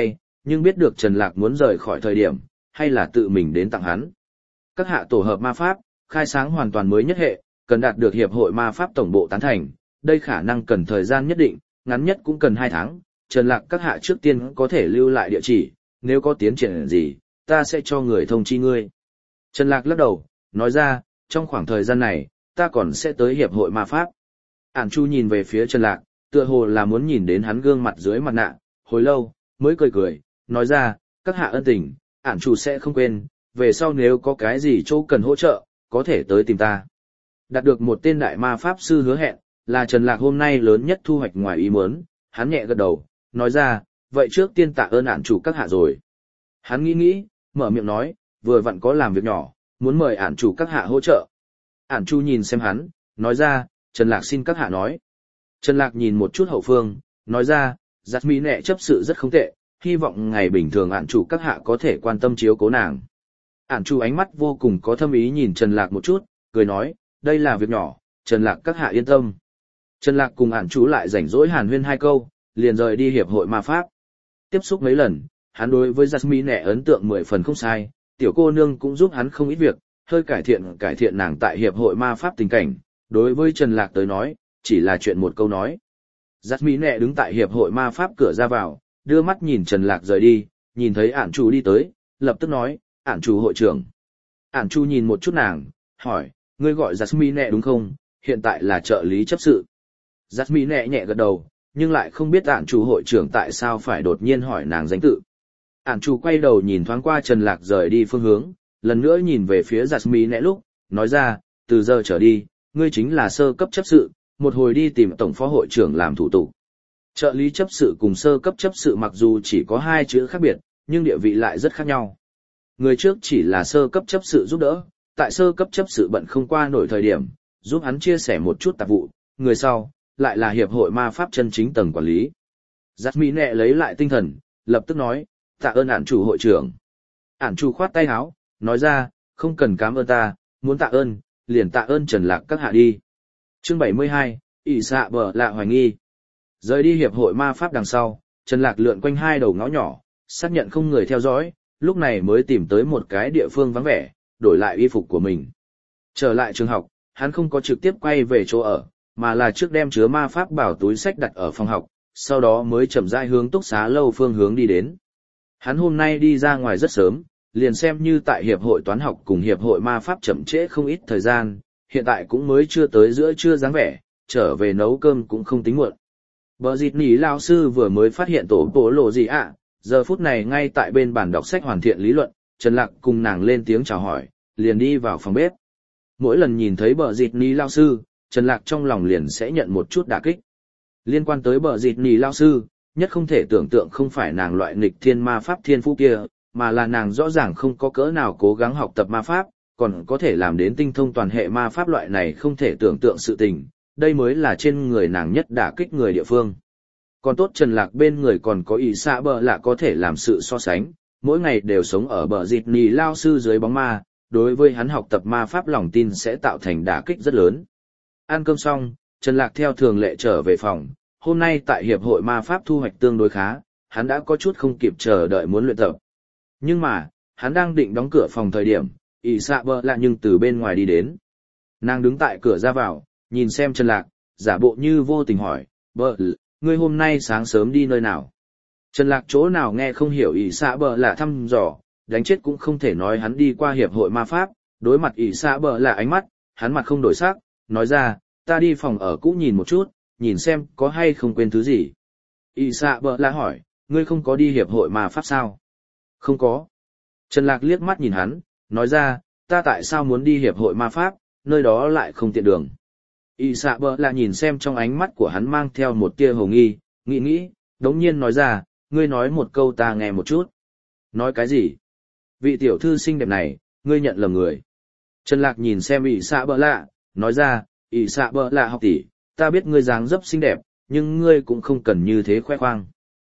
nhưng biết được Trần Lạc muốn rời khỏi thời điểm, hay là tự mình đến tặng hắn. Các hạ tổ hợp ma pháp, khai sáng hoàn toàn mới nhất hệ, cần đạt được hiệp hội ma pháp tổng bộ tán thành, đây khả năng cần thời gian nhất định, ngắn nhất cũng cần 2 tháng. Trần Lạc các hạ trước tiên có thể lưu lại địa chỉ, nếu có tiến triển gì, ta sẽ cho người thông chi ngươi. Trần Lạc lắc đầu, nói ra, trong khoảng thời gian này, ta còn sẽ tới hiệp hội ma pháp. Ản Chu nhìn về phía Trần Lạc, tựa hồ là muốn nhìn đến hắn gương mặt dưới mặt nạ, hồi lâu, mới cười cười, nói ra, các hạ ân tình, Ản Chu sẽ không quên, về sau nếu có cái gì chỗ cần hỗ trợ, có thể tới tìm ta. Đạt được một tên đại ma pháp sư hứa hẹn, là Trần Lạc hôm nay lớn nhất thu hoạch ngoài ý muốn, hắn nhẹ gật đầu, nói ra, vậy trước tiên tạ ơn Ản Chu các hạ rồi. Hắn nghĩ, mở miệng nói, vừa vặn có làm việc nhỏ, muốn mời Ản Chu các hạ hỗ trợ. Ản Chu nhìn xem hắn, nói ra, Trần Lạc xin các hạ nói. Trần Lạc nhìn một chút hậu phương, nói ra, giặt mỹ nẹ chấp sự rất không tệ, hy vọng ngày bình thường Ản Chu các hạ có thể quan tâm chiếu cố nàng. Ản Chu ánh mắt vô cùng có thâm ý nhìn Trần Lạc một chút, cười nói, đây là việc nhỏ, Trần Lạc các hạ yên tâm. Trần Lạc cùng Ản Chu lại rảnh rỗi hàn huyên 2 câu, liền rời đi hiệp hội ma pháp. Tiếp xúc mấy lần, hắn đối với Jasmine ấn tượng 10 phần không sai, tiểu cô nương cũng giúp hắn không ít việc, hơi cải thiện nàng tại hiệp hội ma pháp tình cảnh, đối với Trần Lạc tới nói, chỉ là chuyện một câu nói. Jasmine đứng tại hiệp hội ma pháp cửa ra vào, đưa mắt nhìn Trần Lạc rời đi, nhìn thấy Ản Chu đi tới, lập tức nói, Ản Chu hội trưởng. Ản Chu nhìn một chút nàng, hỏi, ngươi gọi Jasmine đúng không, hiện tại là trợ lý chấp sự. Jasmine nhẹ gật đầu, nhưng lại không biết Ản Chu hội trưởng tại sao phải đột nhiên hỏi nàng danh tự. Ản Chu quay đầu nhìn thoáng qua Trần Lạc rời đi phương hướng, lần nữa nhìn về phía Jasmine lúc, nói ra, từ giờ trở đi, ngươi chính là sơ cấp chấp sự, một hồi đi tìm tổng phó hội trưởng làm thủ tục. Trợ lý chấp sự cùng sơ cấp chấp sự mặc dù chỉ có 2 chữ khác biệt, nhưng địa vị lại rất khác nhau. Người trước chỉ là sơ cấp chấp sự giúp đỡ, tại sơ cấp chấp sự bận không qua nổi thời điểm, giúp hắn chia sẻ một chút tạp vụ, người sau, lại là hiệp hội ma pháp chân chính tầng quản lý. Jasmine lấy lại tinh thần, lập tức nói, tạ ơn Ản Chu hội trưởng. Ản Chu khoát tay áo, nói ra, không cần cảm ơn ta, muốn tạ ơn, liền tạ ơn Trần Lạc các hạ đi. Chương 72, ỷ xạ bờ lạ hoài nghi. Rời đi hiệp hội ma pháp đằng sau, Trần Lạc lượn quanh 2 đầu ngõ nhỏ, xác nhận không người theo dõi, lúc này mới tìm tới một cái địa phương vắng vẻ, đổi lại y phục của mình. Trở lại trường học, hắn không có trực tiếp quay về chỗ ở, mà là trước đem chứa ma pháp bảo túi sách đặt ở phòng học, sau đó mới chậm rãi hướng túc xá lâu phương hướng đi đến. Hắn hôm nay đi ra ngoài rất sớm, liền xem như tại hiệp hội toán học cùng hiệp hội ma pháp chậm trễ không ít thời gian, hiện tại cũng mới chưa tới giữa trưa dáng vẻ, trở về nấu cơm cũng không tính muộn. Bờ dịt nỉ lao sư vừa mới phát hiện tổ bộ lộ gì ạ, giờ phút này ngay tại bên bàn đọc sách hoàn thiện lý luận, Trần Lạc cùng nàng lên tiếng chào hỏi, liền đi vào phòng bếp. Mỗi lần nhìn thấy bờ dịt nỉ lao sư, Trần Lạc trong lòng liền sẽ nhận một chút đả kích. Liên quan tới bờ dịt nỉ lao sư, nhất không thể tưởng tượng không phải nàng loại nghịch thiên ma pháp thiên phú kia, mà là nàng rõ ràng không có cỡ nào cố gắng học tập ma pháp, còn có thể làm đến tinh thông toàn hệ ma pháp loại này không thể tưởng tượng sự tình, đây mới là trên người nàng nhất đả kích người địa phương. Còn tốt Trần Lạc bên người còn có ỷ xạ bờ lạ có thể làm sự so sánh, mỗi ngày đều sống ở bờ dịt nỉ lao sư dưới bóng ma, đối với hắn học tập ma pháp lòng tin sẽ tạo thành đả kích rất lớn. Ăn cơm xong, Trần Lạc theo thường lệ trở về phòng, hôm nay tại hiệp hội ma pháp thu hoạch tương đối khá, hắn đã có chút không kịp chờ đợi muốn luyện tập. Nhưng mà, hắn đang định đóng cửa phòng thời điểm, ỷ xạ bờ lạ nhưng từ bên ngoài đi đến. Nàng đứng tại cửa ra vào, nhìn xem Trần Lạc, giả bộ như vô tình hỏi, bờ, ngươi hôm nay sáng sớm đi nơi nào? Trần Lạc chỗ nào nghe không hiểu ỷ xạ bờ lạ thăm dò, đánh chết cũng không thể nói hắn đi qua hiệp hội ma pháp, đối mặt ỷ xạ bờ lạ ánh mắt, hắn mặt không đổi sắc, nói ra, ta đi phòng ở cũ nhìn một chút, nhìn xem có hay không quên thứ gì. ỷ xạ bờ lạ hỏi, ngươi không có đi hiệp hội ma pháp sao? Không có. Trần Lạc liếc mắt nhìn hắn, nói ra, ta tại sao muốn đi hiệp hội ma pháp, nơi đó lại không tiện đường. ỷ xạ bờ lạ nhìn xem trong ánh mắt của hắn mang theo một tia hồ nghi, nghĩ, đống nhiên nói ra, ngươi nói một câu ta nghe một chút. Nói cái gì? Vị tiểu thư xinh đẹp này, ngươi nhận lầm người. Trần Lạc nhìn xem ỷ xạ bờ lạ, nói ra, ỷ xạ bờ lạ học tỷ, ta biết ngươi dáng dấp xinh đẹp, nhưng ngươi cũng không cần như thế khoe khoang.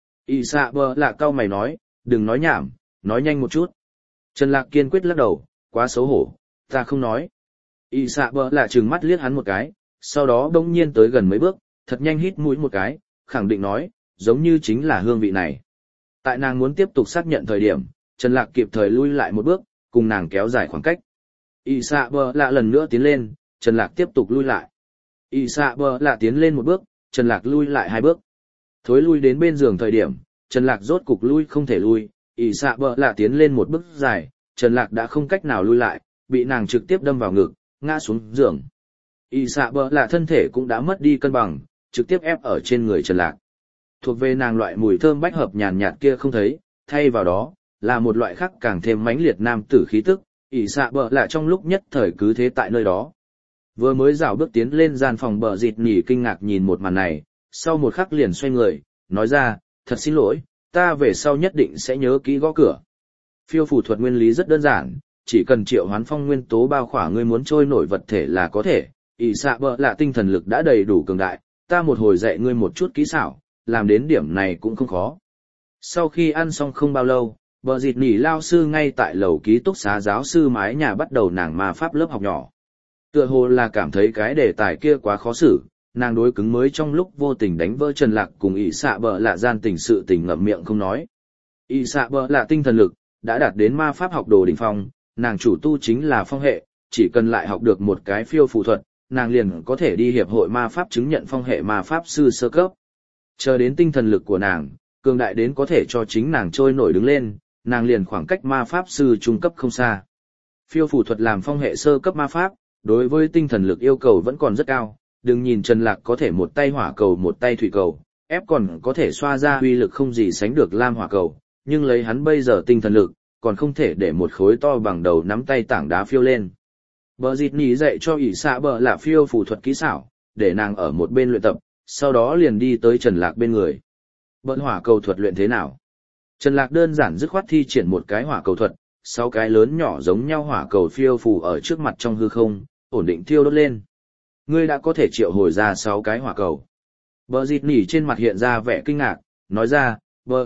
ỷ xạ bờ lạ cau mày nói, đừng nói nhảm, nói nhanh một chút. Trần Lạc kiên quyết lắc đầu, quá xấu hổ, ta không nói. ỷ xạ bờ lạ trừng mắt liếc hắn một cái, sau đó đông nhiên tới gần mấy bước, thật nhanh hít mũi một cái, khẳng định nói, giống như chính là hương vị này. Tại nàng muốn tiếp tục xác nhận thời điểm, Trần Lạc kịp thời lui lại một bước, cùng nàng kéo dài khoảng cách. Y xạ bờ lạ lần nữa tiến lên, Trần Lạc tiếp tục lui lại. Y xạ bờ lạ tiến lên một bước, Trần Lạc lui lại 2 bước. Thối lui đến bên giường thời điểm, Trần Lạc rốt cục lui không thể lui, Y xạ bờ lạ tiến lên một bước dài, Trần Lạc đã không cách nào lui lại, bị nàng trực tiếp đâm vào ngực, ngã xuống giường. Y xạ bờ lạ thân thể cũng đã mất đi cân bằng, trực tiếp ép ở trên người Trần Lạc. Thuộc về nàng loại mùi thơm bách hợp nhàn nhạt kia không thấy, thay vào đó là một loại khác càng thêm mãnh liệt nam tử khí tức. Ỷ xạ bờ lạ trong lúc nhất thời cứ thế tại nơi đó. Vừa mới rảo bước tiến lên gian phòng, bờ dịt nhỉ kinh ngạc nhìn một màn này, sau một khắc liền xoay người, nói ra, thật xin lỗi, ta về sau nhất định sẽ nhớ kỹ gõ cửa. Phiêu phù thuật nguyên lý rất đơn giản, chỉ cần triệu hoán phong nguyên tố bao khỏa ngươi muốn trôi nổi vật thể là có thể. Ỷ xạ bờ lạ tinh thần lực đã đầy đủ cường đại, ta một hồi dạy ngươi một chút kỹ xảo, làm đến điểm này cũng không khó. Sau khi ăn xong không bao lâu, bờ dịt nỉ lao sư ngay tại lầu ký túc xá giáo sư mái nhà bắt đầu nàng ma pháp lớp học nhỏ. Tựa hồ là cảm thấy cái đề tài kia quá khó xử, nàng đối cứng mới trong lúc vô tình đánh vỡ Trần Lạc cùng ỷ xạ bờ lạ gian tình sự tình ngậm miệng không nói. ỷ xạ bờ lạ tinh thần lực đã đạt đến ma pháp học đồ đỉnh phong, nàng chủ tu chính là phong hệ, chỉ cần lại học được một cái phiêu phù thuật, nàng liền có thể đi hiệp hội ma pháp chứng nhận phong hệ ma pháp sư sơ cấp. Chờ đến tinh thần lực của nàng cường đại đến có thể cho chính nàng trôi nổi đứng lên, nàng liền khoảng cách ma pháp sư trung cấp không xa. Phiêu phù thuật làm phong hệ sơ cấp ma pháp, đối với tinh thần lực yêu cầu vẫn còn rất cao, đừng nhìn Trần Lạc có thể một tay hỏa cầu một tay thủy cầu, ép còn có thể xoa ra uy lực không gì sánh được lam hỏa cầu, nhưng lấy hắn bây giờ tinh thần lực, còn không thể để một khối to bằng đầu nắm tay tảng đá phiêu lên. Bờ dịt nhỉ dạy cho ỷ xạ bờ là phiêu phù thuật kỹ xảo, để nàng ở một bên luyện tập, sau đó liền đi tới Trần Lạc bên người. Bận hỏa cầu thuật luyện thế nào? Trần Lạc đơn giản dứt khoát thi triển một cái hỏa cầu thuật, 6 cái lớn nhỏ giống nhau hỏa cầu phiêu phù ở trước mặt trong hư không, ổn định thiêu đốt lên. Ngươi đã có thể triệu hồi ra 6 cái hỏa cầu. Bờ dịt nỉ trên mặt hiện ra vẻ kinh ngạc, nói ra,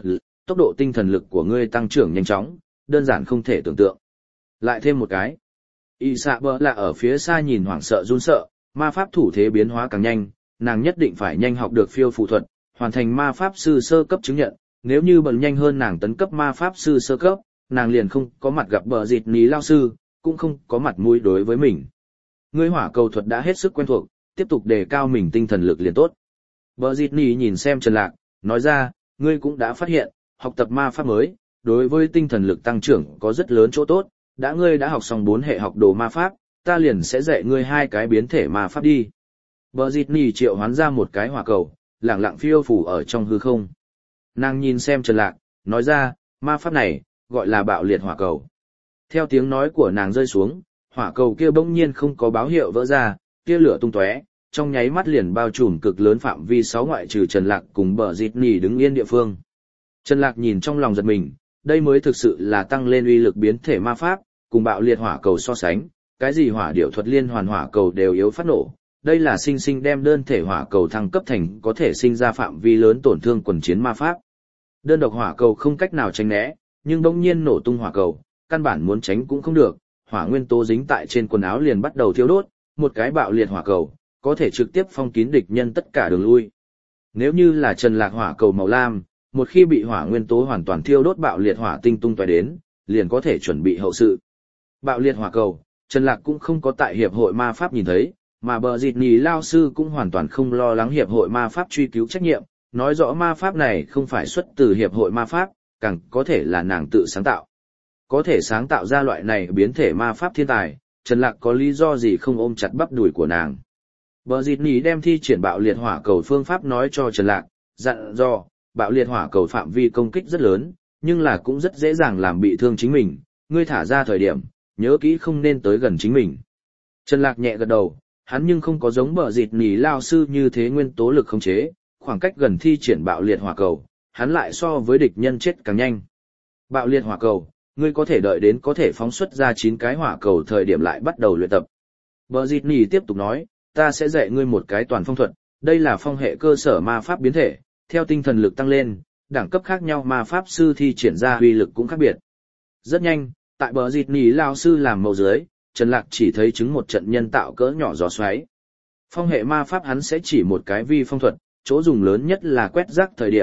tốc độ tinh thần lực của ngươi tăng trưởng nhanh chóng, đơn giản không thể tưởng tượng. Lại thêm một cái. Y xạ bờ là ở phía xa nhìn hoảng sợ run sợ, ma pháp thủ thế biến hóa càng nhanh, nàng nhất định phải nhanh học được phiêu phù thuật, hoàn thành ma pháp sư sơ cấp chứng nhận. Nếu như bận nhanh hơn nàng tấn cấp ma pháp sư sơ cấp, nàng liền không có mặt gặp bờ dịt ní lao sư, cũng không có mặt mũi đối với mình. Ngươi hỏa cầu thuật đã hết sức quen thuộc, tiếp tục đề cao mình tinh thần lực liền tốt. Bờ dịt ní nhìn xem Trần Lạc, nói ra, ngươi cũng đã phát hiện, học tập ma pháp mới, đối với tinh thần lực tăng trưởng có rất lớn chỗ tốt, ngươi đã học xong 4 hệ học đồ ma pháp, ta liền sẽ dạy ngươi 2 cái biến thể ma pháp đi. Bờ dịt ní triệu hoán ra một cái hỏa cầu, lẳng lặng phiêu phù ở trong hư không. Nàng nhìn xem Trần Lạc, nói ra, ma pháp này, gọi là bạo liệt hỏa cầu. Theo tiếng nói của nàng rơi xuống, hỏa cầu kia bỗng nhiên không có báo hiệu vỡ ra, kia lửa tung tóe, trong nháy mắt liền bao trùm cực lớn phạm vi 6 ngoại trừ Trần Lạc cùng bờ dịt nỉ đứng yên địa phương. Trần Lạc nhìn trong lòng giật mình, đây mới thực sự là tăng lên uy lực biến thể ma pháp, cùng bạo liệt hỏa cầu so sánh, cái gì hỏa điệu thuật liên hoàn hỏa cầu đều yếu phát nổ. Đây là sinh sinh đem đơn thể hỏa cầu thăng cấp thành có thể sinh ra phạm vi lớn tổn thương quần chiến ma pháp. Đơn độc hỏa cầu không cách nào tránh né, nhưng bỗng nhiên nổ tung hỏa cầu, căn bản muốn tránh cũng không được, hỏa nguyên tố dính tại trên quần áo liền bắt đầu thiêu đốt, một cái bạo liệt hỏa cầu, có thể trực tiếp phong kín địch nhân tất cả đường lui. Nếu như là Trần Lạc hỏa cầu màu lam, một khi bị hỏa nguyên tố hoàn toàn thiêu đốt bạo liệt hỏa tinh tung tóe đến, liền có thể chuẩn bị hậu sự. Bạo liệt hỏa cầu, Trần Lạc cũng không có tại hiệp hội ma pháp nhìn thấy, mà bờ dịt nhì lao sư cũng hoàn toàn không lo lắng hiệp hội ma pháp truy cứu trách nhiệm, nói rõ ma pháp này không phải xuất từ hiệp hội ma pháp, càng có thể là nàng tự sáng tạo. Có thể sáng tạo ra loại này biến thể ma pháp thiên tài, Trần Lạc có lý do gì không ôm chặt bắp đùi của nàng. Bờ dịt nhì đem thi triển bạo liệt hỏa cầu phương pháp nói cho Trần Lạc, dặn dò, bạo liệt hỏa cầu phạm vi công kích rất lớn, nhưng là cũng rất dễ dàng làm bị thương chính mình, ngươi thả ra thời điểm, nhớ kỹ không nên tới gần chính mình. Trần Lạc nhẹ gật đầu, hắn nhưng không có giống bờ dịt nhì lao sư như thế nguyên tố lực khống chế, khoảng cách gần thi triển bạo liệt hỏa cầu, hắn lại so với địch nhân chết càng nhanh. Bạo liệt hỏa cầu, ngươi có thể đợi đến có thể phóng xuất ra 9 cái hỏa cầu thời điểm lại bắt đầu luyện tập. Bờ dịt nhì tiếp tục nói, ta sẽ dạy ngươi một cái toàn phong thuật, đây là phong hệ cơ sở ma pháp biến thể, theo tinh thần lực tăng lên, đẳng cấp khác nhau ma pháp sư thi triển ra uy lực cũng khác biệt. Rất nhanh, tại bờ dịt nhì lao sư làm mẫu dưới, Trần Lạc chỉ thấy chứng một trận nhân tạo cỡ nhỏ gió xoáy. Phong hệ ma pháp hắn sẽ chỉ một cái vi phong thuật, chỗ dùng lớn nhất là quét rác thời điểm,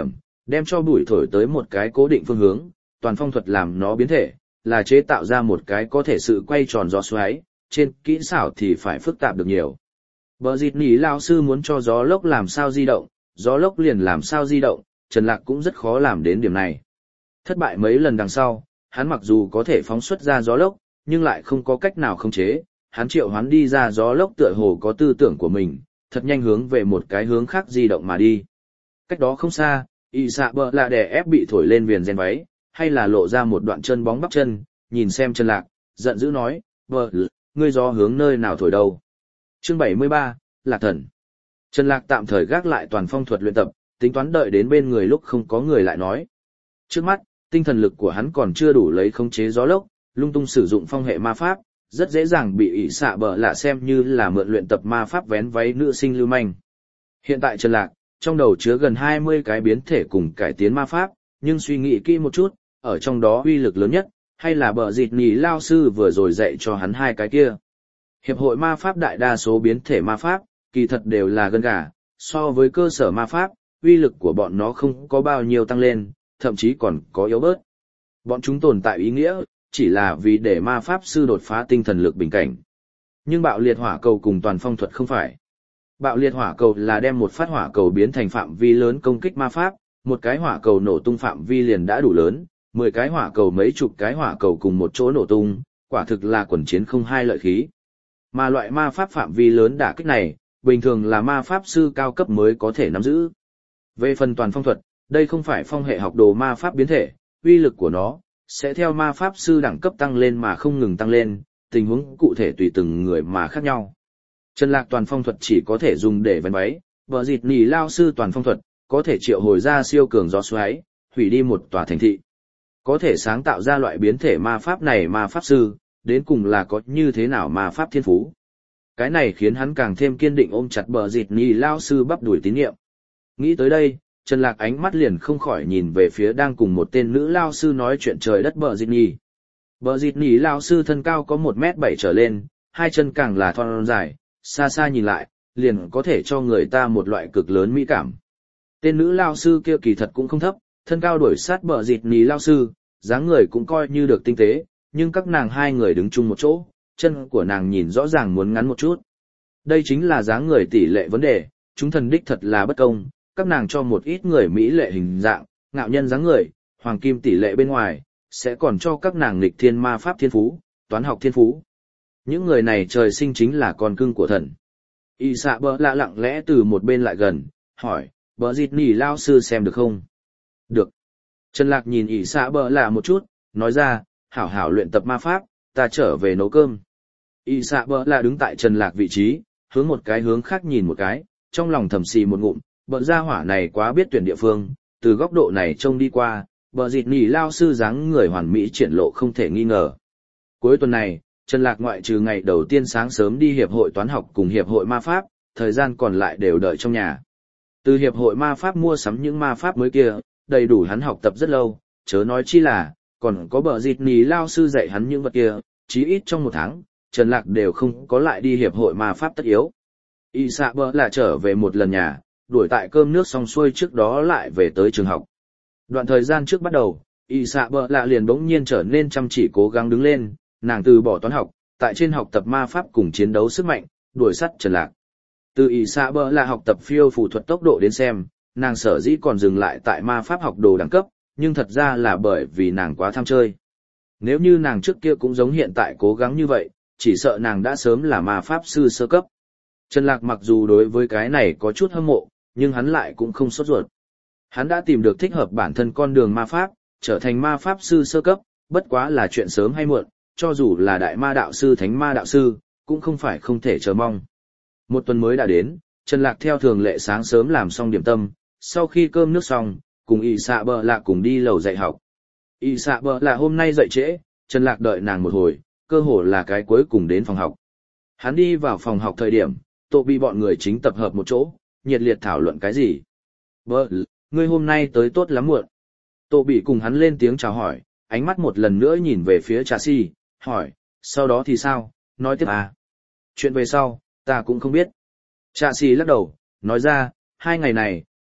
đem cho bụi thổi tới một cái cố định phương hướng, toàn phong thuật làm nó biến thể, là chế tạo ra một cái có thể sự quay tròn gió xoáy, trên kỹ xảo thì phải phức tạp được nhiều. Bờ dịt nỉ lao sư muốn cho gió lốc làm sao di động, gió lốc liền làm sao di động, Trần Lạc cũng rất khó làm đến điểm này. Thất bại mấy lần đằng sau, hắn mặc dù có thể phóng xuất ra gió lốc, nhưng lại không có cách nào khống chế, hắn triệu hoán đi ra gió lốc tựa hồ có tư tưởng của mình, thật nhanh hướng về một cái hướng khác di động mà đi. Cách đó không xa, y xạ bờ lạ đè ép bị thổi lên viền ren váy, hay là lộ ra một đoạn chân bóng bắp chân, nhìn xem Trần Lạc, giận dữ nói, ngươi gió hướng nơi nào thổi đâu. Chương 73, Lạc Thần. Trần Lạc tạm thời gác lại toàn phong thuật luyện tập, tính toán đợi đến bên người lúc không có người lại nói. Trước mắt, tinh thần lực của hắn còn chưa đủ lấy khống chế gió lốc, lung tung sử dụng phong hệ ma pháp, rất dễ dàng bị ỷ xạ bờ lạ xem như là mượn luyện tập ma pháp vén váy nữ sinh lưu manh. Hiện tại Trần Lạc, trong đầu chứa gần 20 cái biến thể cùng cải tiến ma pháp, nhưng suy nghĩ kỹ một chút, ở trong đó uy lực lớn nhất, hay là bờ dịt nỉ lao sư vừa rồi dạy cho hắn hai cái kia. Hiệp hội ma pháp đại đa số biến thể ma pháp, kỳ thật đều là gân gà, so với cơ sở ma pháp, uy lực của bọn nó không có bao nhiêu tăng lên, thậm chí còn có yếu bớt. Bọn chúng tồn tại ý nghĩa, chỉ là vì để ma pháp sư đột phá tinh thần lực bình cảnh. Nhưng bạo liệt hỏa cầu cùng toàn phong thuật không phải. Bạo liệt hỏa cầu là đem một phát hỏa cầu biến thành phạm vi lớn công kích ma pháp, một cái hỏa cầu nổ tung phạm vi liền đã đủ lớn, 10 cái hỏa cầu mấy chục cái hỏa cầu cùng một chỗ nổ tung, quả thực là quần chiến không hai lợi khí. Mà loại ma pháp phạm vi lớn đả kích này, bình thường là ma pháp sư cao cấp mới có thể nắm giữ. Về phần toàn phong thuật, đây không phải phong hệ học đồ ma pháp biến thể, uy lực của nó sẽ theo ma pháp sư đẳng cấp tăng lên mà không ngừng tăng lên, tình huống cụ thể tùy từng người mà khác nhau. Trần Lạc toàn phong thuật chỉ có thể dùng để vén váy, bờ dịt nỉ lao sư toàn phong thuật có thể triệu hồi ra siêu cường gió xoáy, hủy đi một tòa thành thị. Có thể sáng tạo ra loại biến thể ma pháp này ma pháp sư, đến cùng là có như thế nào ma pháp thiên phú. Cái này khiến hắn càng thêm kiên định ôm chặt bờ dịt nỉ lao sư bắp đuổi tín nhiệm. Nghĩ tới đây, Trần Lạc ánh mắt liền không khỏi nhìn về phía đang cùng một tên nữ lao sư nói chuyện trời đất bờ dịt nỉ. Bờ dịt nỉ lao sư thân cao có 1m7 trở lên, hai chân càng là thon dài, xa xa nhìn lại, liền có thể cho người ta một loại cực lớn mỹ cảm. Tên nữ lao sư kia kỳ thật cũng không thấp, thân cao đuổi sát bờ dịt nỉ lao sư, dáng người cũng coi như được tinh tế, nhưng các nàng hai người đứng chung một chỗ, chân của nàng nhìn rõ ràng muốn ngắn một chút. Đây chính là dáng người tỷ lệ vấn đề, chúng thần đích thật là bất công, các nàng cho một ít người mỹ lệ hình dạng, ngạo nhân dáng người, hoàng kim tỷ lệ bên ngoài, sẽ còn cho các nàng nghịch thiên ma pháp thiên phú, toán học thiên phú. Những người này trời sinh chính là con cưng của thần. Y xạ bờ lạ lặng lẽ từ một bên lại gần, hỏi, bờ dịt nỉ lao sư xem được không? Được. Trần Lạc nhìn Y xạ bờ lạ một chút, nói ra, hảo hảo luyện tập ma pháp, ta trở về nấu cơm. Y xạ bờ lạ đứng tại Trần Lạc vị trí, hướng một cái hướng khác nhìn một cái, trong lòng thầm xì một ngụm, bờ gia hỏa này quá biết tuyển địa phương, từ góc độ này trông đi qua, bờ dịt nỉ lao sư dáng người hoàn mỹ triển lộ không thể nghi ngờ. Cuối tuần này, Trần Lạc ngoại trừ ngày đầu tiên sáng sớm đi hiệp hội toán học cùng hiệp hội ma pháp, thời gian còn lại đều đợi trong nhà. Từ hiệp hội ma pháp mua sắm những ma pháp mới kia, đầy đủ hắn học tập rất lâu, chớ nói chi là, còn có bờ dịt nỉ lao sư dạy hắn những vật kia, chí ít trong một tháng, Trần Lạc đều không có lại đi hiệp hội ma pháp tất yếu. Y xạ bờ là trở về một lần nhà, đuổi tại cơm nước xong xuôi trước đó lại về tới trường học. Đoạn thời gian trước bắt đầu, Y xạ bờ lạ liền bỗng nhiên trở nên chăm chỉ cố gắng đứng lên, nàng từ bỏ toán học, tại trên học tập ma pháp cùng chiến đấu sức mạnh, đuổi sắt Trần Lạc. Từ Y xạ bờ lạ học tập phiêu phù thuật tốc độ đến xem, nàng sở dĩ còn dừng lại tại ma pháp học đồ đẳng cấp, nhưng thật ra là bởi vì nàng quá tham chơi. Nếu như nàng trước kia cũng giống hiện tại cố gắng như vậy, chỉ sợ nàng đã sớm là ma pháp sư sơ cấp. Trần Lạc mặc dù đối với cái này có chút hâm mộ, nhưng hắn lại cũng không sốt ruột. Hắn đã tìm được thích hợp bản thân con đường ma pháp, trở thành ma pháp sư sơ cấp, bất quá là chuyện sớm hay muộn, cho dù là đại ma đạo sư thánh ma đạo sư, cũng không phải không thể chờ mong. Một tuần mới đã đến, Trần Lạc theo thường lệ sáng sớm làm xong điểm tâm, sau khi cơm nước xong, cùng Y xạ bờ lạ cùng đi lầu dạy học. Y xạ bờ lạ hôm nay dậy trễ, Trần Lạc đợi nàng một hồi, cơ hồ là cái cuối cùng đến phòng học. Hắn đi vào phòng học thời điểm, Tô Bị bọn người chính tập hợp một chỗ, nhiệt liệt thảo luận cái gì. Bờ, ngươi hôm nay tới tốt lắm muộn. Tô Bị cùng hắn lên tiếng chào hỏi, ánh mắt một lần nữa nhìn về phía Trà Si, hỏi, sau đó thì sao, nói tiếp à. Chuyện về sau, ta cũng không biết. Trà Si lắc đầu, nói ra, 2 ngày này,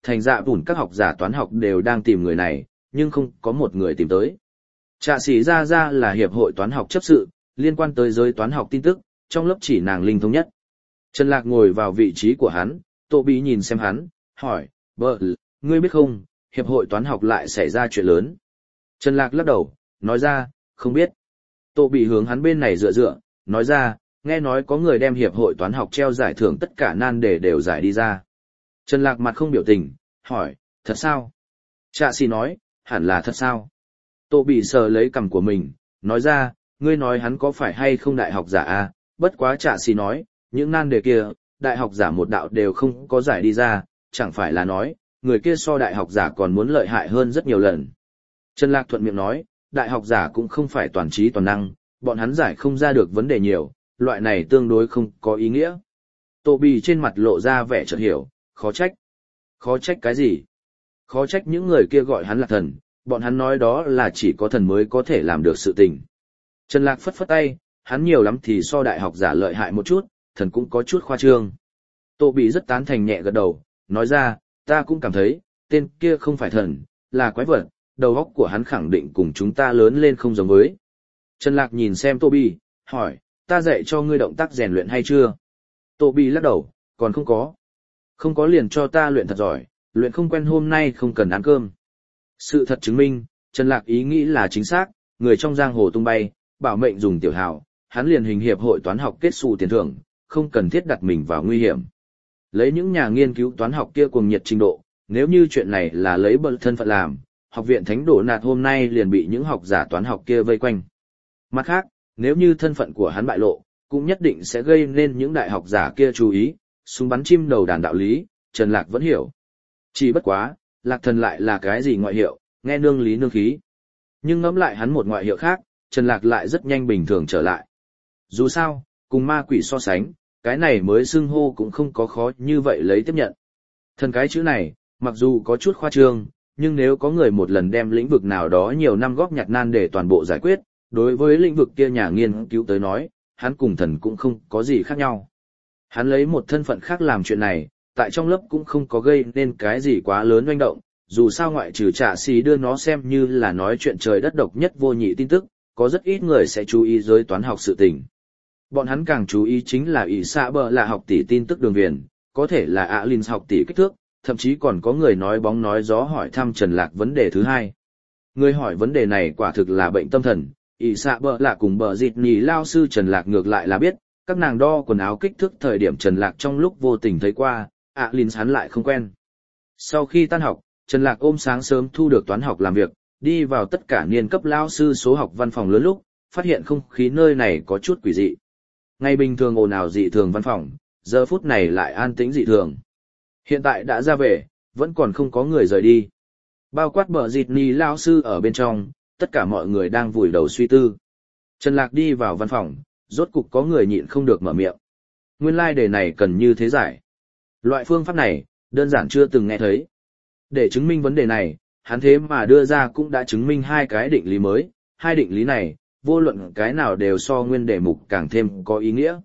thành dạ bùn các học giả toán học đều đang tìm người này, nhưng không có một người tìm tới. Trạ sĩ ra ra là hiệp hội toán học chấp sự, liên quan tới giới toán học tin tức, trong lớp chỉ nàng linh thông nhất. Trần Lạc ngồi vào vị trí của hắn, Tô Bí nhìn xem hắn, hỏi, ngươi biết không, hiệp hội toán học lại xảy ra chuyện lớn. Trần Lạc lắc đầu, nói ra, không biết. Tô Bí hướng hắn bên này dựa, nói ra, nghe nói có người đem hiệp hội toán học treo giải thưởng tất cả nan đề đều giải đi ra. Trần Lạc mặt không biểu tình, hỏi, thật sao? Trạ sĩ nói, hẳn là thật sao? Tô Bị sờ lấy cằm của mình, nói ra, ngươi nói hắn có phải hay không đại học giả à? Bất quá Trạ sĩ nói, những nan đề kia, đại học giả một đạo đều không có giải đi ra, chẳng phải là nói, người kia so đại học giả còn muốn lợi hại hơn rất nhiều lần. Trần Lạc thuận miệng nói, đại học giả cũng không phải toàn trí toàn năng, bọn hắn giải không ra được vấn đề nhiều, loại này tương đối không có ý nghĩa. Tô Bì trên mặt lộ ra vẻ chợt hiểu, khó trách. Khó trách cái gì? Khó trách những người kia gọi hắn là thần, bọn hắn nói đó là chỉ có thần mới có thể làm được sự tình. Trần Lạc phất phất tay, hắn nhiều lắm thì so đại học giả lợi hại một chút, thần cũng có chút khoa trương. Tô Bì rất tán thành nhẹ gật đầu, nói ra, ta cũng cảm thấy, tên kia không phải thần, là quái vật, đầu óc của hắn khẳng định cùng chúng ta lớn lên không giống với. Trần Lạc nhìn xem Tô Bì, hỏi, ta dạy cho ngươi động tác rèn luyện hay chưa? Tô Bì lắc đầu, còn không có. Không có liền cho ta luyện thật giỏi, luyện không quen hôm nay không cần ăn cơm. Sự thật chứng minh, Trần Lạc ý nghĩ là chính xác, người trong giang hồ tung bay, bảo mệnh dùng tiểu hào, hắn liền hình hiệp hội toán học kết xù tiền thưởng, không cần thiết đặt mình vào nguy hiểm. Lấy những nhà nghiên cứu toán học kia cuồng nhiệt trình độ, nếu như chuyện này là lấy bậc thân phận làm, học viện Thánh Đổ Nạt hôm nay liền bị những học giả toán học kia vây quanh. Mặt khác, nếu như thân phận của hắn bại lộ, cũng nhất định sẽ gây nên những đại học giả kia chú ý, súng bắn chim đầu đàn đạo lý, Trần Lạc vẫn hiểu. Chỉ bất quá, Lạc Thần lại là cái gì ngoại hiệu, nghe nương lý nương khí. Nhưng ngẫm lại hắn một ngoại hiệu khác, Trần Lạc lại rất nhanh bình thường trở lại. Dù sao, cùng ma quỷ so sánh, cái này mới xưng hô cũng không có khó như vậy lấy tiếp nhận. Thần cái chữ này, mặc dù có chút khoa trương, nhưng nếu có người một lần đem lĩnh vực nào đó nhiều năm góp nhặt nan để toàn bộ giải quyết, đối với lĩnh vực kia nhà nghiên cứu tới nói, hắn cùng thần cũng không có gì khác nhau. Hắn lấy một thân phận khác làm chuyện này, tại trong lớp cũng không có gây nên cái gì quá lớn oanh động, dù sao ngoại trừ Trạ Sĩ đưa nó xem như là nói chuyện trời đất độc nhất vô nhị tin tức, có rất ít người sẽ chú ý giới toán học sự tình. Bọn hắn càng chú ý chính là ỷ xạ bờ là học tỷ tin tức đường viền, có thể là Alin học tỷ kích thước, thậm chí còn có người nói bóng nói gió hỏi thăm Trần Lạc vấn đề thứ hai. Người hỏi vấn đề này quả thực là bệnh tâm thần, ỷ xạ bờ là cùng bờ dịt nhì lao sư Trần Lạc ngược lại là biết, các nàng đo quần áo kích thước thời điểm Trần Lạc trong lúc vô tình thấy qua, Alin hắn lại không quen. Sau khi tan học, Trần Lạc ôm sáng sớm thu được toán học làm việc, đi vào tất cả niên cấp lao sư số học văn phòng lớn lúc, phát hiện không khí nơi này có chút quỷ dị. Ngày bình thường ồn ào dị thường văn phòng, giờ phút này lại an tĩnh dị thường. Hiện tại đã ra về, vẫn còn không có người rời đi. Bao quát bờ dịt ni lao sư ở bên trong, tất cả mọi người đang vùi đầu suy tư. Trần Lạc đi vào văn phòng, rốt cục có người nhịn không được mở miệng. Nguyên lai đề này cần như thế giải. Loại phương pháp này, đơn giản chưa từng nghe thấy. Để chứng minh vấn đề này, hắn thế mà đưa ra cũng đã chứng minh hai cái định lý mới, hai định lý này, vô luận cái nào đều so nguyên đề mục càng thêm có ý nghĩa.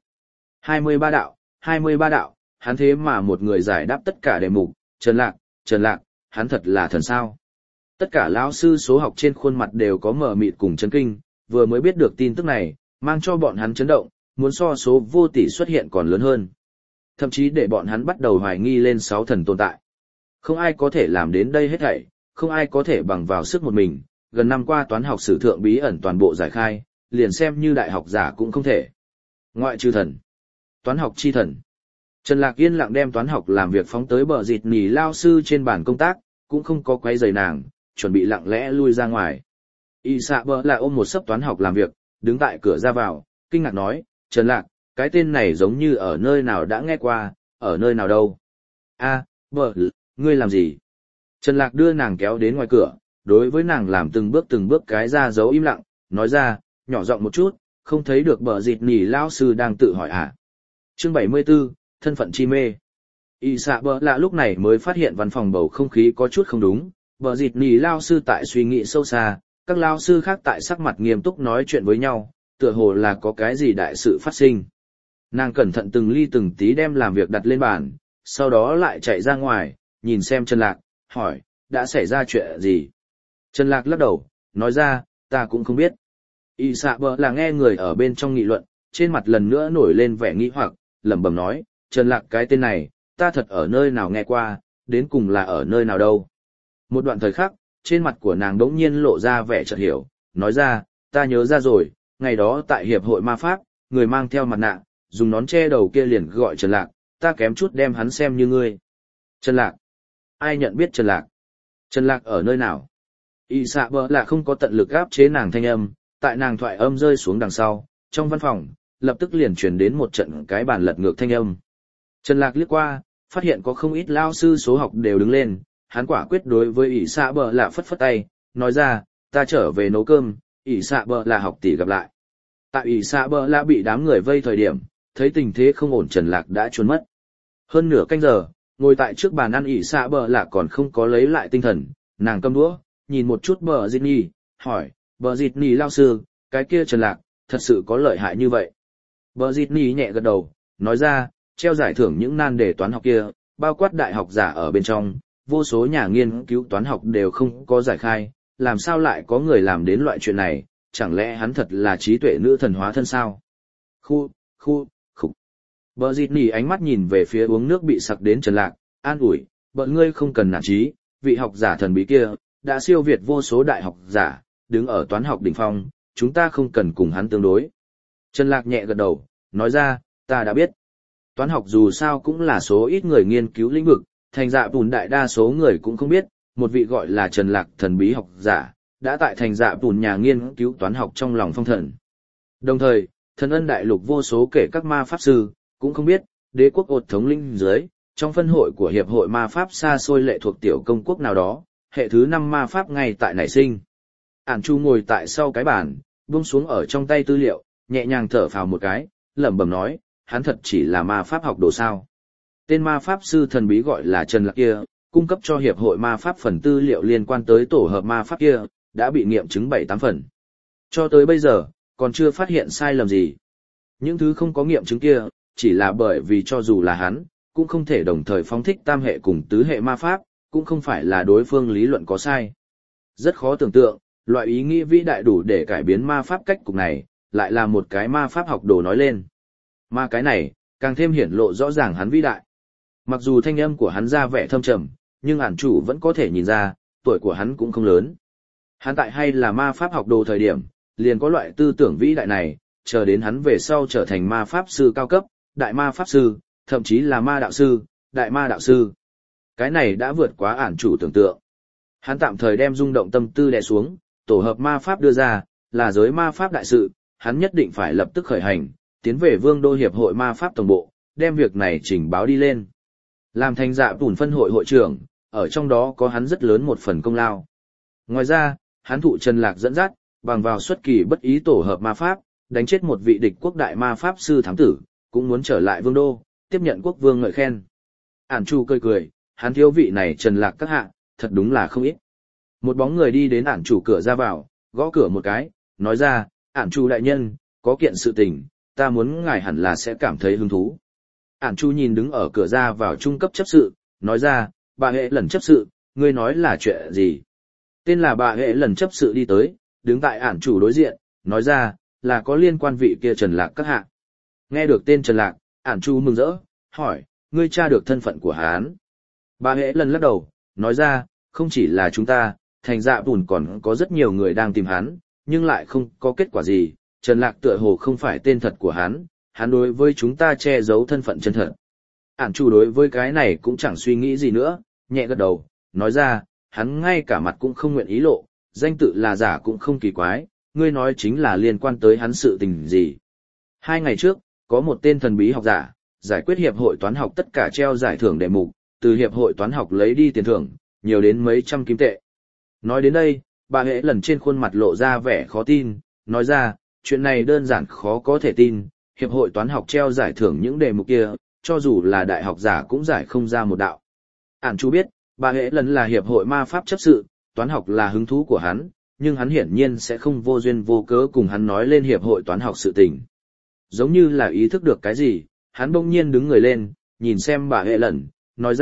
23 đạo, hắn thế mà một người giải đáp tất cả đề mục, Trần Lạc, hắn thật là thần sao. Tất cả lão sư số học trên khuôn mặt đều có mờ mịt cùng chấn kinh, vừa mới biết được tin tức này, mang cho bọn hắn chấn động, muốn so số vô tỷ xuất hiện còn lớn hơn. Thậm chí để bọn hắn bắt đầu hoài nghi lên 6 thần tồn tại. Không ai có thể làm đến đây hết thảy, không ai có thể bằng vào sức một mình, gần năm qua toán học sử thượng bí ẩn toàn bộ giải khai, liền xem như đại học giả cũng không thể. Ngoại trừ thần. Toán học chi thần. Trần Lạc yên lặng đem toán học làm việc phóng tới bờ dịt nhì lao sư trên bàn công tác, cũng không có quấy rầy nàng, chuẩn bị lặng lẽ lui ra ngoài. Y xạ bờ là ôm một sấp toán học làm việc, đứng tại cửa ra vào, kinh ngạc nói, Trần Lạc, cái tên này giống như ở nơi nào đã nghe qua, ở nơi nào đâu. Bờ, ngươi làm gì? Trần Lạc đưa nàng kéo đến ngoài cửa, đối với nàng làm từng bước cái ra dấu im lặng, nói ra, nhỏ giọng một chút, không thấy được bờ dịt nhì lao sư đang tự hỏi à. Chương 74, thân phận chi mê. Y xạ bờ lạ lúc này mới phát hiện văn phòng bầu không khí có chút không đúng, bờ dịt nhì lao sư tại suy nghĩ sâu xa, các lao sư khác tại sắc mặt nghiêm túc nói chuyện với nhau, tựa hồ là có cái gì đại sự phát sinh. Nàng cẩn thận từng ly từng tí đem làm việc đặt lên bàn, sau đó lại chạy ra ngoài, nhìn xem Trần Lạc, hỏi, đã xảy ra chuyện gì? Trần Lạc lắc đầu, nói ra, ta cũng không biết. Y xạ bờ là nghe người ở bên trong nghị luận, trên mặt lần nữa nổi lên vẻ nghi hoặc, lẩm bẩm nói, Trần Lạc cái tên này, ta thật ở nơi nào nghe qua, đến cùng là ở nơi nào đâu. Một đoạn thời khắc, trên mặt của nàng đống nhiên lộ ra vẻ chợt hiểu, nói ra, ta nhớ ra rồi, ngày đó tại Hiệp hội Ma Pháp, người mang theo mặt nạ, dùng nón che đầu kia liền gọi Trần Lạc, ta kém chút đem hắn xem như ngươi. Trần Lạc? Ai nhận biết Trần Lạc? Trần Lạc ở nơi nào? Y xạ bờ là không có tận lực áp chế nàng thanh âm, tại nàng thoại âm rơi xuống đằng sau, trong văn phòng, lập tức liền truyền đến một trận cái bàn lật ngược thanh âm. Trần Lạc liếc qua, phát hiện có không ít lao sư số học đều đứng lên, hắn quả quyết đối với ỷ xạ bờ là phất phất tay, nói ra, ta trở về nấu cơm, ỷ xạ bờ là học tỷ gặp lại. Tại ỷ xạ bờ là bị đám người vây thời điểm, thấy tình thế không ổn Trần Lạc đã trốn mất. Hơn nửa canh giờ, ngồi tại trước bàn ăn ỷ xạ bờ là còn không có lấy lại tinh thần, nàng cầm đũa, nhìn một chút bờ dịt nhi, hỏi, bờ dịt nhi lao sư, cái kia Trần Lạc, thật sự có lợi hại như vậy. Bờ dịt nhi nhẹ gật đầu, nói ra, treo giải thưởng những nan đề toán học kia, bao quát đại học giả ở bên trong, vô số nhà nghiên cứu toán học đều không có giải khai, làm sao lại có người làm đến loại chuyện này, chẳng lẽ hắn thật là trí tuệ nữ thần hóa thân sao? Khụ. Bờ dịt nỉ ánh mắt nhìn về phía uống nước bị sặc đến Trần Lạc, an ủi, bọn ngươi không cần nản trí, vị học giả thần bí kia, đã siêu việt vô số đại học giả, đứng ở toán học đỉnh phong, chúng ta không cần cùng hắn tương đối. Trần Lạc nhẹ gật đầu, nói ra, ta đã biết. Toán học dù sao cũng là số ít người nghiên cứu lĩnh vực, thành dạ bùn đại đa số người cũng không biết, một vị gọi là Trần Lạc thần bí học giả, đã tại thành dạ bùn nhà nghiên cứu toán học trong lòng phong thần. Đồng thời, thần ân đại lục vô số kể các ma pháp sư, cũng không biết, đế quốc ột thống lĩnh dưới, trong phân hội của hiệp hội ma pháp xa xôi lệ thuộc tiểu công quốc nào đó, hệ thứ 5 ma pháp ngay tại nảy sinh. Ản Chu ngồi tại sau cái bàn, buông xuống ở trong tay tư liệu, nhẹ nhàng thở phào một cái, lẩm bẩm nói, hắn thật chỉ là ma pháp học đồ sao. Tên ma pháp sư thần bí gọi là Trần Lạc kia, cung cấp cho hiệp hội ma pháp phần tư liệu liên quan tới tổ hợp ma pháp kia, đã bị nghiệm chứng 7-8 phần. Cho tới bây giờ, còn chưa phát hiện sai lầm gì. Những thứ không có nghiệm chứng kia, chỉ là bởi vì cho dù là hắn, cũng không thể đồng thời phóng thích tam hệ cùng tứ hệ ma pháp, cũng không phải là đối phương lý luận có sai. Rất khó tưởng tượng, loại ý nghĩ vĩ đại đủ để cải biến ma pháp cách cục này, lại là một cái ma pháp học đồ nói lên. Mà cái này, càng thêm hiển lộ rõ ràng hắn vĩ đại. Mặc dù thanh âm của hắn ra vẻ thâm trầm, nhưng ản chủ vẫn có thể nhìn ra, tuổi của hắn cũng không lớn. Hắn tại hay là ma pháp học đồ thời điểm, liền có loại tư tưởng vĩ đại này, chờ đến hắn về sau trở thành ma pháp sư cao cấp, đại ma pháp sư, thậm chí là ma đạo sư, đại ma đạo sư. Cái này đã vượt quá ản chủ tưởng tượng. Hắn tạm thời đem rung động tâm tư đè xuống, tổ hợp ma pháp đưa ra, là giới ma pháp đại sự, hắn nhất định phải lập tức khởi hành, tiến về Vương đô hiệp hội ma pháp tổng bộ, đem việc này trình báo đi lên. Làm thành dạ bùn phân hội hội trưởng, ở trong đó có hắn rất lớn một phần công lao. Ngoài ra, hắn thụ Trần Lạc dẫn dắt, bằng vào xuất kỳ bất ý tổ hợp ma pháp, đánh chết một vị địch quốc đại ma pháp sư thám tử, cũng muốn trở lại Vương đô, tiếp nhận quốc vương ngợi khen. Ản Chu cười, hắn thiếu vị này Trần Lạc các hạ, thật đúng là không ít. Một bóng người đi đến Ản Chủ cửa ra vào, gõ cửa một cái, nói ra, Ản Chu đại nhân, có kiện sự tình, ta muốn ngài hẳn là sẽ cảm thấy hứng thú. Ản Chu nhìn đứng ở cửa ra vào trung cấp chấp sự, nói ra, bà hệ lần chấp sự, ngươi nói là chuyện gì? Tên là bà hệ lần chấp sự đi tới, đứng tại Ản Chủ đối diện, nói ra, là có liên quan vị kia Trần Lạc các hạ. Nghe được tên Trần Lạc, Ản Chu mừng rỡ, hỏi, ngươi tra được thân phận của hắn? Bà hệ lần lắc đầu, nói ra, không chỉ là chúng ta, thành dạ bùn còn có rất nhiều người đang tìm hắn, nhưng lại không có kết quả gì. Trần Lạc tựa hồ không phải tên thật của hắn đối với chúng ta che giấu thân phận chân thật. Ản Chu đối với cái này cũng chẳng suy nghĩ gì nữa, nhẹ gật đầu, nói ra, hắn ngay cả mặt cũng không nguyện ý lộ, danh tự là giả cũng không kỳ quái, ngươi nói chính là liên quan tới hắn sự tình gì. 2 ngày trước, có một tên thần bí học giả, giải quyết hiệp hội toán học tất cả treo giải thưởng đề mục, từ hiệp hội toán học lấy đi tiền thưởng, nhiều đến mấy trăm kim tệ. Nói đến đây, bà hệ lần trên khuôn mặt lộ ra vẻ khó tin, nói ra, chuyện này đơn giản khó có thể tin, hiệp hội toán học treo giải thưởng những đề mục kia, cho dù là đại học giả cũng giải không ra một đạo. Ản Chu biết, bà hệ lần là hiệp hội ma pháp chấp sự, toán học là hứng thú của hắn, nhưng hắn hiển nhiên sẽ không vô duyên vô cớ cùng hắn nói lên hiệp hội toán học sự tình. Giống như là ý thức được cái gì, hắn bỗng nhiên đứng người lên, nhìn xem bà hệ lần, nói ra,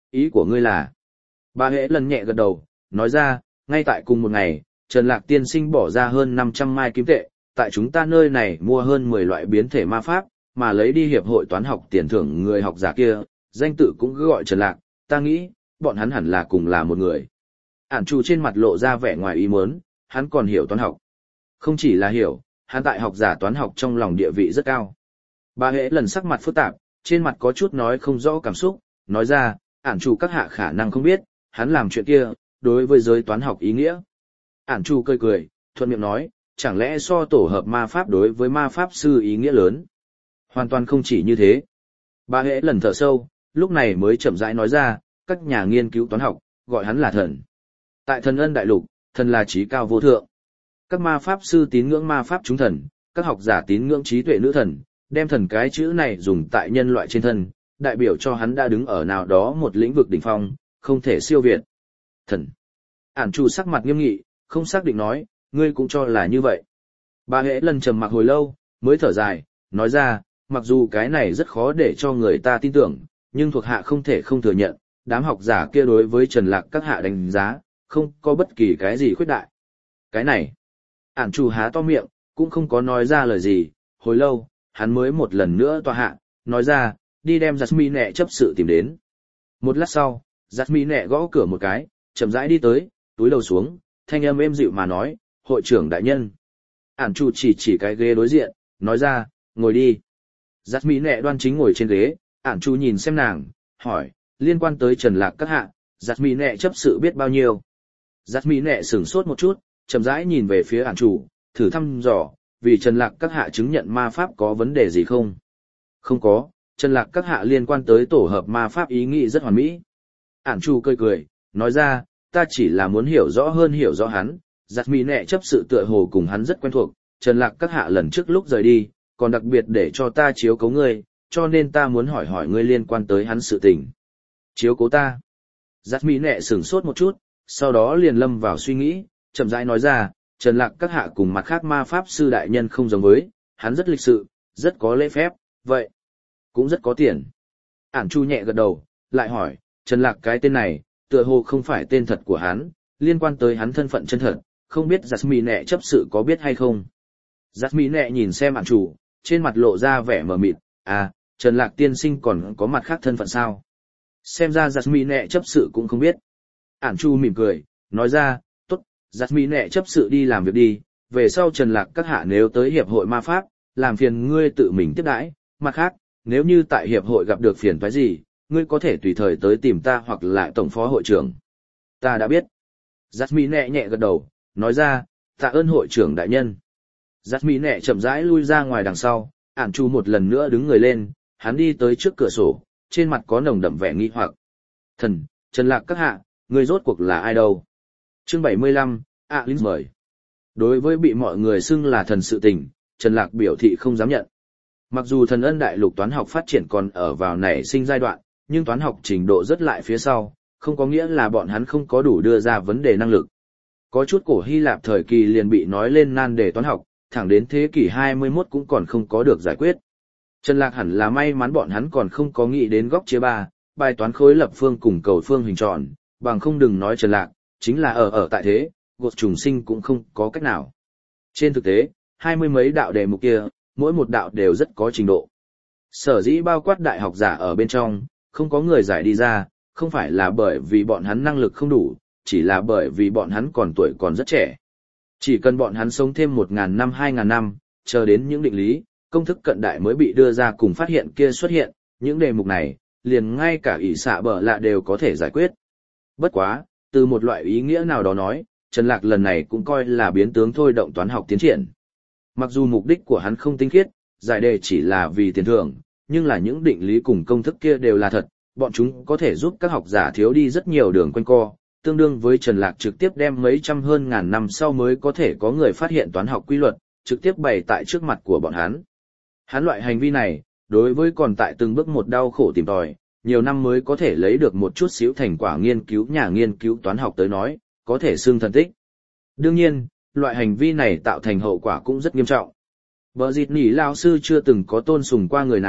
ý của ngươi là. Bà Hệ lần nhẹ gật đầu, nói ra, ngay tại cùng một ngày, Trần Lạc tiên sinh bỏ ra hơn 500 mai kim tệ, tại chúng ta nơi này mua hơn 10 loại biến thể ma pháp, mà lấy đi hiệp hội toán học tiền thưởng người học giả kia, danh tự cũng cứ gọi Trần Lạc, ta nghĩ, bọn hắn hẳn là cùng là một người. Ản Chu trên mặt lộ ra vẻ ngoài ý muốn, hắn còn hiểu toán học. Không chỉ là hiểu, hắn tại học giả toán học trong lòng địa vị rất cao. Bà Hệ lần sắc mặt phức tạp, trên mặt có chút nói không rõ cảm xúc, nói ra, Ản Chu các hạ khả năng không biết, hắn làm chuyện kia, đối với giới toán học ý nghĩa. Ản Chu cười cười, thuận miệng nói, chẳng lẽ so tổ hợp ma pháp đối với ma pháp sư ý nghĩa lớn? Hoàn toàn không chỉ như thế. Bà Hệ lần thở sâu, lúc này mới chậm rãi nói ra, các nhà nghiên cứu toán học, gọi hắn là thần. Tại thần ân đại lục, thần là trí cao vô thượng. Các ma pháp sư tín ngưỡng ma pháp chúng thần, các học giả tín ngưỡng trí tuệ nữ thần, đem thần cái chữ này dùng tại nhân loại trên thân, đại biểu cho hắn đã đứng ở nào đó một lĩnh vực đỉnh phong, không thể siêu việt. Thần. Ản Chu sắc mặt nghiêm nghị, không xác định nói, ngươi cũng cho là như vậy. Bà Hệ lần trầm mặc hồi lâu, mới thở dài, nói ra, mặc dù cái này rất khó để cho người ta tin tưởng, nhưng thuộc hạ không thể không thừa nhận, đám học giả kia đối với Trần Lạc các hạ đánh giá, không có bất kỳ cái gì khuyết đại. Cái này, Ản Chu há to miệng, cũng không có nói ra lời gì, hồi lâu, hắn mới một lần nữa tòa hạ, nói ra, đi đem Jasmine chấp sự tìm đến. Một lát sau, Jasmine gõ cửa một cái, chậm rãi đi tới, túi đầu xuống, thanh âm êm dịu mà nói, hội trưởng đại nhân. Ản Chu chỉ cái ghế đối diện, nói ra, ngồi đi. Jasmine đoan chính ngồi trên ghế, Ản Chu nhìn xem nàng, hỏi, liên quan tới Trần Lạc các hạ, Jasmine chấp sự biết bao nhiêu. Jasmine sửng sốt một chút, chậm rãi nhìn về phía Ản Chu, thử thăm dò, vì Trần Lạc các hạ chứng nhận ma pháp có vấn đề gì không? Không có, Trần Lạc các hạ liên quan tới tổ hợp ma pháp ý nghĩ rất hoàn mỹ. Ản Chu cười, nói ra, ta chỉ là muốn hiểu rõ hắn, Jasmine chấp sự tựa hồ cùng hắn rất quen thuộc, Trần Lạc các hạ lần trước lúc rời đi, còn đặc biệt để cho ta chiếu cố ngươi, cho nên ta muốn hỏi ngươi liên quan tới hắn sự tình. Chiếu cố ta. Jasmine sửng sốt một chút, sau đó liền lâm vào suy nghĩ, chậm rãi nói ra, Trần Lạc các hạ cùng mặt khác ma pháp sư đại nhân không giống với, hắn rất lịch sự, rất có lễ phép, vậy, cũng rất có tiền. Ản Chu nhẹ gật đầu, lại hỏi, Trần Lạc cái tên này, tựa hồ không phải tên thật của hắn, liên quan tới hắn thân phận chân thật, không biết Jasmine chấp sự có biết hay không. Jasmine nhìn xem Ản Chu, trên mặt lộ ra vẻ mờ mịt, à, Trần Lạc tiên sinh còn có mặt khác thân phận sao? Xem ra Jasmine chấp sự cũng không biết. Ản Chu mỉm cười, nói ra, tốt, Jasmine chấp sự đi làm việc đi, về sau Trần Lạc các hạ nếu tới hiệp hội ma pháp, làm phiền ngươi tự mình tiếp đãi, mặt khác, nếu như tại hiệp hội gặp được phiền toái gì, ngươi có thể tùy thời tới tìm ta hoặc lại tổng phó hội trưởng. Ta đã biết. Jasmine nhẹ gật đầu, nói ra, tạ ơn hội trưởng đại nhân. Jasmine chậm rãi lui ra ngoài đằng sau, Ản Chu một lần nữa đứng người lên, hắn đi tới trước cửa sổ, trên mặt có nồng đậm vẻ nghi hoặc. Thần, Trần Lạc các hạ, ngươi rốt cuộc là ai đâu? Chương 75, Linh mời. Đối với bị mọi người xưng là thần sự tình, Trần Lạc biểu thị không dám nhận. Mặc dù thần ân đại lục toán học phát triển còn ở vào nảy sinh giai đoạn, nhưng toán học trình độ rất lại phía sau, không có nghĩa là bọn hắn không có đủ đưa ra vấn đề năng lực. Có chút cổ Hy Lạp thời kỳ liền bị nói lên nan đề toán học, thẳng đến thế kỷ 21 cũng còn không có được giải quyết. Trần Lạc hẳn là may mắn bọn hắn còn không có nghĩ đến góc chia ba, bài toán khối lập phương cùng cầu phương hình tròn, bằng không đừng nói Trần Lạc, chính là ở tại thế, gột trùng sinh cũng không có cách nào. Trên thực tế, 20 mấy đạo đề mục kia, mỗi một đạo đều rất có trình độ. Sở dĩ bao quát đại học giả ở bên trong, không có người giải đi ra, không phải là bởi vì bọn hắn năng lực không đủ, chỉ là bởi vì bọn hắn còn tuổi còn rất trẻ. Chỉ cần bọn hắn sống thêm 1.000 năm 2.000 năm, chờ đến những định lý, công thức cận đại mới bị đưa ra cùng phát hiện kia xuất hiện, những đề mục này, liền ngay cả ỷ xạ bở lạ đều có thể giải quyết. Bất quá, từ một loại ý nghĩa nào đó nói, Trần Lạc lần này cũng coi là biến tướng thôi động toán học tiến triển. Mặc dù mục đích của hắn không tinh khiết, giải đề chỉ là vì tiền thưởng, nhưng là những định lý cùng công thức kia đều là thật, bọn chúng có thể giúp các học giả thiếu đi rất nhiều đường quanh co, tương đương với Trần Lạc trực tiếp đem mấy trăm hơn ngàn năm sau mới có thể có người phát hiện toán học quy luật, trực tiếp bày tại trước mặt của bọn hắn. Hắn loại hành vi này, đối với còn tại từng bước một đau khổ tìm tòi, nhiều năm mới có thể lấy được một chút xíu thành quả nghiên cứu nhà nghiên cứu toán học tới nói, có thể xưng thần tích. Đương nhiên, loại hành vi này tạo thành hậu quả cũng rất nghiêm trọng. Bờ dịt nỉ lao sư chưa từng có tôn sùng qua người nào,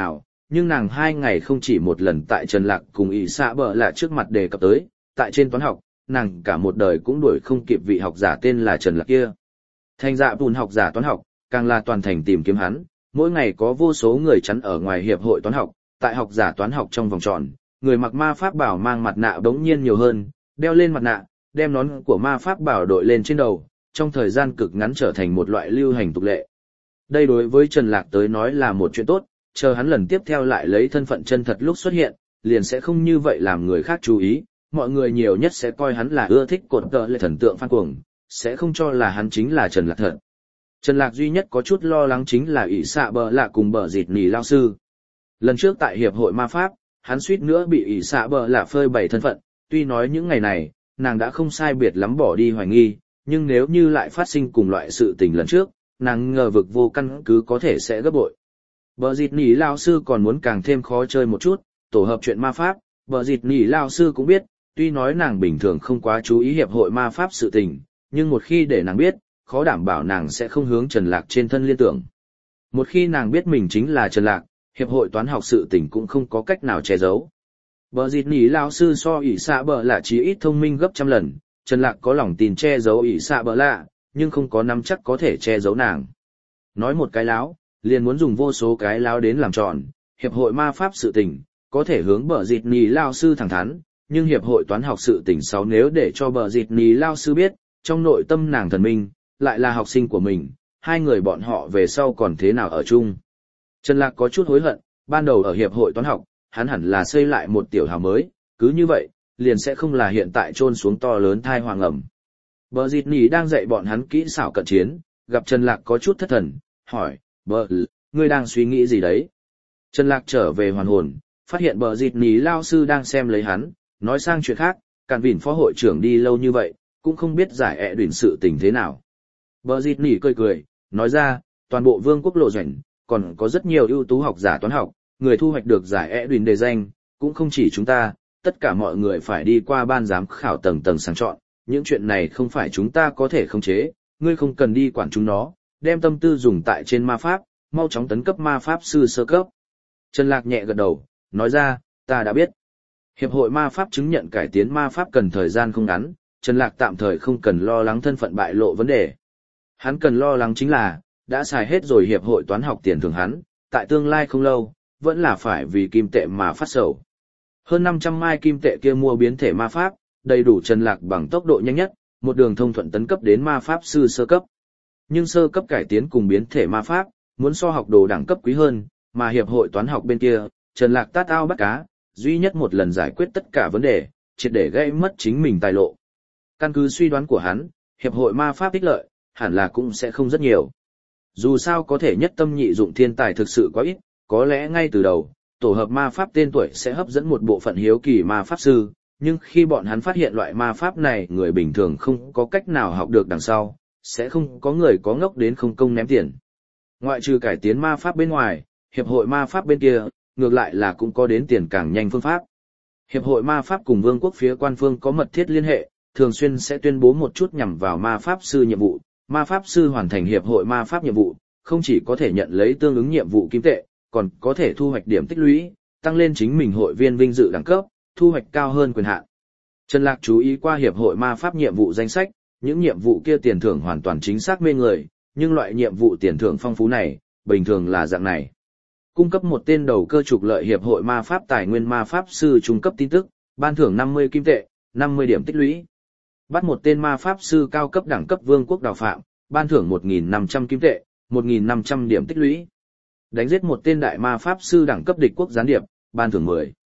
nhưng nàng 2 ngày không chỉ một lần tại Trần Lạc cùng ỷ xạ bờ lạ trước mặt đề cập tới, tại trên toán học, nàng cả một đời cũng đuổi không kịp vị học giả tên là Trần Lạc kia. Thành dạ bùn học giả toán học, càng là toàn thành tìm kiếm hắn, mỗi ngày có vô số người chắn ở ngoài hiệp hội toán học, tại học giả toán học trong vòng tròn, người mặc ma pháp bảo mang mặt nạ đống nhiên nhiều hơn, đeo lên mặt nạ, đem nón của ma pháp bảo đội lên trên đầu, trong thời gian cực ngắn trở thành một loại lưu hành tục lệ. Đây đối với Trần Lạc tới nói là một chuyện tốt, chờ hắn lần tiếp theo lại lấy thân phận chân thật lúc xuất hiện, liền sẽ không như vậy làm người khác chú ý, mọi người nhiều nhất sẽ coi hắn là ưa thích cột cờ lệ thần tượng fan cuồng, sẽ không cho là hắn chính là Trần Lạc thật. Trần Lạc duy nhất có chút lo lắng chính là ỷ xạ bờ lạ cùng bờ dịt nỉ lao sư. Lần trước tại Hiệp hội Ma Pháp, hắn suýt nữa bị ỷ xạ bờ lạ phơi bày thân phận, tuy nói những ngày này, nàng đã không sai biệt lắm bỏ đi hoài nghi, nhưng nếu như lại phát sinh cùng loại sự tình lần trước, nàng ngờ vực vô căn cứ có thể sẽ gấp bội. Bờ dịt nỉ lao sư còn muốn càng thêm khó chơi một chút, tổ hợp chuyện ma pháp, bờ dịt nỉ lao sư cũng biết, tuy nói nàng bình thường không quá chú ý Hiệp hội Ma Pháp sự tình, nhưng một khi để nàng biết, khó đảm bảo nàng sẽ không hướng Trần Lạc trên thân liên tưởng. Một khi nàng biết mình chính là Trần Lạc, Hiệp hội toán học sự tình cũng không có cách nào che giấu. Bờ dịt nỉ lao sư so ỷ xạ bờ lạ chí ít thông minh gấp trăm lần, Trần Lạc có lòng tin che giấu ỷ xạ bờ lạ, nhưng không có nắm chắc có thể che giấu nàng. Nói một cái láo, liền muốn dùng vô số cái láo đến làm tròn, Hiệp hội Ma Pháp sự tình, có thể hướng bờ dịt nỉ lao sư thẳng thắn, nhưng Hiệp hội toán học sự tình xấu nếu để cho bờ dịt nỉ lao sư biết, trong nội tâm nàng thần minh, lại là học sinh của mình, hai người bọn họ về sau còn thế nào ở chung. Trần Lạc có chút hối hận, ban đầu ở Hiệp hội toán học, hắn hẳn là xây lại một tiểu hào mới, cứ như vậy, liền sẽ không là hiện tại trôn xuống to lớn thai hoàng ẩm. Bờ dịt nỉ đang dạy bọn hắn kỹ xảo cận chiến, gặp Trần Lạc có chút thất thần, hỏi, bờ, ngươi đang suy nghĩ gì đấy? Trần Lạc trở về hoàn hồn, phát hiện bờ dịt nỉ lao sư đang xem lấy hắn, nói sang chuyện khác, Càn Vỉn phó hội trưởng đi lâu như vậy, cũng không biết giải ẹ đuyển sự tình thế nào. Bờ dịt nỉ cười cười, nói ra, toàn bộ vương quốc lộ rảnh, còn có rất nhiều ưu tú học giả toán học, người thu hoạch được giải ẹ đuyển đề danh, cũng không chỉ chúng ta, tất cả mọi người phải đi qua ban giám khảo tầng tầng sàng chọn, những chuyện này không phải chúng ta có thể khống chế, ngươi không cần đi quản chúng nó, đem tâm tư dùng tại trên ma pháp, mau chóng tấn cấp ma pháp sư sơ cấp. Trần Lạc nhẹ gật đầu, nói ra, ta đã biết. Hiệp hội ma pháp chứng nhận cải tiến ma pháp cần thời gian không ngắn, Trần Lạc tạm thời không cần lo lắng thân phận bại lộ vấn đề. Hắn cần lo lắng chính là, đã xài hết rồi hiệp hội toán học tiền thưởng hắn, tại tương lai không lâu, vẫn là phải vì kim tệ mà phát sầu. Hơn 500 mai kim tệ kia mua biến thể ma pháp, đầy đủ Trần Lạc bằng tốc độ nhanh nhất, một đường thông thuận tấn cấp đến ma pháp sư sơ cấp. Nhưng sơ cấp cải tiến cùng biến thể ma pháp, muốn so học đồ đẳng cấp quý hơn, mà hiệp hội toán học bên kia, Trần Lạc tát ao bắt cá, duy nhất một lần giải quyết tất cả vấn đề, triệt để gây mất chính mình tài lộ. Căn cứ suy đoán của hắn, hiệp hội ma pháp ích lợi, hẳn là cũng sẽ không rất nhiều. Dù sao có thể nhất tâm nhị dụng thiên tài thực sự quá ít, có lẽ ngay từ đầu, tổ hợp ma pháp tên tuổi sẽ hấp dẫn một bộ phận hiếu kỳ ma pháp sư, nhưng khi bọn hắn phát hiện loại ma pháp này người bình thường không có cách nào học được đằng sau, sẽ không có người có ngốc đến không công ném tiền. Ngoại trừ cải tiến ma pháp bên ngoài, hiệp hội ma pháp bên kia, ngược lại là cũng có đến tiền càng nhanh phương pháp. Hiệp hội ma pháp cùng vương quốc phía quan phương có mật thiết liên hệ, thường xuyên sẽ tuyên bố một chút nhằm vào ma pháp sư nhiệm vụ. Ma pháp sư hoàn thành hiệp hội ma pháp nhiệm vụ, không chỉ có thể nhận lấy tương ứng nhiệm vụ kim tệ, còn có thể thu hoạch điểm tích lũy, tăng lên chính mình hội viên vinh dự đẳng cấp, thu hoạch cao hơn quyền hạn. Trần Lạc chú ý qua hiệp hội ma pháp nhiệm vụ danh sách, những nhiệm vụ kia tiền thưởng hoàn toàn chính xác mê người, nhưng loại nhiệm vụ tiền thưởng phong phú này, bình thường là dạng này. Cung cấp một tên đầu cơ trục lợi hiệp hội ma pháp tài nguyên ma pháp sư trung cấp tin tức, ban thưởng 50 kim tệ, 50 điểm tích lũy. Bắt một tên ma pháp sư cao cấp đẳng cấp vương quốc đào phạm, ban thưởng 1.500 kim tệ, 1.500 điểm tích lũy. Đánh giết một tên đại ma pháp sư đẳng cấp địch quốc gián điệp, ban thưởng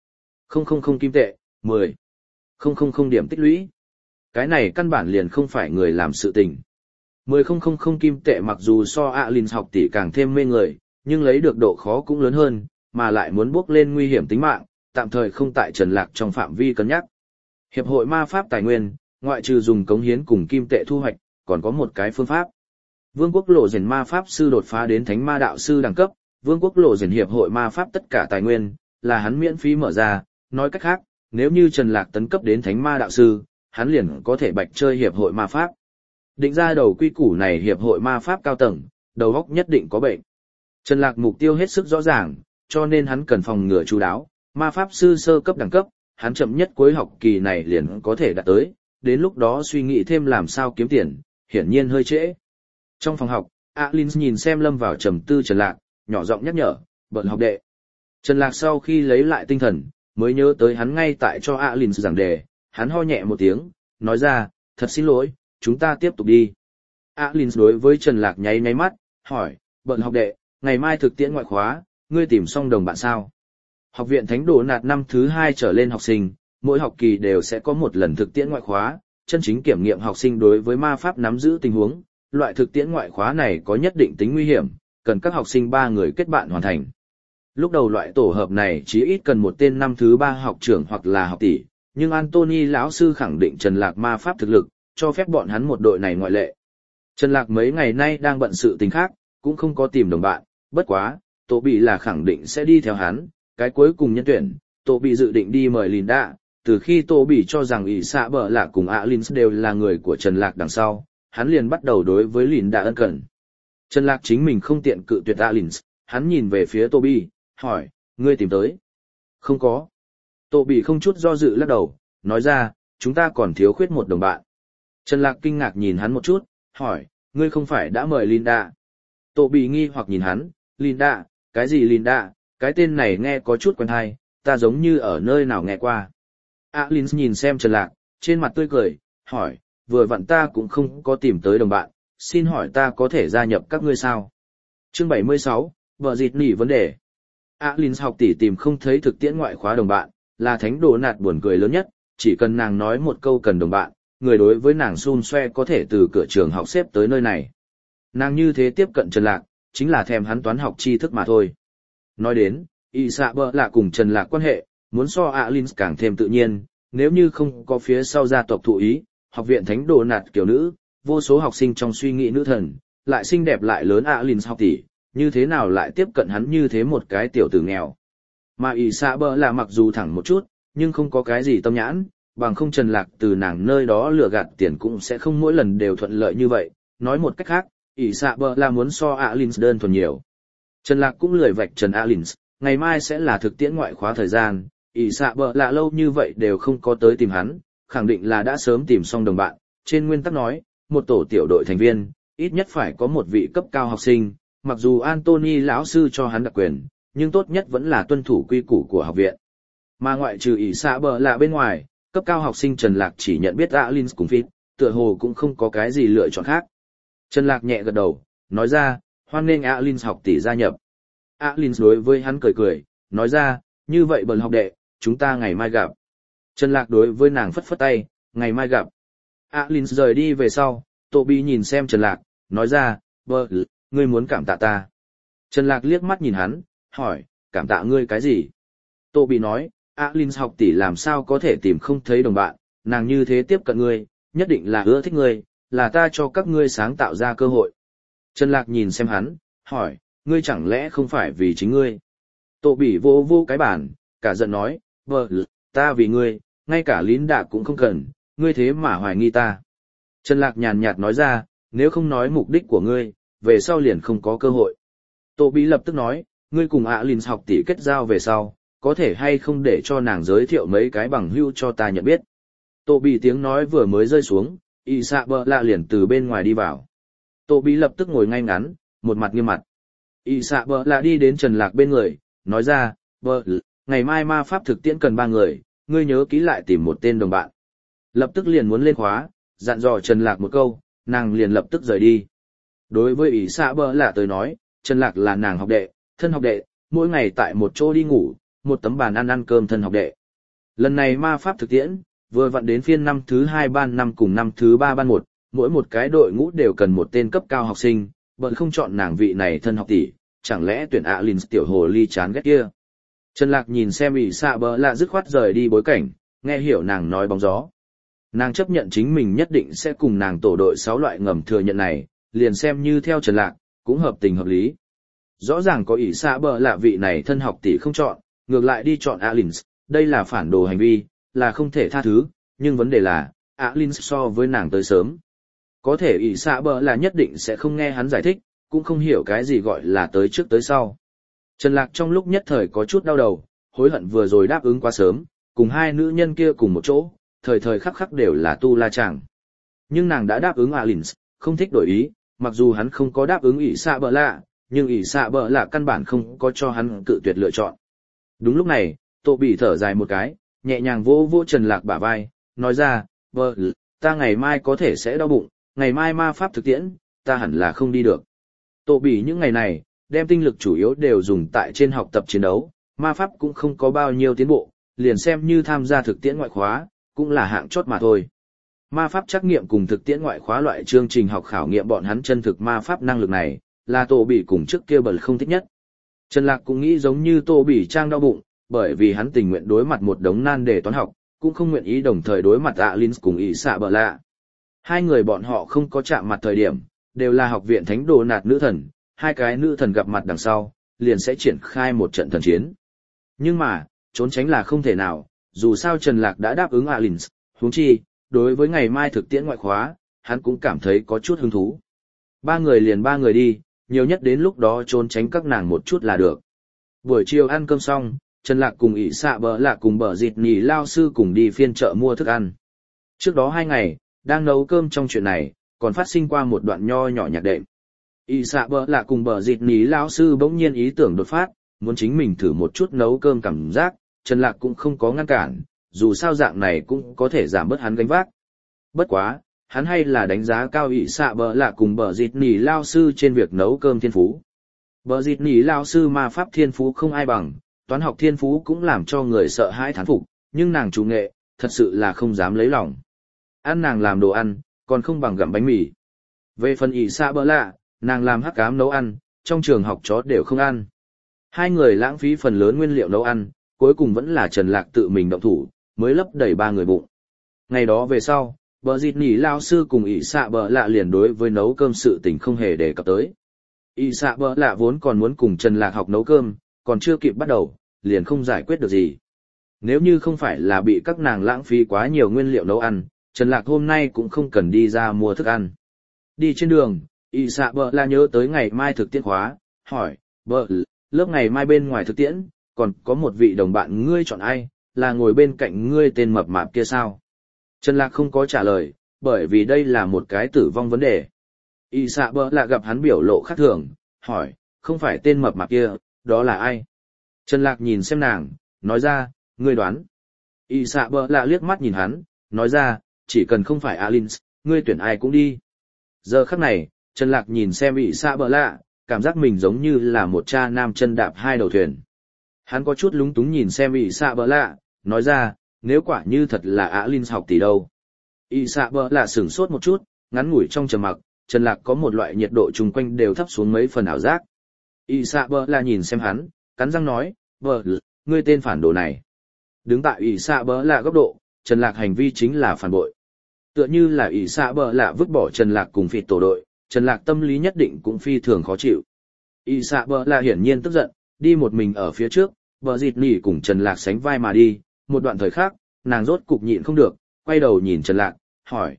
10.000 kim tệ, 10.000 điểm tích lũy. Cái này căn bản liền không phải người làm sự tình. 10.000 kim tệ mặc dù so Alin học tỷ càng thêm mê người, nhưng lấy được độ khó cũng lớn hơn, mà lại muốn bước lên nguy hiểm tính mạng, tạm thời không tại Trần Lạc trong phạm vi cân nhắc. Hiệp hội ma pháp tài nguyên, ngoại trừ dùng cống hiến cùng kim tệ thu hoạch, còn có một cái phương pháp. Vương quốc lộ rèn ma pháp sư đột phá đến thánh ma đạo sư đẳng cấp, vương quốc lộ rèn hiệp hội ma pháp tất cả tài nguyên, là hắn miễn phí mở ra, nói cách khác, nếu như Trần Lạc tấn cấp đến thánh ma đạo sư, hắn liền có thể bạch chơi hiệp hội ma pháp. Định ra đầu quy củ này hiệp hội ma pháp cao tầng, đầu óc nhất định có bệnh. Trần Lạc mục tiêu hết sức rõ ràng, cho nên hắn cần phòng ngừa chú đáo, ma pháp sư sơ cấp đẳng cấp, hắn chậm nhất cuối học kỳ này liền có thể đạt tới, đến lúc đó suy nghĩ thêm làm sao kiếm tiền, hiển nhiên hơi trễ. Trong phòng học, Alins nhìn xem lâm vào trầm tư Trần Lạc, nhỏ giọng nhắc nhở, bận học đệ. Trần Lạc sau khi lấy lại tinh thần, mới nhớ tới hắn ngay tại cho Alins giảng đề, hắn ho nhẹ một tiếng, nói ra, thật xin lỗi, chúng ta tiếp tục đi. Alins đối với Trần Lạc nháy nháy mắt, hỏi, bận học đệ, ngày mai thực tiễn ngoại khóa, ngươi tìm xong đồng bạn sao? Học viện Thánh Đồ Nạt năm thứ 2 trở lên học sinh, mỗi học kỳ đều sẽ có một lần thực tiễn ngoại khóa, chân chính kiểm nghiệm học sinh đối với ma pháp nắm giữ tình huống. Loại thực tiễn ngoại khóa này có nhất định tính nguy hiểm, cần các học sinh 3 người kết bạn hoàn thành. Lúc đầu loại tổ hợp này chỉ ít cần một tên năm thứ 3 học trưởng hoặc là học tỷ, nhưng Anthony lão sư khẳng định Trần Lạc ma pháp thực lực, cho phép bọn hắn một đội này ngoại lệ. Trần Lạc mấy ngày nay đang bận sự tình khác, cũng không có tìm đồng bạn, bất quá, Tô Bị là khẳng định sẽ đi theo hắn, cái cuối cùng nhân tuyển, Tô Bị dự định đi mời Linda, từ khi Tô Bị cho rằng ỷ xạ bờ lạ cùng Alins đều là người của Trần Lạc đằng sau, hắn liền bắt đầu đối với Linda ân cần. Trần Lạc chính mình không tiện cự tuyệt Alins, hắn nhìn về phía Tô Bị, hỏi, ngươi tìm tới? Không có. Tô Bị không chút do dự lắc đầu, nói ra, chúng ta còn thiếu khuyết một đồng bạn. Trần Lạc kinh ngạc nhìn hắn một chút, hỏi, ngươi không phải đã mời Linda? Tô Bị nghi hoặc nhìn hắn, Linda, cái gì Linda, cái tên này nghe có chút quen hay, ta giống như ở nơi nào nghe qua. Alins nhìn xem Trần Lạc, trên mặt tươi cười, hỏi, vừa vặn ta cũng không có tìm tới đồng bạn, xin hỏi ta có thể gia nhập các ngươi sao? Chương 76, vợ dịt nỉ vấn đề. Alins học tỷ tìm không thấy thực tiễn ngoại khóa đồng bạn, là Thánh Đồ Nạt buồn cười lớn nhất, chỉ cần nàng nói một câu cần đồng bạn, người đối với nàng xun xoe có thể từ cửa trường học xếp tới nơi này. Nàng như thế tiếp cận Trần Lạc, chính là thèm hắn toán học tri thức mà thôi. Nói đến, ỷ xạ bờ lạ cùng Trần Lạc quan hệ, muốn so Alins càng thêm tự nhiên, nếu như không có phía sau gia tộc thụ ý, học viện Thánh Đồ Nạt kiểu nữ, vô số học sinh trong suy nghĩ nữ thần, lại xinh đẹp lại lớn Alins học tỷ, như thế nào lại tiếp cận hắn như thế một cái tiểu tử nghèo. Mà ỷ xạ bờ lạ mặc dù thẳng một chút, nhưng không có cái gì tâm nhãn, bằng không Trần Lạc từ nàng nơi đó lừa gạt tiền cũng sẽ không mỗi lần đều thuận lợi như vậy. Nói một cách khác, ỷ xạ bờ là muốn so Alins đơn thuần nhiều. Trần Lạc cũng lười vạch trần Alins, ngày mai sẽ là thực tiễn ngoại khóa thời gian, ỷ xạ bờ lạ lâu như vậy đều không có tới tìm hắn, khẳng định là đã sớm tìm xong đồng bạn. Trên nguyên tắc nói, một tổ tiểu đội thành viên, ít nhất phải có một vị cấp cao học sinh, mặc dù Anthony lão sư cho hắn đặc quyền, nhưng tốt nhất vẫn là tuân thủ quy củ của học viện. Mà ngoại trừ ỷ xạ bờ lạ bên ngoài, cấp cao học sinh Trần Lạc chỉ nhận biết Alins cùng Phít, tựa hồ cũng không có cái gì lựa chọn khác. Trần Lạc nhẹ gật đầu, nói ra, hoan nghênh Alins học tỷ gia nhập. Alins đối với hắn cười cười, nói ra, như vậy bần học đệ, chúng ta ngày mai gặp. Trần Lạc đối với nàng phất phất tay, ngày mai gặp. Alins rời đi về sau, Tô Bị nhìn xem Trần Lạc, nói ra, ngươi muốn cảm tạ ta. Trần Lạc liếc mắt nhìn hắn, hỏi, cảm tạ ngươi cái gì? Tô Bị nói, Alins học tỷ làm sao có thể tìm không thấy đồng bạn, nàng như thế tiếp cận ngươi, nhất định là ưa thích ngươi, là ta cho các ngươi sáng tạo ra cơ hội. Trần Lạc nhìn xem hắn, hỏi, ngươi chẳng lẽ không phải vì chính ngươi? Tô Bị vô vô cái bàn, cả giận nói, ta vì ngươi, ngay cả lín đạ cũng không cần, ngươi thế mà hoài nghi ta. Trần Lạc nhàn nhạt nói ra, nếu không nói mục đích của ngươi, về sau liền không có cơ hội. Tô Bị lập tức nói, ngươi cùng Alins học tỷ kết giao về sau, có thể hay không để cho nàng giới thiệu mấy cái bằng hữu cho ta nhận biết. Tô Bị tiếng nói vừa mới rơi xuống, ỷ xạ bờ lạ liền từ bên ngoài đi vào. Tô Bị lập tức ngồi ngay ngắn, một mặt nghiêm mặt. ỷ xạ bờ lạ đi đến Trần Lạc bên người, nói ra, ngày mai ma pháp thực tiễn cần 3 người, ngươi nhớ kỹ lại tìm một tên đồng bạn. Lập tức liền muốn lên khóa, dặn dò Trần Lạc một câu, nàng liền lập tức rời đi. Đối với ỷ xạ bờ lạ tới nói, Trần Lạc là nàng học đệ, thân học đệ, mỗi ngày tại một chỗ đi ngủ, một tấm bàn ăn cơm thân học đệ. Lần này ma pháp thực tiễn, vừa vặn đến phiên năm thứ 2 ban 5 cùng năm thứ 3 ban 1, mỗi một cái đội ngũ đều cần một tên cấp cao học sinh, bận không chọn nàng vị này thân học tỷ, chẳng lẽ tuyển Alins tiểu hồ ly chán ghét kia. Trần Lạc nhìn xem ỷ xạ bờ lạ dứt khoát rời đi bối cảnh, nghe hiểu nàng nói bóng gió. Nàng chấp nhận chính mình nhất định sẽ cùng nàng tổ đội 6 loại ngầm thừa nhận này, liền xem như theo Trần Lạc, cũng hợp tình hợp lý. Rõ ràng có ỷ xạ bờ lạ vị này thân học tỷ không chọn, ngược lại đi chọn Alins, đây là phản đồ hành vi, là không thể tha thứ, nhưng vấn đề là, Alins so với nàng tới sớm. Có thể ỷ xạ bờ là nhất định sẽ không nghe hắn giải thích, cũng không hiểu cái gì gọi là tới trước tới sau. Trần Lạc trong lúc nhất thời có chút đau đầu, hối hận vừa rồi đáp ứng quá sớm, cùng hai nữ nhân kia cùng một chỗ, thời thời khắc khắc đều là tu la chàng. Nhưng nàng đã đáp ứng Alins, không thích đổi ý, mặc dù hắn không có đáp ứng ỷ xạ bờ lạ, nhưng ỷ xạ bờ lạ căn bản không có cho hắn cự tuyệt lựa chọn. Đúng lúc này, Tô Bỉ thở dài một cái, nhẹ nhàng vỗ vỗ Trần Lạc bả vai, nói ra, ta ngày mai có thể sẽ đau bụng, ngày mai ma pháp thực tiễn, ta hẳn là không đi được. Tô Bỉ những ngày này, đem tinh lực chủ yếu đều dùng tại trên học tập chiến đấu, ma pháp cũng không có bao nhiêu tiến bộ, liền xem như tham gia thực tiễn ngoại khóa, cũng là hạng chót mà thôi. Ma pháp trắc nghiệm cùng thực tiễn ngoại khóa loại chương trình học khảo nghiệm bọn hắn chân thực ma pháp năng lực này, là Tô Bỉ cùng trước kia bật không thích nhất. Trần Lạc cũng nghĩ giống như Tô Bỉ trang đau bụng, bởi vì hắn tình nguyện đối mặt một đống nan đề toán học, cũng không nguyện ý đồng thời đối mặt Alins cùng ỷ xạ bờ lạ. Hai người bọn họ không có chạm mặt thời điểm, đều là học viện thánh đồ nạt nữ thần, hai cái nữ thần gặp mặt đằng sau, liền sẽ triển khai một trận thần chiến. Nhưng mà, trốn tránh là không thể nào, dù sao Trần Lạc đã đáp ứng Alins, huống chi, đối với ngày mai thực tiễn ngoại khóa, hắn cũng cảm thấy có chút hứng thú. Ba người đi, nhiều nhất đến lúc đó trốn tránh các nàng một chút là được. Buổi chiều ăn cơm xong, Trần Lạc cùng ỷ xạ bờ lạ cùng bờ dịt nhì lao sư cùng đi phiên chợ mua thức ăn. Trước đó 2 ngày, đang nấu cơm trong chuyện này, còn phát sinh qua một đoạn nho nhỏ nhạc đệm. ỷ xạ bờ lạ cùng bờ dịt nhì lao sư bỗng nhiên ý tưởng đột phát, muốn chính mình thử một chút nấu cơm cảm giác, Trần Lạc cũng không có ngăn cản, dù sao dạng này cũng có thể giảm bớt hắn gánh vác. Bất quá, hắn hay là đánh giá cao ỷ xạ bờ lạ cùng bờ dịt nhì lao sư trên việc nấu cơm thiên phú. Bờ dịt nhì lao sư ma pháp thiên phú không ai bằng, toán học thiên phú cũng làm cho người sợ hãi thán phục, nhưng nàng chủ nghệ, thật sự là không dám lấy lòng. Ăn nàng làm đồ ăn, còn không bằng gặm bánh mì. Về phần ỷ xạ bờ lạ, nàng làm hắc ám nấu ăn, trong trường học chó đều không ăn. Hai người lãng phí phần lớn nguyên liệu nấu ăn, cuối cùng vẫn là Trần Lạc tự mình động thủ, mới lấp đầy 3 người bụng. Ngày đó về sau, bờ dịt nhì lao sư cùng ỷ xạ bờ lạ liền đối với nấu cơm sự tình không hề đề cập tới. ỷ xạ bờ lạ vốn còn muốn cùng Trần Lạc học nấu cơm, còn chưa kịp bắt đầu, liền không giải quyết được gì. Nếu như không phải là bị các nàng lãng phí quá nhiều nguyên liệu nấu ăn, Trần Lạc hôm nay cũng không cần đi ra mua thức ăn. Đi trên đường, ỷ xạ bờ lạ nhớ tới ngày mai thực tiễn khóa, hỏi, lớp ngày mai bên ngoài thực tiễn, còn có một vị đồng bạn ngươi chọn ai, là ngồi bên cạnh ngươi tên mập mạp kia sao? Trần Lạc không có trả lời, bởi vì đây là một cái tử vong vấn đề. ỷ xạ bờ lạ gặp hắn biểu lộ khác thường, hỏi, không phải tên mập mạp kia, đó là ai? Trần Lạc nhìn xem nàng, nói ra, ngươi đoán. ỷ xạ bờ lạ liếc mắt nhìn hắn, nói ra, chỉ cần không phải Alins, ngươi tuyển ai cũng đi. Giờ khắc này, Trần Lạc nhìn xem ỷ xạ bờ lạ, cảm giác mình giống như là một cha nam chân đạp 2 đầu thuyền. Hắn có chút lúng túng nhìn xem ỷ xạ bờ lạ, nói ra, nếu quả như thật là Alins học tỷ đâu. ỷ xạ bờ lạ sửng sốt một chút, ngắn ngủi trong trầm mặc, Trần Lạc có một loại nhiệt độ chung quanh đều thấp xuống mấy phần ảo giác. ỷ xạ bờ lạ nhìn xem hắn, cắn răng nói, ngươi tên phản đồ này. Đứng tại ỷ xạ bờ lạ góc độ, Trần Lạc hành vi chính là phản bội. Tựa như là ỷ xạ bờ lạ vứt bỏ Trần Lạc cùng phịt tổ đội, Trần Lạc tâm lý nhất định cũng phi thường khó chịu. ỷ xạ bờ lạ hiển nhiên tức giận, đi một mình ở phía trước, bờ dịt nỉ cùng Trần Lạc sánh vai mà đi. Một đoạn thời khác, nàng rốt cục nhịn không được, quay đầu nhìn Trần Lạc, hỏi,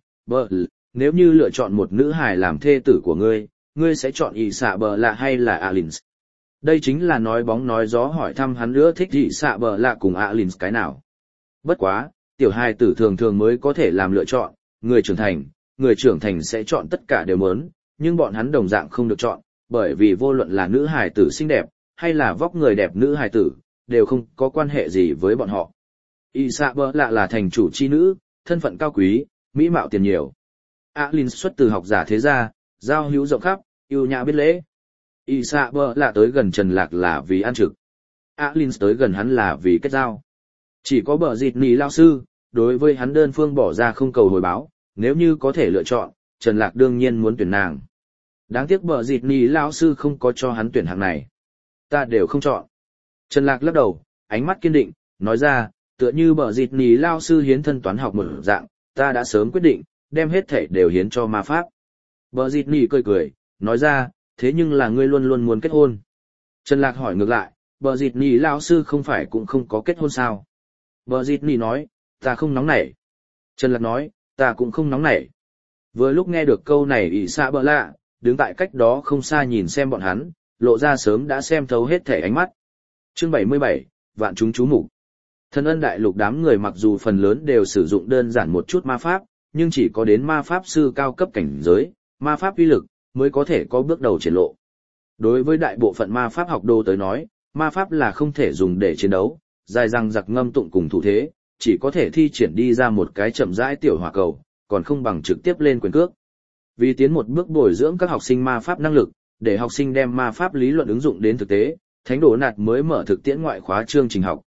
nếu như lựa chọn một nữ hài làm thê tử của ngươi sẽ chọn ỷ xạ bờ lạ hay là Alins? Đây chính là nói bóng nói gió hỏi thăm hắn nữa thích ỷ xạ bờ lạ cùng Alins cái nào. Bất quá, tiểu hài tử thường thường mới có thể làm lựa chọn, người trưởng thành sẽ chọn tất cả đều muốn, nhưng bọn hắn đồng dạng không được chọn, bởi vì vô luận là nữ hài tử xinh đẹp, hay là vóc người đẹp nữ hài tử, đều không có quan hệ gì với bọn họ. ỷ xạ bờ lạ là thành chủ chi nữ, thân phận cao quý, mỹ mạo tiền nhiều. Alins xuất từ học giả thế gia, giao hữu rộng khắp, yêu nhã biết lễ. ỷ xạ bờ lạ tới gần Trần Lạc là vì ăn trực. Alins tới gần hắn là vì kết giao. Chỉ có bờ dịt nỉ lao sư, đối với hắn đơn phương bỏ ra không cầu hồi báo, nếu như có thể lựa chọn, Trần Lạc đương nhiên muốn tuyển nàng. Đáng tiếc bờ dịt nỉ lao sư không có cho hắn tuyển hạng này. Ta đều không chọn. Trần Lạc lắc đầu, ánh mắt kiên định, nói ra, tựa như bờ dịt nỉ lao sư hiến thân toán học một dạng, ta đã sớm quyết định, đem hết thảy đều hiến cho ma pháp. Bờ dịt nỉ cười, nói ra, thế nhưng là ngươi luôn luôn muốn kết hôn. Trần Lạc hỏi ngược lại, bờ dịt nỉ lao sư không phải cũng không có kết hôn sao? Bờ dịt nỉ nói, ta không nóng nảy. Trần Lạc nói, ta cũng không nóng nảy. Vừa lúc nghe được câu này ỷ xạ bờ lạ, đứng tại cách đó không xa nhìn xem bọn hắn, lộ ra sớm đã xem thấu hết thể ánh mắt. Chương 77, vạn chúng chú mục. Thần ân đại lục đám người mặc dù phần lớn đều sử dụng đơn giản một chút ma pháp, nhưng chỉ có đến ma pháp sư cao cấp cảnh giới, ma pháp uy lực mới có thể có bước đầu triển lộ. Đối với đại bộ phận ma pháp học đồ tới nói, ma pháp là không thể dùng để chiến đấu, dài răng giặc ngâm tụng cùng thủ thế, chỉ có thể thi triển đi ra một cái chậm rãi tiểu hỏa cầu, còn không bằng trực tiếp lên quyền cước. Vì tiến một bước bồi dưỡng các học sinh ma pháp năng lực, để học sinh đem ma pháp lý luận ứng dụng đến thực tế, Thánh Đồ Nạt mới mở thực tiễn ngoại khóa chương trình học,